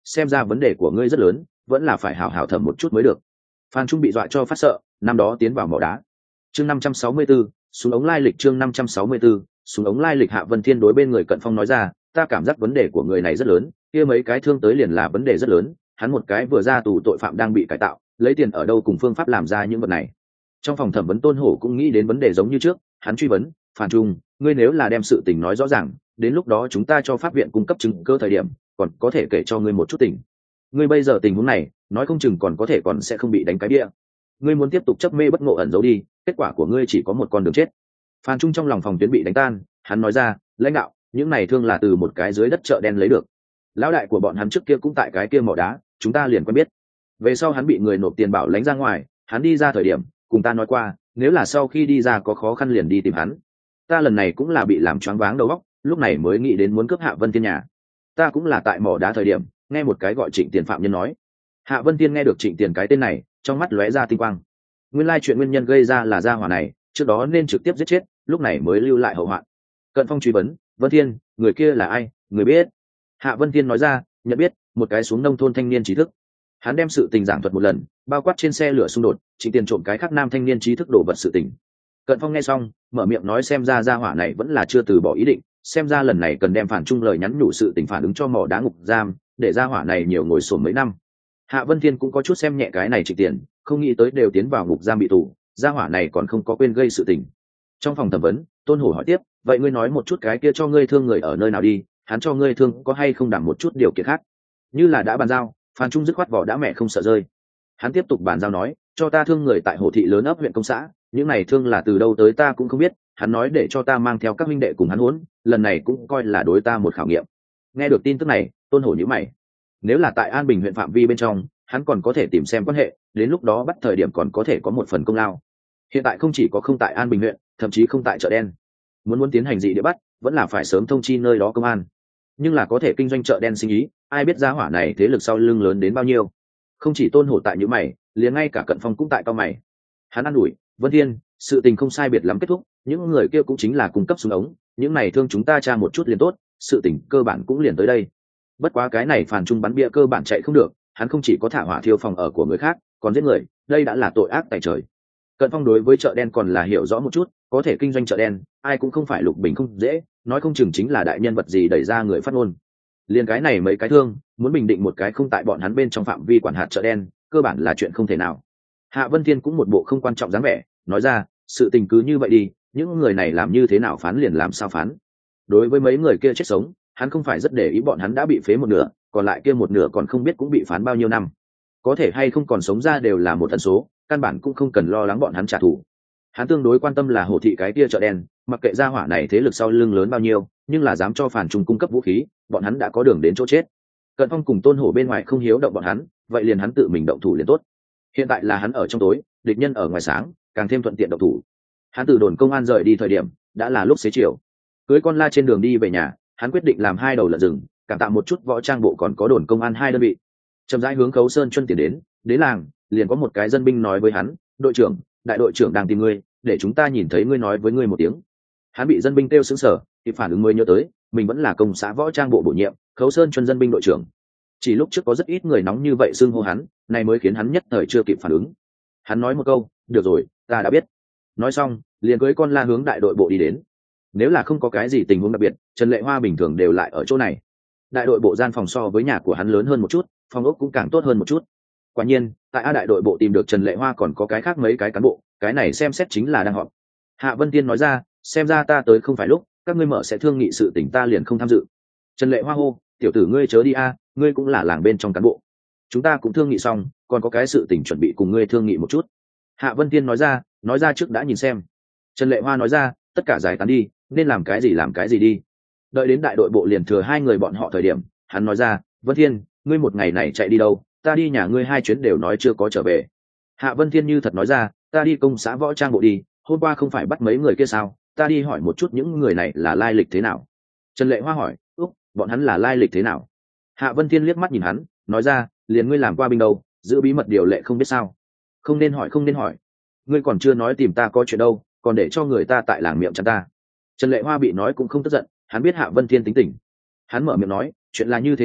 xem ra vấn đề của ngươi rất lớn, vẫn là phải hảo hảo thẩm một chút mới được. Phan Trung bị dọa cho phát sợ, năm đó tiến vào mỏ đá. Chương năm trăm sáu mươi tư, súng ống lai lịch. Chương năm trăm sáu mươi tư, súng ống lai lịch. Hạ Vân Thiên đối bên người Cận Phong nói ra, ta cảm giác vấn đề của người này rất lớn, kia mấy cái thương tới liền là vấn đề rất lớn, hắn một cái vừa ra tù tội phạm đang bị cải tạo, lấy tiền ở đâu cùng phương pháp làm ra những vật này. Trong phòng thẩm vấn Tôn Hổ cũng nghĩ đến vấn đề giống như trước, hắn truy vấn, Phan Trung, ngươi nếu là đem sự tình nói rõ ràng, đến lúc đó chúng ta cho pháp viện cung cấp chứng cứ thời điểm, còn có thể kể cho ngươi một chút tình. Ngươi bây giờ tình huống này, nói không chừng còn có thể còn sẽ không bị đánh cái bia. Ngươi muốn tiếp tục chấp mê bất ngộ ẩn giấu đi, kết quả của ngươi chỉ có một con đường chết. Phan Trung trong lòng phòng tuyến bị đánh tan, hắn nói ra, lãnh đạo, những này thương là từ một cái dưới đất chợ đen lấy được. Lão đại của bọn hắn trước kia cũng tại cái kia mỏ đá, chúng ta liền quen biết. Về sau hắn bị người nộp tiền bảo lãnh ra ngoài, hắn đi ra thời điểm, cùng ta nói qua, nếu là sau khi đi ra có khó khăn liền đi tìm hắn. Ta lần này cũng là bị làm choáng váng đầu óc, lúc này mới nghĩ đến muốn cướp Hạ Vân Thiên nhà. Ta cũng là tại mỏ đá thời điểm, nghe một cái gọi Trịnh Tiền phạm nhân nói. Hạ Vân Thiên nghe được Trịnh Tiền cái tên này, trong mắt lóe ra tinh quang. Nguyên lai chuyện nguyên nhân gây ra là gia hỏa này, trước đó nên trực tiếp giết chết, lúc này mới lưu lại hậu hoạn. Cận Phong truy vấn, Vân Thiên, người kia là ai, người biết? Hạ Vân Thiên nói ra, nhận biết, một cái xuống nông thôn thanh niên trí thức. Hắn đem sự tình giảng thuật một lần, bao quát trên xe lửa xung đột, Trịnh Tiền trộm cái khác nam thanh niên trí thức đổ vật sự tình. Cận Phong nghe xong, mở miệng nói xem ra gia hỏa này vẫn là chưa từ bỏ ý định, xem ra lần này cần đem Phản Trung lời nhắn nhủ sự tình phản ứng cho mỏ đá ngục giam, để gia hỏa này nhiều ngồi sổm mấy năm. Hạ Vân Thiên cũng có chút xem nhẹ cái này Trịnh Tiền, không nghĩ tới đều tiến vào ngục giam bị tù, gia hỏa này còn không có quên gây sự tình. Trong phòng thẩm vấn, Tôn Hổ hỏi tiếp, vậy ngươi nói một chút cái kia cho ngươi thương người ở nơi nào đi, hắn cho ngươi thương có hay không đảm một chút điều kiện khác? Như là đã bàn giao, Phan Trung dứt khoát vỏ đã mẹ không sợ rơi. Hắn tiếp tục bàn giao nói, cho ta thương người tại Hồ thị lớn ấp huyện công xã, những này thương là từ đâu tới ta cũng không biết, hắn nói để cho ta mang theo các huynh đệ cùng hắn huấn, lần này cũng coi là đối ta một khảo nghiệm. Nghe được tin tức này, Tôn Hổ nhíu mày. Nếu là tại An Bình huyện phạm vi bên trong, hắn còn có thể tìm xem quan hệ, đến lúc đó bắt thời điểm còn có thể có một phần công lao. Hiện tại không chỉ có không tại An Bình huyện, thậm chí không tại chợ đen. Muốn muốn tiến hành dị địa bắt, vẫn là phải sớm thông chi nơi đó công an. Nhưng là có thể kinh doanh chợ đen sinh ý, ai biết giá hỏa này thế lực sau lưng lớn đến bao nhiêu. Không chỉ Tôn Hổ tại những mày, liền ngay cả Cận Phong cũng tại cao mày. Hắn ăn ủi, Vân Thiên, sự tình không sai biệt lắm kết thúc, những người kia cũng chính là cung cấp súng ống, những này thương chúng ta tra một chút liền tốt, sự tình cơ bản cũng liền tới đây. Bất quá cái này Phản Trung bắn bia cơ bản chạy không được, hắn không chỉ có thả hỏa thiêu phòng ở của người khác, còn giết người, đây đã là tội ác tại trời. Cận Phong đối với chợ đen còn là hiểu rõ một chút, có thể kinh doanh chợ đen, ai cũng không phải lục bình không dễ, nói không chừng chính là đại nhân vật gì đẩy ra người phát ngôn. Liên cái này mấy cái thương, muốn bình định một cái không tại bọn hắn bên trong phạm vi quản hạt chợ đen, cơ bản là chuyện không thể nào. Hạ Vân Thiên cũng một bộ không quan trọng dáng vẻ, nói ra, sự tình cứ như vậy đi, những người này làm như thế nào phán liền làm sao phán. Đối với mấy người kia chết sống, hắn không phải rất để ý, bọn hắn đã bị phế một nửa, còn lại kia một nửa còn không biết cũng bị phán bao nhiêu năm, có thể hay không còn sống ra đều là một tần số, căn bản cũng không cần lo lắng bọn hắn trả thù. Hắn tương đối quan tâm là Hồ thị cái kia chợ đen, mặc kệ gia hỏa này thế lực sau lưng lớn bao nhiêu, nhưng là dám cho Phản Trung cung cấp vũ khí, bọn hắn đã có đường đến chỗ chết. Cận Phong cùng Tôn Hổ bên ngoài không hiếu động bọn hắn, vậy liền hắn tự mình động thủ liền tốt. Hiện tại là hắn ở trong tối, địch nhân ở ngoài sáng, càng thêm thuận tiện động thủ. Hắn từ đồn công an rời đi thời điểm, đã là lúc xế chiều. Cưới con la trên đường đi về nhà, hắn quyết định làm hai đầu lợn rừng, cảm tạ một chút võ trang bộ còn có đồn công an hai đơn vị. Chậm rãi hướng Khấu Sơn Chuân tiến đến, đến làng, liền có một cái dân binh nói với hắn, đội trưởng, đại đội trưởng đang tìm ngươi, để chúng ta nhìn thấy ngươi nói với ngươi một tiếng. Hắn bị dân binh kêu sững sờ, kịp phản ứng mới nhớ tới, mình vẫn là công xã võ trang bộ bổ nhiệm, Khấu Sơn Chuân dân binh đội trưởng. Chỉ lúc trước có rất ít người nóng như vậy xưng hô hắn, này mới khiến hắn nhất thời chưa kịp phản ứng. Hắn nói một câu, được rồi, ta đã biết. Nói xong, liền cưỡi con la hướng đại đội bộ đi đến. Nếu là không có cái gì tình huống đặc biệt, Trần Lệ Hoa bình thường đều lại ở chỗ này. Đại đội bộ gian phòng so với nhà của hắn lớn hơn một chút, phòng ốc cũng càng tốt hơn một chút. Quả nhiên, tại A đại đội bộ tìm được Trần Lệ Hoa còn có cái khác mấy cái cán bộ, cái này xem xét chính là đang họp. Hạ Vân Tiên nói ra, xem ra ta tới không phải lúc, các ngươi mở sẽ thương nghị sự tình ta liền không tham dự. Trần Lệ Hoa hô, tiểu tử ngươi chớ đi a, ngươi cũng là làng bên trong cán bộ. Chúng ta cũng thương nghị xong, còn có cái sự tình chuẩn bị cùng ngươi thương nghị một chút. Hạ Vân Tiên nói ra, nói ra trước đã nhìn xem. Trần Lệ Hoa nói ra, tất cả giải tán đi, nên làm cái gì làm cái gì đi. Đợi đến đại đội bộ liền thừa hai người bọn họ thời điểm, hắn nói ra, Vân Thiên, ngươi một ngày này chạy đi đâu, ta đi nhà ngươi hai chuyến đều nói chưa có trở về. Hạ Vân Thiên như thật nói ra, ta đi công xã võ trang bộ đi, hôm qua không phải bắt mấy người kia sao, ta đi hỏi một chút những người này là lai lịch thế nào. Trần Lệ Hoa hỏi, úc, bọn hắn là lai lịch thế nào? Hạ Vân Thiên liếc mắt nhìn hắn, nói ra, liền ngươi làm qua binh đâu, giữ bí mật điều lệ không biết sao. Không nên hỏi không nên hỏi, ngươi còn chưa nói tìm ta có chuyện đâu, còn để cho người ta tại làng miệng chắn ta. Trần Lệ Hoa bị nói cũng không tức giận, hắn biết Hạ Vân Thiên tính tình. Hắn mở miệng nói, chuyện là như thế này,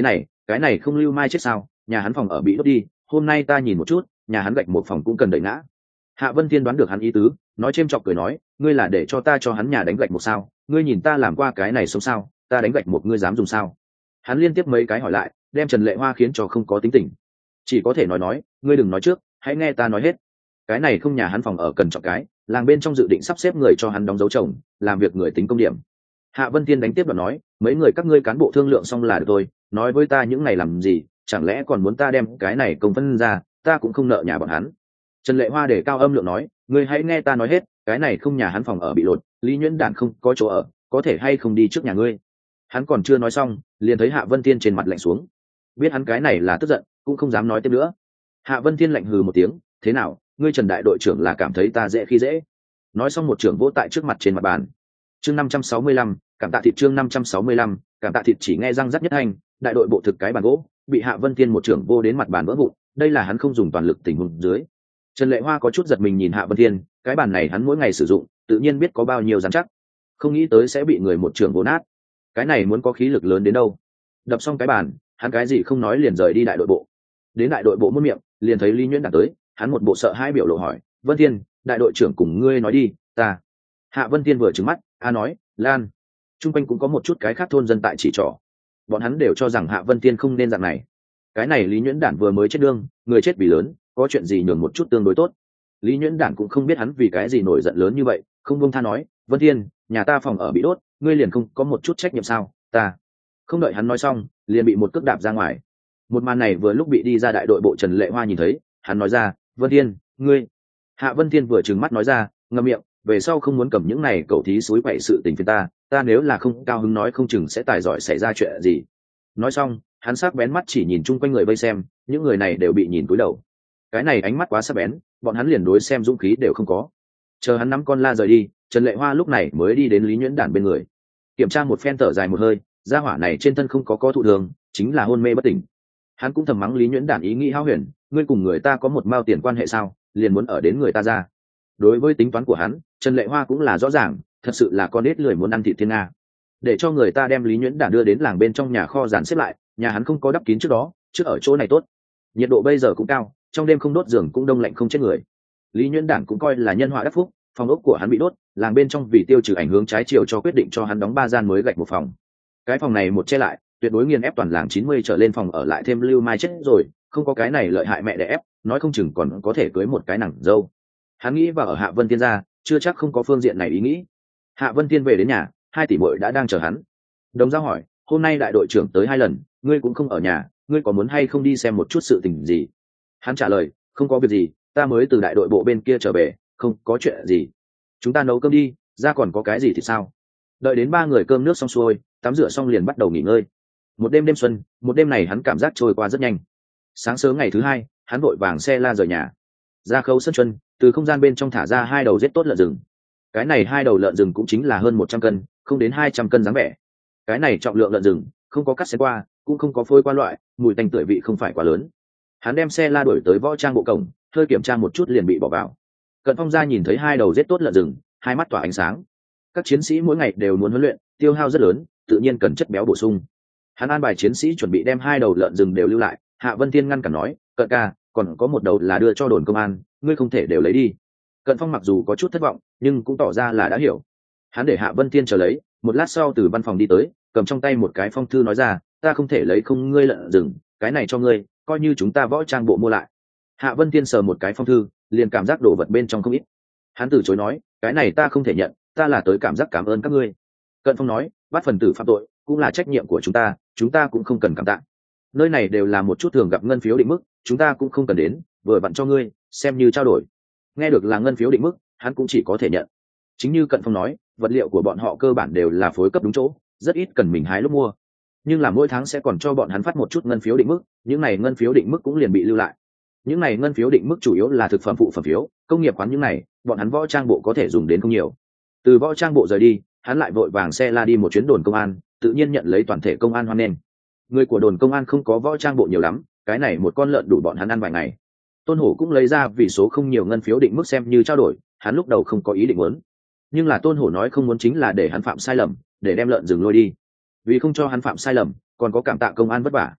cái này không lưu mai chết sao, nhà hắn phòng ở bị đốt đi, hôm nay ta nhìn một chút, nhà hắn gạch một phòng cũng cần đẩy ngã. Hạ Vân Thiên đoán được hắn ý tứ, nói chêm chọc cười nói, ngươi là để cho ta cho hắn nhà đánh gạch một sao, ngươi nhìn ta làm qua cái này sống sao, ta đánh gạch một ngươi dám dùng sao? Hắn liên tiếp mấy cái hỏi lại, đem Trần Lệ Hoa khiến cho không có tính tình, chỉ có thể nói nói, ngươi đừng nói trước, hãy nghe ta nói hết. Cái này không nhà hắn phòng ở cần chọn cái, làng bên trong dự định sắp xếp người cho hắn đóng dấu chồng, làm việc người tính công điểm. Hạ Vân Thiên đánh tiếp và nói, mấy người các ngươi cán bộ thương lượng xong là được thôi, nói với ta những ngày làm gì, chẳng lẽ còn muốn ta đem cái này công phân ra, ta cũng không nợ nhà bọn hắn. Trần Lệ Hoa để cao âm lượng nói, ngươi hãy nghe ta nói hết, cái này không nhà hắn phòng ở bị lột, Lý Nhuyễn Đản không có chỗ ở, có thể hay không đi trước nhà ngươi. Hắn còn chưa nói xong, liền thấy Hạ Vân Thiên trên mặt lạnh xuống, biết hắn cái này là tức giận, cũng không dám nói tiếp nữa. Hạ Vân Thiên lạnh hừ một tiếng, thế nào, ngươi Trần đại đội trưởng là cảm thấy ta dễ khi dễ? Nói xong một trưởng vỗ tại trước mặt trên mặt bàn. Chương năm trăm sáu mươi lăm, cảm tạ thịt chương năm trăm sáu mươi lăm, cảm tạ thịt chỉ nghe răng rắc nhất hành, đại đội bộ thực cái bàn gỗ, bị Hạ Vân Thiên một trưởng vô đến mặt bàn vỡ vụn, đây là hắn không dùng toàn lực tình huống dưới. Trần Lệ Hoa có chút giật mình nhìn Hạ Vân Thiên, cái bàn này hắn mỗi ngày sử dụng, tự nhiên biết có bao nhiêu rắn chắc, không nghĩ tới sẽ bị người một trưởng vỗ nát. Cái này muốn có khí lực lớn đến đâu? Đập xong cái bàn, hắn cái gì không nói liền rời đi đại đội bộ. Đến đại đội bộ muôn miệng, liền thấy Lý Nhuyễn Đản tới, hắn một bộ sợ hai biểu lộ hỏi, Vân Thiên, đại đội trưởng cùng ngươi nói đi, ta. Hạ Vân Thiên vừa trừng mắt, a nói, Lan. Trung quanh cũng có một chút cái khác thôn dân tại chỉ trỏ, bọn hắn đều cho rằng Hạ Vân Thiên không nên dạng này. Cái này Lý Nhuyễn Đản vừa mới chết đương, người chết vì lớn, có chuyện gì nhường một chút tương đối tốt. Lý Nhuyễn Đản cũng không biết hắn vì cái gì nổi giận lớn như vậy, không buông tha nói, Vân Thiên, nhà ta phòng ở bị đốt, ngươi liền không có một chút trách nhiệm sao? Ta. Không đợi hắn nói xong, liền bị một cước đạp ra ngoài. Một màn này vừa lúc bị đi ra đại đội bộ Trần Lệ Hoa nhìn thấy, hắn nói ra, Vân Thiên, ngươi. Hạ Vân Thiên vừa trừng mắt nói ra, ngậm miệng, về sau không muốn cầm những này cẩu thí suối quậy sự tình phiền ta, ta nếu là không cao hứng nói không chừng sẽ tài giỏi xảy ra chuyện gì. Nói xong, hắn sắc bén mắt chỉ nhìn chung quanh người vây xem, những người này đều bị nhìn cúi đầu. Cái này ánh mắt quá sắc bén, bọn hắn liền đối xem dũng khí đều không có. Chờ hắn nắm con la rời đi, Trần Lệ Hoa lúc này mới đi đến Lý Nhuyễn Đản bên người, kiểm tra một phen, thở dài một hơi, gia hỏa này trên thân không có có thụ thường, chính là hôn mê bất tỉnh. Hắn cũng thầm mắng Lý Nhuyễn Đản ý nghĩ hão huyền, ngươi cùng người ta có một mao tiền quan hệ sao, liền muốn ở đến người ta ra. Đối với tính toán của hắn, Trần Lệ Hoa cũng là rõ ràng, thật sự là con nết lười muốn ăn thịt thiên nga. Để cho người ta đem Lý Nhuyễn Đản đưa đến làng bên trong nhà kho dàn xếp lại, nhà hắn không có đắp kín trước đó, trước ở chỗ này tốt. Nhiệt độ bây giờ cũng cao, trong đêm không đốt giường cũng đông lạnh không chết người. Lý Nhuyễn Đản cũng coi là nhân họa đắc phúc, phòng ốc của hắn bị đốt, làng bên trong vì tiêu trừ ảnh hưởng trái chiều cho quyết định cho hắn đóng ba gian mới gạch một phòng. Cái phòng này một che lại, tuyệt đối nghiền ép toàn làng chín mươi trở lên phòng ở lại thêm lưu mai chết rồi, không có cái này lợi hại mẹ đẻ ép, nói không chừng còn có thể cưới một cái nàng dâu. Hắn nghĩ vào ở Hạ Vân Thiên gia, chưa chắc không có phương diện này ý nghĩ. Hạ Vân Thiên về đến nhà, hai tỷ muội đã đang chờ hắn. Đồng Giao hỏi, hôm nay đại đội trưởng tới hai lần, ngươi cũng không ở nhà, ngươi có muốn hay không đi xem một chút sự tình gì? Hắn trả lời, không có việc gì, ta mới từ đại đội bộ bên kia trở về, không có chuyện gì. Chúng ta nấu cơm đi, ra còn có cái gì thì sao? Đợi đến ba người cơm nước xong xuôi, tắm rửa xong liền bắt đầu nghỉ ngơi. Một đêm đêm xuân, một đêm này hắn cảm giác trôi qua rất nhanh. Sáng sớm ngày thứ hai, hắn vội vàng xe la rời nhà, ra khâu sân chuân, từ không gian bên trong thả ra hai đầu rết tốt lợn rừng. Cái này hai đầu lợn rừng cũng chính là hơn một trăm cân, không đến hai trăm cân dáng vẻ. Cái này trọng lượng lợn rừng, không có cắt xén qua, cũng không có phôi qua loại, mùi tanh tưởi vị không phải quá lớn. Hắn đem xe la đuổi tới võ trang bộ cổng, hơi kiểm tra một chút liền bị bỏ vào. Cận Phong gia nhìn thấy hai đầu rết tốt lợn rừng, hai mắt tỏa ánh sáng. Các chiến sĩ mỗi ngày đều muốn huấn luyện, tiêu hao rất lớn, tự nhiên cần chất béo bổ sung. Hắn an bài chiến sĩ chuẩn bị đem hai đầu lợn rừng đều lưu lại. Hạ Vân Thiên ngăn cản nói, Cận ca, còn có một đầu là đưa cho đồn công an, ngươi không thể đều lấy đi. Cận Phong mặc dù có chút thất vọng, nhưng cũng tỏ ra là đã hiểu. Hắn để Hạ Vân Thiên chờ lấy, một lát sau từ văn phòng đi tới, cầm trong tay một cái phong thư nói ra, ta không thể lấy không ngươi lợn rừng, cái này cho ngươi, coi như chúng ta võ trang bộ mua lại. Hạ Vân Thiên sờ một cái phong thư, liền cảm giác đồ vật bên trong không ít. Hắn từ chối nói, cái này ta không thể nhận, ta là tới cảm giác cảm ơn các ngươi. Cận Phong nói, bắt phần tử phạm tội cũng là trách nhiệm của chúng ta, chúng ta cũng không cần cảm tạ. Nơi này đều là một chút thường gặp ngân phiếu định mức, chúng ta cũng không cần đến, vừa vặn cho ngươi, xem như trao đổi. Nghe được là ngân phiếu định mức, hắn cũng chỉ có thể nhận. Chính như Cận Phong nói, vật liệu của bọn họ cơ bản đều là phối cấp đúng chỗ, rất ít cần mình hái lúc mua. Nhưng là mỗi tháng sẽ còn cho bọn hắn phát một chút ngân phiếu định mức, những này ngân phiếu định mức cũng liền bị lưu lại. Những này ngân phiếu định mức chủ yếu là thực phẩm phụ phẩm phiếu, công nghiệp khoán những này, bọn hắn võ trang bộ có thể dùng đến không nhiều. Từ võ trang bộ rời đi, hắn lại vội vàng xe la đi một chuyến đồn công an, tự nhiên nhận lấy toàn thể công an hoan nghênh. Người của đồn công an không có võ trang bộ nhiều lắm, cái này một con lợn đủ bọn hắn ăn vài ngày. Tôn Hổ cũng lấy ra vì số không nhiều ngân phiếu định mức xem như trao đổi, hắn lúc đầu không có ý định muốn, nhưng là Tôn Hổ nói không muốn chính là để hắn phạm sai lầm, để đem lợn rừng lôi đi. Vì không cho hắn phạm sai lầm, còn có cảm tạ công an vất vả.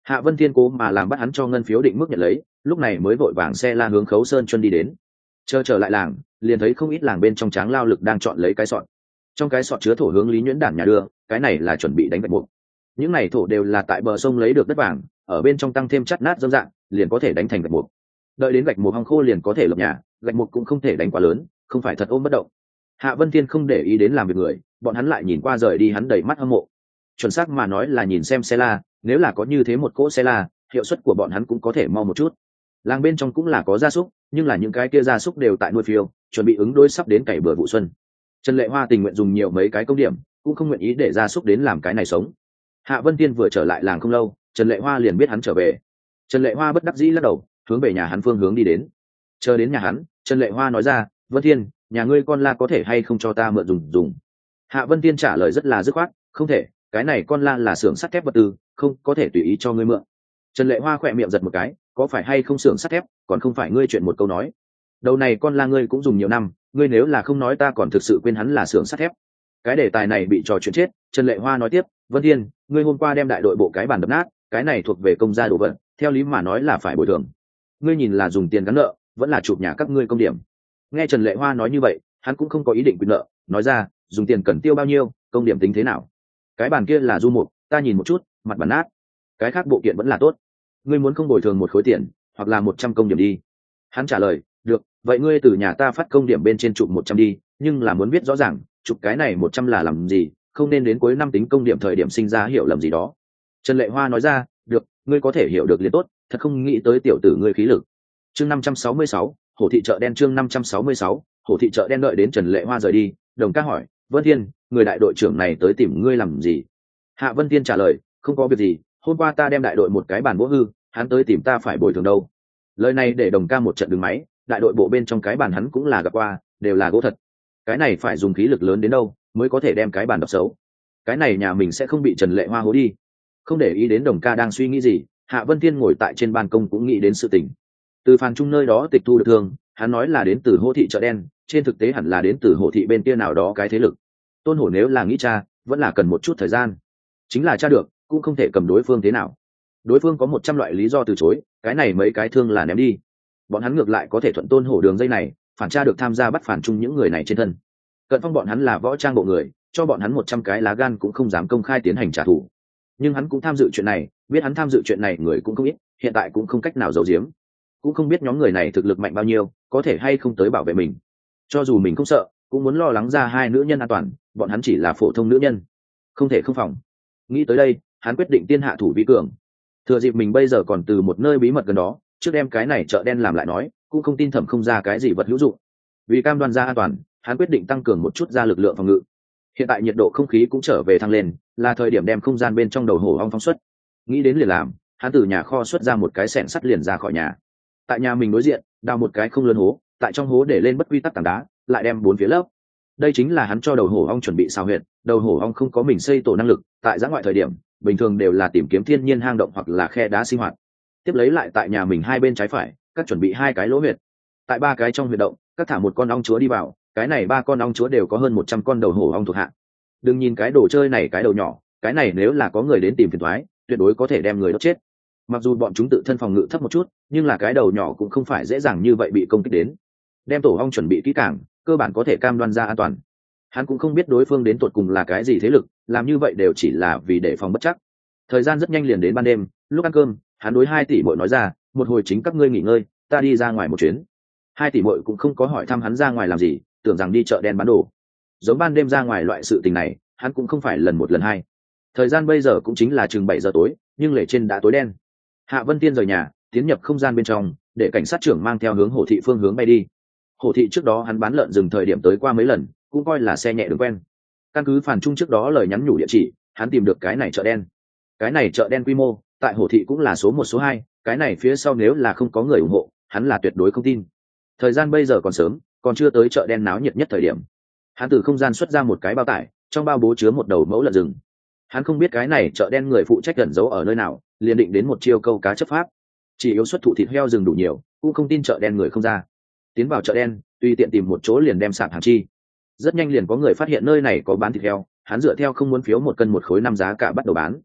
Hạ Vân Thiên cố mà làm bắt hắn cho ngân phiếu định mức nhận lấy, lúc này mới vội vàng xe la hướng Khấu Sơn Chuân đi đến. Chờ trở lại làng, liền thấy không ít làng bên trong tráng lao lực đang chọn lấy cái sọt. Trong cái sọt chứa thổ hướng Lý Nhuyễn Đản nhà đưa, cái này là chuẩn bị đánh gạch mục. Những này thổ đều là tại bờ sông lấy được đất vàng, ở bên trong tăng thêm chắt nát dâm dạng, liền có thể đánh thành gạch mục. Đợi đến gạch mục hong khô liền có thể lập nhà, gạch mục cũng không thể đánh quá lớn, không phải thật ôm bất động. Hạ Vân Thiên không để ý đến làm việc người, bọn hắn lại nhìn qua rời đi hắn đầy mắt hâm mộ. Chuẩn xác mà nói là nhìn xem xe la, nếu là có như thế một cỗ xe la, hiệu suất của bọn hắn cũng có thể mau một chút. Làng bên trong cũng là có gia súc, nhưng là những cái kia gia súc đều tại nuôi phiêu, chuẩn bị ứng đối sắp đến cày bừa vụ xuân. Trần Lệ Hoa tình nguyện dùng nhiều mấy cái công điểm, cũng không nguyện ý để gia súc đến làm cái này sống. Hạ Vân Thiên vừa trở lại làng không lâu, Trần Lệ Hoa liền biết hắn trở về. Trần Lệ Hoa bất đắc dĩ lắc đầu, hướng về nhà hắn phương hướng đi đến. Chờ đến nhà hắn, Trần Lệ Hoa nói ra, Vân Thiên, nhà ngươi con la có thể hay không cho ta mượn dùng dùng? Hạ Vân Thiên trả lời rất là dứt khoát, không thể, cái này con la là xưởng sắt thép vật tư, không có thể tùy ý cho ngươi mượn. Trần Lệ Hoa khỏe miệng giật một cái, có phải hay không xưởng sắt thép, còn không phải ngươi chuyện một câu nói. Đầu này con la ngươi cũng dùng nhiều năm, ngươi nếu là không nói ta còn thực sự quên hắn là xưởng sắt thép. Cái đề tài này bị trò chuyện chết. Trần Lệ Hoa nói tiếp, Vân Thiên, ngươi hôm qua đem đại đội bộ cái bàn đập nát, cái này thuộc về công gia đồ vật, theo lý mà nói là phải bồi thường. Ngươi nhìn là dùng tiền gắn nợ, vẫn là chụp nhà các ngươi công điểm. Nghe Trần Lệ Hoa nói như vậy, hắn cũng không có ý định quyền nợ, nói ra, dùng tiền cần tiêu bao nhiêu, công điểm tính thế nào? Cái bàn kia là du mục, ta nhìn một chút, mặt bản nát. Cái khác bộ kiện vẫn là tốt. Ngươi muốn không bồi thường một khối tiền, hoặc là một trăm công điểm đi. Hắn trả lời, được, vậy ngươi từ nhà ta phát công điểm bên trên chụp một trăm đi, nhưng là muốn biết rõ ràng, chụp cái này một trăm là làm gì, không nên đến cuối năm tính công điểm thời điểm sinh ra hiểu lầm gì đó. Trần Lệ Hoa nói ra, được, ngươi có thể hiểu được liền tốt, thật không nghĩ tới tiểu tử ngươi khí lực. Chương năm trăm sáu mươi sáu, Hổ thị chợ đen. Chương năm trăm sáu mươi sáu, Hổ thị chợ đen. Đợi đến Trần Lệ Hoa rời đi, Đồng ca hỏi, Vân Thiên, người đại đội trưởng này tới tìm ngươi làm gì? Hạ Vân Thiên trả lời, không có việc gì, hôm qua ta đem đại đội một cái bàn gỗ hư, hắn tới tìm ta phải bồi thường đâu. Lời này để Đồng ca một trận đứng máy, đại đội bộ bên trong cái bàn hắn cũng là gặp qua, đều là gỗ thật. Cái này phải dùng khí lực lớn đến đâu mới có thể đem cái bàn đập xấu. Cái này nhà mình sẽ không bị Trần Lệ Hoa hố đi. Không để ý đến Đồng ca đang suy nghĩ gì, Hạ Vân Thiên ngồi tại trên ban công cũng nghĩ đến sự tình. Từ Phan Trung nơi đó tịch thu được thương, hắn nói là đến từ Hổ thị chợ đen, trên thực tế hẳn là đến từ Hổ thị bên kia nào đó cái thế lực. Tôn Hổ nếu là nghĩ cha, vẫn là cần một chút thời gian. Chính là cha được, cũng không thể cầm đối phương thế nào. Đối phương có một trăm loại lý do từ chối, cái này mấy cái thương là ném đi. Bọn hắn ngược lại có thể thuận Tôn Hổ đường dây này, phản tra được tham gia bắt Phản Trung những người này trên thân. Cận Phong bọn hắn là võ trang bộ người, cho bọn hắn một trăm cái lá gan cũng không dám công khai tiến hành trả thù. Nhưng hắn cũng tham dự chuyện này, biết hắn tham dự chuyện này người cũng không ít, hiện tại cũng không cách nào giấu giếm. Cũng không biết nhóm người này thực lực mạnh bao nhiêu, có thể hay không tới bảo vệ mình. Cho dù mình không sợ, cũng muốn lo lắng ra hai nữ nhân an toàn, bọn hắn chỉ là phổ thông nữ nhân, không thể không phòng. Nghĩ tới đây, hắn quyết định tiên hạ thủ vi cường. Thừa dịp mình bây giờ còn từ một nơi bí mật gần đó, trước đem cái này chợ đen làm lại nói, cũng không tin thẩm không ra cái gì vật hữu dụng. Vì cam đoan ra an toàn, hắn quyết định tăng cường một chút ra lực lượng phòng ngự. Hiện tại nhiệt độ không khí cũng trở về thăng lên, là thời điểm đem không gian bên trong đầu hổ ong phóng xuất. Nghĩ đến liền làm, hắn từ nhà kho xuất ra một cái xẻng sắt liền ra khỏi nhà. Tại nhà mình đối diện, đào một cái không lớn hố, tại trong hố để lên bất quy tắc tảng đá, lại đem bốn phía lớp. Đây chính là hắn cho đầu hổ ong chuẩn bị xào huyệt. Đầu hổ ong không có mình xây tổ năng lực, tại giã ngoại thời điểm bình thường đều là tìm kiếm thiên nhiên hang động hoặc là khe đá sinh hoạt. Tiếp lấy lại tại nhà mình hai bên trái phải các chuẩn bị hai cái lỗ huyệt. Tại ba cái trong huyệt động các thả một con ong chúa đi vào, cái này ba con ong chúa đều có hơn một trăm con đầu hổ ong thuộc hạ. Đừng nhìn cái đồ chơi này cái đầu nhỏ, cái này nếu là có người đến tìm phiền toái, tuyệt đối có thể đem người đốt chết. Mặc dù bọn chúng tự thân phòng ngự thấp một chút, nhưng là cái đầu nhỏ cũng không phải dễ dàng như vậy bị công kích đến. Đem tổ ong chuẩn bị kỹ càng, cơ bản có thể cam đoan ra an toàn. Hắn cũng không biết đối phương đến tột cùng là cái gì thế lực, làm như vậy đều chỉ là vì để phòng bất chắc. Thời gian rất nhanh liền đến ban đêm, lúc ăn cơm, hắn đối hai tỷ muội nói ra, một hồi chính các ngươi nghỉ ngơi, ta đi ra ngoài một chuyến. Hai tỷ muội cũng không có hỏi thăm hắn ra ngoài làm gì, tưởng rằng đi chợ đen bán đồ. Giống ban đêm ra ngoài loại sự tình này, hắn cũng không phải lần một lần hai. Thời gian bây giờ cũng chính là chừng bảy giờ tối, nhưng lề trên đã tối đen. Hạ Vân Tiên rời nhà, tiến nhập không gian bên trong, để cảnh sát trưởng mang theo hướng Hổ thị phương hướng bay đi. Hổ thị trước đó hắn bán lợn rừng thời điểm tới qua mấy lần, cũng coi là xe nhẹ đường quen. Căn cứ Phản Trung trước đó lời nhắn nhủ địa chỉ, hắn tìm được cái này chợ đen. Cái này chợ đen quy mô, tại Hổ thị cũng là số một số hai, cái này phía sau nếu là không có người ủng hộ, hắn là tuyệt đối không tin. Thời gian bây giờ còn sớm, còn chưa tới chợ đen náo nhiệt nhất thời điểm. Hắn từ không gian xuất ra một cái bao tải, trong bao bố chứa một đầu mẫu lợn rừng. Hắn không biết cái này chợ đen người phụ trách ẩn giấu ở nơi nào, liền định đến một chiêu câu cá chấp pháp. Chỉ yếu xuất thụ thịt heo rừng đủ nhiều, cũng không tin chợ đen người không ra. Tiến vào chợ đen, tùy tiện tìm một chỗ liền đem sạp hàng chi. Rất nhanh liền có người phát hiện nơi này có bán thịt heo, hắn dựa theo không muốn phiếu một cân một khối năm giá cả bắt đầu bán.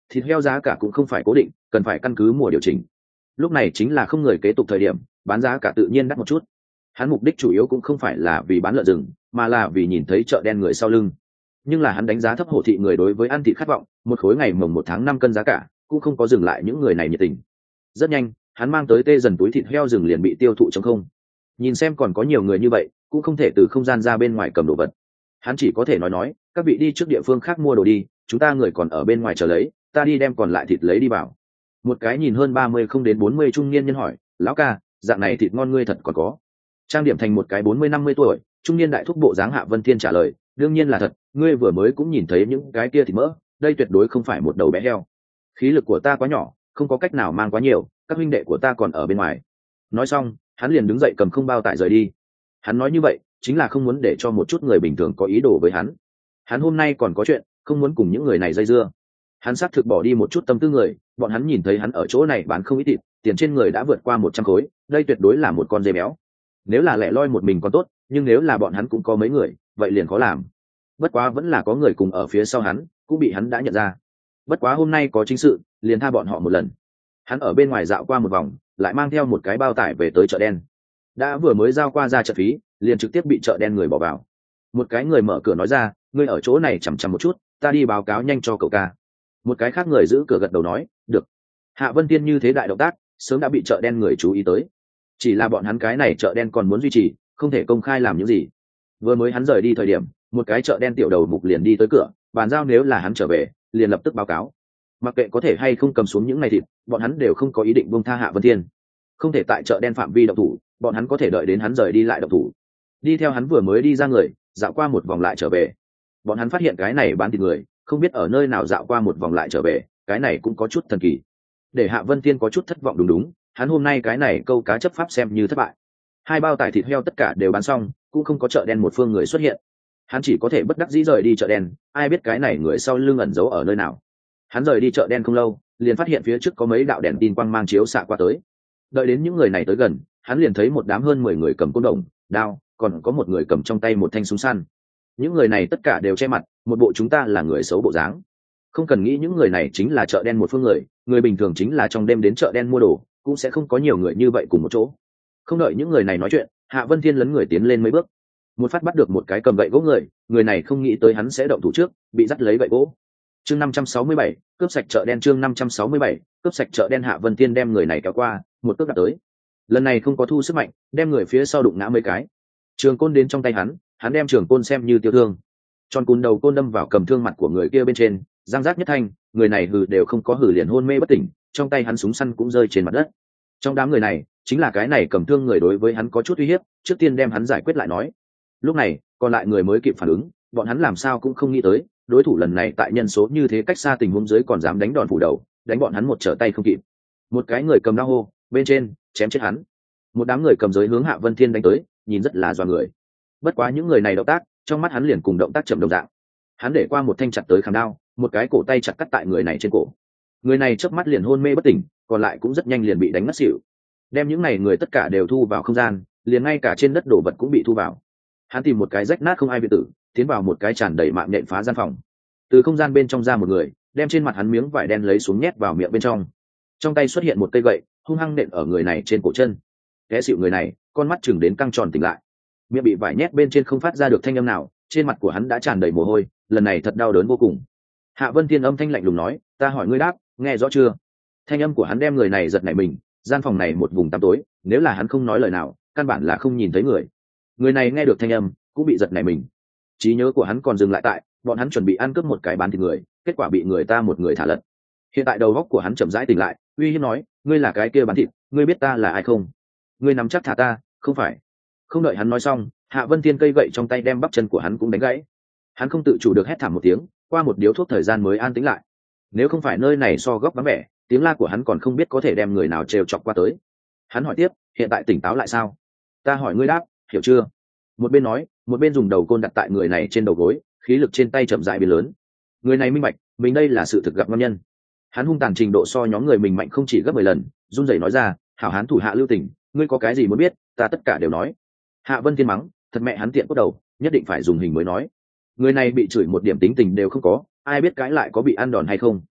thịt heo giá cả cũng không phải cố định, cần phải căn cứ mùa điều chỉnh. Lúc này chính là không người kế tục thời điểm, bán giá cả tự nhiên đắt một chút. Hắn mục đích chủ yếu cũng không phải là vì bán lợn rừng, mà là vì nhìn thấy chợ đen người sau lưng. Nhưng là hắn đánh giá thấp Hổ thị người đối với ăn thịt khát vọng, một khối ngày mồng một tháng năm cân giá cả, cũng không có dừng lại những người này nhiệt tình. Rất nhanh, hắn mang tới tê dần túi thịt heo rừng liền bị tiêu thụ trống không. Nhìn xem còn có nhiều người như vậy, cũng không thể từ không gian ra bên ngoài cầm đồ vật. Hắn chỉ có thể nói nói, các vị đi trước địa phương khác mua đồ đi, chúng ta người còn ở bên ngoài chờ lấy, ta đi đem còn lại thịt lấy đi vào. Một cái nhìn hơn ba mươi không đến bốn mươi trung niên nhân hỏi, lão ca, dạng này thịt ngon ngươi thật còn có? Trang điểm thành một cái bốn mươi năm mươi tuổi, trung niên đại thúc bộ dáng Hạ Vân Thiên trả lời, đương nhiên là thật, ngươi vừa mới cũng nhìn thấy những cái kia thịt mỡ, đây tuyệt đối không phải một đầu bé heo. Khí lực của ta quá nhỏ, không có cách nào mang quá nhiều, các huynh đệ của ta còn ở bên ngoài. Nói xong, hắn liền đứng dậy cầm không bao tải rời đi. Hắn nói như vậy, chính là không muốn để cho một chút người bình thường có ý đồ với hắn. Hắn hôm nay còn có chuyện, không muốn cùng những người này dây dưa. Hắn xác thực bỏ đi một chút tâm tư người, bọn hắn nhìn thấy hắn ở chỗ này bán không ít thịt, tiền trên người đã vượt qua một trăm khối, đây tuyệt đối là một con dê béo. Nếu là lẻ loi một mình còn tốt, nhưng nếu là bọn hắn cũng có mấy người, vậy liền khó làm. Bất quá vẫn là có người cùng ở phía sau hắn, cũng bị hắn đã nhận ra. Bất quá hôm nay có chính sự, liền tha bọn họ một lần. Hắn ở bên ngoài dạo qua một vòng, lại mang theo một cái bao tải về tới chợ đen. Đã vừa mới giao qua ra chợ phí, liền trực tiếp bị chợ đen người bỏ vào. Một cái người mở cửa nói ra, ngươi ở chỗ này chằm chằm một chút, ta đi báo cáo nhanh cho cậu ca. Một cái khác người giữ cửa gật đầu nói, được. Hạ Vân Tiên như thế đại động tác, sớm đã bị chợ đen người chú ý tới. Chỉ là bọn hắn cái này chợ đen còn muốn duy trì, không thể công khai làm những gì. Vừa mới hắn rời đi thời điểm, một cái chợ đen tiểu đầu mục liền đi tới cửa, bàn giao nếu là hắn trở về, liền lập tức báo cáo. Mặc kệ có thể hay không cầm xuống những này thịt, bọn hắn đều không có ý định buông tha Hạ Vân Thiên. Không thể tại chợ đen phạm vi động thủ, bọn hắn có thể đợi đến hắn rời đi lại động thủ. Đi theo hắn vừa mới đi ra người, dạo qua một vòng lại trở về. Bọn hắn phát hiện cái này bán thịt người, không biết ở nơi nào dạo qua một vòng lại trở về, cái này cũng có chút thần kỳ. Để Hạ Vân Thiên có chút thất vọng đúng đúng, hắn hôm nay cái này câu cá chấp pháp xem như thất bại. Hai bao tải thịt heo tất cả đều bán xong, cũng không có chợ đen một phương người xuất hiện. Hắn chỉ có thể bất đắc dĩ rời đi chợ đen, ai biết cái này người sau lưng ẩn giấu ở nơi nào. Hắn rời đi chợ đen không lâu, liền phát hiện phía trước có mấy đạo đèn tin quang mang chiếu xạ qua tới. Đợi đến những người này tới gần, hắn liền thấy một đám hơn mười người cầm côn đồng, đao, còn có một người cầm trong tay một thanh súng săn. Những người này tất cả đều che mặt, một bộ chúng ta là người xấu bộ dáng. Không cần nghĩ những người này chính là chợ đen một phương người, người bình thường chính là trong đêm đến chợ đen mua đồ, cũng sẽ không có nhiều người như vậy cùng một chỗ. Không đợi những người này nói chuyện, Hạ Vân Thiên lấn người tiến lên mấy bước, một phát bắt được một cái cầm gậy gỗ người, người này không nghĩ tới hắn sẽ động thủ trước, bị dắt lấy gậy gỗ. Chương năm trăm sáu mươi bảy, cướp sạch chợ đen. Chương năm trăm sáu mươi bảy, cướp sạch chợ đen. Hạ Vân Thiên đem người này kéo qua, một cước đặt tới. Lần này không có thu sức mạnh, đem người phía sau đụng ngã mấy cái. Trường côn đến trong tay hắn, hắn đem trường côn xem như tiêu thương. Tròn cún đầu côn đâm vào cầm thương mặt của người kia bên trên, răng rác nhất thanh, người này hừ đều không có hừ liền hôn mê bất tỉnh, trong tay hắn súng săn cũng rơi trên mặt đất. Trong đám người này, chính là cái này cầm thương người đối với hắn có chút uy hiếp, trước tiên đem hắn giải quyết lại nói. Lúc này, còn lại người mới kịp phản ứng, bọn hắn làm sao cũng không nghĩ tới, đối thủ lần này tại nhân số như thế cách xa tình huống dưới còn dám đánh đòn phủ đầu, đánh bọn hắn một trở tay không kịp. Một cái người cầm đao hô, bên trên, chém chết hắn. Một đám người cầm giới hướng Hạ Vân Thiên đánh tới, nhìn rất là doa người. Bất quá những người này động tác, trong mắt hắn liền cùng động tác chậm đồng dạng. Hắn để qua một thanh chặt tới khảm đao, một cái cổ tay chặt cắt tại người này trên cổ. Người này chớp mắt liền hôn mê bất tỉnh, còn lại cũng rất nhanh liền bị đánh ngất xỉu. Đem những này người tất cả đều thu vào không gian, liền ngay cả trên đất đổ vật cũng bị thu vào. Hắn tìm một cái rách nát không ai biệt tử, tiến vào một cái tràn đầy mạng nhện phá gian phòng. Từ không gian bên trong ra một người, đem trên mặt hắn miếng vải đen lấy xuống nhét vào miệng bên trong. Trong tay xuất hiện một cây gậy, hung hăng nện ở người này trên cổ chân. Té xịu người này, con mắt chừng đến căng tròn tỉnh lại. Miệng bị vải nhét bên trên không phát ra được thanh âm nào, trên mặt của hắn đã tràn đầy mồ hôi, lần này thật đau đớn vô cùng. Hạ Vân Thiên âm thanh lạnh lùng nói, ta hỏi ngươi đáp, nghe rõ chưa? Thanh âm của hắn đem người này giật nảy mình, gian phòng này một vùng tăm tối, nếu là hắn không nói lời nào, căn bản là không nhìn thấy người. Người này nghe được thanh âm, cũng bị giật nảy mình. Trí nhớ của hắn còn dừng lại tại, bọn hắn chuẩn bị ăn cướp một cái bán thịt người, kết quả bị người ta một người thả lật. Hiện tại đầu óc của hắn chậm rãi tỉnh lại, uy hiếp nói, ngươi là cái kia bán thịt, ngươi biết ta là ai không? Ngươi nắm chắc thả ta, không phải? Không đợi hắn nói xong, Hạ Vân Thiên cây gậy trong tay đem bắp chân của hắn cũng đánh gãy. Hắn không tự chủ được hét thảm một tiếng, qua một điếu thuốc thời gian mới an tĩnh lại. Nếu không phải nơi này so góc vắng vẻ, tiếng la của hắn còn không biết có thể đem người nào trêu chọc qua tới. Hắn hỏi tiếp, hiện tại tỉnh táo lại sao? Ta hỏi ngươi đáp, hiểu chưa? Một bên nói, một bên dùng đầu côn đặt tại người này trên đầu gối, khí lực trên tay chậm rãi biến lớn. Người này minh bạch, mình đây là sự thực gặp ngon nhân. Hắn hung tàn trình độ so nhóm người mình mạnh không chỉ gấp mười lần, run rẩy nói ra, hảo hán thủ hạ lưu tình, ngươi có cái gì muốn biết, ta tất cả đều nói. Hạ Vân Thiên mắng, thật mẹ hắn tiện cốt đầu, nhất định phải dùng hình mới nói. Người này bị chửi một điểm tính tình đều không có, ai biết cái lại có bị ăn đòn hay không.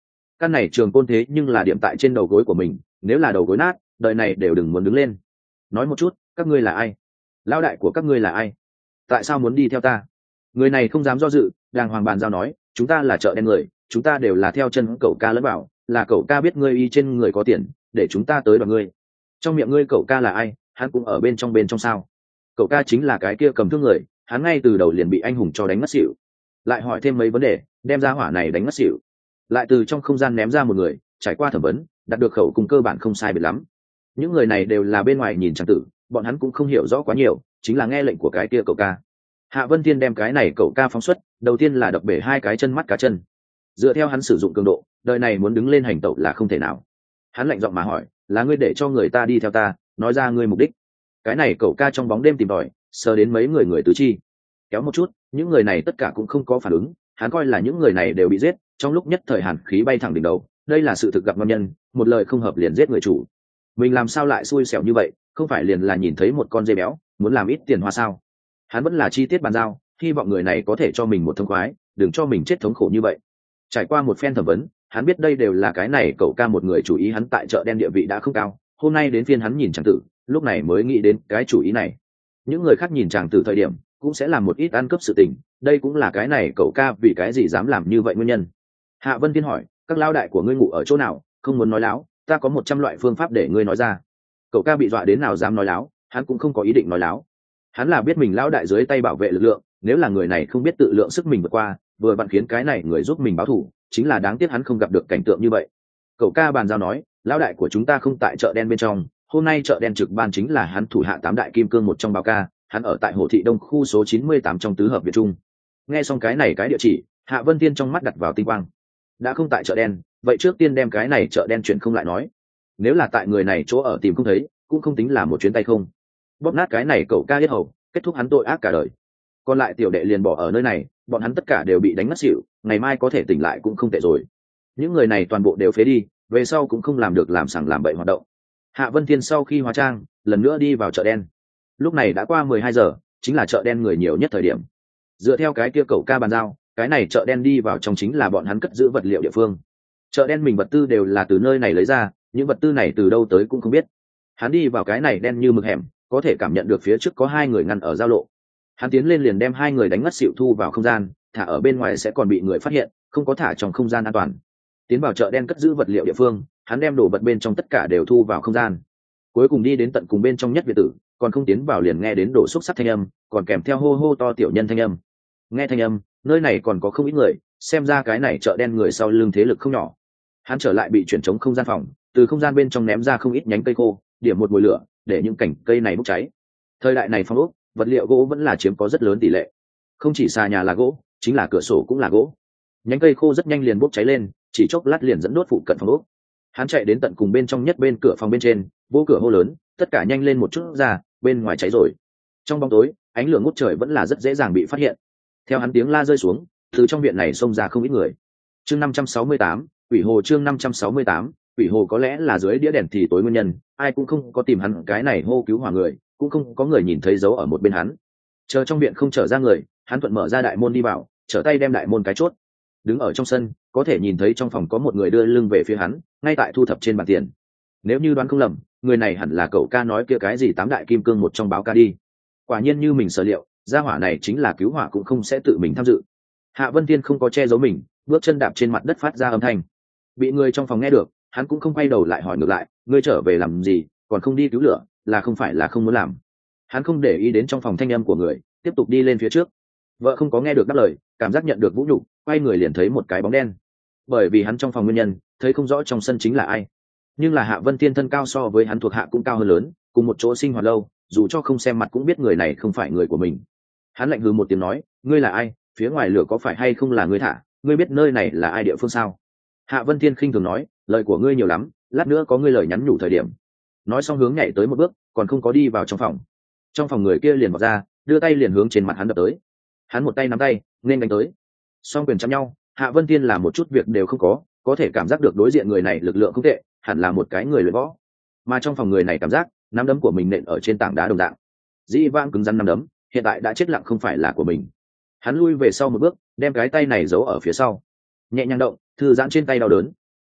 căn này trường côn thế nhưng là điểm tại trên đầu gối của mình, nếu là đầu gối nát đời này đều đừng muốn đứng lên. Nói một chút, các ngươi là ai? Lão đại của các ngươi là ai? Tại sao muốn đi theo ta? Người này không dám do dự, đàng hoàng bàn giao nói, chúng ta là chợ đen người, chúng ta đều là theo chân cậu ca lẫn vào, là cậu ca biết ngươi y trên người có tiền, để chúng ta tới đoạt ngươi. Trong miệng ngươi cậu ca là ai? Hắn cũng ở bên trong bên trong sao? Cậu ca chính là cái kia cầm thương người, hắn ngay từ đầu liền bị anh hùng cho đánh ngất xỉu. Lại hỏi thêm mấy vấn đề, đem ra hỏa này đánh ngất xỉu. Lại từ trong không gian ném ra một người, trải qua thẩm vấn, đạt được khẩu cùng cơ bản không sai biệt lắm. Những người này đều là bên ngoài nhìn chẳng tử, bọn hắn cũng không hiểu rõ quá nhiều, chính là nghe lệnh của cái kia cậu ca. Hạ Vân Thiên đem cái này cậu ca phóng xuất, đầu tiên là đập bể hai cái chân mắt cá chân. Dựa theo hắn sử dụng cường độ, đời này muốn đứng lên hành tẩu là không thể nào. Hắn lạnh giọng mà hỏi, là ngươi để cho người ta đi theo ta, nói ra ngươi mục đích. Cái này cậu ca trong bóng đêm tìm tòi, sờ đến mấy người người tứ chi, kéo một chút, những người này tất cả cũng không có phản ứng. Hắn coi là những người này đều bị giết, trong lúc nhất thời hàn khí bay thẳng đỉnh đầu. Đây là sự thực gặp ngon nhân, một lời không hợp liền giết người chủ. Mình làm sao lại xui xẻo như vậy, không phải liền là nhìn thấy một con dê béo, muốn làm ít tiền hoa sao? Hắn vẫn là chi tiết bàn giao, hy vọng người này có thể cho mình một thông khoái, đừng cho mình chết thống khổ như vậy. Trải qua một phen thẩm vấn, hắn biết đây đều là cái này cậu ca một người chủ ý, hắn tại chợ đen địa vị đã không cao, hôm nay đến phiên hắn nhìn chàng tử, lúc này mới nghĩ đến cái chủ ý này. Những người khác nhìn chàng tử thời điểm cũng sẽ làm một ít ăn cướp sự tình, đây cũng là cái này cậu ca vì cái gì dám làm như vậy nguyên nhân. Hạ Vân Thiên hỏi, các lao đại của ngươi ngủ ở chỗ nào, không muốn nói láo, ta có một trăm loại phương pháp để ngươi nói ra. Cậu ca bị dọa đến nào dám nói láo, hắn cũng không có ý định nói láo. Hắn là biết mình lão đại dưới tay bảo vệ lực lượng, nếu là người này không biết tự lượng sức mình vượt qua, vừa vặn khiến cái này người giúp mình báo thù, chính là đáng tiếc hắn không gặp được cảnh tượng như vậy. Cậu ca bàn giao nói, lão đại của chúng ta không tại chợ đen bên trong, hôm nay chợ đen trực ban chính là hắn thủ hạ tám đại kim cương một trong báo ca, hắn ở tại Hồ Thị Đông khu số chín mươi tám trong tứ hợp Việt Trung. Nghe xong cái này cái địa chỉ, Hạ Vân Tiên trong mắt đặt vào tinh quang. Đã không tại chợ đen, vậy trước tiên đem cái này chợ đen chuyện không lại nói. Nếu là tại người này chỗ ở tìm không thấy, cũng không tính là một chuyến tay không. Bóp nát cái này cậu ca hết hầu, kết thúc hắn tội ác cả đời. Còn lại tiểu đệ liền bỏ ở nơi này, bọn hắn tất cả đều bị đánh ngất xỉu, ngày mai có thể tỉnh lại cũng không tệ rồi. Những người này toàn bộ đều phế đi, về sau cũng không làm được làm sằng làm bậy hoạt động. Hạ Vân Thiên sau khi hóa trang, lần nữa đi vào chợ đen. Lúc này đã qua mười hai giờ, chính là chợ đen người nhiều nhất thời điểm. Dựa theo cái kia cậu ca bàn giao, cái này chợ đen đi vào trong chính là bọn hắn cất giữ vật liệu địa phương. Chợ đen mình vật tư đều là từ nơi này lấy ra, những vật tư này từ đâu tới cũng không biết. Hắn đi vào cái này đen như mực hẻm, có thể cảm nhận được phía trước có hai người ngăn ở giao lộ. Hắn tiến lên liền đem hai người đánh ngất xỉu thu vào không gian, thả ở bên ngoài sẽ còn bị người phát hiện, không có thả trong không gian an toàn. Tiến vào chợ đen cất giữ vật liệu địa phương, hắn đem đồ vật bên trong tất cả đều thu vào không gian. Cuối cùng đi đến tận cùng bên trong nhất biệt tử, còn không tiến vào liền nghe đến đổ xúc sắc thanh âm, còn kèm theo hô hô to tiểu nhân thanh âm. Nghe thanh âm, nơi này còn có không ít người, xem ra cái này chợ đen người sau lưng thế lực không nhỏ. Hắn trở lại bị chuyển chống không gian phòng, từ không gian bên trong ném ra không ít nhánh cây khô, điểm một mùi lửa, để những cành cây này bốc cháy. Thời đại này phong ốc, vật liệu gỗ vẫn là chiếm có rất lớn tỷ lệ. Không chỉ xà nhà là gỗ, chính là cửa sổ cũng là gỗ. Nhánh cây khô rất nhanh liền bốc cháy lên, chỉ chốc lát liền dẫn đốt phụ cận phòng ốc. Hắn chạy đến tận cùng bên trong nhất bên cửa phòng bên trên, vô cửa hô lớn, tất cả nhanh lên một chút ra, bên ngoài cháy rồi. Trong bóng tối, ánh lửa ngút trời vẫn là rất dễ dàng bị phát hiện. Theo hắn tiếng la rơi xuống, từ trong viện này xông ra không ít người. Chương năm trăm sáu mươi tám, Quỷ Hồ chương năm trăm sáu mươi tám, Quỷ Hồ có lẽ là dưới đĩa đèn thì tối nguyên nhân, ai cũng không có tìm hắn cái này hô cứu hỏa người, cũng không có người nhìn thấy dấu ở một bên hắn. Chờ trong viện không trở ra người, hắn thuận mở ra đại môn đi vào, trở tay đem đại môn cái chốt. Đứng ở trong sân, có thể nhìn thấy trong phòng có một người đưa lưng về phía hắn, ngay tại thu thập trên bàn tiền. Nếu như đoán không lầm, người này hẳn là cậu ca nói kia cái gì tám đại kim cương một trong báo ca đi. Quả nhiên như mình sở liệu, gia hỏa này chính là cứu hỏa cũng không sẽ tự mình tham dự. Hạ Vân Thiên không có che giấu mình, bước chân đạp trên mặt đất phát ra âm thanh. Bị người trong phòng nghe được, hắn cũng không quay đầu lại hỏi ngược lại, ngươi trở về làm gì, còn không đi cứu lửa, là không phải là không muốn làm. Hắn không để ý đến trong phòng thanh âm của người, tiếp tục đi lên phía trước. Vợ không có nghe được đáp lời, cảm giác nhận được vũ nhục, quay người liền thấy một cái bóng đen. Bởi vì hắn trong phòng nguyên nhân, thấy không rõ trong sân chính là ai. Nhưng là Hạ Vân Thiên thân cao so với hắn thuộc hạ cũng cao hơn lớn, cùng một chỗ sinh hoạt lâu, dù cho không xem mặt cũng biết người này không phải người của mình. Hắn lạnh hừ một tiếng nói, ngươi là ai, phía ngoài lửa có phải hay không là ngươi thả, ngươi biết nơi này là ai địa phương sao? Hạ Vân Thiên khinh thường nói, lời của ngươi nhiều lắm, lát nữa có ngươi lời nhắn nhủ thời điểm. Nói xong hướng nhảy tới một bước, còn không có đi vào trong phòng. Trong phòng người kia liền vọt ra, đưa tay liền hướng trên mặt hắn đập tới. Hắn một tay nắm tay, nên đánh tới. Song quyền chạm nhau, Hạ Vân Thiên làm một chút việc đều không có, có thể cảm giác được đối diện người này lực lượng không tệ, hẳn là một cái người luyện võ. Mà trong phòng người này cảm giác, nắm đấm của mình nện ở trên tảng đá đồng dạng. Dĩ vãng cứng rắn nắm đấm, hiện tại đã chết lặng không phải là của mình. Hắn lui về sau một bước, đem cái tay này giấu ở phía sau. Nhẹ nhàng động, thư giãn trên tay đau đớn.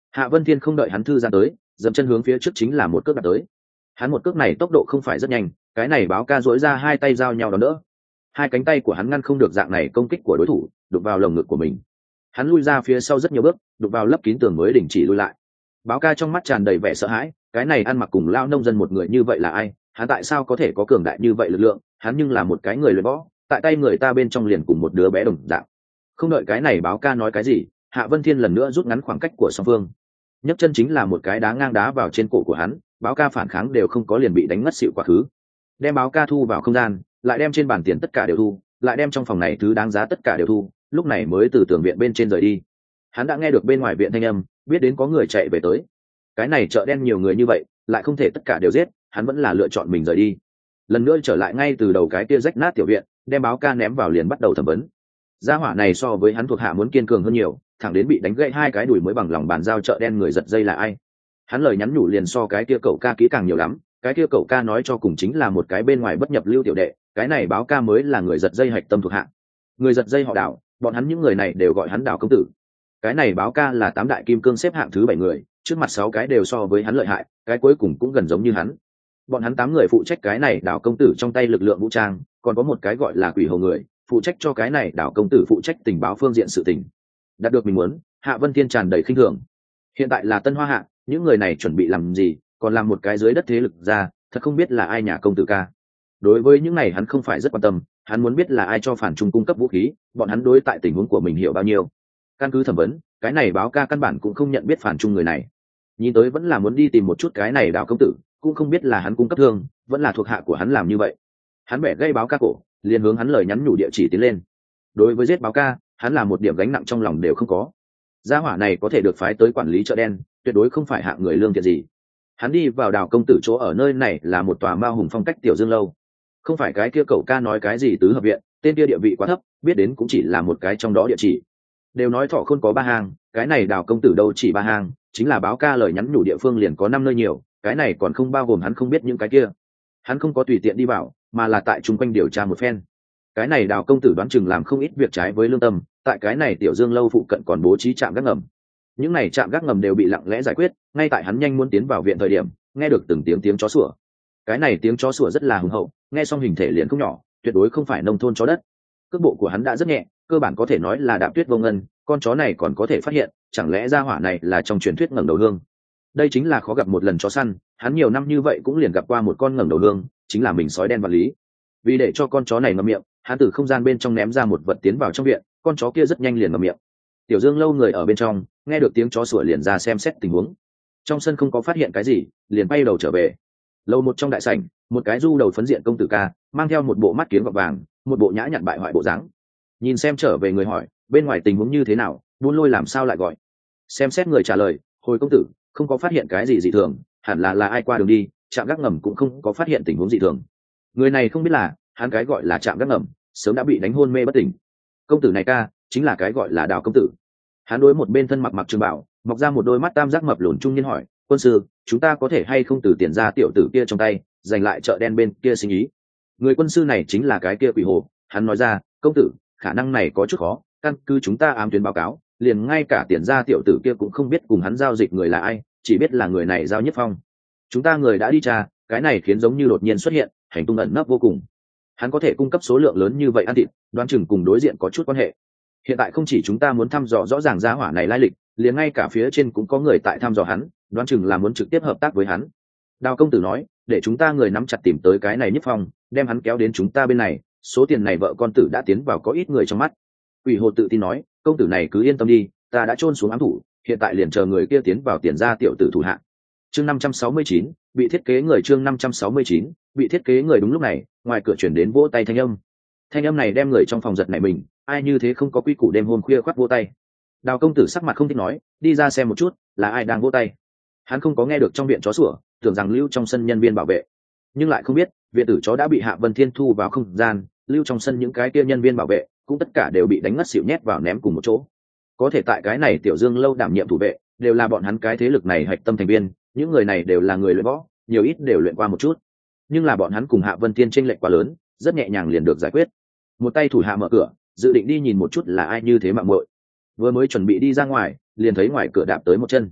Hạ Vân Thiên không đợi hắn thư ra tới, dậm chân hướng phía trước chính là một cước đạp tới. Hắn một cước này tốc độ không phải rất nhanh, cái này báo ca dỗi ra hai tay giao nhau đó nữa, hai cánh tay của hắn ngăn không được dạng này công kích của đối thủ, đụng vào lồng ngực của mình. Hắn lui ra phía sau rất nhiều bước, đụng vào lấp kín tường mới đình chỉ lui lại. Báo ca trong mắt tràn đầy vẻ sợ hãi, cái này ăn mặc cùng lao nông dân một người như vậy là ai? Hắn tại sao có thể có cường đại như vậy lực lượng? Hắn nhưng là một cái người luyện võ, tại tay người ta bên trong liền cùng một đứa bé đồng dạng. Không đợi cái này báo ca nói cái gì, Hạ Vân Thiên lần nữa rút ngắn khoảng cách của song phương, nhấc chân chính là một cái đá ngang đá vào trên cổ của hắn. Báo ca phản kháng đều không có liền bị đánh ngất xỉu quá khứ. Đem báo ca thu vào không gian, lại đem trên bàn tiền tất cả đều thu, lại đem trong phòng này thứ đáng giá tất cả đều thu, lúc này mới từ tường viện bên trên rời đi. Hắn đã nghe được bên ngoài viện thanh âm, biết đến có người chạy về tới. Cái này chợ đen nhiều người như vậy, lại không thể tất cả đều giết, hắn vẫn là lựa chọn mình rời đi. Lần nữa trở lại ngay từ đầu cái kia rách nát tiểu viện, đem báo ca ném vào liền bắt đầu thẩm vấn. Gia hỏa này so với hắn thuộc hạ muốn kiên cường hơn nhiều, thẳng đến bị đánh gãy hai cái đùi mới bằng lòng bàn giao chợ đen người giật dây là ai. Hắn lời nhắn nhủ liền so cái kia cậu ca kỹ càng nhiều lắm, cái kia cậu ca nói cho cùng chính là một cái bên ngoài bất nhập lưu tiểu đệ, cái này báo ca mới là người giật dây hạch tâm thuộc hạ. Người giật dây họ Đào, bọn hắn những người này đều gọi hắn Đào công tử. Cái này báo ca là tám đại kim cương xếp hạng thứ bảy người, trước mặt sáu cái đều so với hắn lợi hại, cái cuối cùng cũng gần giống như hắn. Bọn hắn tám người phụ trách cái này Đào công tử trong tay lực lượng vũ trang, còn có một cái gọi là Quỷ Hồ người, phụ trách cho cái này Đào công tử phụ trách tình báo phương diện sự tình. Đạt được mình muốn, Hạ Vân Thiên tràn đầy khinh thường. Hiện tại là Tân Hoa Hạ, những người này chuẩn bị làm gì, còn làm một cái dưới đất thế lực ra, thật không biết là ai nhà công tử ca. Đối với những này hắn không phải rất quan tâm, hắn muốn biết là ai cho phản trung cung cấp vũ khí, bọn hắn đối tại tình huống của mình hiểu bao nhiêu. Căn cứ thẩm vấn, cái này báo ca căn bản cũng không nhận biết phản trung người này, nhìn tới vẫn là muốn đi tìm một chút cái này Đào công tử, cũng không biết là hắn cung cấp thương, vẫn là thuộc hạ của hắn làm như vậy. Hắn bẻ gây báo ca cổ, liền hướng hắn lời nhắn nhủ địa chỉ tiến lên. Đối với giết báo ca, hắn là một điểm gánh nặng trong lòng đều không có. Gia hỏa này có thể được phái tới quản lý chợ đen, tuyệt đối không phải hạng người lương thiện gì. Hắn đi vào Đào công tử chỗ ở nơi này là một tòa mao hùng phong cách tiểu dương lâu, không phải cái kia cậu ca nói cái gì tứ hợp viện, tên kia địa vị quá thấp, biết đến cũng chỉ là một cái trong đó địa chỉ. Đều nói thọ khôn có ba hang, cái này Đào công tử đâu chỉ ba hang, chính là báo ca lời nhắn nhủ địa phương liền có năm nơi nhiều, cái này còn không bao gồm hắn không biết những cái kia. Hắn không có tùy tiện đi vào, mà là tại chung quanh điều tra một phen. Cái này Đào công tử đoán chừng làm không ít việc trái với lương tâm, tại cái này tiểu dương lâu phụ cận còn bố trí trạm gác ngầm. Những này trạm gác ngầm đều bị lặng lẽ giải quyết, ngay tại hắn nhanh muốn tiến vào viện thời điểm, nghe được từng tiếng tiếng chó sủa. Cái này tiếng chó sủa rất là hùng hậu, nghe xong hình thể liền không nhỏ, tuyệt đối không phải nông thôn chó đất. Cước bộ của hắn đã rất nhẹ, cơ bản có thể nói là đạp tuyết vô ngân, con chó này còn có thể phát hiện, chẳng lẽ gia hỏa này là trong truyền thuyết ngẩng đầu hương. Đây chính là khó gặp một lần chó săn, hắn nhiều năm như vậy cũng liền gặp qua một con ngẩng đầu hương, chính là mình sói đen vật lý. Vì để cho con chó này ngậm miệng, hắn từ không gian bên trong ném ra một vật tiến vào trong viện, con chó kia rất nhanh liền ngậm miệng. Tiểu Dương lâu người ở bên trong, nghe được tiếng chó sủa liền ra xem xét tình huống. Trong sân không có phát hiện cái gì, liền bay đầu trở về. Lâu một trong đại sảnh, một cái du đầu phấn diện công tử ca, mang theo một bộ mắt kiếng gọt vàng, một bộ nhã nhặn bại hoại bộ dáng. Nhìn xem trở về người hỏi, bên ngoài tình huống như thế nào, Buôn Lôi làm sao lại gọi. Xem xét người trả lời, hồi công tử, không có phát hiện cái gì dị thường, hẳn là là ai qua đường đi, trạm gác ngầm cũng không có phát hiện tình huống dị thường. Người này không biết là, hắn cái gọi là trạm gác ngầm, sớm đã bị đánh hôn mê bất tỉnh. Công tử này ca, chính là cái gọi là Đào công tử. Hắn đối một bên thân mặc mặc trường bảo, mọc ra một đôi mắt tam giác mập lùn trung niên hỏi, quân sư, chúng ta có thể hay không từ tiền ra tiểu tử kia trong tay, giành lại chợ đen bên kia sinh ý. Người quân sư này chính là cái kia Quỷ Hồ. Hắn nói ra, công tử, khả năng này có chút khó, căn cứ chúng ta ám tuyến báo cáo, liền ngay cả tiền ra tiểu tử kia cũng không biết cùng hắn giao dịch người là ai, chỉ biết là người này giao Nhất Phong. Chúng ta người đã đi tra, cái này khiến giống như đột nhiên xuất hiện, hành tung ẩn nấp vô cùng. Hắn có thể cung cấp số lượng lớn như vậy ăn thịt, đoán chừng cùng đối diện có chút quan hệ. Hiện tại không chỉ chúng ta muốn thăm dò rõ ràng gia hỏa này lai lịch, liền ngay cả phía trên cũng có người tại thăm dò hắn, đoán chừng là muốn trực tiếp hợp tác với hắn. Đào công tử nói, để chúng ta người nắm chặt tìm tới cái này Nhất Phong, đem hắn kéo đến chúng ta bên này, số tiền này vợ con tử đã tiến vào có ít người trong mắt. Quỷ Hồ tự tin nói, công tử này cứ yên tâm đi, ta đã chôn xuống ám thủ, hiện tại liền chờ người kia tiến vào tiền ra tiểu tử thủ hạ. Chương năm trăm sáu mươi chín, bị thiết kế người chương năm trăm sáu mươi chín, bị thiết kế người đúng lúc này, ngoài cửa chuyển đến vỗ tay thanh âm. Thanh âm này đem người trong phòng giật nảy mình, ai như thế không có quy củ đêm hôm khuya khoắt vỗ tay. Đào công tử sắc mặt không thích nói, đi ra xem một chút, là ai đang vỗ tay. Hắn không có nghe được trong viện chó sủa, tưởng rằng lưu trong sân nhân viên bảo vệ, nhưng lại không biết, viện tử chó đã bị Hạ Vân Thiên thu vào không gian, lưu trong sân những cái kia nhân viên bảo vệ, cũng tất cả đều bị đánh ngất xỉu nhét vào ném cùng một chỗ. Có thể tại cái này tiểu Dương lâu đảm nhiệm thủ vệ, đều là bọn hắn cái thế lực này hạch tâm thành viên, những người này đều là người luyện võ, nhiều ít đều luyện qua một chút, nhưng là bọn hắn cùng Hạ Vân Thiên chênh lệch quá lớn, rất nhẹ nhàng liền được giải quyết. Một tay thủ hạ mở cửa, dự định đi nhìn một chút là ai như thế mạng muội, vừa mới chuẩn bị đi ra ngoài, liền thấy ngoài cửa đạp tới một chân.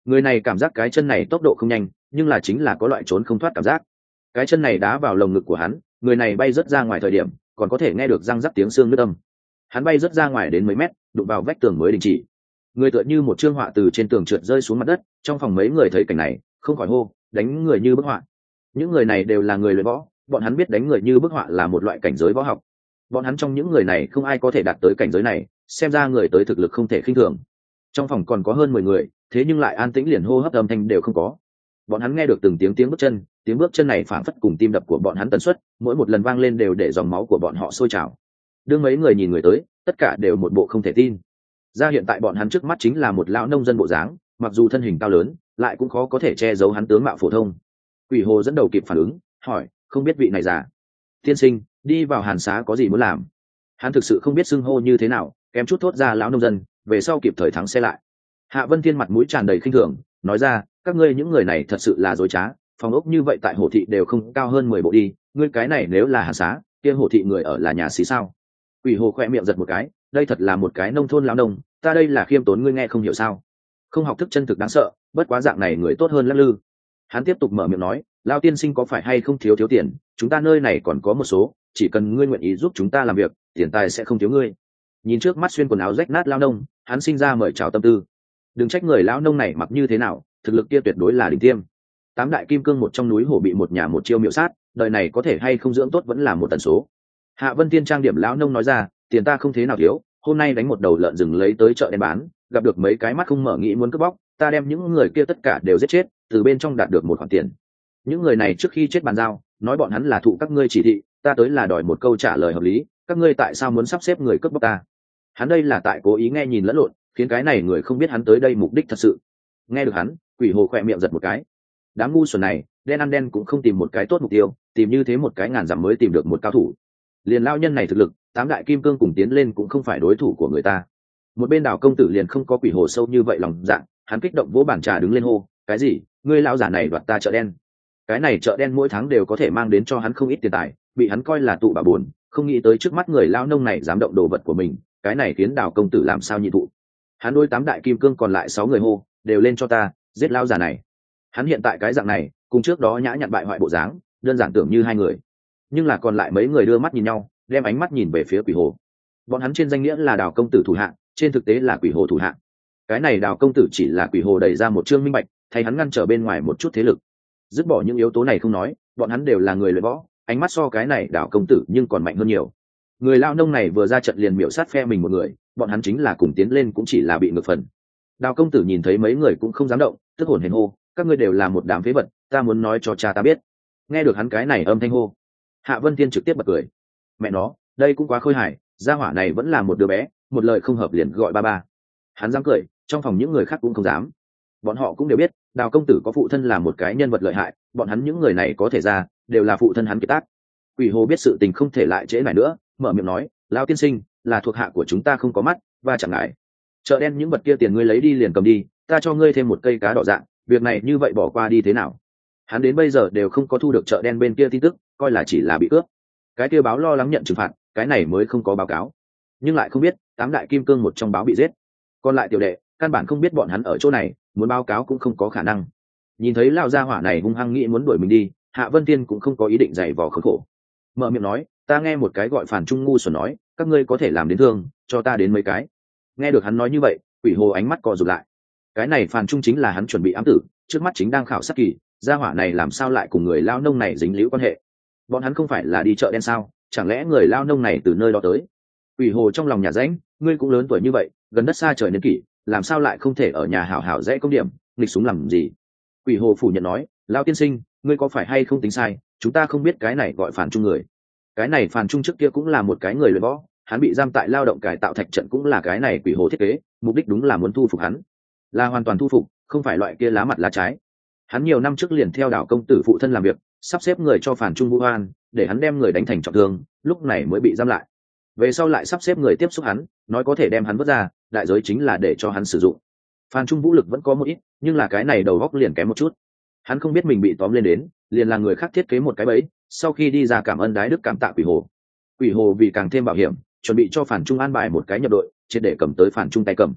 Người này cảm giác cái chân này tốc độ không nhanh, nhưng là chính là có loại trốn không thoát cảm giác. Cái chân này đá vào lồng ngực của hắn, người này bay rất ra ngoài thời điểm còn có thể nghe được răng rắc tiếng xương nứt âm. Hắn bay rất ra ngoài đến mấy mét, đụng vào vách tường mới đình chỉ. Người tựa như một chương họa từ trên tường trượt rơi xuống mặt đất. Trong phòng mấy người thấy cảnh này không khỏi hô, đánh người như bức họa. Những người này đều là người luyện võ, bọn hắn biết đánh người như bức họa là một loại cảnh giới võ học. Bọn hắn trong những người này không ai có thể đạt tới cảnh giới này, xem ra người tới thực lực không thể khinh thường. Trong phòng còn có hơn mười người, thế nhưng lại an tĩnh, liền hô hấp âm thanh đều không có. Bọn hắn nghe được từng tiếng tiếng bước chân, tiếng bước chân này phảng phất cùng tim đập của bọn hắn tần suất, mỗi một lần vang lên đều để dòng máu của bọn họ sôi trào. Đương mấy người nhìn người tới, tất cả đều một bộ không thể tin. Ra hiện tại bọn hắn trước mắt chính là một lão nông dân bộ dáng, mặc dù thân hình cao lớn, lại cũng khó có thể che giấu hắn tướng mạo phổ thông. Quỷ Hồ dẫn đầu kịp phản ứng, hỏi, không biết vị này già. Tiên sinh, đi vào Hàn Xá có gì muốn làm? Hắn thực sự không biết xưng hô như thế nào, kém chút thốt ra lão nông dân, về sau kịp thời thắng xe lại. Hạ Vân Thiên mặt mũi tràn đầy khinh thường, nói ra, các ngươi những người này thật sự là dối trá, phòng ốc như vậy tại Hồ thị đều không cao hơn mười bộ đi, ngươi cái này nếu là Hàn Xá, kia Hồ thị người ở là nhà xí sao? Quỷ Hồ khoe miệng giật một cái, đây thật là một cái nông thôn lão nông, ta đây là khiêm tốn, ngươi nghe không hiểu sao? Không học thức chân thực đáng sợ, bất quá dạng này người tốt hơn lắc lư. Hắn tiếp tục mở miệng nói, lão tiên sinh có phải hay không thiếu thiếu tiền, chúng ta nơi này còn có một số, chỉ cần ngươi nguyện ý giúp chúng ta làm việc, tiền tài sẽ không thiếu ngươi. Nhìn trước mắt xuyên quần áo rách nát lão nông, hắn sinh ra mời chào tâm tư. Đừng trách người lão nông này mặc như thế nào, thực lực kia tuyệt đối là đỉnh tiêm. Tám đại kim cương một trong núi hổ bị một nhà một chiêu miệu sát, đời này có thể hay không dưỡng tốt vẫn là một tần số. Hạ Vân Thiên trang điểm lão nông nói ra, tiền ta không thế nào thiếu, hôm nay đánh một đầu lợn rừng lấy tới chợ đen bán, gặp được mấy cái mắt không mở nghĩ muốn cướp bóc, ta đem những người kia tất cả đều giết chết, từ bên trong đạt được một khoản tiền. Những người này trước khi chết bàn giao, nói bọn hắn là thụ các ngươi chỉ thị, ta tới là đòi một câu trả lời hợp lý, các ngươi tại sao muốn sắp xếp người cướp bóc ta? Hắn đây là tại cố ý nghe nhìn lẫn lộn, khiến cái này người không biết hắn tới đây mục đích thật sự. Nghe được hắn, Quỷ Hồ khỏe miệng giật một cái. Đám ngu xuẩn này, đen ăn đen cũng không tìm một cái tốt mục tiêu, tìm như thế một cái ngàn dặm mới tìm được một cao thủ. Liền lao nhân này thực lực, tám đại kim cương cùng tiến lên cũng không phải đối thủ của người ta. Một bên Đào công tử liền không có Quỷ Hồ sâu như vậy lòng dạ, hắn kích động vỗ bàn trà đứng lên hô, cái gì? Ngươi lão già này đoạt ta chợ đen? Cái này chợ đen mỗi tháng đều có thể mang đến cho hắn không ít tiền tài, bị hắn coi là tụ bà buồn, không nghĩ tới trước mắt người lao nông này dám động đồ vật của mình, cái này khiến Đào công tử làm sao nhịn thụ. Hắn đôi tám đại kim cương còn lại sáu người hô, đều lên cho ta, giết lao già này. Hắn hiện tại cái dạng này, cùng trước đó nhã nhặn bại hoại bộ dáng, đơn giản tưởng như hai người. Nhưng là còn lại mấy người đưa mắt nhìn nhau, đem ánh mắt nhìn về phía Quỷ Hồ. Bọn hắn trên danh nghĩa là Đào công tử thủ hạng, trên thực tế là Quỷ Hồ thủ hạng. Cái này Đào công tử chỉ là Quỷ Hồ đẩy ra một chương minh bạch, thay hắn ngăn trở bên ngoài một chút thế lực. Dứt bỏ những yếu tố này không nói, bọn hắn đều là người luyện võ, ánh mắt so cái này Đào công tử nhưng còn mạnh hơn nhiều. Người lao nông này vừa ra trận liền miểu sát phe mình một người, bọn hắn chính là cùng tiến lên cũng chỉ là bị ngược phần. Đào công tử nhìn thấy mấy người cũng không dám động, tức hồn hển hô, các ngươi đều là một đám phế vật, ta muốn nói cho cha ta biết. Nghe được hắn cái này âm thanh hô, Hạ Vân Thiên trực tiếp bật cười. Mẹ nó, đây cũng quá khôi hài, gia hỏa này vẫn là một đứa bé, một lời không hợp liền gọi ba ba. Hắn dám cười, trong phòng những người khác cũng không dám. Bọn họ cũng đều biết, Đào công tử có phụ thân là một cái nhân vật lợi hại, bọn hắn những người này có thể ra, đều là phụ thân hắn kiệt tác. Quỷ Hồ biết sự tình không thể lại trễ này nữa, mở miệng nói, lão tiên sinh, là thuộc hạ của chúng ta không có mắt, và chẳng ngại. Chợ đen những vật kia tiền ngươi lấy đi liền cầm đi, ta cho ngươi thêm một cây cá đỏ dạng, việc này như vậy bỏ qua đi thế nào? Hắn đến bây giờ đều không có thu được chợ đen bên kia tin tức, coi là chỉ là bị cướp. Cái kia báo lo lắng nhận trừng phạt, cái này mới không có báo cáo. Nhưng lại không biết, tám đại kim cương một trong báo bị giết. Còn lại tiểu đệ, căn bản không biết bọn hắn ở chỗ này, muốn báo cáo cũng không có khả năng. Nhìn thấy lão gia hỏa này hung hăng nghĩ muốn đuổi mình đi, Hạ Vân Thiên cũng không có ý định dày vò khốn khổ. Mở miệng nói, ta nghe một cái gọi Phản Trung ngu xuẩn nói, các ngươi có thể làm đến thương, cho ta đến mấy cái. Nghe được hắn nói như vậy, Quỷ Hồ ánh mắt co rụt lại. Cái này Phản Trung chính là hắn chuẩn bị ám tử, trước mắt chính đang khảo sát kỳ, gia hỏa này làm sao lại cùng người lao nông này dính líu quan hệ? Bọn hắn không phải là đi chợ đen sao? Chẳng lẽ người lao nông này từ nơi đó tới? Quỷ Hồ trong lòng nhà rãnh, ngươi cũng lớn tuổi như vậy, gần đất xa trời niên kỷ, làm sao lại không thể ở nhà hảo hảo dễ công điểm, nghịch súng làm gì? Quỷ Hồ phủ nhận nói, lão tiên sinh, ngươi có phải hay không tính sai, chúng ta không biết cái này gọi Phản Trung người. Cái này Phản Trung trước kia cũng là một cái người luyện võ, hắn bị giam tại lao động cải tạo thạch trận cũng là cái này Quỷ Hồ thiết kế, mục đích đúng là muốn thu phục hắn, là hoàn toàn thu phục, không phải loại kia lá mặt lá trái. Hắn nhiều năm trước liền theo Đào công tử phụ thân làm việc, sắp xếp người cho Phản Trung vu oan, để hắn đem người đánh thành trọng thương, lúc này mới bị giam lại. Về sau lại sắp xếp người tiếp xúc hắn, nói có thể đem hắn vớt ra, đại giới chính là để cho hắn sử dụng. Phản Trung vũ lực vẫn có một ít, nhưng là cái này đầu góc liền kém một chút. Hắn không biết mình bị tóm lên đến, liền là người khác thiết kế một cái bẫy, sau khi đi ra cảm ơn đái đức cảm tạ Quỷ Hồ. Quỷ Hồ vì càng thêm bảo hiểm, chuẩn bị cho Phản Trung an bài một cái nhập đội, triệt để cầm tới Phản Trung tay cầm.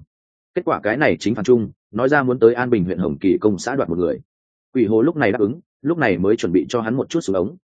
Kết quả cái này chính phản trung nói ra muốn tới An Bình huyện Hồng Kỳ công xã đoạt một người. Quỷ Hồ lúc này đáp ứng, lúc này mới chuẩn bị cho hắn một chút xuống ống,